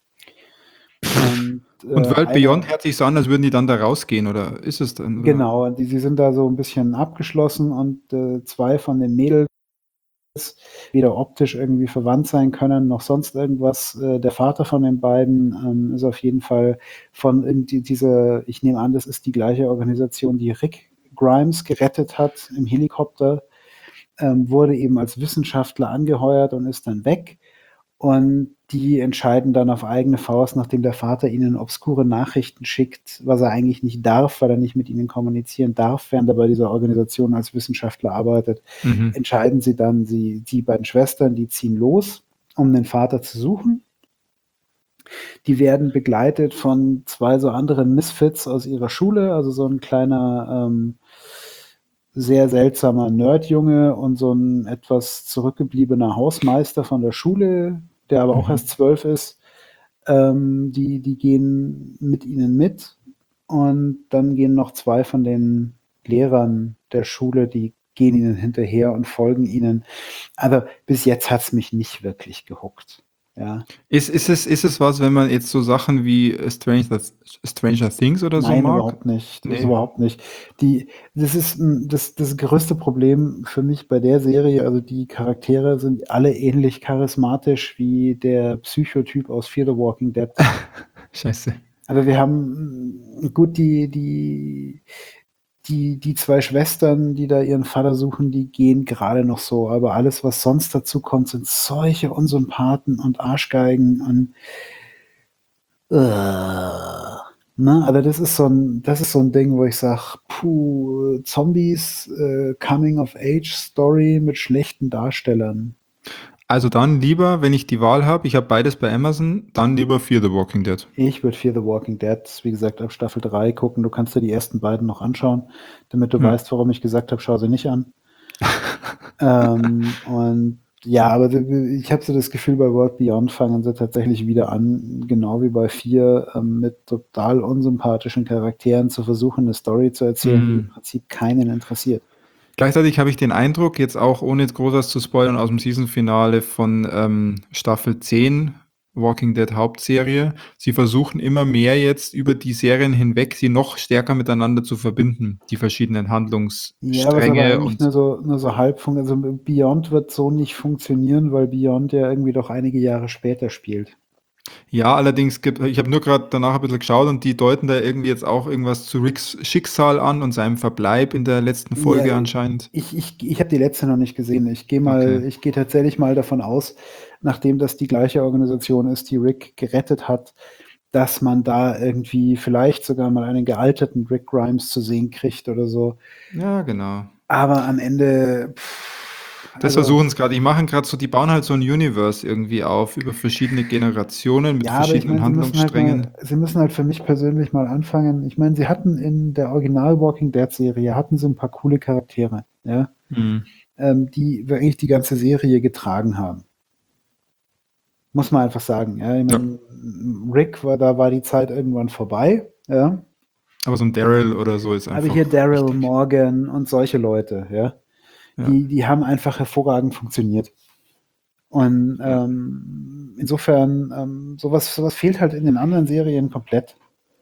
Und, äh, Und World einer- Beyond hört sich so an, als würden die dann da rausgehen, oder ist es dann? Oder? Genau, die, sie sind da so ein bisschen abgeschlossen, und äh, zwei von den Mädels weder optisch irgendwie verwandt sein können, noch sonst irgendwas. Äh, der Vater von den beiden ähm, ist auf jeden Fall von irgendwie dieser, ich nehme an, das ist die gleiche Organisation, die Rick Grimes gerettet hat im Helikopter, ähm, wurde eben als Wissenschaftler angeheuert und ist dann weg. Und die entscheiden dann auf eigene Faust, nachdem der Vater ihnen obskure Nachrichten schickt, was er eigentlich nicht darf, weil er nicht mit ihnen kommunizieren darf, während er bei dieser Organisation als Wissenschaftler arbeitet, Mhm. entscheiden sie dann, sie, die beiden Schwestern, die ziehen los, um den Vater zu suchen. Die werden begleitet von zwei so anderen Misfits aus ihrer Schule, also so ein kleiner, ähm, sehr seltsamer Nerdjunge und so ein etwas zurückgebliebener Hausmeister von der Schule, der aber auch Mhm. erst zwölf ist. Ähm, die, die gehen mit ihnen mit, und dann gehen noch zwei von den Lehrern der Schule, die gehen ihnen hinterher und folgen ihnen. Aber bis jetzt hat es mich nicht wirklich gehuckt. Ja. Ist, ist, es, ist es was, wenn man jetzt so Sachen wie Stranger, Stranger Things oder so Nein, mag? überhaupt nicht. Das ist Nee. überhaupt nicht. Die, das ist mm, das, das größte Problem für mich bei der Serie. Also die Charaktere sind alle ähnlich charismatisch wie der Psychotyp aus Fear the Walking Dead. Scheiße. Aber wir haben mm, gut die, die, die, die zwei Schwestern, die da ihren Vater suchen, die gehen gerade noch so. Aber alles, was sonst dazu kommt, sind solche Unsympathen und Arschgeigen und äh, ne? Also das ist so ein, das ist so ein Ding, wo ich sage, puh, Zombies, äh, Coming-of-Age-Story mit schlechten Darstellern. Also dann lieber, wenn ich die Wahl habe, ich habe beides bei Amazon, dann lieber Fear the Walking Dead. Ich würde Fear the Walking Dead, wie gesagt, ab Staffel drei gucken. Du kannst dir die ersten beiden noch anschauen, damit du Hm. weißt, warum ich gesagt habe, schau sie nicht an. ähm, und ja, aber ich habe so das Gefühl, bei World Beyond fangen sie tatsächlich wieder an, genau wie bei vier, ähm, mit total unsympathischen Charakteren zu versuchen, eine Story zu erzählen, die im Mhm. Prinzip keinen interessiert. Gleichzeitig habe ich den Eindruck, jetzt auch ohne jetzt groß was zu spoilern, aus dem Season-Finale von ähm, Staffel zehn, Walking Dead Hauptserie, sie versuchen immer mehr jetzt über die Serien hinweg, sie noch stärker miteinander zu verbinden, die verschiedenen Ja, was aber Handlungsstränge eigentlich und nur so, nur so halb funktioniert. Also Beyond wird so nicht funktionieren, weil Beyond ja irgendwie doch einige Jahre später spielt. ja, allerdings gibt, ich habe nur gerade danach ein bisschen geschaut und die deuten da irgendwie jetzt auch irgendwas zu Ricks Schicksal an und seinem Verbleib in der letzten Folge Ja, anscheinend. ich, ich, ich habe die letzte noch nicht gesehen. Ich gehe mal, Okay. ich gehe tatsächlich mal davon aus, nachdem das die gleiche Organisation ist, die Rick gerettet hat, dass man da irgendwie vielleicht sogar mal einen gealterten Rick Grimes zu sehen kriegt oder so. Ja, genau. Aber am Ende, pff, Das also, versuchen es gerade. Die machen gerade so, die bauen halt so ein Universe irgendwie auf über verschiedene Generationen mit ja, aber ich verschiedenen meine, sie müssen halt Handlungssträngen. mal, sie müssen halt für mich persönlich mal anfangen. Ich meine, sie hatten in der Original Walking Dead Serie hatten sie ein paar coole Charaktere, ja, Hm. ähm, die wirklich die ganze Serie getragen haben. Muss man einfach sagen. Ja, ich Ja. meine, Rick war, da war die Zeit irgendwann vorbei. Ja. Aber so ein Daryl oder so ist einfach Aber hier Daryl wichtig. Morgan und solche Leute, ja, Ja. die, die haben einfach hervorragend funktioniert. Und Ja. ähm, insofern, ähm, sowas, sowas fehlt halt in den anderen Serien komplett.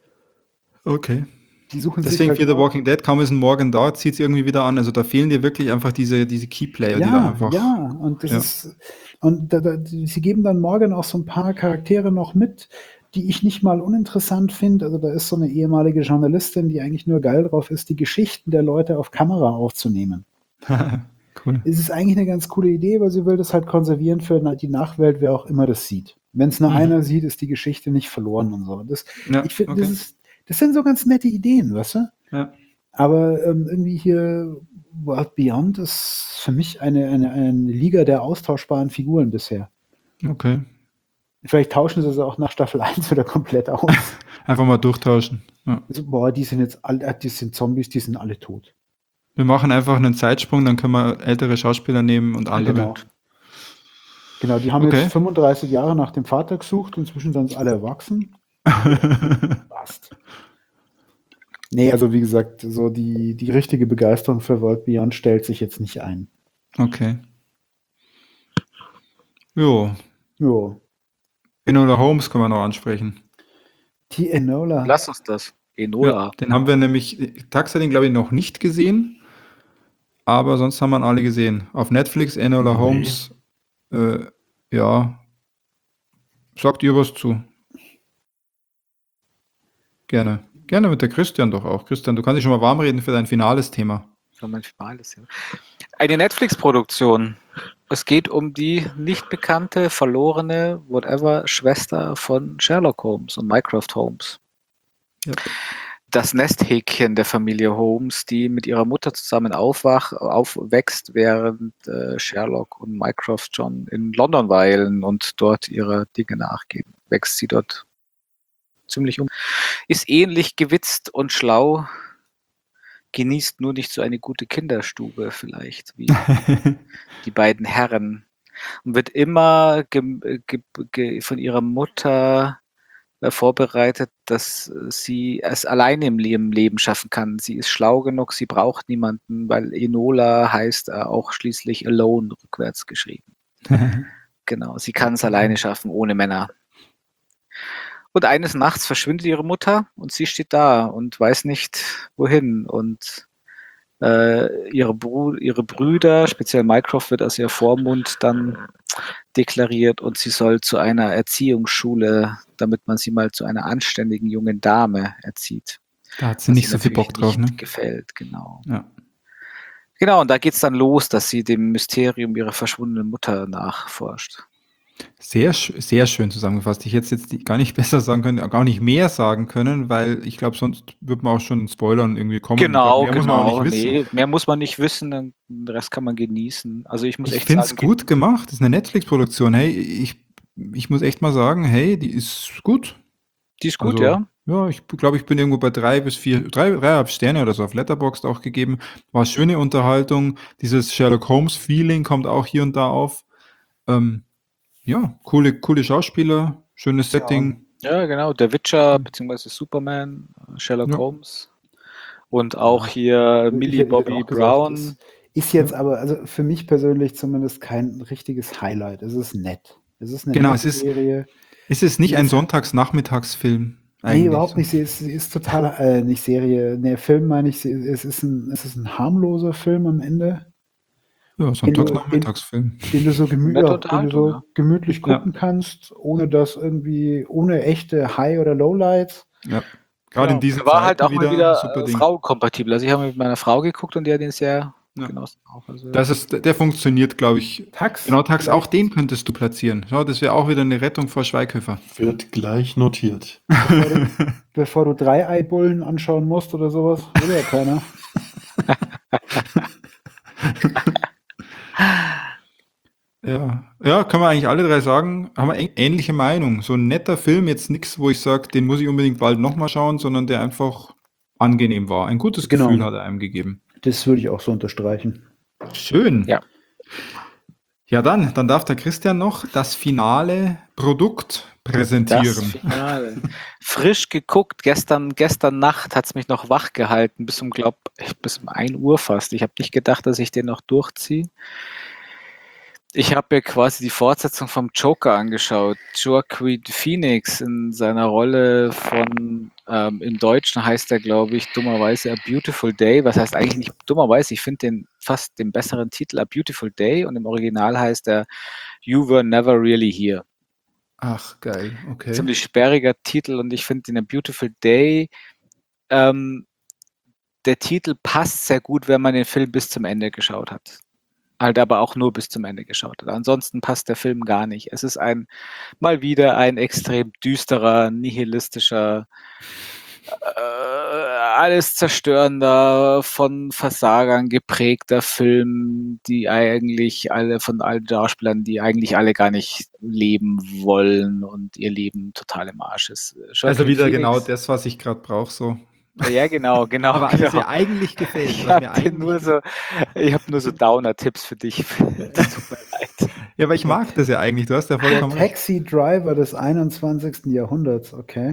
Okay. Die suchen sich Deswegen halt Fear the nur, Walking Dead, kaum ist ein Morgan da, zieht es irgendwie wieder an. Also da fehlen dir wirklich einfach diese, diese Keyplayer, die da ja, einfach. ja, und das Ja. ist, und da, da, die- sie geben dann Morgan auch so ein paar Charaktere noch mit, die ich nicht mal uninteressant finde. Also da ist so eine ehemalige Journalistin, die eigentlich nur geil drauf ist, die Geschichten der Leute auf Kamera aufzunehmen. Cool. Es ist eigentlich eine ganz coole Idee, weil sie will das halt konservieren für na- die Nachwelt, wer auch immer das sieht. Wenn es nur Mhm. einer sieht, ist die Geschichte nicht verloren und so. Das, Ja, ich finde, okay. das ist, das sind so ganz nette Ideen, weißt du? Ja. Aber ähm, irgendwie hier World Beyond ist für mich eine, eine, eine Liga der austauschbaren Figuren bisher. Okay. Vielleicht tauschen sie sie auch nach Staffel eins wieder komplett aus. Einfach mal durchtauschen. Ja. Also, boah, die sind jetzt alle, die sind Zombies, die sind alle tot. Wir machen einfach einen Zeitsprung, dann können wir ältere Schauspieler nehmen und andere. Genau. Genau, die haben Okay. jetzt fünfunddreißig Jahre nach dem Vater gesucht, inzwischen sind es alle erwachsen. Passt. Nee, also wie gesagt, so die, die richtige Begeisterung für World Beyond stellt sich jetzt nicht ein. Okay. Jo. Jo. Enola Holmes können wir noch ansprechen. Die Enola. Lass uns das. Enola. Ja, den haben wir nämlich, Tax hat ihn glaube ich noch nicht gesehen, aber sonst haben wir ihn alle gesehen. Auf Netflix, Enola Nee. Holmes, äh, ja, sagt ihr was zu? Gerne. Gerne mit der Christian doch auch. Christian, du kannst dich schon mal warm reden für dein finales Thema. So manchmal alles, ja. Eine Netflix-Produktion. Es geht um die nicht bekannte, verlorene, whatever, Schwester von Sherlock Holmes und Mycroft Holmes. Ja. Das Nesthäkchen der Familie Holmes, die mit ihrer Mutter zusammen aufwach, aufwächst, während äh, Sherlock und Mycroft schon in London weilen und dort ihrer Dinge nachgehen. Wächst sie dort ziemlich um. Ist ähnlich gewitzt und schlau, genießt nur nicht so eine gute Kinderstube vielleicht, wie die beiden Herren. Und wird immer ge ge ge von ihrer Mutter äh, vorbereitet, dass sie es alleine im Leben, Leben schaffen kann. Sie ist schlau genug, sie braucht niemanden, weil Enola heißt äh, auch schließlich alone rückwärts geschrieben. Genau, sie kann es alleine schaffen, ohne Männer. Und eines Nachts verschwindet ihre Mutter und sie steht da und weiß nicht, wohin. Und äh, ihre, Bru ihre Brüder, speziell Mycroft, wird als ihr Vormund dann deklariert und sie soll zu einer Erziehungsschule, damit man sie mal zu einer anständigen jungen Dame erzieht. Da hat sie Was nicht ihr so viel natürlich Bock drauf, ne? nicht gefällt, genau. Ja. Genau, und da geht's dann los, dass sie dem Mysterium ihrer verschwundenen Mutter nachforscht. Sehr, sch- sehr schön zusammengefasst. Ich hätte es jetzt gar nicht besser sagen können, gar nicht mehr sagen können, weil ich glaube, sonst wird man auch schon in Spoilern irgendwie kommen. Ich glaub, Genau, mehr muss man auch genau. nicht wissen. Nee, mehr muss man nicht wissen, dann- den Rest kann man genießen. Also ich muss Ich echt finde es sagen, gut gemacht. Das ist eine Netflix-Produktion. Hey, ich, ich muss echt mal sagen, hey, die ist gut. die ist gut, Also, ja. ja, ich glaube, ich bin irgendwo bei drei bis vier, drei, dreieinhalb Sterne oder so auf Letterboxd auch gegeben. War schöne Unterhaltung. Dieses Sherlock Holmes-Feeling kommt auch hier und da auf. Ähm, ja, coole, coole Schauspieler, schönes Setting. Ja, genau. Der Witcher, Hm. beziehungsweise Superman, Sherlock Ja. Holmes. Und auch hier Ich, Millie ich hätte Bobby auch gesagt, Brown. ist, ist jetzt Ja. aber, also für mich persönlich zumindest kein richtiges Highlight. Es ist nett. Es ist eine Genau, nette es ist- Serie. Ist es nicht Die ein ist- Sonntagsnachmittagsfilm? Nee, eigentlich überhaupt so? nicht. Sie ist, sie ist total, äh, nicht Serie, nee, Film meine ich, sie, es, ist ein, es ist ein harmloser Film am Ende, Ja, Sonntagsnachmittagsfilm. den du so, gemü Nette ja, den du Unterhaltung, so ja. gemütlich Ja. gucken kannst, ohne das irgendwie, ohne echte High- oder Lowlights. Ja. Gerade Genau. in diesen Er war halt Zeiten auch mal wieder wieder super äh, Ding. frauenkompatibel. Also ich habe mit meiner Frau geguckt und die hat ihn sehr Ja. genossen. Auch. Also, Das ist, der funktioniert, glaube ich. Tax. Genau, Tax, vielleicht- auch den könntest du platzieren. Schau, das wäre auch wieder eine Rettung vor Schweighöfer. Wird gleich notiert. Bevor du, bevor du drei Eibullen anschauen musst oder sowas, will ja keiner. Ja, ja, können wir eigentlich alle drei sagen, haben wir äh- ähnliche Meinung. So ein netter Film, jetzt nichts, wo ich sage, den muss ich unbedingt bald nochmal schauen, sondern der einfach angenehm war. Ein gutes Genau. Gefühl hat er einem gegeben. Das würde ich auch so unterstreichen. Schön. Ja. Ja, dann, dann darf der Christian noch das finale Produkt das präsentieren. Finale. Frisch geguckt, gestern, gestern Nacht hat es mich noch wach gehalten, bis um, glaub, bis um ein Uhr fast. Ich habe nicht gedacht, dass ich den noch durchziehe. Ich habe mir quasi die Fortsetzung vom Joker angeschaut. Joaquin Phoenix in seiner Rolle von, ähm, im Deutschen heißt er, glaube ich, dummerweise A Beautiful Day. Was heißt eigentlich nicht dummerweise? Ich finde den fast den besseren Titel A Beautiful Day und im Original heißt er You Were Never Really Here. Ach, geil, okay. Ziemlich sperriger Titel und ich finde in A Beautiful Day, ähm, der Titel passt sehr gut, wenn man den Film bis zum Ende geschaut hat. Halt aber auch nur bis zum Ende geschaut hat. Ansonsten passt der Film gar nicht. Es ist ein, mal wieder ein extrem düsterer, nihilistischer, äh, alles zerstörender, von Versagern geprägter Film, die eigentlich alle, von allen Darstellern, die eigentlich alle gar nicht leben wollen und ihr Leben total im Arsch ist. Also Joaquin wieder Phoenix- genau das, was ich gerade brauche, so. Ja, genau, genau. Aber alles genau. mir eigentlich gefällt. Ich was habe mir dir eigentlich nur so, ich habe nur so Downer-Tipps für dich. Das tut mir leid. Ja, aber ich mag das ja eigentlich. Du hast ja Der vollkommen recht. Taxi-Driver des einundzwanzigsten Jahrhunderts, okay.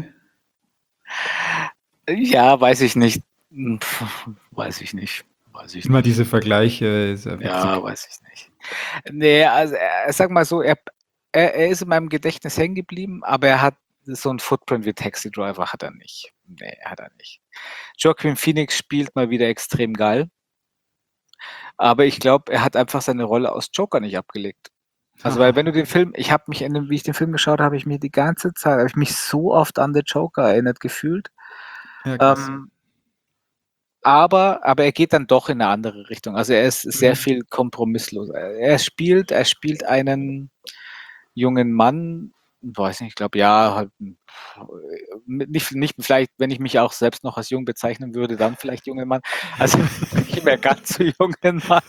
Ja, weiß ich nicht. Hm, pf, Weiß ich nicht. Weiß ich Immer nicht. diese Vergleiche. Ist ja witzig. Ja, weiß ich nicht. Nee, also äh, sag mal so, er, er, er ist in meinem Gedächtnis hängen geblieben, aber er hat so einen Footprint wie Taxi Driver hat er nicht. Nee, hat er nicht. Joaquin Phoenix spielt mal wieder extrem geil. Aber ich glaube, er hat einfach seine Rolle aus Joker nicht abgelegt. Also, weil wenn du den Film, ich habe mich, in dem, wie ich den Film geschaut habe, habe ich mich die ganze Zeit, habe ich mich so oft an The Joker erinnert gefühlt. Ja, krass. Ähm, aber, aber er geht dann doch in eine andere Richtung. Also er ist sehr Mhm. viel kompromisslos. Er spielt, er spielt einen jungen Mann, weiß nicht, ich glaube, ja, halt, nicht, nicht vielleicht, wenn ich mich auch selbst noch als jung bezeichnen würde, dann vielleicht jungen Mann. Also nicht mehr ganz so jungen Mann.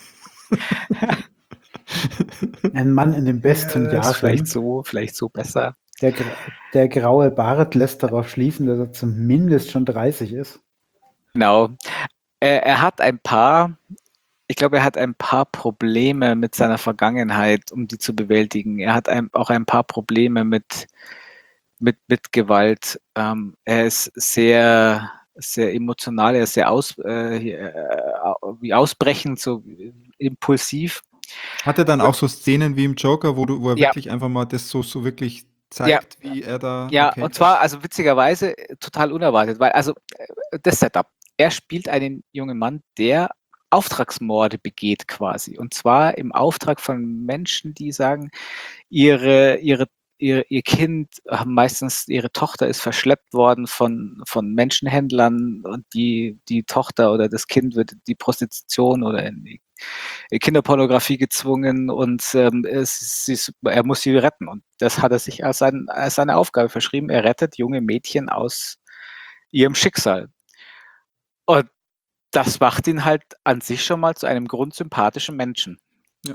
Ein Mann in den besten Ist Jahren. vielleicht so, vielleicht so besser. Der, gra- der graue Bart lässt darauf schließen, dass er zumindest schon dreißig ist. Genau. Er, er hat ein paar, ich glaube, er hat ein paar Probleme mit seiner Vergangenheit, um die zu bewältigen. Er hat ein, auch ein paar Probleme mit, mit, mit Gewalt. Ähm, er ist sehr, sehr emotional, er ist sehr aus, äh, äh, wie ausbrechend, so impulsiv. Hat er dann auch so Szenen wie im Joker, wo du, wo er Ja. wirklich einfach mal das so, so wirklich zeigt, wie er da. Ja, okay. und zwar, also witzigerweise, äh, total unerwartet, weil, also äh, das Setup, er spielt einen jungen Mann, der Auftragsmorde begeht quasi. Und zwar im Auftrag von Menschen, die sagen, ihre, ihre, ihr, ihr Kind, äh, meistens ihre Tochter ist verschleppt worden von, von Menschenhändlern und die, die Tochter oder das Kind wird in die Prostitution oder in die Kinderpornografie gezwungen und ähm, es, sie, ist- er muss sie retten. Und das hat er sich als, sein, als seine Aufgabe verschrieben. Er rettet junge Mädchen aus ihrem Schicksal. Und das macht ihn halt an sich schon mal zu einem grundsympathischen Menschen. Ja.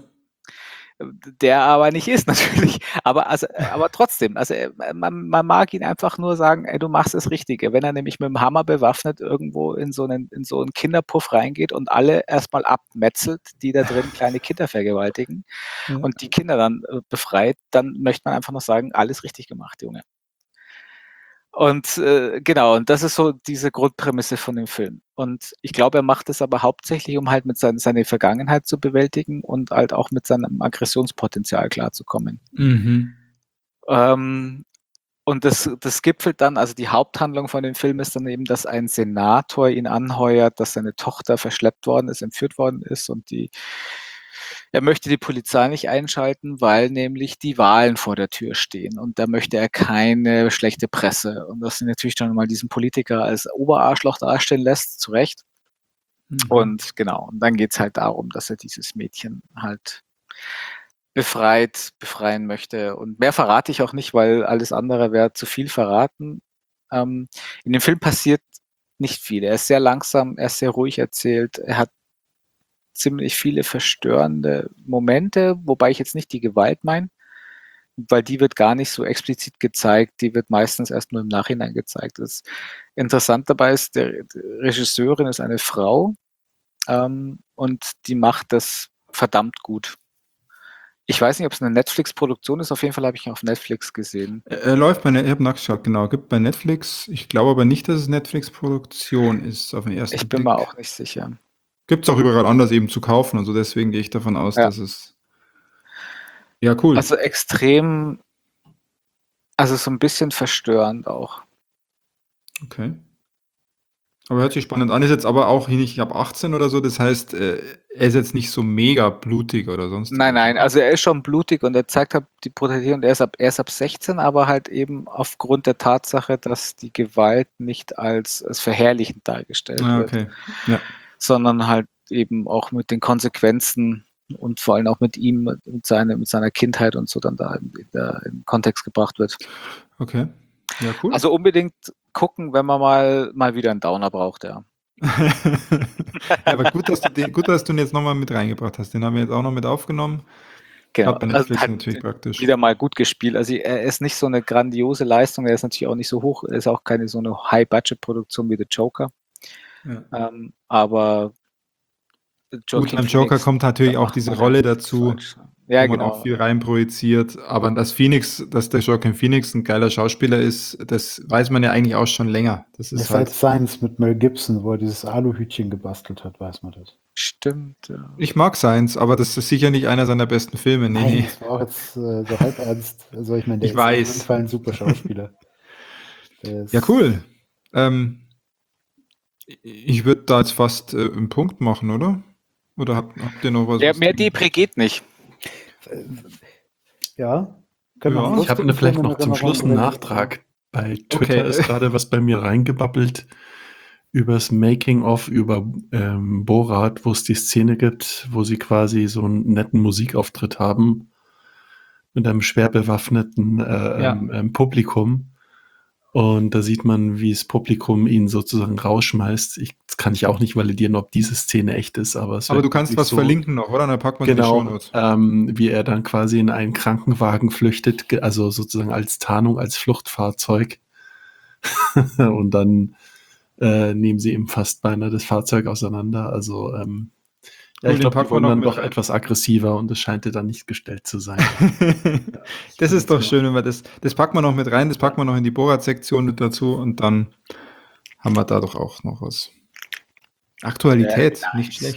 Der aber nicht ist natürlich. Aber, also, aber trotzdem, also äh, man, man mag ihn einfach nur sagen, ey, du machst das Richtige. Wenn er nämlich mit dem Hammer bewaffnet irgendwo in so einen, in so einen Kinderpuff reingeht und alle erstmal abmetzelt, die da drin kleine Kinder vergewaltigen Ja. und die Kinder dann äh, befreit, dann möchte man einfach noch sagen, alles richtig gemacht, Junge. Und äh, genau, und das ist so diese Grundprämisse von dem Film. Und ich glaube, er macht es aber hauptsächlich, um halt mit sein, seine Vergangenheit zu bewältigen und halt auch mit seinem Aggressionspotenzial klarzukommen. Mhm. Ähm, und das, das gipfelt dann, also die Haupthandlung von dem Film ist dann eben, dass ein Senator ihn anheuert, dass seine Tochter verschleppt worden ist, entführt worden ist und die er möchte die Polizei nicht einschalten, weil nämlich die Wahlen vor der Tür stehen und da möchte er keine schlechte Presse. Und das natürlich dann mal diesen Politiker als Oberarschloch darstellen lässt, zu Recht. Mhm. Und genau, und dann geht's halt darum, dass er dieses Mädchen halt befreit, befreien möchte. Und mehr verrate ich auch nicht, weil alles andere wäre zu viel verraten. Ähm, in dem Film passiert nicht viel. Er ist sehr langsam, er ist sehr ruhig erzählt, er hat ziemlich viele verstörende Momente, wobei ich jetzt nicht die Gewalt meine, weil die wird gar nicht so explizit gezeigt, die wird meistens erst nur im Nachhinein gezeigt. Das interessant dabei ist, der, die Regisseurin ist eine Frau ähm, und die macht das verdammt gut. Ich weiß nicht, ob es eine Netflix-Produktion ist, auf jeden Fall habe ich ihn auf Netflix gesehen. Er, er läuft bei, Ne- ich habe nachgeschaut, genau, gibt bei Netflix. Ich glaube aber nicht, dass es Netflix-Produktion ist auf den ersten Ich bin Blick. mir auch nicht sicher. Gibt es auch überall anders eben zu kaufen, also deswegen gehe ich davon aus, Ja. dass es. Ja, cool. Also extrem, also so ein bisschen verstörend auch. Okay. Aber hört sich spannend an, ist jetzt aber auch nicht ab achtzehn oder so, das heißt, äh, er ist jetzt nicht so mega blutig oder sonst. Nein, nein, also er ist schon blutig und er zeigt halt die Brutalität und er ist ab, er ist ab sechzehn, aber halt eben aufgrund der Tatsache, dass die Gewalt nicht als, als verherrlichend dargestellt Ah, wird, okay. Ja. sondern halt eben auch mit den Konsequenzen und vor allem auch mit ihm, mit, seine, mit seiner Kindheit und so dann da in, in, der, in Kontext gebracht wird. Okay. Ja, cool. Also unbedingt gucken, wenn man mal, mal wieder einen Downer braucht, ja. Ja, aber gut, dass du den, gut, dass du ihn jetzt nochmal mit reingebracht hast. Den haben wir jetzt auch noch mit aufgenommen. Genau. Hat bei Also Netflix hat natürlich praktisch. wieder mal gut gespielt. Also er ist nicht so eine grandiose Leistung, er ist natürlich auch nicht so hoch, er ist auch keine so eine High-Budget-Produktion wie The Joker. Ja. Ähm, aber Gut, beim Joker Phoenix, kommt natürlich da auch macht diese man Rolle ja nichts dazu, falsch. Ja, wo man genau. auch viel reinprojiziert. Aber dass Phoenix, dass der Joaquin Phoenix ein geiler Schauspieler ist, das weiß man ja eigentlich auch schon länger. Das ist Seit halt. Science mit Mel Gibson, wo er dieses Aluhütchen gebastelt hat, weiß man das. Stimmt. Ja. Ich mag Science, aber das ist sicher nicht einer seiner besten Filme. Nee, Nein, nee. das war auch jetzt äh, so halb ernst. Also ich meine, der Ich ist auf weiß. jeden Fall ein super Schauspieler. Der ist- Ja, cool. Ähm, ich würde da jetzt fast äh, einen Punkt machen, oder? Oder habt, habt ihr noch was? Ja, was mehr du- Depri geht nicht. Ja. Können wir Ja. einen Ich habe lustigen vielleicht Film in noch zum Erinnerung Schluss einen oder- Nachtrag. Bei Twitter Okay. ist gerade was bei mir reingebabbelt übers Making-of über ähm, Borat, wo es die Szene gibt, wo sie quasi so einen netten Musikauftritt haben mit einem schwer bewaffneten äh, Ja. ähm, ähm, Publikum. Und da sieht man, wie das Publikum ihn sozusagen rausschmeißt. Ich, das kann ich auch nicht validieren, ob diese Szene echt ist, aber es Aber wird du kannst wirklich was so, verlinken noch, oder? Dann packen wir es in die Genau, Shownotes. ähm, wie er dann quasi in einen Krankenwagen flüchtet, ge- also sozusagen als Tarnung, als Fluchtfahrzeug. Und dann äh, nehmen sie ihm fast beinahe das Fahrzeug auseinander. Also ähm, ja, Cool, ich den glaube, packen die wir wurden noch dann mit doch rein. etwas aggressiver und es scheint dann nicht gestellt zu sein. Das ist doch schön, wenn wir das, das packen wir noch mit rein, das packen wir noch in die Borat-Sektion mit dazu und dann haben wir da doch auch noch was. Aktualität, Very nice. nicht schlecht.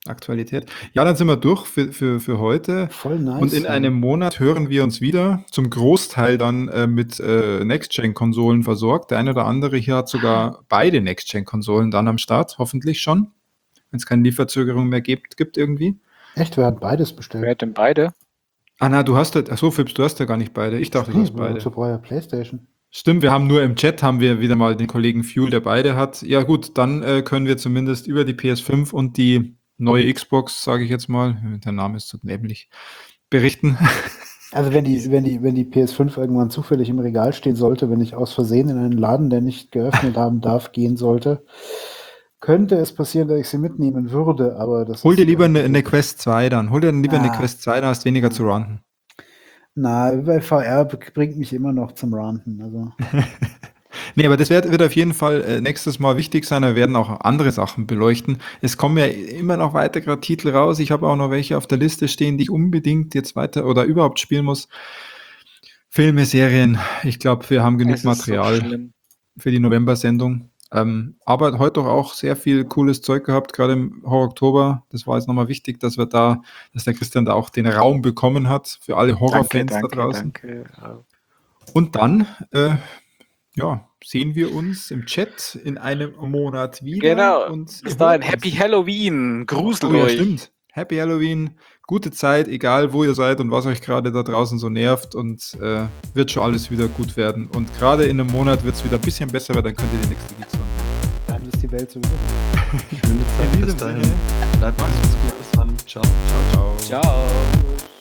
Aktualität. Ja, dann sind wir durch für, für, für heute. Voll nice. Und in einem Monat hören wir uns wieder, zum Großteil dann äh, mit äh, Next-Gen-Konsolen versorgt. Der eine oder andere hier hat sogar beide Next-Gen-Konsolen dann am Start, hoffentlich schon, wenn es keine Lieferzögerung mehr gibt, gibt irgendwie. Echt, wer hat beides bestellt? Wer hat denn beide? Ah, na, du hast ja, ach so, Fips, du hast ja gar nicht beide. Ich dachte, du hast beide. Zu Breuer Playstation. Stimmt, wir haben nur im Chat haben wir wieder mal den Kollegen Fuel, der beide hat. Ja gut, dann äh, können wir zumindest über die P S fünf und die neue Xbox, sage ich jetzt mal, der Name ist so dämlich, berichten. Also wenn die, wenn die, wenn die P S fünf irgendwann zufällig im Regal stehen sollte, wenn ich aus Versehen in einen Laden, der nicht geöffnet haben darf, gehen sollte, könnte es passieren, dass ich sie mitnehmen würde, aber das Hol dir ist, lieber äh, eine, eine Quest zwei dann. Hol dir dann lieber eine Ah. Quest zwei, da hast du weniger zu ranten. Na, bei V R b- bringt mich immer noch zum Ranten. Also. Nee, aber das wird, wird auf jeden Fall äh, nächstes Mal wichtig sein. Wir werden auch andere Sachen beleuchten. Es kommen ja immer noch weiter gerade Titel raus. Ich habe auch noch welche auf der Liste stehen, die ich unbedingt jetzt weiter oder überhaupt spielen muss. Filme, Serien. Ich glaube, wir haben genug Es ist so Material schlimm. für die November-Sendung. Ähm, aber heute doch auch sehr viel cooles Zeug gehabt, gerade im Horror-Oktober. Das war jetzt nochmal wichtig, dass wir da, dass der Christian da auch den Raum bekommen hat für alle Danke, Horrorfans da danke, draußen. danke. Ja. Und dann, äh, ja, sehen wir uns im Chat in einem Monat wieder. Genau. Und Bis ihr dahin, hört uns. Happy Halloween. Gruselt Oh ja, euch. stimmt. Happy Halloween, gute Zeit, egal wo ihr seid und was euch gerade da draußen so nervt, und äh, wird schon alles wieder gut werden. Und gerade in einem Monat wird es wieder ein bisschen besser, weil dann könnt ihr die nächste Geeks hören. Dann ist die Welt sowieso. Schöne Zeit. In Bis diesem dahin. Sinne. Bleibt alles gut. Bis dann. Ciao. Ciao, ciao. Ciao.